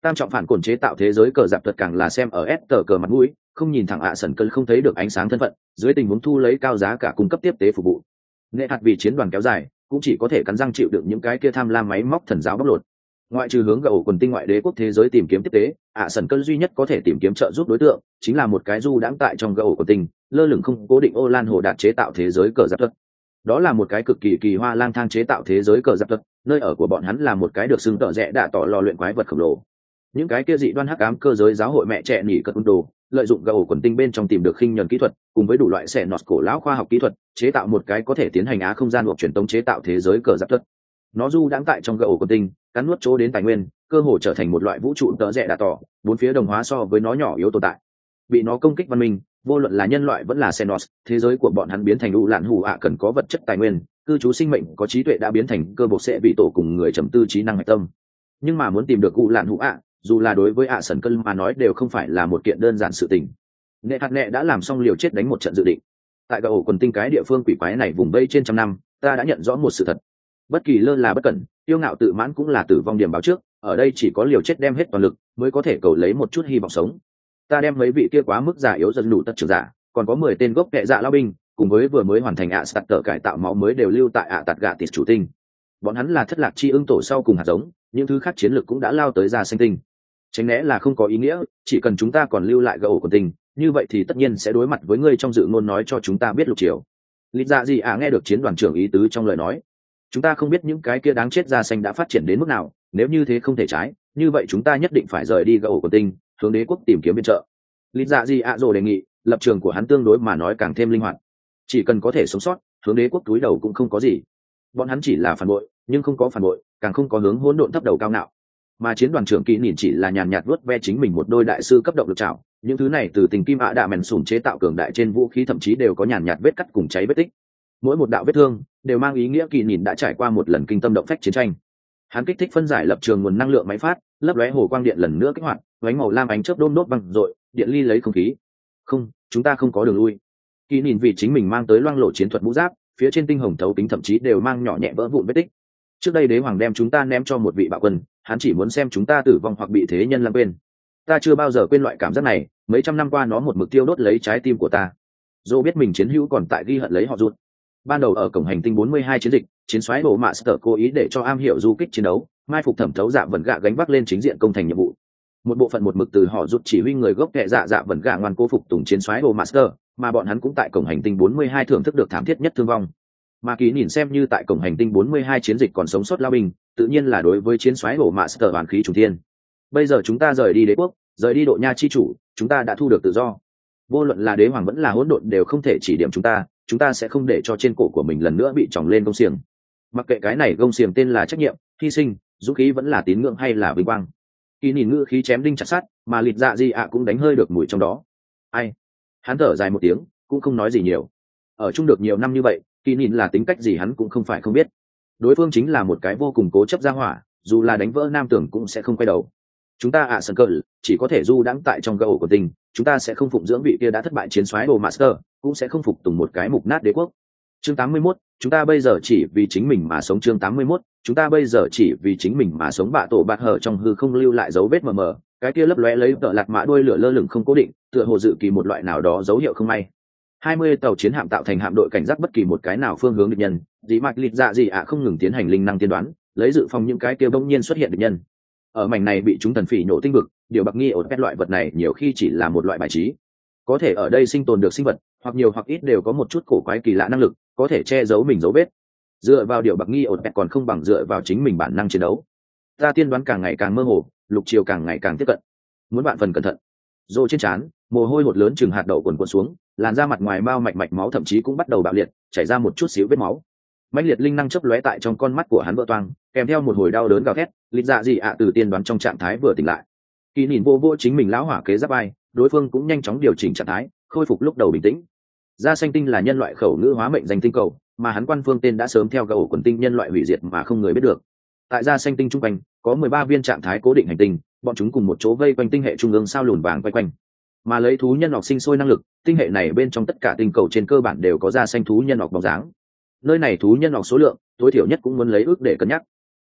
Tam trọng phản cồn chế tạo thế giới cờ giặc thuật càng là xem ở S tờ cờ mặt mũi, không nhìn thẳng ạ sần cơn không thấy được ánh sáng thân phận, dưới tình huống thu lấy cao giá cả cung cấp tiếp tế phục vụ. Nghệ hạt vì chiến đoàn kéo dài, cũng chỉ có thể cắn răng chịu đựng những cái kia tham lam máy móc thần giáo bóc lột. Ngoại trừ hướng gậu quần tinh ngoại đế quốc thế giới tìm kiếm tiếp tế, ạ sần cơn duy nhất có thể tìm kiếm trợ giúp đối tượng chính là một cái du đãng tại trong gậu quần tinh, lơ lửng không cố định ô lan hồ đạt chế tạo thế giới cờ giặc thuật. Đó là một cái cực kỳ kỳ hoa lang thang chế tạo thế giới cờ giặc thuật, nơi ở của bọn hắn là một cái được xưng tợ rẽ đạ tỏ lò luyện quái vật khổng lồ. Những cái kia dị đoan hắc ám cơ giới giáo hội mẹ trẻ nỉ cật đồ lợi dụng gậu quần tinh bên trong tìm được khinh nhuần kỹ thuật cùng với đủ loại xẻ nọt cổ lão khoa học kỹ thuật chế tạo một cái có thể tiến hành á không gian hoặc truyền tống chế tạo thế giới cờ giáp thuật. Nó du đãng tại trong gậu quần tinh, cắn nuốt chỗ đến tài nguyên, cơ hồ trở thành một loại vũ trụ tợ rẽ đạ tỏ, bốn phía đồng hóa so với nó nhỏ yếu tồn tại. Bị nó công kích văn minh, vô luận là nhân loại vẫn là xenos, thế giới của bọn hắn biến thành u lạn hủ ạ cần có vật chất tài nguyên, cư trú sinh mệnh có trí tuệ đã biến thành cơ bộ sẽ bị tổ cùng người trầm tư trí năng hạch tâm. Nhưng mà muốn tìm được u lạn hủ ạ, dù là đối với ạ sần cân mà nói đều không phải là một kiện đơn giản sự tình. Nệ hạt nệ đã làm xong liều chết đánh một trận dự định. Tại gậu quần tinh cái địa phương quỷ quái này vùng vây trên trăm năm, ta đã nhận rõ một sự thật: bất kỳ lơ là bất cẩn, yêu ngạo tự mãn cũng là tử vong điểm báo trước. Ở đây chỉ có liều chết đem hết toàn lực mới có thể cầu lấy một chút hy vọng sống. Ta đem mấy vị kia quá mức già yếu dần đủ tất trưởng giả, còn có 10 tên gốc kệ dạ lao binh, cùng với vừa mới hoàn thành ạ sạt tờ cải tạo máu mới đều lưu tại ạ tạt gạ tịt chủ tinh. Bọn hắn là thất lạc chi ưng tổ sau cùng hạt giống, những thứ khác chiến lược cũng đã lao tới ra xanh tinh. Tránh né là không có ý nghĩa, chỉ cần chúng ta còn lưu lại gậu của tình, như vậy thì tất nhiên sẽ đối mặt với ngươi trong dự ngôn nói cho chúng ta biết lục triều. Lý dạ gì nghe được chiến đoàn trưởng ý tứ trong lời nói. Chúng ta không biết những cái kia đáng chết da xanh đã phát triển đến mức nào, nếu như thế không thể trái, như vậy chúng ta nhất định phải rời đi gậu của tinh, hướng đế quốc tìm kiếm viện trợ. Lý dạ gì rồi đề nghị, lập trường của hắn tương đối mà nói càng thêm linh hoạt. Chỉ cần có thể sống sót, hướng đế quốc túi đầu cũng không có gì. Bọn hắn chỉ là phản bội, nhưng không có phản bội, càng không có hướng hỗn độn thấp đầu cao nạo. Mà chiến đoàn trưởng Kỳ nhìn chỉ là nhàn nhạt vuốt ve chính mình một đôi đại sư cấp động lực trảo, những thứ này từ tình kim ạ đạ mèn sùn chế tạo cường đại trên vũ khí thậm chí đều có nhàn nhạt vết cắt cùng cháy vết tích. Mỗi một đạo vết thương đều mang ý nghĩa Kỳ nhìn đã trải qua một lần kinh tâm động phách chiến tranh. Hắn kích thích phân giải lập trường nguồn năng lượng máy phát, lấp lóe hồ quang điện lần nữa kích hoạt, ánh màu lam ánh chớp đôm đốt văng rội, điện ly lấy không khí. Không, chúng ta không có đường lui. Kỳ nhìn vì chính mình mang tới loang lộ chiến thuật mũ giáp, phía trên tinh hồng thấu kính thậm chí đều mang nhỏ nhẹ vỡ vụn vết tích. Trước đây đế hoàng đem chúng ta ném cho một vị bạo quân, hắn chỉ muốn xem chúng ta tử vong hoặc bị thế nhân lãng quên. Ta chưa bao giờ quên loại cảm giác này, mấy trăm năm qua nó một mực tiêu đốt lấy trái tim của ta. Dô biết mình chiến hữu còn tại ghi hận lấy họ rụt. Ban đầu ở cổng hành tinh 42 chiến dịch, chiến soái bộ Master cố ý để cho am hiểu du kích chiến đấu, mai phục thẩm thấu dạ vần gạ gánh vác lên chính diện công thành nhiệm vụ. Một bộ phận một mực từ họ rụt chỉ huy người gốc kệ dạ vần gạ ngoan cố phục tùng chiến soái bộ Master, mà bọn hắn cũng tại cổng hành tinh 42 thưởng thức được thảm thiết nhất thương vong. Mà Ký nhìn xem như tại cổng hành tinh 42 chiến dịch còn sống sót lao binh, tự nhiên là đối với chiến soái bộ Master hoàn khí trùng thiên. Bây giờ chúng ta rời đi đế quốc, rời đi độ nha chi chủ, chúng ta đã thu được tự do. Vô luận là đế hoàng vẫn là hỗn độn đều không thể chỉ điểm chúng ta sẽ không để cho trên cổ của mình lần nữa bị tròng lên gông xiềng. Mặc kệ cái này gông xiềng tên là trách nhiệm, hy sinh, dũng khí vẫn là tín ngưỡng hay là vinh quang. Ký nhìn ngữ khí chém đinh chặt sắt, mà lịt dạ gì cũng đánh hơi được mùi trong đó. Ai? Hắn thở dài một tiếng, cũng không nói gì nhiều. Ở chung được nhiều năm như vậy, Ký nhìn là tính cách gì hắn cũng không phải không biết. Đối phương chính là một cái vô cùng cố chấp gia hỏa, dù là đánh vỡ nam tưởng cũng sẽ không quay đầu. Chúng ta sân cờ chỉ có thể du đãng tại trong gậu của tình, chúng ta sẽ không phụng dưỡng vị kia đã thất bại chiến soái đồ Master, cũng sẽ không phục tùng một cái mục nát đế quốc. Chương 81, chúng ta bây giờ chỉ vì chính mình mà sống. Chương 81, chúng ta bây giờ chỉ vì chính mình mà sống. Bạ tổ bạt hở trong hư không lưu lại dấu vết mờ mờ, cái kia lấp lóe lấy tợ lạt mã đuôi lửa lơ lửng không cố định, tựa hồ dự kỳ một loại nào đó dấu hiệu không may. 20 tàu chiến hạm tạo thành hạm đội cảnh giác bất kỳ một cái nào phương hướng địch nhân, dĩ mạch lịt dạ gì không ngừng tiến hành linh năng tiên đoán, lấy dự phòng những cái kia bỗng nhiên xuất hiện địch nhân. Ở mảnh này bị chúng thần phỉ nổ tinh vực, điều bạc nghi ổn pet loại vật này nhiều khi chỉ là một loại bài trí. Có thể ở đây sinh tồn được sinh vật, hoặc nhiều hoặc ít đều có một chút cổ quái kỳ lạ năng lực, có thể che giấu mình dấu vết. Dựa vào điều bạc nghi ổn pet còn không bằng dựa vào chính mình bản năng chiến đấu. Ta tiên đoán càng ngày càng mơ hồ, lục chiều càng ngày càng tiếp cận. Muốn bạn phần cẩn thận. Rô trên trán, mồ hôi hột lớn chừng hạt đậu quần quần xuống, làn da mặt ngoài bao mạch máu thậm chí cũng bắt đầu bạo liệt, chảy ra một chút xíu vết máu. Mãnh liệt linh năng chớp lóe tại trong con mắt của hắn vỡ toang, kèm theo một hồi đau đớn gào thét. Lịch dạ gì từ tiên đoán trong trạng thái vừa tỉnh lại. Kỳ nhìn vô vô chính mình lão hỏa kế giáp ai, đối phương cũng nhanh chóng điều chỉnh trạng thái, khôi phục lúc đầu bình tĩnh. Gia xanh tinh là nhân loại khẩu ngữ hóa mệnh danh tinh cầu, mà hắn quan phương tên đã sớm theo gậu quần tinh nhân loại hủy diệt mà không người biết được. Tại gia xanh tinh trung quanh có 13 viên trạng thái cố định hành tinh, bọn chúng cùng một chỗ vây quanh tinh hệ trung ương sao lùn vàng quay quanh. Mà lấy thú nhân học sinh sôi năng lực, tinh hệ này bên trong tất cả tinh cầu trên cơ bản đều có gia xanh thú nhân học bóng dáng. Nơi này thú nhân học số lượng tối thiểu nhất cũng muốn lấy ước để cân nhắc.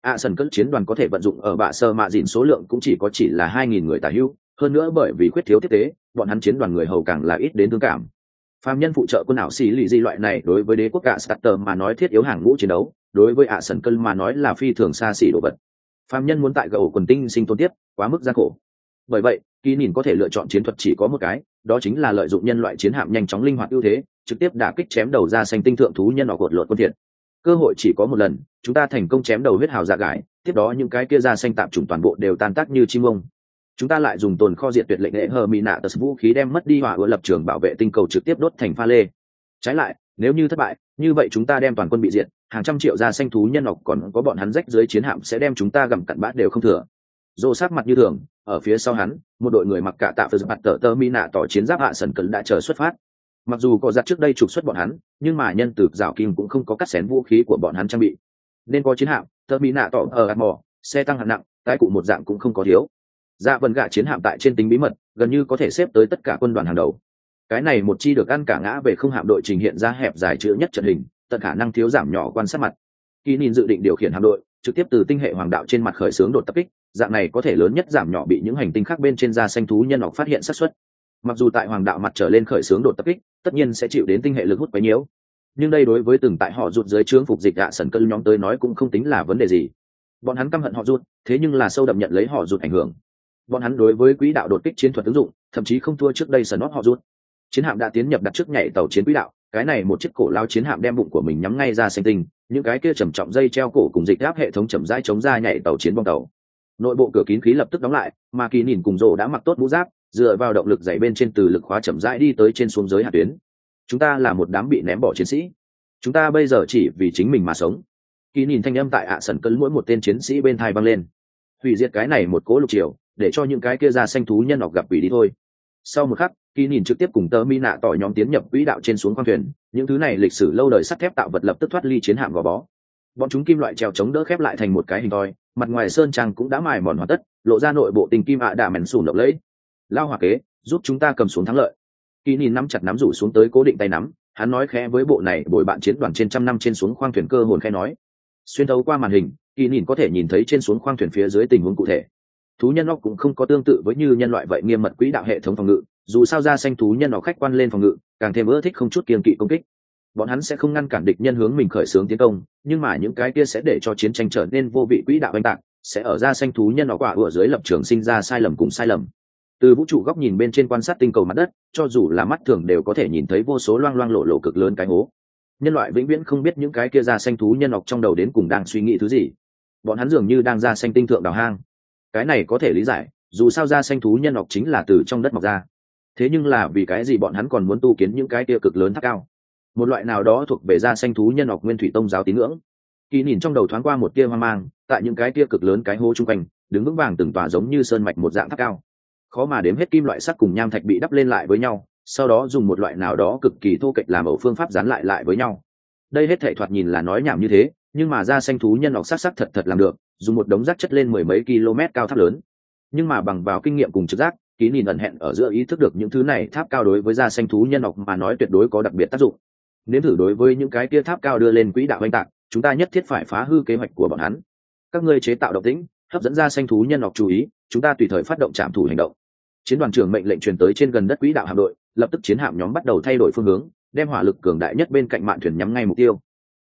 Sần cất chiến đoàn có thể vận dụng ở bạ sơ mạ dịn số lượng cũng chỉ là 2.000 người tả hữu, hơn nữa bởi vì khuyết thiếu tiếp tế, bọn hắn chiến đoàn người hầu càng là ít đến thương cảm. Phàm nhân phụ trợ quân ảo xì lì di loại này đối với đế quốc gạ starter mà nói thiết yếu hàng ngũ chiến đấu, đối với Sần cân mà nói là phi thường xa xỉ đồ vật. Phàm nhân muốn tại gậu quần tinh sinh tồn tiếp, quá mức gian khổ. Bởi vậy, Kỳ nhìn có thể lựa chọn chiến thuật chỉ có một cái, đó chính là lợi dụng nhân loại chiến hạm nhanh chóng linh hoạt ưu thế, trực tiếp đả kích chém đầu ra xanh tinh thượng thú nhân họ cột lột quân thiện. Cơ hội chỉ có một lần, chúng ta thành công chém đầu huyết hào dạ gải, tiếp đó những cái kia ra xanh tạm chủng toàn bộ đều tan tác như chim ông. Chúng ta lại dùng tồn kho diệt tuyệt lệnh hệ hờ mỹ nạ tật vũ khí đem mất đi hỏa ưa lập trường bảo vệ tinh cầu trực tiếp đốt thành pha lê. Trái lại, nếu như thất bại, như vậy chúng ta đem toàn quân bị diệt, hàng trăm triệu da xanh thú nhân ngọc còn có bọn hắn rách dưới chiến hạm sẽ đem chúng ta gặm cặn bã đều không thừa. Rô sát mặt như thường, ở phía sau hắn, một đội người mặc cả tạ phơ mặt tơ mi nạ tỏ chiến giáp Sần cẩn đã chờ xuất phát. Mặc dù có giặc trước đây trục xuất bọn hắn, nhưng mà nhân từ rào kim cũng không có cắt xén vũ khí của bọn hắn trang bị, nên có chiến hạm tơ mi nạ tỏ ở ạt mỏ, xe tăng hạng nặng, tái cụ một dạng cũng không có thiếu. Dạ vần gạ chiến hạm tại trên tính bí mật gần như có thể xếp tới tất cả quân đoàn hàng đầu. Cái này một chi được ăn cả ngã về không hạm đội trình hiện ra hẹp dài chữ nhất trận hình, tận khả năng thiếu giảm nhỏ quan sát mặt. Kỳ nhìn dự định điều khiển hạm đội trực tiếp từ tinh hệ hoàng đạo trên mặt khởi xướng đột tập kích, dạng này có thể lớn nhất giảm nhỏ bị những hành tinh khác bên trên da xanh thú nhân ngọc phát hiện xác suất. Mặc dù tại hoàng đạo mặt trở lên khởi xướng đột tập kích, tất nhiên sẽ chịu đến tinh hệ lực hút quấy nhiễu, nhưng đây đối với từng tại họ rụt dưới trướng phục dịch Sần cân nhóm tới nói cũng không tính là vấn đề gì. Bọn hắn căm hận họ rụt, thế nhưng là sâu đậm nhận lấy họ rụt ảnh hưởng. Bọn hắn đối với quỹ đạo đột kích chiến thuật ứng dụng thậm chí không thua trước đây sần nót họ rút. Chiến hạm đã tiến nhập đặt trước nhảy tàu chiến quỹ đạo, cái này một chiếc cổ lao chiến hạm đem bụng của mình nhắm ngay ra xanh tinh, những cái kia trầm trọng dây treo cổ cùng dịch áp hệ thống chậm rãi chống ra nhảy tàu chiến bong tàu. Nội bộ cửa kín khí lập tức đóng lại, mà Kỳ nhìn cùng Rồ đã mặc tốt mũ giáp, dựa vào động lực dày bên trên từ lực khóa chậm rãi đi tới trên xuống giới hạ tuyến. Chúng ta là một đám bị ném bỏ chiến sĩ, chúng ta bây giờ chỉ vì chính mình mà sống. Kỳ nhìn thanh âm tại Sần cân mỗi một tên chiến sĩ bên thai vang lên. Hủy diệt cái này một cố lục triều, để cho những cái kia ra xanh thú nhân ngọc gặp quỷ đi thôi. Sau một khắc, Kỳ nhìn trực tiếp cùng tơ mi nạ tỏ nhóm tiến nhập quỹ đạo trên xuống khoang thuyền, những thứ này lịch sử lâu đời sắt thép tạo vật lập tức thoát ly chiến hạm gò bó. Bọn chúng kim loại treo chống đỡ khép lại thành một cái hình thoi, mặt ngoài sơn trang cũng đã mài mòn hoàn tất, lộ ra nội bộ tình kim đạ mèn sùn lộng lẫy. Lao hỏa kế, giúp chúng ta cầm xuống thắng lợi. Kỳ nhìn nắm chặt nắm rủ xuống tới cố định tay nắm, hắn nói khẽ với bộ này bồi bạn chiến đoàn trên trăm năm trên xuống khoang thuyền cơ hồn khẽ nói. Xuyên thấu qua màn hình, Kỳ nhìn có thể nhìn thấy trên xuống khoang thuyền phía dưới tình huống cụ thể. Thú nhân óc cũng không có tương tự với như nhân loại vậy nghiêm mật quỹ đạo hệ thống phòng ngự, dù sao da xanh thú nhân óc khách quan lên phòng ngự, càng thêm ưa thích không chút kiêng kỵ công kích. Bọn hắn sẽ không ngăn cản địch nhân hướng mình khởi xướng tiến công, nhưng mà những cái kia sẽ để cho chiến tranh trở nên vô vị quỹ đạo oanh tạc, sẽ ở da xanh thú nhân óc quả ở dưới lập trường sinh ra sai lầm cùng sai lầm. Từ vũ trụ góc nhìn bên trên quan sát tinh cầu mặt đất, cho dù là mắt thường đều có thể nhìn thấy vô số loang loang lộ lộ cực lớn cái hố. Nhân loại vĩnh viễn không biết những cái kia da xanh thú nhân óc trong đầu đến cùng đang suy nghĩ thứ gì. Bọn hắn dường như đang da xanh tinh thượng đào hang. Cái này có thể lý giải, dù sao da xanh thú nhân ngọc chính là từ trong đất mọc ra. Thế nhưng là vì cái gì bọn hắn còn muốn tu kiến những cái tia cực lớn tháp cao, một loại nào đó thuộc về da xanh thú nhân ngọc nguyên thủy tông giáo tín ngưỡng. Kỳ nhìn trong đầu thoáng qua một tia hoang mang, tại những cái tia cực lớn cái hố chung quanh đứng vững vàng từng tòa giống như sơn mạch một dạng tháp cao, khó mà đếm hết kim loại sắt cùng nham thạch bị đắp lên lại với nhau, sau đó dùng một loại nào đó cực kỳ thô kệch làm ẩu phương pháp dán lại với nhau. Đây hết thảy thoạt nhìn là nói nhảm như thế, nhưng mà da xanh thú nhân ngọc sắc thật làm được, dùng một đống rác chất lên mười mấy km cao tháp lớn. Nhưng mà bằng vào kinh nghiệm cùng trực giác, Kỳ nhìn ẩn hẹn ở giữa ý thức được những thứ này tháp cao đối với da xanh thú nhân ngọc mà nói tuyệt đối có đặc biệt tác dụng. Nếu thử đối với những cái kia tháp cao đưa lên quỹ đạo oanh tạc, chúng ta nhất thiết phải phá hư kế hoạch của bọn hắn. Các ngươi chế tạo động tĩnh, hấp dẫn da xanh thú nhân ngọc chú ý, chúng ta tùy thời phát động trảm thủ hành động. Chiến đoàn trưởng mệnh lệnh truyền tới trên gần đất quỹ đạo hạm đội, lập tức chiến hạm nhóm bắt đầu thay đổi phương hướng, đem hỏa lực cường đại nhất bên cạnh mạn thuyền nhắm ngay mục tiêu.